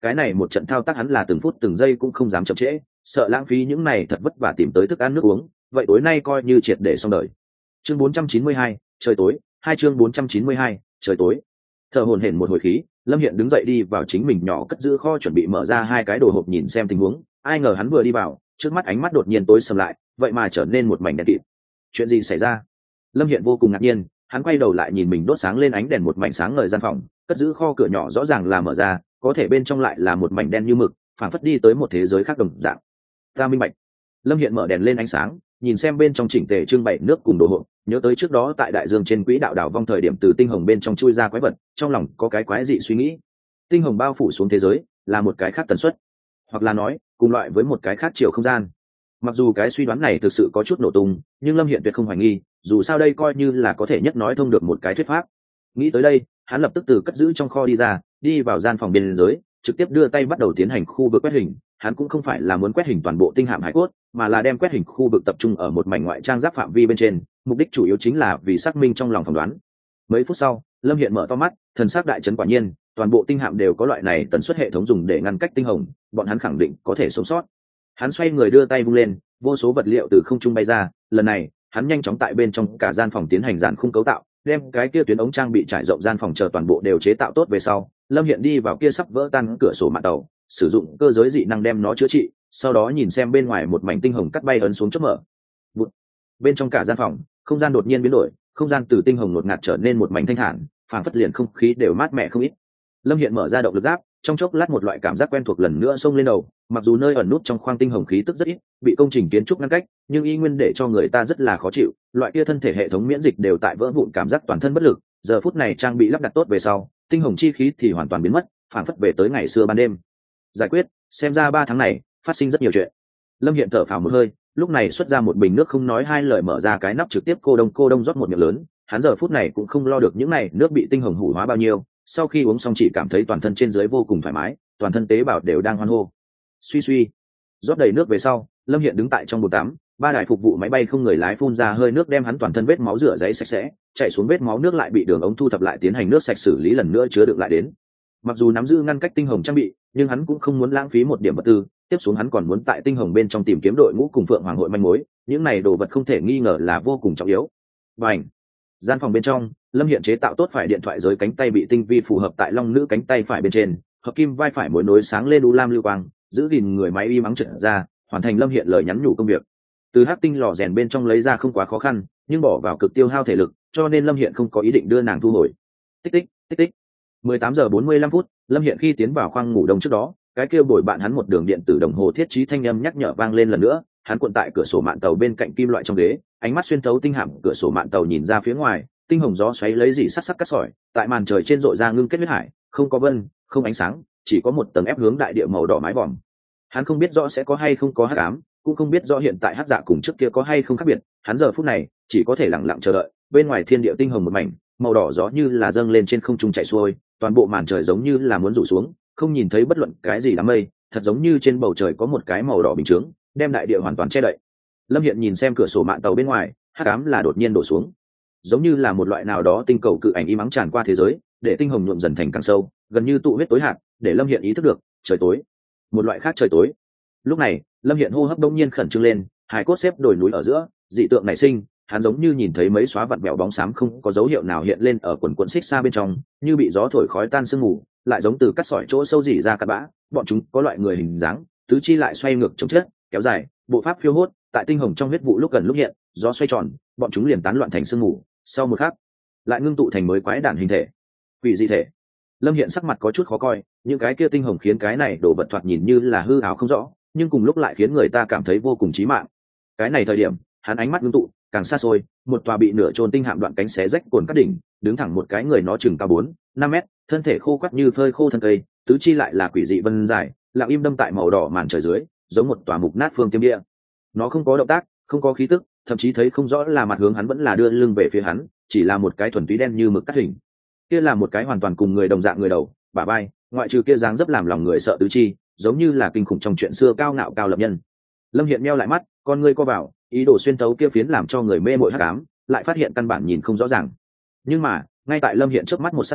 cái này một trận thao tác hắn là từng phút từng giây cũng không dám chậm trễ, sợ lãng phí những này thật vất vả tìm tới thức ăn nước uống, vậy tối nay coi như triệt để xong đời. Chương bốn trăm chín mươi hai, trời tối, hai chương bốn trăm chín mươi hai, trời tối. Thở hổn hển một hồi khí, Lâm Hiện đứng dậy đi vào chính mình nhỏ cất giữ kho chuẩn bị mở ra hai cái đồ hộp nhìn xem tình huống, ai ngờ hắn vừa đi vào, trước mắt ánh mắt đột nhiên tối sầm lại, vậy mà trở nên một mảnh đen kịt. Chuyện gì xảy ra? Lâm Hiện vô cùng ngạc nhiên, hắn quay đầu lại nhìn mình đốt sáng lên ánh đèn một mảnh sáng ngời gian phòng, cất giữ kho cửa nhỏ rõ ràng là mở ra, có thể bên trong lại là một mảnh đen như mực, phảng phất đi tới một thế giới khác đồng dạng. Ta minh bạch. Lâm Hiện mở đèn lên ánh sáng, nhìn xem bên trong chỉnh tề trưng bày nước cùng đồ hộp, nhớ tới trước đó tại đại dương trên quỹ đạo đảo vong thời điểm từ tinh hồng bên trong chui ra quái vật, trong lòng có cái quái dị suy nghĩ. Tinh hồng bao phủ xuống thế giới là một cái khác tần suất, hoặc là nói cùng loại với một cái khác chiều không gian. Mặc dù cái suy đoán này thực sự có chút nổ tung, nhưng Lâm Hiện tuyệt không hoài nghi, dù sao đây coi như là có thể nhất nói thông được một cái thuyết pháp. Nghĩ tới đây, hắn lập tức từ cất giữ trong kho đi ra, đi vào gian phòng biên giới, trực tiếp đưa tay bắt đầu tiến hành khu vực quét hình. Hắn cũng không phải là muốn quét hình toàn bộ tinh hạm hải cốt, mà là đem quét hình khu vực tập trung ở một mảnh ngoại trang giáp phạm vi bên trên, mục đích chủ yếu chính là vì xác minh trong lòng phỏng đoán. Mấy phút sau, Lâm Hiện mở to mắt, thần sắc đại chấn, quả nhiên toàn bộ tinh hạm đều có loại này tần suất hệ thống dùng để ngăn cách tinh hồng, bọn hắn khẳng định có thể sống sót. Hắn xoay người đưa tay vung lên, vô số vật liệu từ không trung bay ra, lần này hắn nhanh chóng tại bên trong cả gian phòng tiến hành dàn khung cấu tạo, đem cái kia tuyến ống trang bị trải rộng gian phòng chờ toàn bộ đều chế tạo tốt về sau, Lâm Hiện đi vào kia sắp vỡ tan cửa sổ mạn tàu, sử dụng cơ giới dị năng đem nó chữa trị, sau đó nhìn xem bên ngoài một mảnh tinh hồng cắt bay ấn xuống chớp mở. Bụt. Bên trong cả gian phòng, không gian đột nhiên biến đổi, không gian từ tinh hồng ngột ngạt trở nên một mảnh thanh thản, phảng phất liền không khí đều mát mẻ không ít. Lâm Hiện mở ra động lực giáp, trong chốc lát một loại cảm giác quen thuộc lần nữa xông lên đầu, mặc dù nơi ẩn nút trong khoang tinh hồng khí tức rất ít, bị công trình kiến trúc ngăn cách, nhưng y nguyên để cho người ta rất là khó chịu, loại kia thân thể hệ thống miễn dịch đều tại vỡ vụn, cảm giác toàn thân bất lực. Giờ phút này trang bị lắp đặt tốt về sau, tinh hồng chi khí thì hoàn toàn biến mất, phảng phất về tới ngày xưa ban đêm. Giải quyết, xem ra ba tháng này phát sinh rất nhiều chuyện. Lâm Hiện thở phào một hơi, lúc này xuất ra một bình nước không nói hai lời mở ra cái nắp trực tiếp cô đông cô đông rót một miệng lớn, hắn giờ phút này cũng không lo được những này nước bị tinh hồng hủ hóa bao nhiêu, sau khi uống xong chỉ cảm thấy toàn thân trên dưới vô cùng thoải mái, toàn thân tế bào đều đang hoan hô. Suy suy, rót đầy nước về sau, Lâm Hiện đứng tại trong bồn tắm, ba đài phục vụ máy bay không người lái phun ra hơi nước đem hắn toàn thân vết máu rửa giấy sạch sẽ, chạy xuống vết máu nước lại bị đường ống thu thập lại tiến hành nước sạch xử lý lần nữa chứa đựng lại đến. Mặc dù nắm giữ ngăn cách tinh hồng trang bị, nhưng hắn cũng không muốn lãng phí một điểm vật tư, tiếp xuống hắn còn muốn tại tinh hồng bên trong tìm kiếm đội ngũ cùng Phượng Hoàng hội manh mối, những này đồ vật không thể nghi ngờ là vô cùng trọng yếu. Bành. Gian phòng bên trong, Lâm Hiện chế tạo tốt phải điện thoại giới cánh tay bị tinh vi phù hợp tại long nữ cánh tay phải bên trên, hợp kim vai phải mối nối sáng lên u lam lưu quang, giữ gìn người máy y mắng trợn ra, hoàn thành Lâm Hiện lời nhắn nhủ công việc. Từ hắc tinh lò rèn bên trong lấy ra không quá khó khăn, nhưng bỏ vào cực tiêu hao thể lực, cho nên Lâm Hiện không có ý định đưa nàng thu hồi. Tích tích, tích tích. mười tám giờ bốn mươi lăm phút, Lâm Hiện khi tiến vào khoang ngủ đông trước đó, cái kia bồi bạn hắn một đường điện tử đồng hồ thiết trí thanh âm nhắc nhở vang lên lần nữa, hắn cuộn tại cửa sổ mạn tàu bên cạnh kim loại trong ghế, ánh mắt xuyên thấu tinh hạm cửa sổ mạn tàu nhìn ra phía ngoài, tinh hồng gió xoáy lấy dị sắc sắc cắt sỏi, tại màn trời trên rọi ra ngưng kết huyết hải, không có vân, không ánh sáng, chỉ có một tầng ép hướng đại địa màu đỏ mái vòm. Hắn không biết rõ sẽ có hay không có hắc ám, cũng không biết rõ hiện tại hắc dạ cùng trước kia có hay không khác biệt, hắn giờ phút này chỉ có thể lặng lặng chờ đợi. Bên ngoài thiên địa tinh hồng một mảnh, màu đỏ gió như là dâng lên trên không trung chạy xuôi, toàn bộ màn trời giống như là muốn rủ xuống, không nhìn thấy bất luận cái gì đám mây, thật giống như trên bầu trời có một cái màu đỏ bình chướng, đem đại địa hoàn toàn che đậy. Lâm Hiện nhìn xem cửa sổ mạn tàu bên ngoài, hắc ám là đột nhiên đổ xuống, giống như là một loại nào đó tinh cầu cự ảnh y mắng tràn qua thế giới, để tinh hồng nhuộm dần thành càng sâu, gần như tụ huyết tối hạt, để Lâm Hiện ý thức được trời tối, một loại khác trời tối. Lúc này, Lâm Hiện hô hấp đông nhiên khẩn trương lên, hải cốt xếp đồi núi ở giữa, dị tượng nảy sinh, hắn giống như nhìn thấy mấy xóa vặn vẹo bóng xám không có dấu hiệu nào hiện lên ở quần quần xích xa bên trong, như bị gió thổi khói tan sương mù, lại giống từ cắt sỏi chỗ sâu rỉ ra cát bã, bọn chúng có loại người hình dáng, tứ chi lại xoay ngược chống chết, kéo dài, bộ pháp phiêu hốt, tại tinh hồng trong huyết vụ lúc gần lúc hiện, gió xoay tròn, bọn chúng liền tán loạn thành sương mù, sau một khắc, lại ngưng tụ thành mới quái đản hình thể. Quỷ dị thể. Lâm Hiện sắc mặt có chút khó coi, những cái kia tinh hồng khiến cái này đồ vật thoạt nhìn như là hư ảo không rõ, nhưng cùng lúc lại khiến người ta cảm thấy vô cùng chí mạng. Cái này thời điểm, hắn ánh mắt ngưng tụ, càng xa xôi, một tòa bị nửa chôn tinh hạm đoạn cánh xé rách cồn cắt đỉnh, đứng thẳng một cái người nó chừng cao bốn, năm mét, thân thể khô quắt như phơi khô thân cây, tứ chi lại là quỷ dị vân dài, lặng im đâm tại màu đỏ màn trời dưới, giống một tòa mục nát phương tiêm địa. Nó không có động tác, không có khí tức, thậm chí thấy không rõ là mặt hướng hắn vẫn là đưa lưng về phía hắn, chỉ là một cái thuần túy đen như mực cắt hình. Kia là một cái hoàn toàn cùng người đồng dạng người đầu, bả vai, ngoại trừ kia dáng dấp làm lòng người sợ tứ chi, giống như là kinh khủng trong chuyện xưa cao ngạo cao lập nhân. Lâm Hiện meo lại mắt, con ngươi co vào, ý đồ xuyên tấu kia phiến làm cho người mê mội hắc ám, lại phát hiện căn bản nhìn không rõ ràng. Nhưng mà, ngay tại Lâm Hiện chớp mắt một sát na,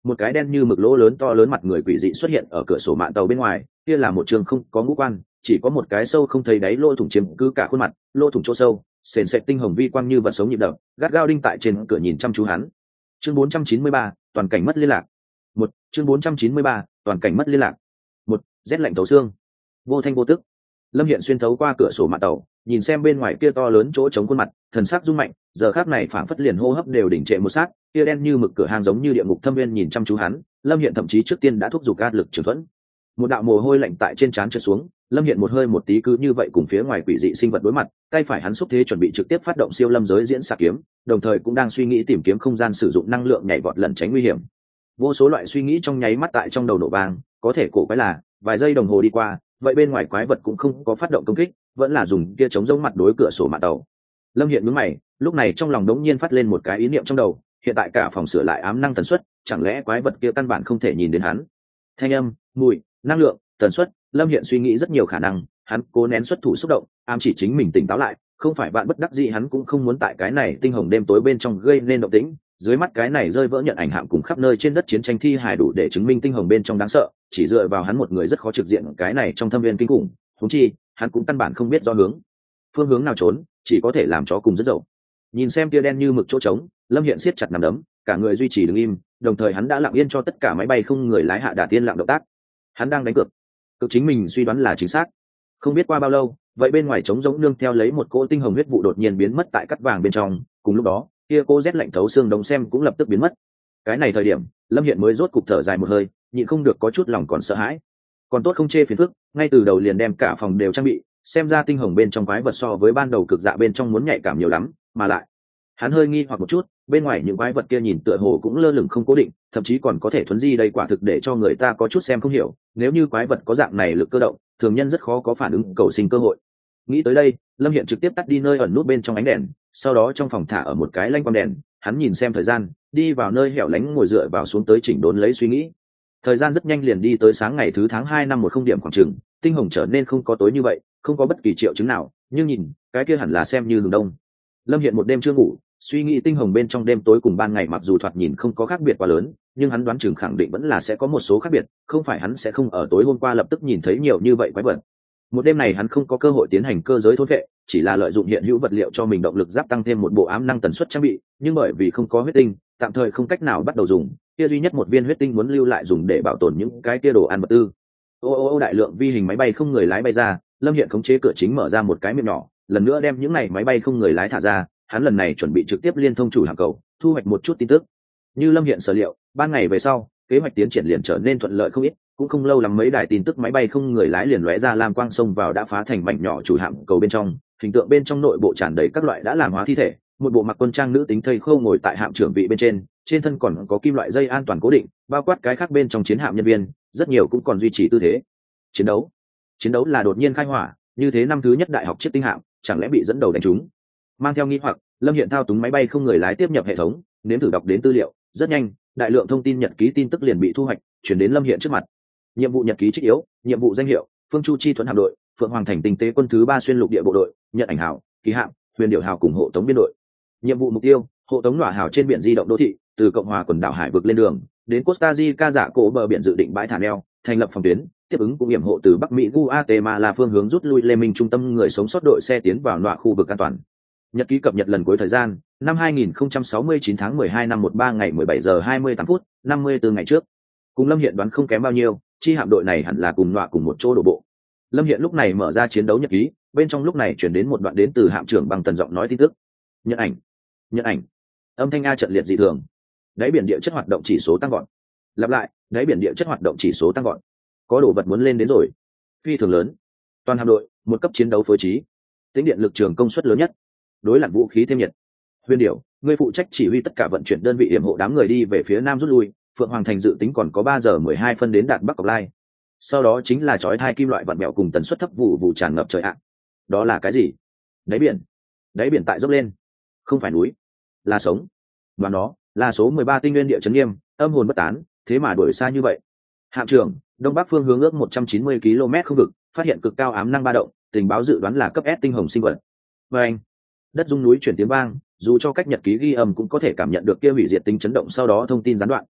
một cái đen như mực lỗ lớn to lớn mặt người quỷ dị xuất hiện ở cửa sổ mạn tàu bên ngoài. Kia là một trường không có ngũ quan, chỉ có một cái sâu không thấy đáy lỗ thủng chiếm cứ cả khuôn mặt, lỗ thủng chỗ sâu sền sệt tinh hồng vi quang như vật sống nhịp đập, gắt gao đinh tại trên cửa nhìn chăm chú hắn. Chương bốn trăm chín mươi ba, toàn cảnh mất liên lạc. Một chương bốn trăm chín mươi ba, toàn cảnh mất liên lạc. Một rét lạnh thấu xương, vô thanh vô tức. Lâm Hiện xuyên thấu qua cửa sổ mạn tàu, nhìn xem bên ngoài kia to lớn chỗ trống khuôn mặt, thần sắc rung mạnh, giờ khắc này phảng phất liền hô hấp đều đỉnh trệ một sát, kia đen như mực cửa hàng giống như địa ngục thâm viên nhìn chăm chú hắn. Lâm Hiện thậm chí trước tiên đã thúc giục áp lực trường thuẫn. Một đạo mồ hôi lạnh tại trên trán trượt xuống, Lâm Hiện một hơi một tí cứ như vậy cùng phía ngoài quỷ dị sinh vật đối mặt, tay phải hắn xúc thế chuẩn bị trực tiếp phát động siêu lâm giới diễn xạ kiếm, đồng thời cũng đang suy nghĩ tìm kiếm không gian sử dụng năng lượng nhảy vọt lẩn tránh nguy hiểm. Vô số loại suy nghĩ trong nháy mắt tại trong đầu nổ vang, có thể cổ quái là, vài giây đồng hồ đi qua, vậy bên ngoài quái vật cũng không có phát động công kích, vẫn là dùng kia chống giống mặt đối cửa sổ mạn tàu. Lâm Hiện nhướng mày, lúc này trong lòng đống nhiên phát lên một cái ý niệm trong đầu, hiện tại cả phòng sửa lại ám năng tần suất, chẳng lẽ quái vật kia căn bản không thể nhìn đến hắn? Thanh âm, mùi, năng lượng, tần suất, Lâm Hiện suy nghĩ rất nhiều khả năng, hắn cố nén xuất thủ xúc động, ám chỉ chính mình tỉnh táo lại, không phải bạn bất đắc dĩ hắn cũng không muốn tại cái này tinh hồng đêm tối bên trong gây nên động tĩnh. Dưới mắt cái này rơi vỡ nhận ảnh hạng cùng khắp nơi trên đất chiến tranh thi hài đủ để chứng minh tinh hồng bên trong đáng sợ, chỉ dựa vào hắn một người rất khó trực diện cái này trong thâm viên kinh khủng, huống chi hắn cũng căn bản không biết do hướng phương hướng nào trốn, chỉ có thể làm chó cùng rất dậu. Nhìn xem tia đen như mực chỗ trống, Lâm Hiện siết chặt nắm đấm, cả người duy trì đứng im, đồng thời hắn đã lặng yên cho tất cả máy bay không người lái hạ đạt tiên lặng động tác. Hắn đang đánh cược, cực chính mình suy đoán là chính xác. Không biết qua bao lâu, vậy bên ngoài trống giống nương theo lấy một cỗ tinh hồng huyết vụ đột nhiên biến mất tại cắt vàng bên trong, cùng lúc đó kia cô rét lạnh thấu xương đống xem cũng lập tức biến mất. Cái này thời điểm Lâm Hiện mới rốt cục thở dài một hơi, nhịn không được có chút lòng còn sợ hãi. Còn tốt không chê phiền phức, ngay từ đầu liền đem cả phòng đều trang bị, xem ra tinh hồng bên trong quái vật so với ban đầu cực dạ bên trong muốn nhạy cảm nhiều lắm, mà lại hắn hơi nghi hoặc một chút, bên ngoài những quái vật kia nhìn tựa hồ cũng lơ lửng không cố định, thậm chí còn có thể thuấn di, đây quả thực để cho người ta có chút xem không hiểu. Nếu như quái vật có dạng này lực cơ động, thường nhân rất khó có phản ứng cầu sinh cơ hội. Nghĩ tới đây, Lâm Hiện trực tiếp tắt đi nơi ẩn nút bên trong ánh đèn, sau đó trong phòng thả ở một cái lanh quang đèn, hắn nhìn xem thời gian, đi vào nơi hẻo lánh ngồi dựa vào xuống tới chỉnh đốn lấy suy nghĩ. Thời gian rất nhanh liền đi tới sáng ngày thứ tháng hai năm một không điểm khoảng chừng, tinh hồng trở nên không có tối như vậy, không có bất kỳ triệu chứng nào, nhưng nhìn cái kia hẳn là xem như hừng đông. Lâm Hiện một đêm chưa ngủ, suy nghĩ tinh hồng bên trong đêm tối cùng ban ngày mặc dù thoạt nhìn không có khác biệt quá lớn, nhưng hắn đoán chừng khẳng định vẫn là sẽ có một số khác biệt, không phải hắn sẽ không ở tối hôm qua lập tức nhìn thấy nhiều như vậy quái vật. Một đêm này hắn không có cơ hội tiến hành cơ giới thôn vệ, chỉ là lợi dụng hiện hữu vật liệu cho mình động lực giáp tăng thêm một bộ ám năng tần suất trang bị, nhưng bởi vì không có huyết tinh, tạm thời không cách nào bắt đầu dùng, kia duy nhất một viên huyết tinh muốn lưu lại dùng để bảo tồn những cái kia đồ ăn vật tư. Ô ô ô đại lượng vi hình máy bay không người lái bay ra, Lâm Hiện khống chế cửa chính mở ra một cái miệng nhỏ, lần nữa đem những này máy bay không người lái thả ra, hắn lần này chuẩn bị trực tiếp liên thông chủ hàng cầu, thu hoạch một chút tin tức. Như Lâm Hiện sở liệu, ban ngày về sau, kế hoạch tiến triển liền trở nên thuận lợi không ít, cũng không lâu lắm mấy đài tin tức máy bay không người lái liền lóe ra lam quang xông vào đã phá thành mảnh nhỏ chủ hạm cầu bên trong, hình tượng bên trong nội bộ tràn đầy các loại đã làm hóa thi thể, một bộ mặc quân trang nữ tính thây khô ngồi tại hạm trưởng vị bên trên, trên thân còn có kim loại dây an toàn cố định, bao quát cái khác bên trong chiến hạm nhân viên, rất nhiều cũng còn duy trì tư thế chiến đấu. Chiến đấu là đột nhiên khai hỏa, như thế năm thứ nhất đại học chiếc tinh hạm, chẳng lẽ bị dẫn đầu đánh trúng? Mang theo nghi hoặc, Lâm Hiện thao túng máy bay không người lái tiếp nhập hệ thống, nếm thử đọc đến tư liệu, rất nhanh, đại lượng thông tin nhật ký tin tức liền bị thu hoạch, chuyển đến Lâm Hiện trước mặt. Nhiệm vụ nhật ký trích yếu, nhiệm vụ danh hiệu, Phương Chu Chi Thuẫn hạm đội, Phượng Hoàng thành tinh tế quân thứ ba xuyên lục địa bộ đội, nhận ảnh hào, ký hạm, huyền điểu hào cùng hộ tống biên đội. Nhiệm vụ mục tiêu, hộ tống nỏa hào trên biển di động đô thị, từ cộng hòa quần đảo hải vực lên đường, đến Costa Rica giả cổ bờ biển dự định bãi thả neo, thành lập phòng tuyến, tiếp ứng cũng yểm hộ từ Bắc Mỹ Guatemala phương hướng rút lui Liên minh trung tâm người sống sót đội xe tiến vào nọa khu vực an toàn. Nhật ký cập nhật lần cuối thời gian, năm hai nghìn không trăm sáu mươi chín tháng mười hai năm một ba ngày mười bảy giờ hai mươi tám phút, năm mươi tư ngày trước. Cùng Lâm Hiện đoán không kém bao nhiêu, chi hạm đội này hẳn là cùng nọa cùng một chỗ đổ bộ. Lâm Hiện lúc này mở ra chiến đấu nhật ký, bên trong lúc này chuyển đến một đoạn đến từ hạm trưởng bằng tần giọng nói tin tức. Nhận ảnh, nhận ảnh, âm thanh a trận liệt dị thường. Đáy biển địa chất hoạt động chỉ số tăng gọn. Lặp lại, đáy biển địa chất hoạt động chỉ số tăng gọn. Có đồ vật muốn lên đến rồi. Phi thường lớn. Toàn hạm đội, một cấp chiến đấu phối trí. Tính điện lực trường công suất lớn nhất. Đối lặn vũ khí thêm nhiệt. Huyền điểu, ngươi phụ trách chỉ huy tất cả vận chuyển đơn vị hiểm hộ đám người đi về phía nam rút lui. Phượng Hoàng thành dự tính còn có ba giờ mười hai phân đến đạt Bắc Cọc Lai. Sau đó chính là chói hai kim loại vặn mèo cùng tần suất thấp vụ vụ tràn ngập trời ạ. Đó là cái gì? Đáy biển. Đáy biển tại dốc lên. Không phải núi, là sống. Đoàn đó là số mười ba tinh nguyên địa chấn nghiêm, âm hồn bất tán, thế mà đuổi xa như vậy. Hạm trưởng, đông bắc phương hướng ước một trăm chín mươi ki lô mét không vực, phát hiện cực cao ám năng ba động, tình báo dự đoán là cấp S tinh hồng sinh vật. Và anh, đất rung núi chuyển tiếng vang, dù cho cách nhật ký ghi âm cũng có thể cảm nhận được kia hủy diệt tính chấn động sau đó thông tin gián đoạn,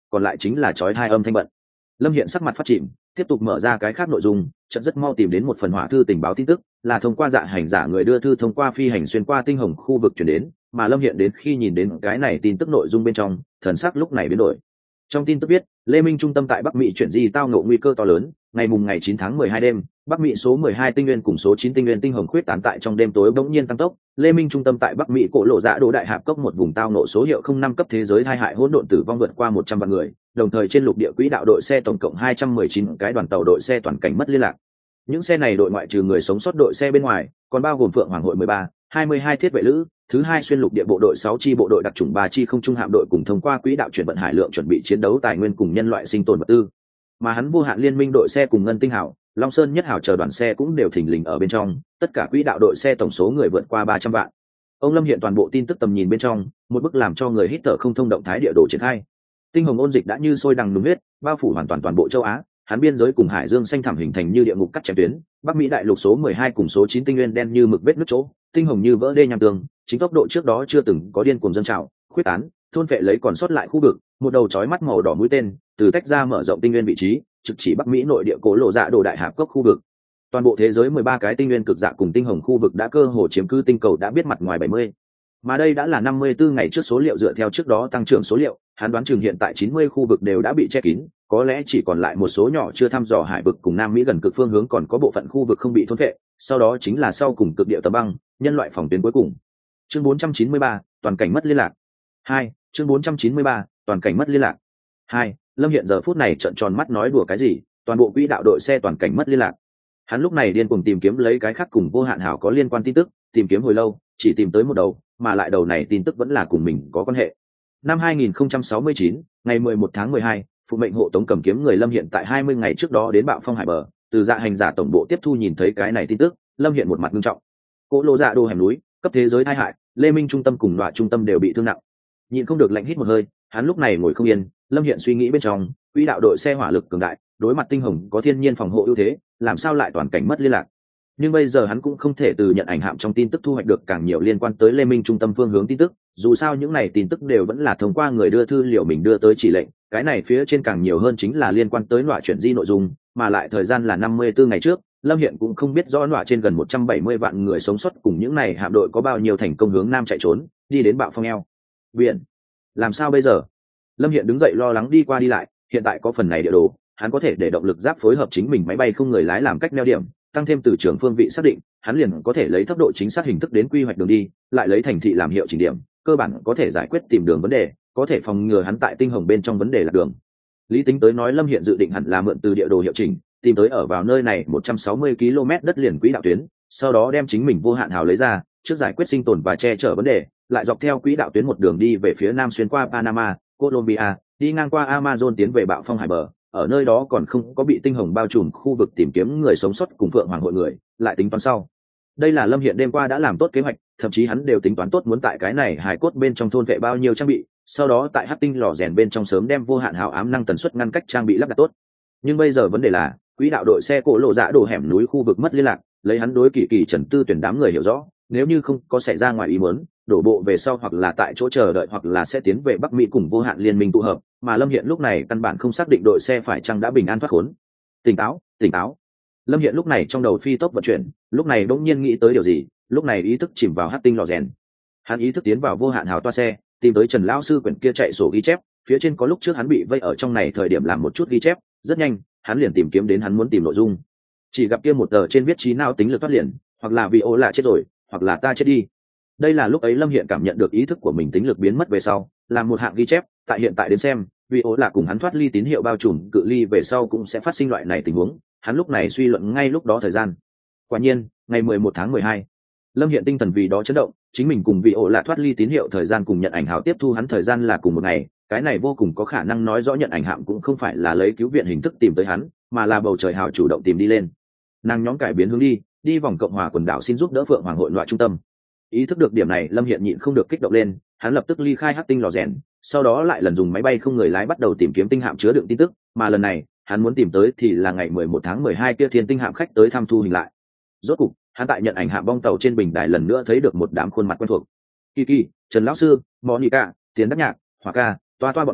còn lại chính là chói hai âm thanh bận. Lâm Hiện sắc mặt phát chìm, tiếp tục mở ra cái khác nội dung, chợt rất mau tìm đến một phần hỏa thư tình báo tin tức, là thông qua dạ hành giả người đưa thư thông qua phi hành xuyên qua tinh hồng khu vực chuyển đến, mà Lâm Hiện đến khi nhìn đến cái này tin tức nội dung bên trong, thần sắc lúc này biến đổi. Trong tin tức viết, Lê Minh trung tâm tại Bắc Mỹ chuyển di tao ngộ nguy cơ to lớn, ngày mùng ngày chín tháng mười hai đêm, Bắc Mỹ số mười hai tinh nguyên cùng số chín tinh nguyên tinh hồng khuyết tán tại trong đêm tối bỗng nhiên tăng tốc, Lê Minh trung tâm tại Bắc Mỹ cổ lộ dạ đồ đại hạp cốc một vùng tao ngộ số hiệu không năm cấp thế giới tai hại hỗn độn tử vong vượt qua một trăm vạn người, đồng thời trên lục địa quỹ đạo đội xe tổng cộng hai trăm mười chín cái đoàn tàu đội xe toàn cảnh mất liên lạc. Những xe này đội ngoại trừ người sống sót đội xe bên ngoài, còn bao gồm Phượng Hoàng hội mười ba, hai mươi hai thiết vệ lữ, thứ hai xuyên lục địa bộ đội sáu chi bộ đội đặc chủng ba chi không trung hạm đội cùng thông qua quỹ đạo chuyển vận hải lượng chuẩn bị chiến đấu tài nguyên cùng nhân loại sinh tồn vật tư. Mà hắn vô hạn liên minh đội xe cùng ngân tinh hảo, Long Sơn nhất hảo chờ đoàn xe cũng đều thình lình ở bên trong, tất cả quỹ đạo đội xe tổng số người vượt qua ba trăm vạn. Ông Lâm Hiện toàn bộ tin tức tầm nhìn bên trong, một bức làm cho người hít thở không thông động thái địa đồ triển khai. Tinh hồng ôn dịch đã như sôi đằng nung huyết, bao phủ hoàn toàn toàn bộ châu Á, hắn biên giới cùng hải dương xanh thẳm hình thành như địa ngục cắt chém tuyến, Bắc Mỹ đại lục số mười hai cùng số chín tinh nguyên đen như mực vết nứt chỗ, tinh hồng như vỡ đê nham tường, chính tốc độ trước đó chưa từng có điên cuồng dâng trào, khuyết tán, thôn phệ lấy còn sót lại khu vực, một đầu chói mắt màu đỏ mũi tên, từ tách ra mở rộng tinh nguyên vị trí, trực chỉ Bắc Mỹ nội địa cố lộ dạ đồ đại hạp cốc khu vực. Toàn bộ thế giới mười ba cái tinh nguyên cực dạ cùng tinh hồng khu vực đã cơ hồ chiếm cứ tinh cầu đã biết mặt ngoài bảy mươi. Mà đây đã là năm mươi tư ngày trước số liệu dựa theo trước đó tăng trưởng số liệu, hắn đoán chừng hiện tại chín mươi khu vực đều đã bị che kín, có lẽ chỉ còn lại một số nhỏ chưa thăm dò hải vực cùng Nam Mỹ gần cực phương hướng còn có bộ phận khu vực không bị thôn phệ, sau đó chính là sau cùng cực địa tấm băng, nhân loại phòng tuyến cuối cùng. Chương bốn trăm chín mươi ba, toàn cảnh mất liên lạc. hai, chương bốn trăm chín mươi ba, toàn cảnh mất liên lạc. hai, Lâm Hiện giờ phút này trợn tròn mắt nói đùa cái gì, toàn bộ quỹ đạo đội xe toàn cảnh mất liên lạc. Hắn lúc này điên cuồng tìm kiếm lấy cái khác cùng vô hạn hảo có liên quan tin tức, tìm kiếm hồi lâu, chỉ tìm tới một đầu, mà lại đầu này tin tức vẫn là cùng mình có quan hệ. Năm hai nghìn không trăm sáu mươi chín, ngày mười một tháng mười hai, phụ mệnh hộ tống cầm kiếm người Lâm Hiện tại hai mươi ngày trước đó đến Bạo Phong Hải bờ, từ dạ hành giả tổng bộ tiếp thu nhìn thấy cái này tin tức, Lâm Hiện một mặt nghiêm trọng. Cỗ lộ dạ đồ hẻm núi, cấp thế giới tai hại, Lê Minh trung tâm cùng đoạn trung tâm đều bị thương nặng. Nhịn không được lạnh hít một hơi, hắn lúc này ngồi không yên, Lâm Hiện suy nghĩ bên trong, quỹ đạo đội xe hỏa lực cường đại, đối mặt tinh hồng có thiên nhiên phòng hộ ưu thế, làm sao lại toàn cảnh mất liên lạc. Nhưng bây giờ hắn cũng không thể từ nhận ảnh hạm trong tin tức thu hoạch được càng nhiều liên quan tới Lê Minh trung tâm phương hướng tin tức, dù sao những này tin tức đều vẫn là thông qua người đưa thư liệu mình đưa tới chỉ lệnh, cái này phía trên càng nhiều hơn chính là liên quan tới loại chuyển di nội dung, mà lại thời gian là năm mươi tư ngày trước, Lâm Hiện cũng không biết rõ loại trên gần một trăm bảy mươi vạn người sống sót cùng những này hạm đội có bao nhiêu thành công hướng nam chạy trốn, đi đến Bạo Phong eo biển. Làm sao bây giờ? Lâm Hiện đứng dậy lo lắng đi qua đi lại, hiện tại có phần này địa đồ, hắn có thể để động lực giáp phối hợp chính mình máy bay không người lái làm cách neo điểm, tăng thêm từ trường phương vị xác định, hắn liền có thể lấy tốc độ chính xác hình thức đến quy hoạch đường đi, lại lấy thành thị làm hiệu chỉnh điểm, cơ bản có thể giải quyết tìm đường vấn đề, có thể phòng ngừa hắn tại tinh hồng bên trong vấn đề là đường. Lý tính tới nói Lâm Hiện dự định hẳn là mượn từ địa đồ hiệu chỉnh, tìm tới ở vào nơi này một trăm sáu mươi ki lô mét đất liền quỹ đạo tuyến, sau đó đem chính mình vô hạn hào lấy ra, trước giải quyết sinh tồn và che chở vấn đề, lại dọc theo quỹ đạo tuyến một đường đi về phía nam xuyên qua Panama, Colombia, đi ngang qua Amazon tiến về Bạo Phong Hải bờ, ở nơi đó còn không có bị tinh hồng bao trùm khu vực tìm kiếm người sống sót cùng Phượng Hoàng hội người, lại tính toán sau. Đây là Lâm Hiện đêm qua đã làm tốt kế hoạch, thậm chí hắn đều tính toán tốt muốn tại cái này hài cốt bên trong thôn vệ bao nhiêu trang bị, sau đó tại hắc tinh lò rèn bên trong sớm đem vô hạn hào ám năng tần suất ngăn cách trang bị lắp đặt tốt. Nhưng bây giờ vấn đề là, quỹ đạo đội xe cổ lộ dạ đổ hẻm núi khu vực mất liên lạc, lấy hắn đối kỳ kỳ Trần Tư tuyển đám người hiểu rõ, nếu như không có xảy ra ngoài ý muốn, đổ bộ về sau hoặc là tại chỗ chờ đợi hoặc là sẽ tiến về Bắc Mỹ cùng vô hạn liên minh tụ hợp, mà Lâm Hiện lúc này căn bản không xác định đội xe phải chăng đã bình an thoát khốn. Tỉnh táo, tỉnh táo. Lâm Hiện lúc này trong đầu phi tốc vận chuyển, lúc này đột nhiên nghĩ tới điều gì, lúc này ý thức chìm vào hắc tinh lò rèn. Hắn ý thức tiến vào vô hạn hào toa xe, tìm tới Trần lão sư quyển kia chạy sổ ghi chép, phía trên có lúc trước hắn bị vây ở trong này thời điểm làm một chút ghi chép, rất nhanh, hắn liền tìm kiếm đến hắn muốn tìm nội dung. Chỉ gặp kia một tờ trên viết trí não tính lực thoát liền, hoặc là vì ố là chết rồi, hoặc là ta chết đi. Đây là lúc ấy Lâm Hiện cảm nhận được ý thức của mình tính lực biến mất về sau, làm một hạng ghi chép, tại hiện tại đến xem, vì ố là cùng hắn thoát ly tín hiệu bao trùm cự ly về sau cũng sẽ phát sinh loại này tình huống, hắn lúc này suy luận ngay lúc đó thời gian. Quả nhiên, ngày mười một tháng mười hai, Lâm Hiện tinh thần vì đó chấn động, chính mình cùng vị ổ là thoát ly tín hiệu thời gian cùng nhận ảnh hào tiếp thu hắn thời gian là cùng một ngày, cái này vô cùng có khả năng nói rõ nhận ảnh hạm cũng không phải là lấy cứu viện hình thức tìm tới hắn, mà là bầu trời hào chủ động tìm đi lên. Nàng nhóm cải biến hướng đi, đi vòng cộng hòa quần đảo xin giúp đỡ Phượng Hoàng hội loại trung tâm. Ý thức được điểm này, Lâm Hiện nhịn không được kích động lên, hắn lập tức ly khai hắc tinh lò rèn, sau đó lại lần dùng máy bay không người lái bắt đầu tìm kiếm tinh hạm chứa đựng tin tức, mà lần này, hắn muốn tìm tới thì là ngày mười một tháng mười hai kia thiên tinh hạm khách tới thăm thu hình lại. Rốt cục, hắn tại nhận ảnh hạm bong tàu trên bình đài lần nữa thấy được một đám khuôn mặt quen thuộc. Kỳ Kỳ, Trần lão sư, Monica, Tiến Đắc Nhạc, Hỏa Ca, Toa Toa bọn người,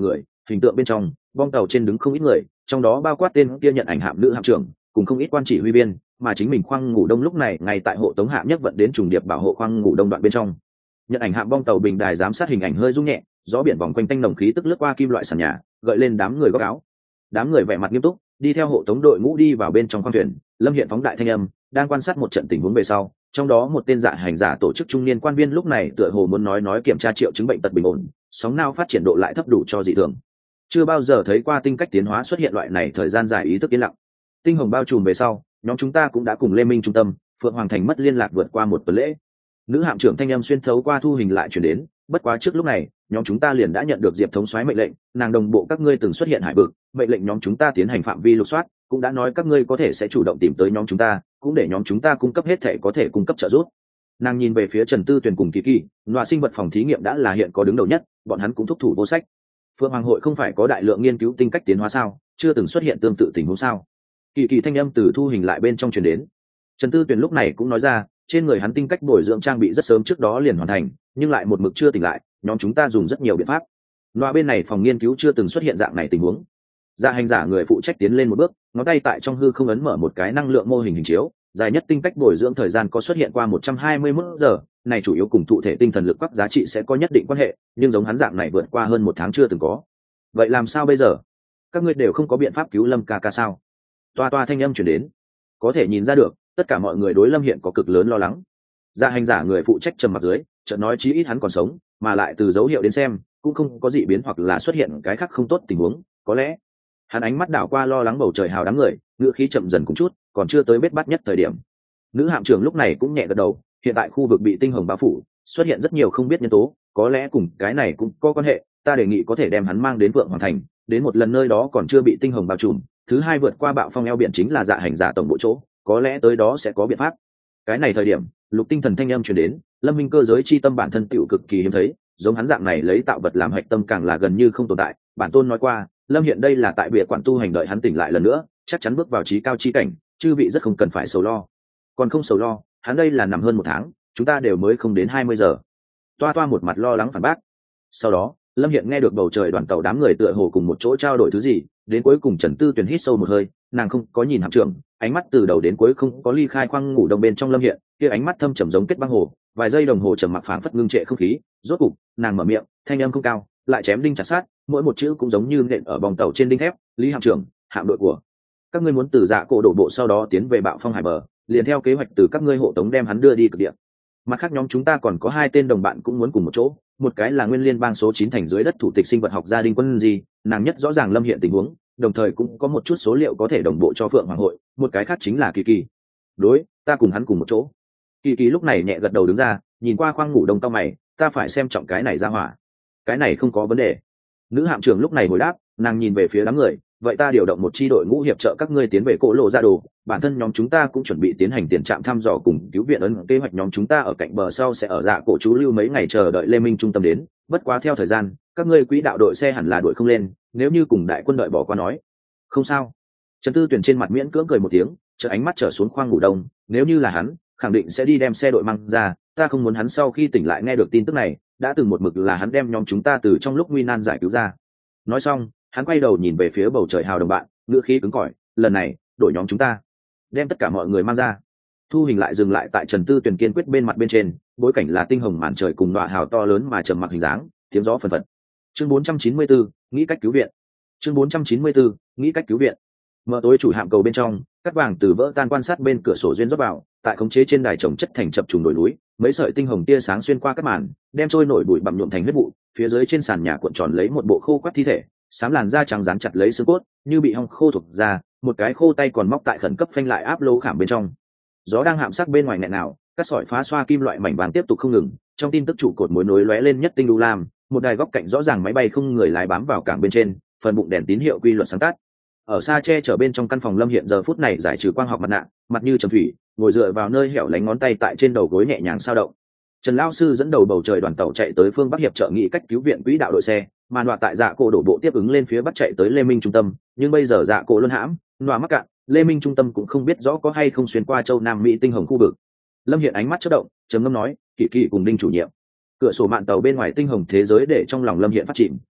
hình tượng bên trong bong tàu trên đứng không ít người, trong đó bao quát tên kia nhận ảnh hạm nữ hạm trưởng cùng không ít quan chỉ huy viên, mà chính mình khoang ngủ đông lúc này ngay tại hộ tống hạm nhất vận đến trùng điệp bảo hộ khoang ngủ đông đoạn bên trong. Nhận ảnh hạm bong tàu bình đài giám sát hình ảnh hơi rung nhẹ, gió biển vòng quanh tanh nồng khí tức lướt qua kim loại sàn nhà, gợi lên đám người góc áo. Đám người vẻ mặt nghiêm túc đi theo hộ tống đội ngũ đi vào bên trong khoang thuyền. Lâm Hiện phóng đại thanh âm đang quan sát một trận tình huống về sau, trong đó một tên dạ hành giả tổ chức trung niên quan viên lúc này tựa hồ muốn nói nói kiểm tra triệu chứng bệnh tật bình ổn, sóng não phát triển độ lại thấp đủ cho dị thường. Chưa bao giờ thấy qua tinh cách tiến hóa xuất hiện loại này thời gian dài ý thức yên lặng. Tinh hồng bao trùm về sau, nhóm chúng ta cũng đã cùng Lê Minh trung tâm, Phượng Hoàng thành mất liên lạc vượt qua một tuần lễ. Nữ hạm trưởng thanh âm xuyên thấu qua thu hình lại truyền đến, bất quá trước lúc này, nhóm chúng ta liền đã nhận được Diệp thống soái mệnh lệnh, nàng đồng bộ các ngươi từng xuất hiện hải vực, mệnh lệnh nhóm chúng ta tiến hành phạm vi lục soát, cũng đã nói các ngươi có thể sẽ chủ động tìm tới nhóm chúng ta, cũng để nhóm chúng ta cung cấp hết thể có thể cung cấp trợ giúp. Nàng nhìn về phía Trần Tư Tuyền cùng Kỳ Kỳ, loài sinh vật phòng thí nghiệm đã là hiện có đứng đầu nhất, bọn hắn cũng thúc thủ vô sách. Phượng Hoàng hội không phải có đại lượng nghiên cứu tinh cách tiến hóa sao, chưa từng xuất hiện tương tự tình huống sao? Kỳ Kỳ thanh âm từ thu hình lại bên trong truyền đến. Trần Tư Tuyền lúc này cũng nói ra, trên người hắn tinh cách bồi dưỡng trang bị rất sớm trước đó liền hoàn thành, nhưng lại một mực chưa tỉnh lại, nhóm chúng ta dùng rất nhiều biện pháp. Loa bên này phòng nghiên cứu chưa từng xuất hiện dạng này tình huống. Dạ hành giả người phụ trách tiến lên một bước, ngón tay tại trong hư không ấn mở một cái năng lượng mô hình hình chiếu, dài nhất tinh cách bồi dưỡng thời gian có xuất hiện qua một trăm hai mươi mốt giờ, này chủ yếu cùng thụ thể tinh thần lực các giá trị sẽ có nhất định quan hệ, nhưng giống hắn dạng này vượt qua hơn một tháng chưa từng có. Vậy làm sao bây giờ? Các ngươi đều không có biện pháp cứu Lâm ca ca sao? Toa toa thanh âm truyền đến. Có thể nhìn ra được, tất cả mọi người đối Lâm hiện có cực lớn lo lắng. Dạ hành giả người phụ trách trầm mặt dưới, chợt nói chí ít hắn còn sống, mà lại từ dấu hiệu đến xem, cũng không có dị biến hoặc là xuất hiện cái khác không tốt tình huống, có lẽ. Hắn ánh mắt đảo qua lo lắng bầu trời hào đám người, ngựa khí chậm dần cũng chút, còn chưa tới bết bát nhất thời điểm. Nữ hạm trưởng lúc này cũng nhẹ gật đầu, hiện tại khu vực bị tinh hồng bao phủ, xuất hiện rất nhiều không biết nhân tố, có lẽ cùng cái này cũng có quan hệ, ta đề nghị có thể đem hắn mang đến Vượng Hoàng thành, đến một lần nơi đó còn chưa bị tinh hồng bao trùm, thứ hai vượt qua bạo phong eo biển chính là dạ hành giả tổng bộ chỗ, có lẽ tới đó sẽ có biện pháp. Cái này thời điểm, lục tinh thần thanh âm truyền đến, Lâm Minh cơ giới chi tâm bản thân tiểu cực kỳ hiếm thấy, giống hắn dạng này lấy tạo vật làm hạch tâm càng là gần như không tồn tại. Bản tôn nói qua, Lâm hiện đây là tại bìa quản tu hành đợi hắn tỉnh lại lần nữa, chắc chắn bước vào trí cao chi cảnh, chư vị rất không cần phải sầu lo. Còn không sầu lo, hắn đây là nằm hơn một tháng, chúng ta đều mới không đến hai mươi giờ. Toa toa một mặt lo lắng phản bác. Sau đó, Lâm hiện nghe được bầu trời đoàn tàu đám người tựa hồ cùng một chỗ trao đổi thứ gì, đến cuối cùng Trần Tư Tuyền hít sâu một hơi, nàng không có nhìn hạm trưởng, ánh mắt từ đầu đến cuối không có ly khai khoang ngủ đông bên trong Lâm hiện, kia ánh mắt thâm trầm giống kết băng hồ, vài giây đồng hồ trầm mặc phảng phất ngưng trệ không khí, rốt cục, nàng mở miệng, thanh âm không cao, lại chém đinh chặt sát, mỗi một chữ cũng giống như nện ở bong tàu trên đinh thép. Lý hạm trưởng, hạm đội của các ngươi muốn từ Dạ Cổ đổ bộ sau đó tiến về Bạo Phong hải bờ, liền theo kế hoạch từ các ngươi hộ tống đem hắn đưa đi cực địa. Mặt khác nhóm chúng ta còn có hai tên đồng bạn cũng muốn cùng một chỗ, một cái là nguyên liên bang số chín thành dưới đất thủ tịch sinh vật học gia Đinh Quân gì, nàng nhất rõ ràng Lâm hiện tình huống, đồng thời cũng có một chút số liệu có thể đồng bộ cho Phượng Hoàng hội, một cái khác chính là Kỳ Kỳ. Đối, ta cùng hắn cùng một chỗ. Kỳ Kỳ lúc này nhẹ gật đầu đứng ra, nhìn qua khoang ngủ đông tao mày, ta phải xem trọng cái này ra hỏa. Cái này không có vấn đề. Nữ hạm trưởng lúc này hồi đáp, nàng nhìn về phía đám người, vậy ta điều động một chi đội ngũ hiệp trợ các ngươi tiến về Cổ Lộ Ra Đồ, bản thân nhóm chúng ta cũng chuẩn bị tiến hành tiền trạm thăm dò cùng cứu viện ấn kế hoạch nhóm chúng ta ở cạnh bờ sau sẽ ở Dạ Cổ trú lưu mấy ngày chờ đợi Lê Minh trung tâm đến, bất quá theo thời gian, các ngươi quỹ đạo đội xe hẳn là đội không lên, nếu như cùng đại quân đợi bỏ qua nói. Không sao. Trần Tư Tuyền trên mặt miễn cưỡng cười một tiếng, chợt ánh mắt trở xuống khoang ngủ đông, nếu như là hắn, khẳng định sẽ đi đem xe đội mang ra, ta không muốn hắn sau khi tỉnh lại nghe được tin tức này, đã từng một mực là hắn đem nhóm chúng ta từ trong lúc nguy nan giải cứu ra. Nói xong, hắn quay đầu nhìn về phía bầu trời hào đồng bạn, ngữ khí cứng cỏi, lần này đổi nhóm chúng ta, đem tất cả mọi người mang ra. Thu hình lại dừng lại tại Trần Tư Tuyền kiên quyết bên mặt bên trên, bối cảnh là tinh hồng màn trời cùng đọa hào to lớn mà trầm mặc hình dáng, tiếng gió phần phật. Chương bốn trăm chín mươi bốn, nghĩ cách cứu viện. Chương bốn trăm chín mươi bốn, nghĩ cách cứu viện. Mở tối chủ hạm cầu bên trong, cắt vàng từ vỡ tan quan sát bên cửa sổ duyên rót vào, tại khống chế trên đài trồng chất thành chập trùng đồi núi, mấy sợi tinh hồng tia sáng xuyên qua các màn, đem trôi nổi bụi bặm nhuộm thành huyết vụ, phía dưới trên sàn nhà cuộn tròn lấy một bộ khô quắt thi thể, xám làn da trắng dán chặt lấy xương cốt, như bị hong khô thuộc ra, một cái khô tay còn móc tại khẩn cấp phanh lại áp lỗ khảm bên trong. Gió đang hạm sắc bên ngoài nghẹn nào, cắt sỏi phá xoa kim loại mảnh vàng tiếp tục không ngừng, trong tin tức trụ cột mối nối lóe lên nhất tinh đu lam, một đài góc cạnh rõ ràng máy bay không người lái bám vào cảng bên trên, phần bụng đèn tín hiệu quy luật sáng tắt. Ở xa che chở bên trong căn phòng Lâm hiện giờ phút này giải trừ quang học mặt nạ, mặt như trầm thủy, ngồi dựa vào nơi hẻo lánh, ngón tay tại trên đầu gối nhẹ nhàng sao động. Trần lão sư dẫn đầu bầu trời đoàn tàu chạy tới phương bắc hiệp trợ nghị cách cứu viện quỹ đạo đội xe, mà nọa tại Dạ Cổ đổ bộ tiếp ứng lên phía bắc chạy tới Lê Minh trung tâm, nhưng bây giờ Dạ Cổ luân hãm, nọa mắc cạn, Lê Minh trung tâm cũng không biết rõ có hay không xuyên qua châu Nam Mỹ tinh hồng khu vực. Lâm hiện ánh mắt chớp động, trầm ngâm nói, Kỳ Kỳ cùng Đinh chủ nhiệm. Cửa sổ mạn tàu bên ngoài tinh hồng thế giới để trong lòng Lâm hiện phát chìm,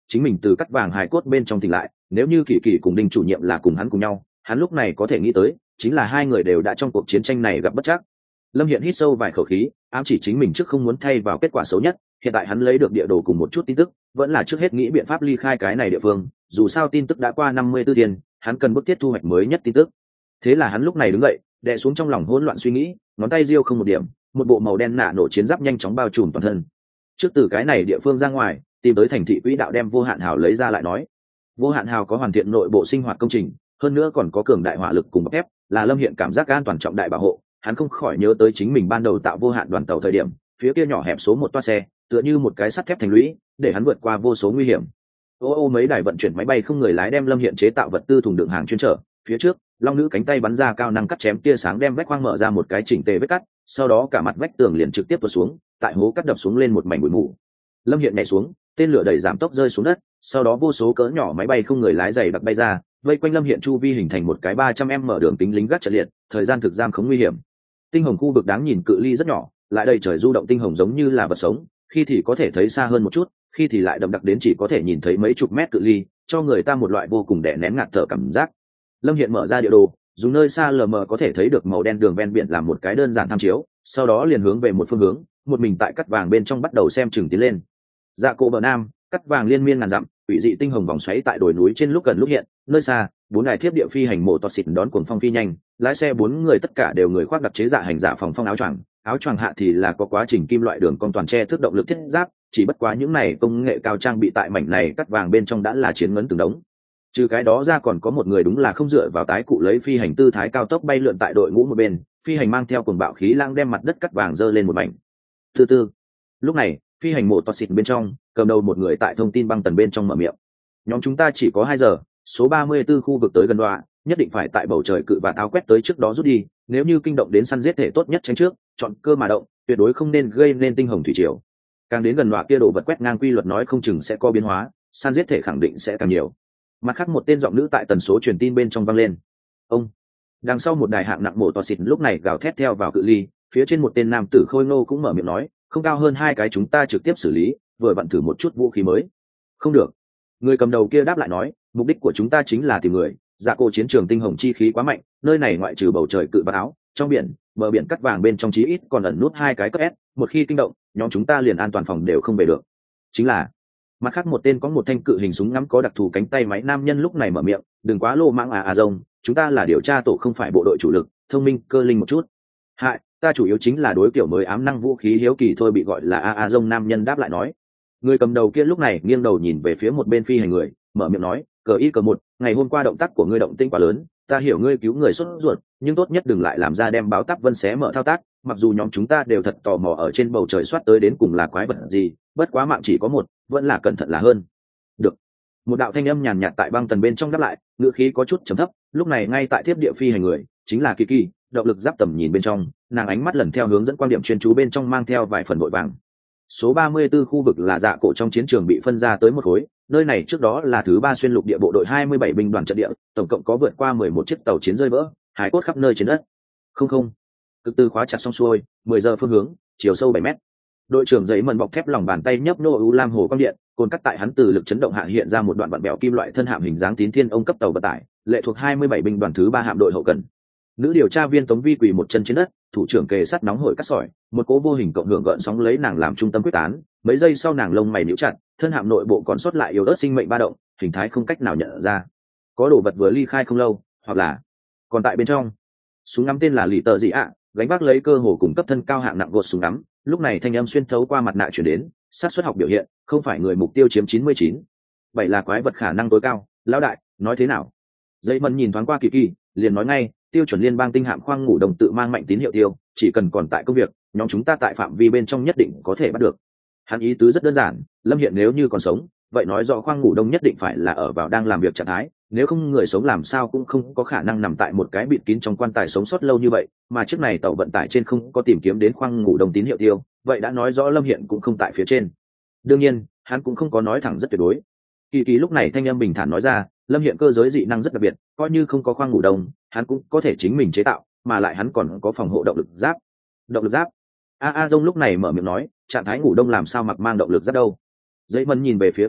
chính mình từ cắt vàng hài cốt bên trong tỉnh lại, nếu như kỳ kỳ cùng đinh chủ nhiệm là cùng hắn cùng nhau, hắn lúc này có thể nghĩ tới chính là hai người đều đã trong cuộc chiến tranh này gặp bất trắc. Lâm Hiện hít sâu vài khẩu khí, ám chỉ chính mình trước không muốn thay vào kết quả xấu nhất, hiện tại hắn lấy được địa đồ cùng một chút tin tức, vẫn là trước hết nghĩ biện pháp ly khai cái này địa phương, dù sao tin tức đã qua năm mươi tư tiền, hắn cần bức thiết thu hoạch mới nhất tin tức. Thế là hắn lúc này đứng dậy, đè xuống trong lòng hỗn loạn suy nghĩ, ngón tay giơ không một điểm, một bộ màu đen nạ nổ chiến giáp nhanh chóng bao trùm toàn thân. Trước từ cái này địa phương ra ngoài, tìm tới thành thị quỹ đạo đem vô hạn hào lấy ra lại nói. Vô hạn hào có hoàn thiện nội bộ sinh hoạt công trình, hơn nữa còn có cường đại hỏa lực cùng bọc thép, là Lâm Hiện cảm giác an toàn trọng đại bảo hộ. Hắn không khỏi nhớ tới chính mình ban đầu tạo vô hạn đoàn tàu thời điểm, phía kia nhỏ hẹp số một toa xe, tựa như một cái sắt thép thành lũy, để hắn vượt qua vô số nguy hiểm. Ô ô mấy đài vận chuyển máy bay không người lái đem Lâm Hiện chế tạo vật tư thùng đựng hàng chuyên trở, phía trước, long nữ cánh tay bắn ra cao năng cắt chém tia sáng đem vách khoang mở ra một cái chỉnh tề vết cắt, sau đó cả mặt vách tường liền trực tiếp tuột xuống, tại hố cắt đập xuống lên một mảnh bụi mù. Lâm Hiện nhảy xuống, tên lửa đẩy giảm tốc rơi xuống đất, sau đó vô số cỡ nhỏ máy bay không người lái dày đặc bay ra, vây quanh Lâm Hiện chu vi hình thành một cái ba trăm em mở đường tính lính gác trận liệt, thời gian thực giam khống nguy hiểm. Tinh hồng khu vực đáng nhìn cự ly rất nhỏ, lại đầy trời du động tinh hồng giống như là vật sống, khi thì có thể thấy xa hơn một chút, khi thì lại đậm đặc đến chỉ có thể nhìn thấy mấy chục mét cự ly, cho người ta một loại vô cùng đè nén ngạt thở cảm giác. Lâm Hiện mở ra địa đồ, dùng nơi xa lờ mờ có thể thấy được màu đen đường ven biển làm một cái đơn giản tham chiếu, sau đó liền hướng về một phương hướng, một mình tại cắt vàng bên trong bắt đầu xem chừng tiến lên. Dạ cổ bờ nam, cắt vàng liên miên ngàn dặm, quỷ dị tinh hồng vòng xoáy tại đồi núi trên lúc gần lúc hiện, nơi xa, bốn đài thiếp địa phi hành mộ toa xịt đón cuồng phong phi nhanh, lái xe bốn người tất cả đều người khoác đặc chế dạ hành dạ phòng phong áo choàng, áo choàng hạ thì là có quá trình kim loại đường cong toàn che thước động lực thiết giáp, chỉ bất quá những này công nghệ cao trang bị tại mảnh này cắt vàng bên trong đã là chiến ngấn từng đống. Trừ cái đó ra còn có một người đúng là không dựa vào tái cụ lấy phi hành tư thái cao tốc bay lượn tại đội ngũ một bên, phi hành mang theo cuồng bạo khí lang đem mặt đất cắt vàng dơ lên một mảnh. Từ từ, lúc này, phi hành mộ toa xịt bên trong, cầm đầu một người tại thông tin băng tần bên trong mở miệng. Nhóm chúng ta chỉ có hai giờ, số ba mươi 34 khu vực tới gần đoạ, nhất định phải tại bầu trời cự và áo quét tới trước đó rút đi, nếu như kinh động đến săn giết thể tốt nhất tránh trước, chọn cơ mà động, tuyệt đối không nên gây nên tinh hồng thủy triều. Càng đến gần đoạ kia đồ vật quét ngang quy luật nói không chừng sẽ có biến hóa, săn giết thể khẳng định sẽ càng nhiều. Mặt khác một tên giọng nữ tại tần số truyền tin bên trong vang lên. Ông. Đằng sau một đài hạng nặng mổ tọa xịt lúc này gào thét theo vào cự ly, phía trên một tên nam tử khôi ngô cũng mở miệng nói, không cao hơn hai cái chúng ta trực tiếp xử lý, vừa vặn thử một chút vũ khí mới. Không được. Người cầm đầu kia đáp lại nói, mục đích của chúng ta chính là tìm người, dạ cô chiến trường tinh hồng chi khí quá mạnh, nơi này ngoại trừ bầu trời cự bạc áo, trong biển, bờ biển cắt vàng bên trong chí ít còn ẩn nút hai cái cấp S, một khi kinh động, nhóm chúng ta liền an toàn phòng đều không về được. Chính là mặt khác một tên có một thanh cự hình súng ngắm có đặc thù cánh tay máy nam nhân lúc này mở miệng, đừng quá lô mãng à à rông, chúng ta là điều tra tổ không phải bộ đội chủ lực, thông minh cơ linh một chút. Hại, ta chủ yếu chính là đối kiểu mới ám năng vũ khí hiếu kỳ thôi, bị gọi là a a rông nam nhân đáp lại nói. Người cầm đầu kia lúc này nghiêng đầu nhìn về phía một bên phi hành người, mở miệng nói, cờ y cờ một, ngày hôm qua động tác của ngươi động tĩnh quá lớn, ta hiểu ngươi cứu người sốt ruột, nhưng tốt nhất đừng lại làm ra đem báo táp vân xé mở thao tác, mặc dù nhóm chúng ta đều thật tò mò ở trên bầu trời soát tới đến cùng là quái vật gì, bất quá mạng chỉ có một, vẫn là cẩn thận là hơn. Được. Một đạo thanh âm nhàn nhạt tại băng tần bên trong đáp lại, ngữ khí có chút trầm thấp, lúc này ngay tại tiếp địa phi hành người, chính là Kiki, động lực giáp tầm nhìn bên trong, nàng ánh mắt lần theo hướng dẫn quan điểm chuyên chú bên trong mang theo vài phần vội vàng. Số ba mươi 34 khu vực là dạ cổ trong chiến trường bị phân ra tới một khối, nơi này trước đó là thứ ba xuyên lục địa bộ đội hai mươi bảy binh đoàn trận địa, tổng cộng có vượt qua mười một chiếc tàu chiến rơi vỡ, hải cốt khắp nơi trên đất. Không không. Cực tư khóa chặt xong xuôi, mười giờ phương hướng, chiều sâu bảy mét. Đội trưởng giấy mần bọc thép lòng bàn tay nhấp nô u lam hồ quang điện, cồn cắt tại hắn từ lực chấn động hạ hiện ra một đoạn vặn bèo kim loại thân hạm hình dáng tín thiên ông cấp tàu vận tải, lệ thuộc hai mươi bảy binh đoàn thứ ba hạm đội hậu cần. Nữ điều tra viên Tống Vi quỳ một chân trên đất, thủ trưởng kề sát nóng hổi cắt sỏi, một cỗ vô hình cộng hưởng gợn sóng lấy nàng làm trung tâm quyết tán, mấy giây sau nàng lông mày nhíu chặt, thân hạm nội bộ còn sót lại yếu ớt sinh mệnh ba động, hình thái không cách nào nhận ra. Có đồ vật vừa ly khai không lâu, hoặc là còn tại bên trong. Súng ngắm tên là lì tờ gì ạ, gánh vác lấy cơ hồ cùng cấp thân cao hạng nặng gột súng ngắm, lúc này thanh âm xuyên thấu qua mặt nạ truyền đến, sát suất học biểu hiện, không phải người mục tiêu chiếm chín mươi chín. Vậy là quái vật khả năng tối cao, lão đại, nói thế nào? Dây mần nhìn thoáng qua Kỳ Kỳ, liền nói ngay, tiêu chuẩn liên bang tinh hạm khoang ngủ đồng tự mang mạnh tín hiệu tiêu, chỉ cần còn tại công việc, nhóm chúng ta tại phạm vi bên trong nhất định có thể bắt được. Hắn ý tứ rất đơn giản, Lâm Hiện nếu như còn sống, vậy nói rõ khoang ngủ đông nhất định phải là ở vào đang làm việc trạng thái, nếu không người sống làm sao cũng không có khả năng nằm tại một cái bịt kín trong quan tài sống sót lâu như vậy, mà chiếc này tàu vận tải trên không có tìm kiếm đến khoang ngủ đông tín hiệu tiêu, vậy đã nói rõ Lâm Hiện cũng không tại phía trên. Đương nhiên, hắn cũng không có nói thẳng rất tuyệt đối. Kỳ Kỳ lúc này thanh âm bình thản nói ra, Lâm Hiện cơ giới dị năng rất đặc biệt, coi như không có khoang ngủ đông, hắn cũng có thể chính mình chế tạo, mà lại hắn còn có phòng hộ động lực giáp. Động lực giáp? A A Đông lúc này mở miệng nói, trạng thái ngủ đông làm sao mặc mang động lực giáp đâu? Dây Mân nhìn về phía Kỳ Kỳ,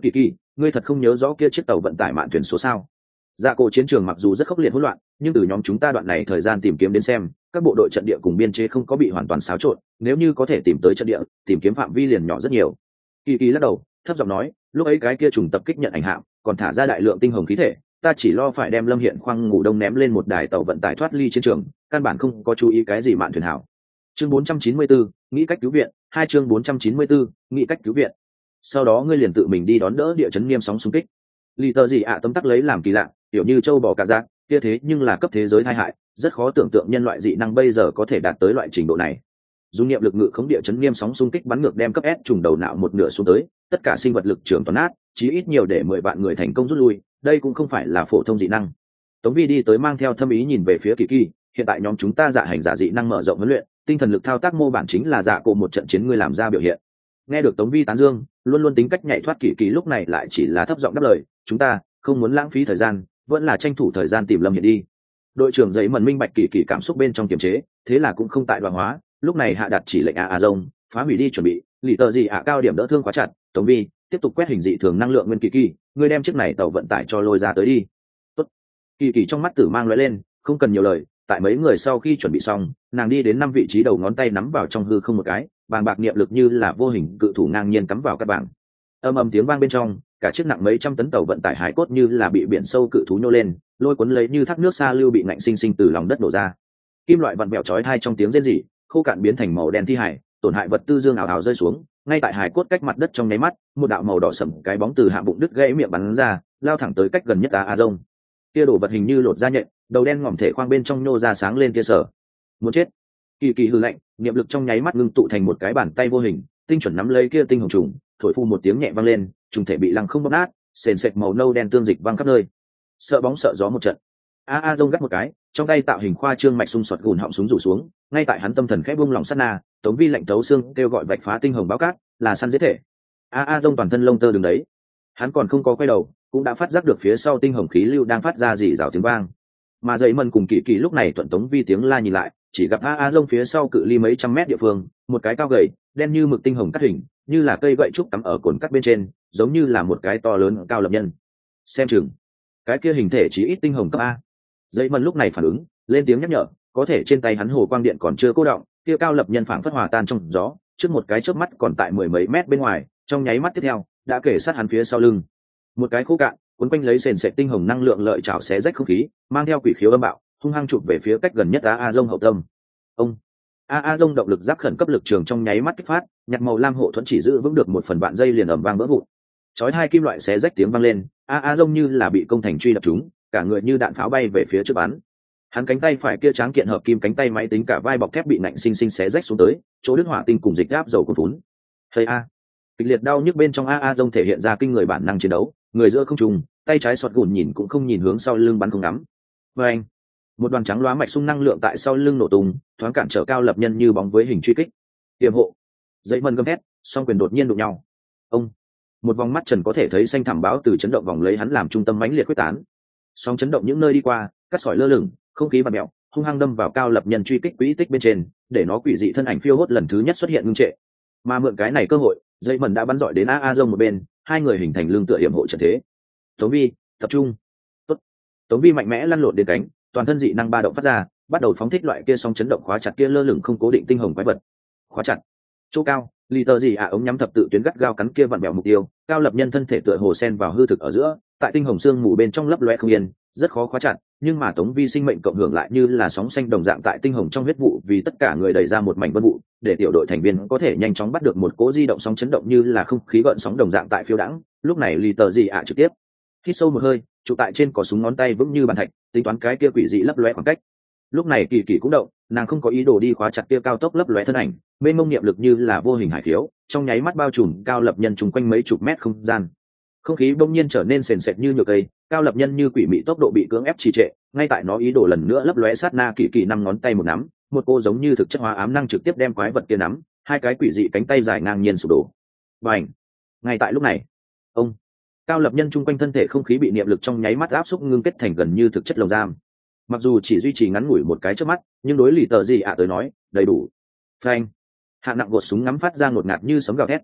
ngươi thật không nhớ rõ kia chiếc tàu vận tải mạn thuyền số sao? Dạ cổ chiến trường mặc dù rất khốc liệt hỗn loạn, nhưng từ nhóm chúng ta đoạn này thời gian tìm kiếm đến xem, các bộ đội trận địa cùng biên chế không có bị hoàn toàn xáo trộn, nếu như có thể tìm tới trận địa, tìm kiếm phạm vi liền nhỏ rất nhiều. Kỳ Kỳ lắc đầu, thấp giọng nói, lúc ấy cái kia trùng tập kích nhận ảnh hạm, còn thả ra đại lượng tinh hồng khí thể, ta chỉ lo phải đem Lâm Hiện khoang ngủ đông ném lên một đài tàu vận tải thoát ly chiến trường, căn bản không có chú ý cái gì mạn thuyền hảo. Chương bốn trăm chín mươi bốn, nghĩ cách cứu viện, hai chương bốn trăm chín mươi bốn, nghĩ cách cứu viện. Sau đó ngươi liền tự mình đi đón đỡ địa chấn nghiêm sóng xung kích. Lì tờ gì ạ tấm tắc lấy làm kỳ lạ, kiểu như châu bò cà giác, kia thế nhưng là cấp thế giới tai hại, rất khó tưởng tượng nhân loại dị năng bây giờ có thể đạt tới loại trình độ này. Dùng niệm lực ngự khống địa chấn nghiêm sóng xung kích bắn ngược đem cấp S trùng đầu não một nửa xuống tới, tất cả sinh vật lực trường toàn nát, chí ít nhiều để mười vạn người thành công rút lui, đây cũng không phải là phổ thông dị năng. Tống Vi đi tới mang theo thâm ý nhìn về phía Kỳ Kỳ, hiện tại nhóm chúng ta dạ hành giả dị năng mở rộng huấn luyện, tinh thần lực thao tác mô bản chính là dạ cổ một trận chiến ngươi làm ra biểu hiện. Nghe được Tống Vi tán dương, luôn luôn tính cách nhạy thoát Kỳ Kỳ lúc này lại chỉ là thấp giọng đáp lời, chúng ta không muốn lãng phí thời gian, vẫn là tranh thủ thời gian tìm Lâm Hiện đi. Đội trưởng giấy mần minh bạch Kỳ Kỳ cảm xúc bên trong kiềm chế, thế là cũng không tại đoạn hóa, lúc này hạ đặt chỉ lệnh a a rông phá hủy đi chuẩn bị, lì tờ gì ạ cao điểm đỡ thương quá chặt. Tống Vi tiếp tục quét hình dị thường năng lượng nguyên Kỳ Kỳ, ngươi đem chiếc này tàu vận tải cho lôi ra tới đi. Tốt. Kỳ Kỳ trong mắt tử mang lóe lên, không cần nhiều lời, tại mấy người sau khi chuẩn bị xong, nàng đi đến năm vị trí đầu ngón tay nắm vào trong hư không một cái, bàng bạc niệm lực như là vô hình cự thủ ngang nhiên cắm vào các bảng. Âm ầm tiếng vang bên trong, cả chiếc nặng mấy trăm tấn tàu vận tải hải cốt như là bị biển sâu cự thú nhô lên, lôi cuốn lấy như thác nước xa lưu bị ngạnh sinh sinh từ lòng đất đổ ra. Kim loại vặn vẹo chói tai trong tiếng rên rỉ, khô cạn biến thành màu đen thi hải, tổn hại vật tư dương ảo ảo rơi xuống, ngay tại hải cốt cách mặt đất trong nháy mắt, một đạo màu đỏ sẫm cái bóng từ hạ bụng đứt gãy miệng bắn ra, lao thẳng tới cách gần nhất a a rông. Kia đổ vật hình như lột da nhện, đầu đen ngòm thể khoang bên trong nhô ra sáng lên kia sở. Muốn chết. Kỳ Kỳ hừ lạnh, niệm lực trong nháy mắt ngưng tụ thành một cái bàn tay vô hình, tinh chuẩn nắm lấy kia tinh hồng trùng, thổi phu một tiếng nhẹ vang lên, trùng thể bị lăng không bóp nát, sền sệt màu nâu đen tương dịch văng khắp nơi. Sợ bóng sợ gió một trận. A a rông gắt một cái, trong tay tạo hình khoa trương mạch xung xoạt gùn họng súng rủ xuống, ngay tại hắn tâm thần khẽ buông lỏng sát na, Tống Vi lạnh tấu xương kêu gọi vạch phá tinh hồng báo cát, là săn giết thể. A a rông toàn thân lông tơ đứng đấy, hắn còn không có quay đầu, cũng đã phát giác được phía sau tinh hồng khí lưu đang phát ra rỉ rào tiếng vang. Mà dậy mần cùng Kỳ Kỳ lúc này thuận Tống Vi tiếng la nhìn lại, chỉ gặp a a rông phía sau cự ly mấy trăm mét địa phương, một cái cao gầy, đen như mực tinh hồng cắt hình, như là cây gậy trúc cắm ở cồn cắt bên trên, giống như là một cái to lớn cao lập nhân. Xem chừng, cái kia hình thể chỉ ít tinh hồng cấp A. Dậy mần lúc này phản ứng, lên tiếng nhắc nhở, có thể trên tay hắn hồ quang điện còn chưa cố động, kia cao lập nhân phảng phất hòa tan trong gió, trước một cái chớp mắt còn tại mười mấy mét bên ngoài, trong nháy mắt tiếp theo đã kể sát hắn phía sau lưng. Một cái khô cạn, cuốn quanh lấy sền sệt tinh hồng năng lượng lợi chảo xé rách không khí, mang theo quỷ khiếu âm bạo, hung hăng chụp về phía cách gần nhất a a rông hậu tâm. Ông a a rông động lực giáp khẩn cấp lực trường trong nháy mắt kích phát, nhặt màu lam hộ thuẫn chỉ giữ vững được một phần vạn dây liền ầm vang vỡ vụn. Chói hai kim loại xé rách tiếng vang lên, a a rông như là bị công thành truy đập chúng, cả người như đạn pháo bay về phía trước bắn. Hắn cánh tay phải kia tráng kiện hợp kim cánh tay máy tính cả vai bọc thép bị nạnh sinh sinh xé rách xuống tới, chỗ đứt hỏa tinh cùng dịch áp dầu cuốn vốn. Hay a, kịch liệt đau nhức bên trong a a rông thể hiện ra kinh người bản năng chiến đấu, người giữa không trùng, tay trái xoạt gùn nhìn cũng không nhìn hướng sau lưng bắn không ngắm. Và anh, một đoàn trắng loá mạch sung năng lượng tại sau lưng nổ tung, thoáng cản trở cao lập nhân như bóng với hình truy kích. Tiềm hộ, dậy mần gầm thét, song quyền đột nhiên đụng nhau. Ông, một vòng mắt trần có thể thấy xanh thẳm báo từ chấn động vòng lấy hắn làm trung tâm mãnh liệt quyết tán. Song chấn động những nơi đi qua, cắt sỏi lơ lửng, không khí bạt mẹo, hung hăng đâm vào cao lập nhân truy kích quỹ tích bên trên, để nó quỷ dị thân ảnh phiêu hốt lần thứ nhất xuất hiện ngưng trệ. Mà mượn cái này cơ hội, dậy mần đã bắn giỏi đến a a rông một bên, hai người hình thành lương tựa hiểm hộ trận thế. Tống Vi, tập trung. Tốt. Tống Vi mạnh mẽ lăn lộn đến cánh, toàn thân dị năng ba động phát ra, bắt đầu phóng thích loại kia song chấn động khóa chặt kia lơ lửng không cố định tinh hồng quái vật. Khóa chặt. Chỗ cao, lì tờ gì ạ ống nhắm thập tự tuyến gắt gao cắn kia vặn bẹo mục tiêu, cao lập nhân thân thể tựa hồ sen vào hư thực ở giữa, tại tinh hồng xương mù bên trong lấp loe không yên, rất khó khóa chặt, nhưng mà Tống Vi sinh mệnh cộng hưởng lại như là sóng xanh đồng dạng tại tinh hồng trong huyết vụ, vì tất cả người đẩy ra một mảnh vân vụ, để tiểu đội thành viên có thể nhanh chóng bắt được một cỗ di động sóng chấn động như là không khí gợn sóng đồng dạng tại phiêu đãng. Lúc này lì tờ gì ạ trực tiếp hít sâu một hơi, trụ tại trên cò súng ngón tay vững như bàn thạch, tính toán cái kia quỷ dị lấp loe khoảng cách. Lúc này Kỳ Kỳ cũng động, nàng không có ý đồ đi khóa chặt kia cao tốc lấp loe thân ảnh, bên mông niệm lực như là vô hình hải khiếu, trong nháy mắt bao trùm cao lập nhân trùng quanh mấy chục mét không gian. Không khí bỗng nhiên trở nên sền sệt như nhựa cây, cao lập nhân như quỷ mị tốc độ bị cưỡng ép trì trệ, ngay tại nó ý đồ lần nữa lấp lóe sát na, Kỳ Kỳ năm ngón tay một nắm, một cô giống như thực chất hóa ám năng trực tiếp đem quái vật kia nắm, hai cái quỷ dị cánh tay dài ngang nhiên sụp đổ. Bành! Ngay tại lúc này, ông cao lập nhân chung quanh thân thể không khí bị niệm lực trong nháy mắt áp xúc ngưng kết thành gần như thực chất lồng giam. Mặc dù chỉ duy trì ngắn ngủi một cái trước mắt, nhưng đối lì tờ gì ạ tới nói đầy đủ. Phanh! Hạng nặng gột súng ngắm phát ra ngột ngạt như sấm gào thét.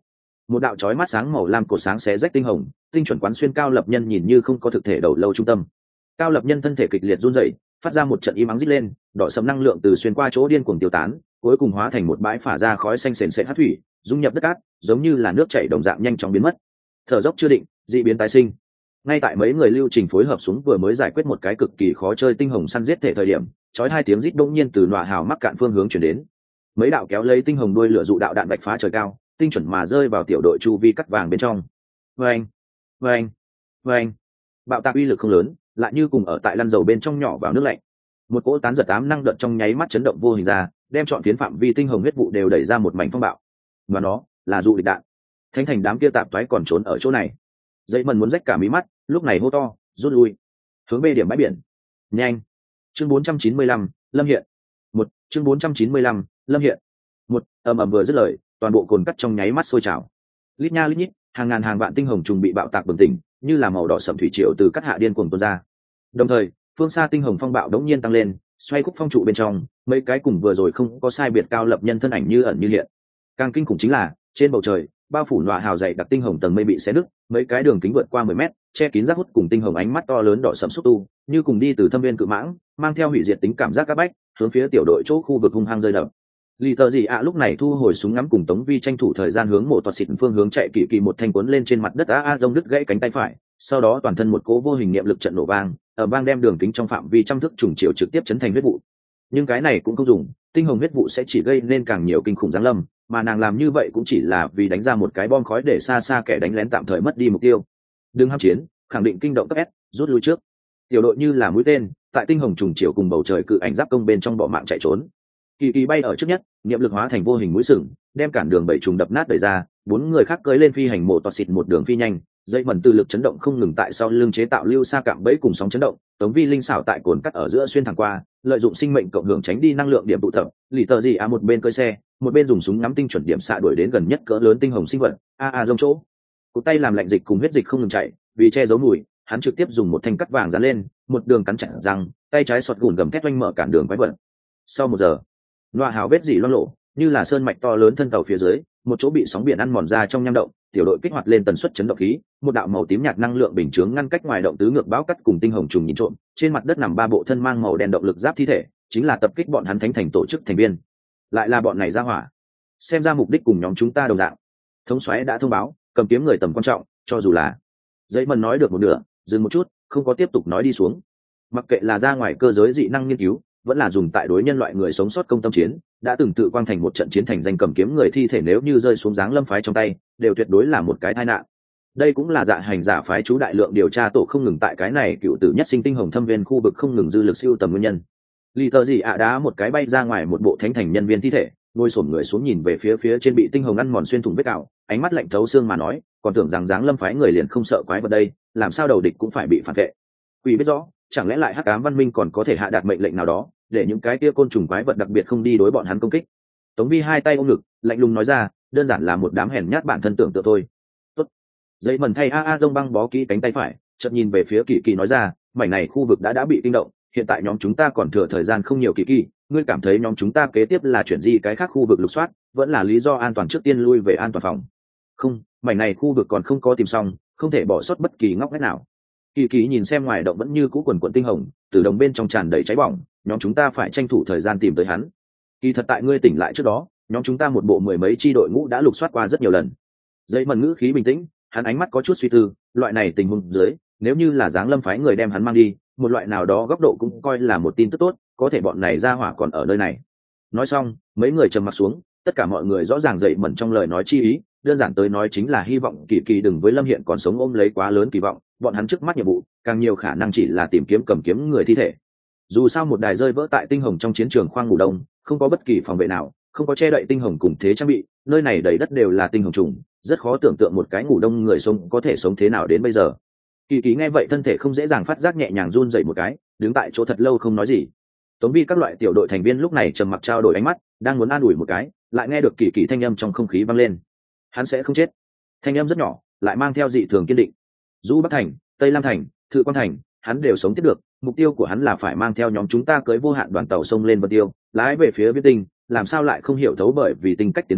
một đạo chói mắt sáng màu lam cột sáng xé rách tinh hồng, tinh chuẩn quán xuyên Cao Lập Nhân nhìn như không có thực thể đầu lâu trung tâm. Cao Lập Nhân thân thể kịch liệt run rẩy, phát ra một trận im ắng rít lên, đỏ sẫm năng lượng từ xuyên qua chỗ điên cuồng tiêu tán, cuối cùng hóa thành một bãi phả ra khói xanh sền sệt hắc thủy, dung nhập đất cát, giống như là nước chảy đồng dạng nhanh chóng biến mất. Thở dốc chưa định, dị biến tái sinh. Ngay tại mấy người lưu trình phối hợp xuống vừa mới giải quyết một cái cực kỳ khó chơi tinh hồng săn giết thể thời điểm, chói hai tiếng rít đột nhiên từ nọa hào mắc cạn phương hướng chuyển đến. Mấy đạo kéo lấy tinh hồng đuôi lửa dụ đạo đạn bạch phá trời cao, tinh chuẩn mà rơi vào tiểu đội chu vi cắt vàng bên trong. Vâng, vâng, vâng. Bạo tạc uy lực không lớn, lại như cùng ở tại lăn dầu bên trong nhỏ vào nước lạnh. Một cỗ tán giật ám năng đợt trong nháy mắt chấn động vô hình ra, đem trọn phiến phạm vi tinh hồng huyết vụ đều đẩy ra một mảnh phong bạo. Và nó là dụ địch đạn. Thánh thành đám kia tạp toái còn trốn ở chỗ này. Dậy mần muốn rách cả mí mắt, lúc này hô to, rút lui. Hướng bê điểm bãi biển. Nhanh. Chương bốn trăm chín mươi lăm, Lâm Hiện. Một, chương bốn trăm chín mươi lăm, Lâm Hiện. Một, ầm ầm vừa dứt lời, toàn bộ cồn cắt trong nháy mắt sôi trào. Lít nha lít nhít, hàng ngàn hàng vạn tinh hồng trùng bị bạo tạc bừng tỉnh, như là màu đỏ sẫm thủy triều từ cắt hạ điên cuồng tuôn ra. Đồng thời, phương xa tinh hồng phong bạo đống nhiên tăng lên, xoay khúc phong trụ bên trong, mấy cái cùng vừa rồi không có sai biệt Cao Lập Nhân thân ảnh như ẩn như hiện. Càng kinh khủng chính là, trên bầu trời, bao phủ nọa hào dày đặc tinh hồng tầng mây bị xé nứt, mấy cái đường kính vượt qua mười mét, che kín rác hút cùng tinh hồng ánh mắt to lớn đỏ sẫm xúc tu, như cùng đi từ thâm viên cự mãng, mang theo hủy diệt tính cảm giác các bách, hướng phía tiểu đội chỗ khu vực hung hăng rơi đập. Lì tờ gì ạ lúc này thu hồi súng ngắm cùng Tống Vi tranh thủ thời gian hướng mổ toạt xịt phương hướng chạy kỳ kỳ một thanh cuốn lên trên mặt đất a a rông đứt gãy cánh tay phải, sau đó toàn thân một cố vô hình niệm lực trận nổ vang, ở vang đem đường kính trong phạm vi trăm thước trùng chiều trực tiếp chấn thành huyết vụ. Nhưng cái này cũng không dùng, tinh hồng huyết vụ sẽ chỉ gây nên càng nhiều kinh khủng giáng lâm, mà nàng làm như vậy cũng chỉ là vì đánh ra một cái bom khói để xa xa kẻ đánh lén tạm thời mất đi mục tiêu. Đừng ham chiến, khẳng định kinh động cấp S, rút lui trước. Tiểu đội như là mũi tên, tại tinh hồng trùng chiều cùng bầu trời cự ảnh giáp công bên trong bỏ mạng chạy trốn. Kỳ kỳ bay ở trước nhất, niệm lực hóa thành vô hình mũi sừng, đem cản đường bảy trùng đập nát đẩy ra, bốn người khác cưỡi lên phi hành mộ toạt xịt một đường phi nhanh, dây mẩn từ lực chấn động không ngừng tại sau lưng chế tạo lưu xa cạm bẫy cùng sóng chấn động. Tống Vi linh xảo tại cồn cắt ở giữa xuyên thẳng qua, lợi dụng sinh mệnh cộng hưởng tránh đi năng lượng điểm tụ tập. Lì tờ gì à một bên cơi xe, một bên dùng súng ngắm tinh chuẩn điểm xạ đuổi đến gần nhất cỡ lớn tinh hồng sinh vật a a giống chỗ. Cụt tay làm lạnh dịch cùng huyết dịch không ngừng chạy, vì che giấu mùi, hắn trực tiếp dùng một thanh cắt vàng dán lên, một đường cắn chặt răng, tay trái sọt gùn gầm thét oanh mở cản đường quái vật. Sau một giờ, loa hào vết dỉ loang lộ, như là sơn mạch to lớn thân tàu phía dưới, một chỗ bị sóng biển ăn mòn ra trong nham động, tiểu đội kích hoạt lên tần suất chấn động khí, một đạo màu tím nhạt năng lượng bình chướng ngăn cách ngoài động tứ ngược báo cắt cùng tinh hồng trùng nhìn trộm, trên mặt đất nằm ba bộ thân mang màu đen động lực giáp thi thể, chính là tập kích bọn hắn thánh thành tổ chức thành viên. Lại là bọn này ra hỏa. Xem ra mục đích cùng nhóm chúng ta đồng dạng. Thống soái đã thông báo, cầm kiếm người tầm quan trọng, cho dù là. Giấy mần nói được một nửa, dừng một chút, không có tiếp tục nói đi xuống. Mặc kệ là ra ngoài cơ giới dị năng nghiên cứu, vẫn là dùng tại đối nhân loại người sống sót công tâm chiến, đã từng tự quang thành một trận chiến thành danh cầm kiếm người thi thể nếu như rơi xuống dáng lâm phái trong tay, đều tuyệt đối là một cái tai nạn. Đây cũng là dạ hành giả phái chú đại lượng điều tra tổ không ngừng tại cái này cựu tử nhất sinh tinh hồng thâm viên khu vực không ngừng dư lực siêu tầm nguyên nhân. Lì tờ gì ạ đá một cái bay ra ngoài một bộ thánh thành nhân viên thi thể, ngồi xổm người xuống nhìn về phía phía trên bị tinh hồng ăn mòn xuyên thủng vết cào, ánh mắt lạnh thấu xương mà nói, còn tưởng rằng dáng lâm phái người liền không sợ quái vật đây, làm sao đầu địch cũng phải bị phản vệ. Quỷ biết rõ, chẳng lẽ lại hắc ám văn minh còn có thể hạ đạt mệnh lệnh nào đó, để những cái kia côn trùng quái vật đặc biệt không đi đối bọn hắn công kích. Tống Vi hai tay ôm ngực, lạnh lùng nói ra, đơn giản là một đám hèn nhát bản thân tưởng tượng thôi. Tốt. Dây mần thay a a rông băng bó kỹ cánh tay phải, chợt nhìn về phía Kỳ Kỳ nói ra, mảnh này khu vực đã đã bị kinh động, hiện tại nhóm chúng ta còn thừa thời gian không nhiều. Kỳ Kỳ, ngươi cảm thấy nhóm chúng ta kế tiếp là chuyển di cái khác khu vực lục soát, vẫn là lý do an toàn trước tiên lui về an toàn phòng? Không, mảnh này khu vực còn không có tìm xong, không thể bỏ sót bất kỳ ngóc ngách nào. Kỳ Kỳ nhìn xem ngoài động vẫn như cũ quần quần tinh hồng, từ đồng bên trong tràn đầy cháy bỏng, nhóm chúng ta phải tranh thủ thời gian tìm tới hắn. Kỳ thật tại ngươi tỉnh lại trước đó, nhóm chúng ta một bộ mười mấy chi đội ngũ đã lục soát qua rất nhiều lần. Dây mần ngữ khí bình tĩnh, hắn ánh mắt có chút suy tư, loại này tình huống dưới, nếu như là dáng lâm phái người đem hắn mang đi, một loại nào đó góc độ cũng coi là một tin tức tốt, có thể bọn này ra hỏa còn ở nơi này. Nói xong, mấy người trầm mặt xuống, tất cả mọi người rõ ràng dậy mẩn trong lời nói chi ý, đơn giản tới nói chính là hy vọng Kỳ Kỳ đừng với Lâm Hiện còn sống ôm lấy quá lớn kỳ vọng, bọn hắn trước mắt nhiệm vụ, càng nhiều khả năng chỉ là tìm kiếm cầm kiếm người thi thể. Dù sao một đài rơi vỡ tại tinh hồng trong chiến trường khoang ngủ đông, không có bất kỳ phòng vệ nào, không có che đậy tinh hồng cùng thế trang bị, nơi này đầy đất đều là tinh hồng trùng, rất khó tưởng tượng một cái ngủ đông người sống có thể sống thế nào đến bây giờ. Kỳ Kỳ nghe vậy thân thể không dễ dàng phát giác nhẹ nhàng run dậy một cái, đứng tại chỗ thật lâu không nói gì. Tống Vi các loại tiểu đội thành viên lúc này trầm mặc trao đổi ánh mắt, đang muốn an ủi một cái, lại nghe được Kỳ Kỳ thanh âm trong không khí vang lên. Hắn sẽ không chết. Thanh âm rất nhỏ, lại mang theo dị thường kiên định. Dũ Bắc Thành, Tây Lam Thành, Thự Quan Thành, hắn đều sống tiếp được, mục tiêu của hắn là phải mang theo nhóm chúng ta cưới vô hạn đoàn tàu sông lên Vân Tiêu, lái về phía Viết Tinh, làm sao lại không hiểu thấu bởi vì tinh cách tiến hóa,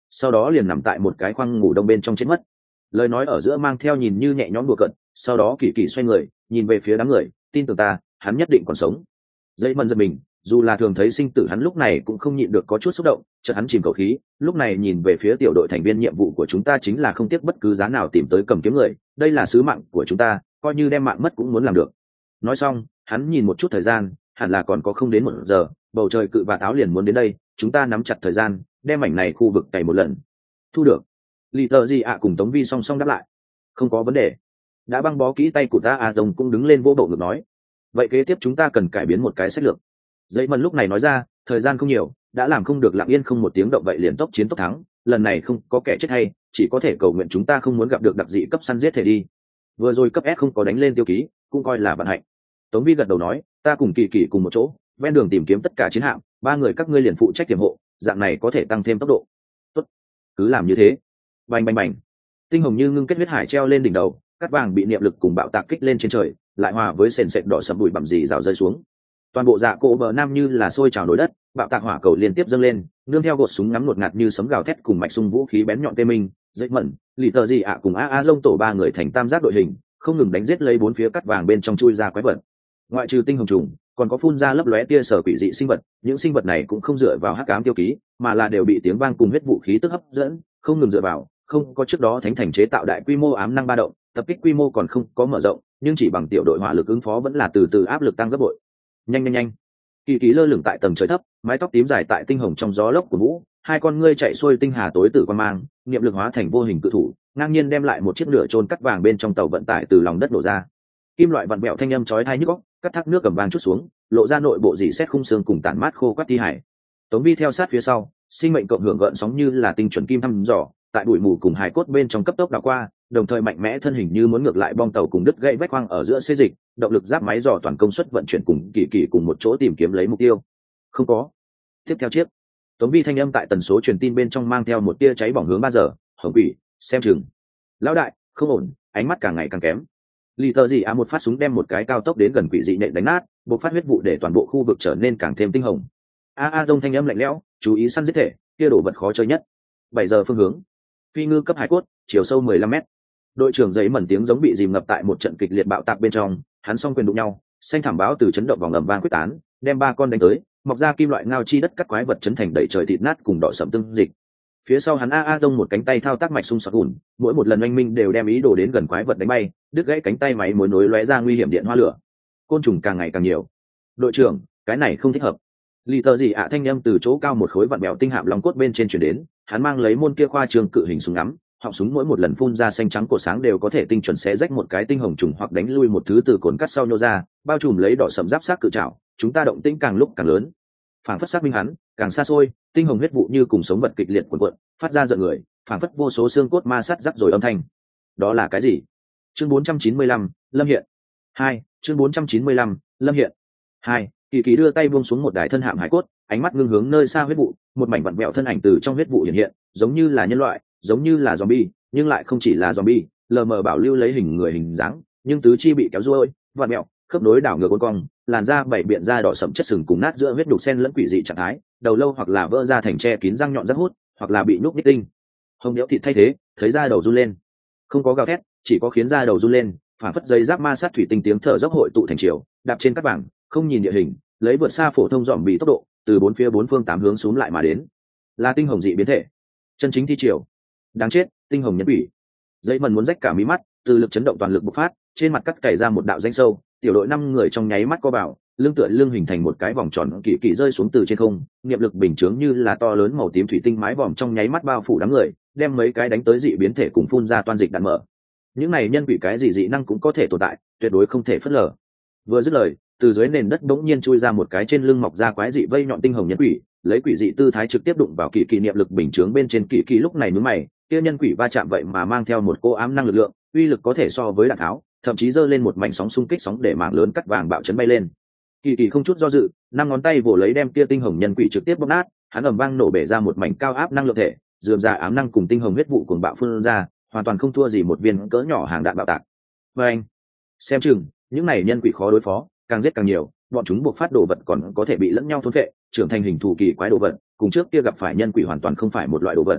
sau đó liền nằm tại một cái khoang ngủ đông bên trong chết mất. Lời nói ở giữa mang theo nhìn như nhẹ nhõm đùa cợt, sau đó kỳ kỳ xoay người nhìn về phía đám người, tin tưởng ta, hắn nhất định còn sống. Dây mần giật mình, dù là thường thấy sinh tử hắn lúc này cũng không nhịn được có chút xúc động, chợt hắn chìm khẩu khí, lúc này nhìn về phía tiểu đội thành viên, nhiệm vụ của chúng ta chính là không tiếc bất cứ giá nào tìm tới cầm kiếm người, đây là sứ mạng của chúng ta, coi như đem mạng mất cũng muốn làm được. Nói xong hắn nhìn một chút thời gian, hẳn là còn có không đến một giờ, bầu trời cự vạt áo liền muốn đến đây, chúng ta nắm chặt thời gian đem mảnh này khu vực cày một lần. Thu được. Lì tờ gì ạ cùng Tống Vi song song đáp lại. Không có vấn đề. Đã băng bó kỹ tay của ta, a Tông cũng đứng lên vô bộ ngực nói. Vậy kế tiếp chúng ta cần cải biến một cái sách lược. Dây mần lúc này nói ra, thời gian không nhiều, đã làm không được lặng yên không một tiếng động, vậy liền tốc chiến tốc thắng, lần này không có kẻ chết hay, chỉ có thể cầu nguyện chúng ta không muốn gặp được đặc dị cấp săn giết thể đi. Vừa rồi cấp S không có đánh lên tiêu ký, cũng coi là vận hạnh. Tống Vi gật đầu nói, ta cùng Kỳ Kỳ cùng một chỗ, ven đường tìm kiếm tất cả chiến hạm, ba người các ngươi liền phụ trách tiềm hộ, dạng này có thể tăng thêm tốc độ. Tốt, cứ làm như thế. Bành bành bành. Tinh hồng như ngưng kết huyết hải treo lên đỉnh đầu, cát vàng bị niệm lực cùng bạo tạc kích lên trên trời, lại hòa với sền sệt đỏ sẫm bụi bặm dì rào rơi xuống. Toàn bộ dạ cỗ bờ nam như là sôi trào nổi đất, bạo tạc hỏa cầu liên tiếp dâng lên, nương theo gột súng ngắm ngột ngạt như sấm gào thét cùng mạch sung vũ khí bén nhọn tê minh, dậy mẩn, lì tờ gì ạ cùng a a lông tổ ba người thành tam giác đội hình, không ngừng đánh giết lấy bốn phía cát vàng bên trong chui ra quái vật. Ngoại trừ tinh hồng trùng, còn có phun ra lấp lóe tia sở quỷ dị sinh vật, những sinh vật này cũng không dựa vào hắc ám tiêu ký, mà là đều bị tiếng vang cùng huyết vũ khí tức hấp dẫn, không ngừng dựa vào, không có trước đó thánh thành chế tạo đại quy mô ám năng ba động, tập kích quy mô còn không có mở rộng, nhưng chỉ bằng tiểu đội hỏa lực ứng phó vẫn là từ từ áp lực tăng gấp bội. Nhanh nhanh nhanh. Kỳ Kỳ lơ lửng tại tầng trời thấp, mái tóc tím dài tại tinh hồng trong gió lốc của vũ, hai con ngươi chạy xuôi tinh hà tối tử quan mang, niệm lực hóa thành vô hình cự thủ, ngang nhiên đem lại một chiếc nửa trôn cắt vàng bên trong tàu vận tải từ lòng đất đổ ra. Kim loại vặn bẹo thanh âm chói tai nhức óc, cắt thác nước cầm vàng chút xuống, lộ ra nội bộ dỉ xét khung xương cùng tản mát khô quắt thi hải. Tống Vi theo sát phía sau, sinh mệnh cộng hưởng gợn sóng như là tinh chuẩn kim thăm dò, tại bụi mù cùng hải cốt bên trong cấp tốc đảo qua, đồng thời mạnh mẽ thân hình như muốn ngược lại bong tàu cùng đứt gãy vách khoang ở giữa xê dịch, động lực giáp máy dò toàn công suất vận chuyển cùng Kỳ Kỳ cùng một chỗ tìm kiếm lấy mục tiêu. Không có. Tiếp theo chiếc. Tống Vi thanh âm tại tần số truyền tin bên trong mang theo một tia cháy bỏng hướng ba giờ, hồng quỷ, xem chừng. Lão đại, không ổn, ánh mắt càng ngày càng kém. Lì tờ gì á một phát súng đem một cái cao tốc đến gần quỷ dị nện đánh nát, bộc phát huyết vụ để toàn bộ khu vực trở nên càng thêm tinh hồng. A a đông thanh âm lạnh lẽo, chú ý săn giết thể, kia đồ vật khó chơi nhất. Bảy giờ phương hướng. Phi ngư cấp hải cốt, chiều sâu mười lăm mét. Đội trưởng giấy mẩn tiếng giống bị dìm ngập tại một trận kịch liệt bạo tạc bên trong, hắn song quyền đụng nhau, xanh thảm báo từ chấn động vòng ầm vang quyết tán, đem ba con đánh tới, mọc ra kim loại ngao chi đất cắt quái vật chấn thành đầy trời thịt nát cùng đỏ sẫm tương dịch. Phía sau hắn a a đông một cánh tay thao tác mạch xung sọt gùn, mỗi một lần oanh minh đều đem ý đồ đến gần quái vật đánh bay, đứt gãy cánh tay máy mối nối lóe ra nguy hiểm điện hoa lửa. Côn trùng càng ngày càng nhiều. Đội trưởng, cái này không thích hợp. Lì tờ gì ạ thanh âm từ chỗ cao một khối vặn bèo tinh hạm long cốt bên trên chuyển đến, hắn mang lấy môn kia khoa trường cự hình súng ngắm, họng súng mỗi một lần phun ra xanh trắng cổ sáng đều có thể tinh chuẩn xé rách một cái tinh hồng trùng hoặc đánh lui một thứ từ cồn cắt sau nhô ra, bao trùm lấy đỏ sẫm giáp sát cự trảo, chúng ta động tĩnh càng lúc càng lớn. Phảng phất xác minh hắn, càng xa xôi, tinh hồng huyết vụ như cùng sống vật kịch liệt cuộn cuộn, phát ra giận người, phảng phất vô số xương cốt ma sát rắc rồi âm thanh. Đó là cái gì? Chương bốn trăm chín mươi lăm, Lâm Hiện. Hai, chương bốn trăm chín mươi lăm, Lâm Hiện. Hai, Kỳ Kỳ đưa tay buông xuống một đài thân hạm hải cốt, ánh mắt ngưng hướng nơi xa huyết vụ, một mảnh vặn vẹo thân ảnh từ trong huyết vụ hiện hiện, giống như là nhân loại, giống như là zombie, nhưng lại không chỉ là zombie, lờ mờ bảo lưu lấy hình người hình dáng, nhưng tứ chi bị kéo ruôi, vặn vẹo, khớp nối đảo ngược uốn cong, làn da bảy biện da đỏ sẫm chất sừng cùng nát giữa huyết đục xen lẫn quỷ dị trạng thái, đầu lâu hoặc là vỡ ra thành tre kín răng nhọn rất hút, hoặc là bị nhúc nhích tinh. Hồng đẽo thịt thay thế, thấy da đầu run lên. Không có gào thét, chỉ có khiến da đầu run lên, phản phất dây giáp ma sát thủy tinh tiếng thở dốc hội tụ thành chiều, đạp trên các bảng, không nhìn địa hình, lấy vượt xa phổ thông dòm bị tốc độ, từ bốn phía bốn phương tám hướng xuống lại mà đến. Là tinh hồng dị biến thể, chân chính thi triều. Đáng chết, tinh hồng nhân quỷ. Dây mần muốn rách cả mí mắt, từ lực chấn động toàn lực bộc phát, trên mặt cắt cày ra một đạo danh sâu, tiểu đội năm người trong nháy mắt co vào, lưng tựa lưng hình thành một cái vòng tròn kỳ kỳ rơi xuống từ trên không, niệm lực bình chướng như là to lớn màu tím thủy tinh mái vòm trong nháy mắt bao phủ đám người, đem mấy cái đánh tới dị biến thể cùng phun ra toan dịch đạn mở. Những này nhân quỷ cái gì dị năng cũng có thể tồn tại, tuyệt đối không thể phớt lờ. Vừa dứt lời, từ dưới nền đất bỗng nhiên chui ra một cái trên lưng mọc ra quái dị vây nhọn tinh hồng nhân quỷ, lấy quỷ dị tư thái trực tiếp đụng vào kỳ kỳ niệm lực bình chướng bên trên kỳ kỳ lúc này nhướng mày, kia nhân quỷ va chạm vậy mà mang theo một cô ám năng lực lượng, uy lực có thể so với đạn tháo, thậm chí giơ lên một mảnh sóng xung kích sóng để mảng lớn cắt vàng bạo chấn bay lên. Kỳ kỳ không chút do dự, năm ngón tay vồ lấy đem kia tinh hồng nhân quỷ trực tiếp bóp nát, hắn ầm vang nổ bể ra một mảnh cao áp năng lượng thể, dườm ra ám năng cùng tinh hồng huyết vụ cuồng bạo phun ra, hoàn toàn không thua gì một viên cỡ nhỏ hàng đạn bạo tạc. Và anh, xem chừng những này nhân quỷ khó đối phó, càng giết càng nhiều, bọn chúng buộc phát đồ vật còn có thể bị lẫn nhau thôn phệ, trưởng thành hình thù kỳ quái đồ vật, cùng trước kia gặp phải nhân quỷ hoàn toàn không phải một loại đồ vật.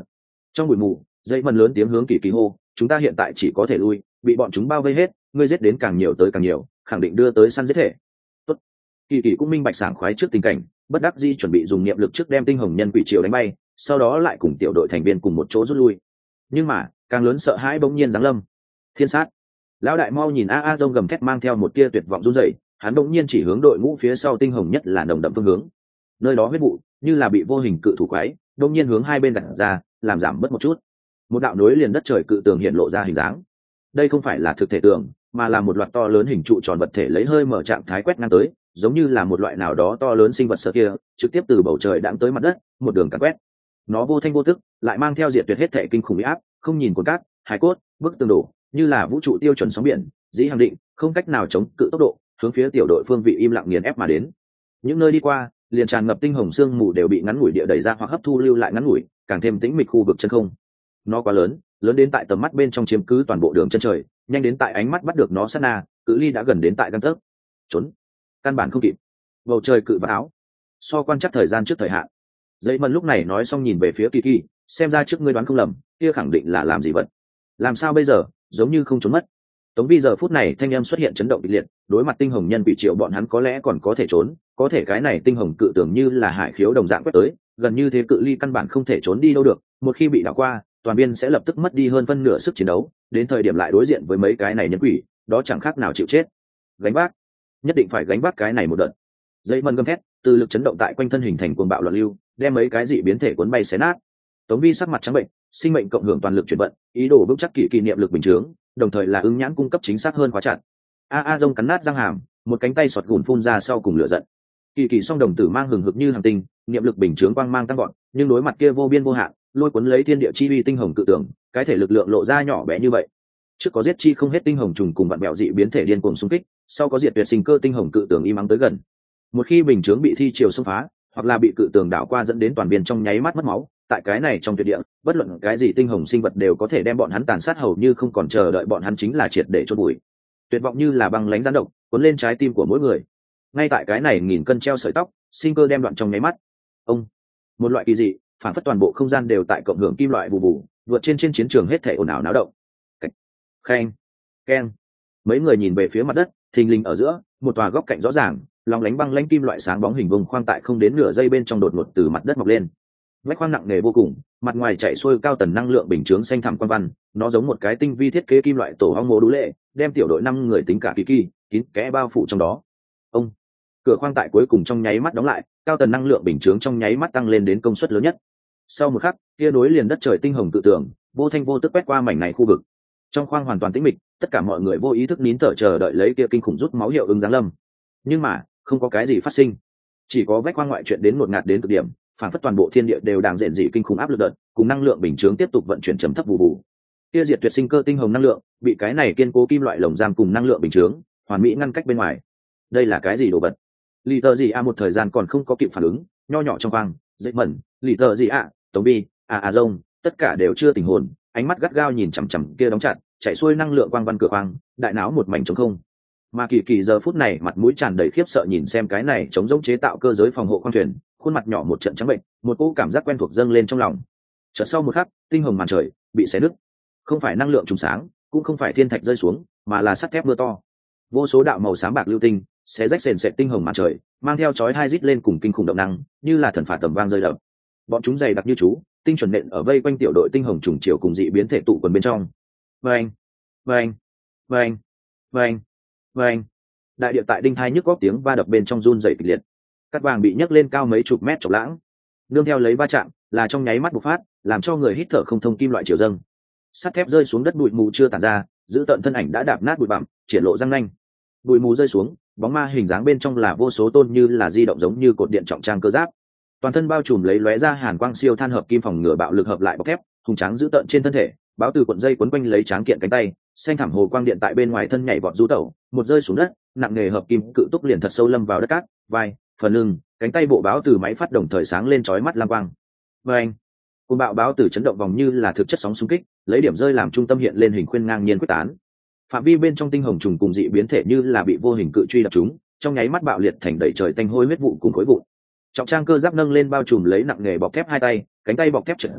Trong bụi mù, dây mần lớn tiếng hướng Kỳ Kỳ hô, chúng ta hiện tại chỉ có thể lui, bị bọn chúng bao vây hết, ngươi giết đến càng nhiều tới càng nhiều, khẳng định đưa tới săn giết thể. Tốt. Kỳ Kỳ cũng minh bạch sảng khoái trước tình cảnh, bất đắc dĩ chuẩn bị dùng niệm lực trước đem tinh hồng nhân quỷ triều đánh bay, sau đó lại cùng tiểu đội thành viên cùng một chỗ rút lui. Nhưng mà càng lớn sợ hãi bỗng nhiên giáng lâm. Thiên sát. Lão đại mau nhìn a a đông gầm thét mang theo một tia tuyệt vọng run rẩy, hắn bỗng nhiên chỉ hướng đội ngũ phía sau tinh hồng nhất là nồng đậm phương hướng. Nơi đó huyết vụ như là bị vô hình cự thủ quái, bỗng nhiên hướng hai bên đặt ra, làm giảm bớt một chút. Một đạo nối liền đất trời cự tường hiện lộ ra hình dáng. Đây không phải là thực thể tường, mà là một loạt to lớn hình trụ tròn vật thể lấy hơi mở trạng thái quét ngang tới, giống như là một loại nào đó to lớn sinh vật sợ kia, trực tiếp từ bầu trời đãng tới mặt đất, một đường càn quét. Nó vô thanh vô tức, lại mang theo diệt tuyệt hết thể kinh khủng uy áp, không nhìn cồn cát, hải cốt, bức tường đổ, như là vũ trụ tiêu chuẩn sóng biển, dĩ hàng định, không cách nào chống cự tốc độ, hướng phía tiểu đội phương vị im lặng nghiền ép mà đến. Những nơi đi qua, liền tràn ngập tinh hồng xương mù đều bị ngắn ngủi địa đẩy ra hoặc hấp thu lưu lại ngắn ngủi, càng thêm tĩnh mịch khu vực chân không. Nó quá lớn, lớn đến tại tầm mắt bên trong chiếm cứ toàn bộ đường chân trời, nhanh đến tại ánh mắt bắt được nó sát na, cự ly đã gần đến tại gang tấc. Trốn, căn bản không kịp. Bầu trời cự vào áo, so quan chắc thời gian trước thời hạn. Dây mần lúc này nói xong nhìn về phía Kỳ Kỳ, xem ra trước ngươi đoán không lầm, kia khẳng định là làm gì vật. Làm sao bây giờ, giống như không trốn mất. Tống Vi giờ phút này thanh em xuất hiện chấn động kịch liệt, đối mặt tinh hồng nhân bị triệu bọn hắn có lẽ còn có thể trốn, có thể cái này tinh hồng cự tưởng như là hải khiếu đồng dạng quét tới, gần như thế cự ly căn bản không thể trốn đi đâu được, một khi bị đảo qua, toàn biên sẽ lập tức mất đi hơn phân nửa sức chiến đấu, đến thời điểm lại đối diện với mấy cái này nhân quỷ, đó chẳng khác nào chịu chết. Gánh vác, nhất định phải gánh vác cái này một đợt. Dây mần gầm thét, từ lực chấn động tại quanh thân hình thành cuồng bạo loạn lưu, đem mấy cái dị biến thể cuốn bay xé nát. Tống Vi sắc mặt trắng bệnh, sinh mệnh cộng hưởng toàn lực chuyển vận, ý đồ vững chắc kỳ kỳ niệm lực bình chướng, đồng thời là ứng nhãn cung cấp chính xác hơn khóa chặt. A A Dông cắn nát răng hàm, một cánh tay sọt gùn phun ra sau cùng lửa giận. Kỳ kỳ song đồng tử mang hừng hực như hàng tinh, niệm lực bình chướng quang mang tăng gọn, nhưng đối mặt kia vô biên vô hạn, lôi cuốn lấy thiên địa chi uy tinh hồng cự tưởng, cái thể lực lượng lộ ra nhỏ bé như vậy. Trước có giết chi không hết tinh hồng trùng cùng vạn bèo dị biến thể điên cuồng xung kích, sau có diệt tuyệt sinh cơ tinh hồng cự tưởng im ắng tới gần. Một khi bình chướng bị thi chiều xông phá, hoặc là bị cự tường đảo qua dẫn đến toàn biên trong nháy mắt mất máu, tại cái này trong tuyệt địa, bất luận cái gì tinh hồng sinh vật đều có thể đem bọn hắn tàn sát hầu như không còn chờ đợi bọn hắn chính là triệt để chôn bụi. Tuyệt vọng như là băng lãnh gián độc, cuốn lên trái tim của mỗi người. Ngay tại cái này nghìn cân treo sợi tóc, sinh cơ đem đoạn trong nháy mắt. Ông, một loại kỳ dị, phản phất toàn bộ không gian đều tại cộng hưởng kim loại bù bù, vượt trên trên chiến trường hết thảy ồn ào náo động. Cảnh, khen, keng. Mấy người nhìn về phía mặt đất, thình lình ở giữa, một tòa góc cạnh rõ ràng, lòng lánh băng lãnh kim loại sáng bóng hình vuông khoang tại không đến nửa giây bên trong đột ngột từ mặt đất mọc lên. Vách khoang nặng nề vô cùng, mặt ngoài chạy xuôi cao tần năng lượng bình chướng xanh thẳm quan văn, nó giống một cái tinh vi thiết kế kim loại tổ ong mô đũ lệ, đem tiểu đội năm người tính cả kỳ kỳ, kín kẽ bao phủ trong đó. Ông, cửa khoang tại cuối cùng trong nháy mắt đóng lại, cao tần năng lượng bình chướng trong nháy mắt tăng lên đến công suất lớn nhất. Sau một khắc, kia nối liền đất trời tinh hồng tự tưởng, vô thanh vô tức quét qua mảnh này khu vực. Trong khoang hoàn toàn tĩnh mịch, tất cả mọi người vô ý thức nín thở chờ đợi lấy kia kinh khủng rút máu hiệu ứng giáng lâm. Nhưng mà, không có cái gì phát sinh, chỉ có vách khoang ngoại chuyện đến một ngạt đến cực điểm, phản phất toàn bộ thiên địa đều đang rèn dị kinh khủng áp lực đợt, cùng năng lượng bình chướng tiếp tục vận chuyển trầm thấp vụ vụ. Kia diệt tuyệt sinh cơ tinh hồng năng lượng, bị cái này kiên cố kim loại lồng giam cùng năng lượng bình chướng, hoàn mỹ ngăn cách bên ngoài. Đây là cái gì đồ vật? Lì tờ gì a một thời gian còn không có kịp phản ứng, nho nhỏ trong khoang, dậy mẩn, lì tờ gì a, Tống Bi, a a rông, tất cả đều chưa tỉnh hồn, ánh mắt gắt gao nhìn chằm chằm kia đóng chặt, chạy xuôi năng lượng quang văn cửa khoang, đại não một mảnh trống không. Mà kỳ kỳ giờ phút này mặt mũi tràn đầy khiếp sợ nhìn xem cái này chống giống chế tạo cơ giới phòng hộ khoang thuyền, khuôn mặt nhỏ một trận trắng bệnh, một cỗ cảm giác quen thuộc dâng lên trong lòng. Chợt sau một khắc, tinh hồng màn trời bị xé nứt, không phải năng lượng trùng sáng, cũng không phải thiên thạch rơi xuống, mà là sắt thép mưa to. Vô số đạo màu xám bạc lưu tinh xé rách sền sệt tinh hồng màn trời, mang theo chói hai rít lên cùng kinh khủng động năng, như là thần phạt tầm vang rơi đập. Bọn chúng dày đặc như chú, tinh chuẩn nện ở vây quanh tiểu đội tinh hồng trùng chiều cùng dị biến thể tụ quần bên trong. Vâng, vâng, vâng, vâng, vâng. Đại địa tại đinh thai nhức góc tiếng va đập bên trong run rẩy kịch liệt. Cát vàng bị nhấc lên cao mấy chục mét chọc lãng, nương theo lấy va chạm là trong nháy mắt bộc phát, làm cho người hít thở không thông kim loại chiều dâng. Sắt thép rơi xuống đất, bụi mù chưa tản ra, giữ tận thân ảnh đã đạp nát bụi bặm, triển lộ răng nanh. Bụi mù rơi xuống, bóng ma hình dáng bên trong là vô số tôn như là di động giống như cột điện trọng trang cơ giáp, toàn thân bao trùm lấy lóe ra hàn quang siêu than hợp kim phòng ngừa bạo lực hợp lại bọc thép, hùng tráng giữ tận trên thân thể, báo từ cuộn dây quấn quanh lấy tráng kiện cánh tay, xanh thảm hồ quang điện tại bên ngoài thân nhảy vọt du tẩu, một rơi xuống đất, nặng nghề hợp kim cự túc liền thật sâu lâm vào đất cát, vai, phần lưng, cánh tay bộ báo từ máy phát đồng thời sáng lên chói mắt lam quang. Và anh, côn bạo báo từ chấn động vòng như là thực chất sóng xung kích, lấy điểm rơi làm trung tâm hiện lên hình khuyên ngang nhiên quyết tán. Phạm vi bên trong tinh hồng trùng cùng dị biến thể như là bị vô hình cự truy đập chúng, trong nháy mắt bạo liệt thành đầy trời tanh hôi huyết vụ cùng khối vụ. Trọng trang cơ giáp nâng lên bao trùm lấy nặng nghề bọc thép hai tay, cánh tay bọc thép trượt ra,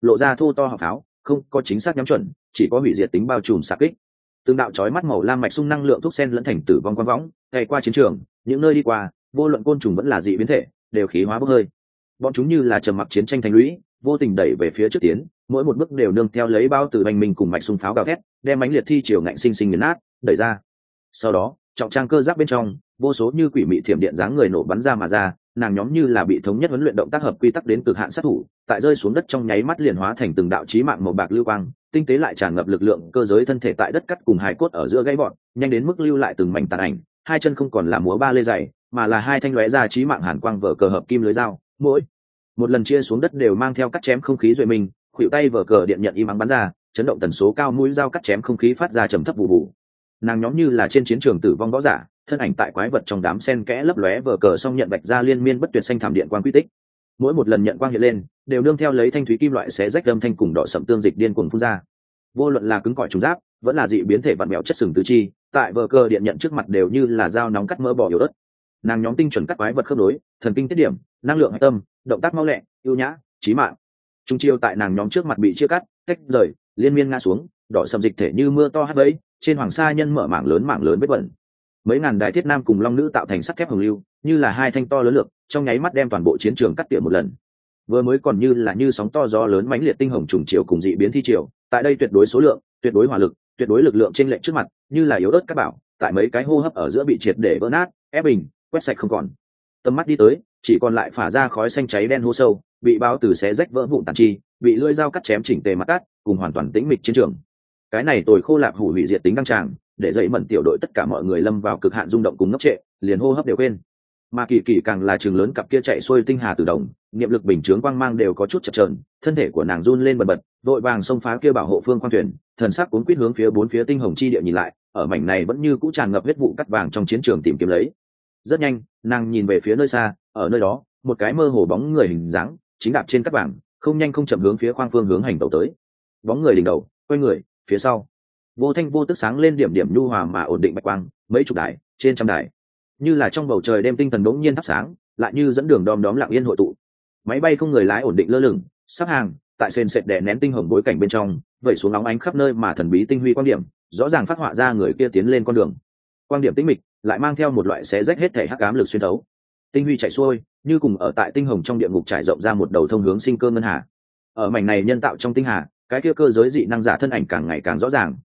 lộ ra thô to họng pháo, không có chính xác nhắm chuẩn, chỉ có hủy diệt tính bao trùm xạ kích. Từng đạo chói mắt màu lam mạch sung năng lượng thuốc sen lẫn thành tử vong quang võng, chạy qua chiến trường, những nơi đi qua, vô luận côn trùng vẫn là dị biến thể, đều khí hóa bốc hơi. Bọn chúng như là trầm mặc chiến tranh thành lũy, vô tình đẩy về phía trước tiến, mỗi một bước đều nương theo lấy bao từ bành mình cùng mạch sung pháo gào thét, đem mãnh liệt thi chiều ngạnh sinh sinh nghiền nát, đẩy ra. Sau đó, trọng trang cơ giáp bên trong, vô số như quỷ mị thiểm điện dáng người nổ bắn ra mà ra, nàng nhóm như là bị thống nhất huấn luyện động tác hợp quy tắc đến cực hạn sát thủ, tại rơi xuống đất trong nháy mắt liền hóa thành từng đạo chí mạng màu bạc lưu quang, tinh tế lại tràn ngập lực lượng cơ giới thân thể tại đất cắt cùng hài cốt ở giữa gãy vọt, nhanh đến mức lưu lại từng mảnh tàn ảnh, hai chân không còn là múa ba lê dày, mà là hai thanh lóe ra chí mạng hàn quang vở cờ hợp kim lưới dao, mỗi một lần chia xuống đất đều mang theo cắt chém không khí duệ mình, khuỷu tay vở cờ điện nhận im ắng bắn ra, chấn động tần số cao, mũi dao cắt chém không khí phát ra trầm thấp vụ vụ. Nàng nhóm như là trên chiến trường tử vong võ giả, thân ảnh tại quái vật trong đám sen kẽ lấp lóe vở cờ song nhận bạch ra liên miên bất tuyệt xanh thảm điện quang quy tích. Mỗi một lần nhận quang hiện lên, đều nương theo lấy thanh thúy kim loại xé rách âm thanh cùng đỏ sậm tương dịch điên cuồng phun ra. Vô luận là cứng cỏi trùng giáp, vẫn là dị biến thể vặn mèo chất sừng tứ chi, tại vở cờ điện nhận trước mặt đều như là dao nóng cắt mỡ bò yếu ớt. Nàng nhóm tinh chuẩn cắt quái vật khớp nối, thần kinh tiết điểm, năng lượng hạch tâm, động tác mau lẹ, ưu nhã, chí mạng. Trung chiêu tại nàng nhóm trước mặt bị chia cắt, tách rời, liên miên ngã xuống, đỏ sậm dịch thể như mưa to hắt bẫy, trên hoàng sa nhân mở mảng lớn mảng lớn vết bẩn. Mấy ngàn đại thiết nam cùng long nữ tạo thành sắt thép hồng lưu, như là hai thanh to lớn lược, trong nháy mắt đem toàn bộ chiến trường cắt tỉa một lần. Vừa mới còn như là như sóng to gió lớn mãnh liệt tinh hồng trùng chiều cùng dị biến thi chiều, tại đây tuyệt đối số lượng, tuyệt đối hỏa lực, tuyệt đối lực lượng trên lệnh trước mặt, như là yếu ớt các bảo, tại mấy cái hô hấp ở giữa bị triệt để vỡ nát, ép bình, quét sạch không còn. Tầm mắt đi tới, chỉ còn lại phả ra khói xanh cháy đen hô sâu, bị bao từ xé rách vỡ vụn tàn chi, bị lưỡi dao cắt chém chỉnh tề mặt cắt, cùng hoàn toàn tĩnh mịch chiến trường. Cái này tồi khô lạp hủ hủy diệt tính đăng tràng, để dậy mẩn tiểu đội tất cả mọi người lâm vào cực hạn rung động cùng ngốc trệ, liền hô hấp đều quên. Mà kỳ kỳ càng là trường lớn cặp kia chạy xuôi tinh hà từ đồng, niệm lực bình chướng quang mang đều có chút chập chờn, thân thể của nàng run lên bần bật, vội vàng xông phá kia bảo hộ phương khoang thuyền, thần sắc cuốn quýt hướng phía bốn phía tinh hồng chi địa nhìn lại, ở mảnh này vẫn như cũ tràn ngập huyết vụ cắt vàng trong chiến trường tìm kiếm lấy. Rất nhanh, nàng nhìn về phía nơi xa, ở nơi đó, một cái mơ hồ bóng người hình dáng, chính đạp trên cắt vàng, không nhanh không chậm hướng phía khoang phương hướng hành tẩu tới. Bóng người đỉnh đầu, quay người, phía sau, vô thanh vô tức sáng lên điểm điểm nhu hòa mà ổn định bạch quang, mấy chục đài, trên trăm đài, như là trong bầu trời đêm tinh thần đống nhiên thắp sáng, lại như dẫn đường đom đóm lặng yên hội tụ. Máy bay không người lái ổn định lơ lửng, sắp hàng, tại sền sệt đè nén tinh hồng bối cảnh bên trong, vẩy xuống nóng ánh khắp nơi mà thần bí tinh huy quan điểm, rõ ràng phát họa ra người kia tiến lên con đường. Quan điểm tĩnh mịch, lại mang theo một loại xé rách hết thể hắc ám lực xuyên thấu. Tinh huy chạy xuôi, như cùng ở tại tinh hồng trong địa ngục trải rộng ra một đầu thông hướng sinh cơ ngân hà. Ở mảnh này nhân tạo trong tinh hà, cái kia cơ giới dị năng giả thân ảnh càng ngày càng rõ ràng.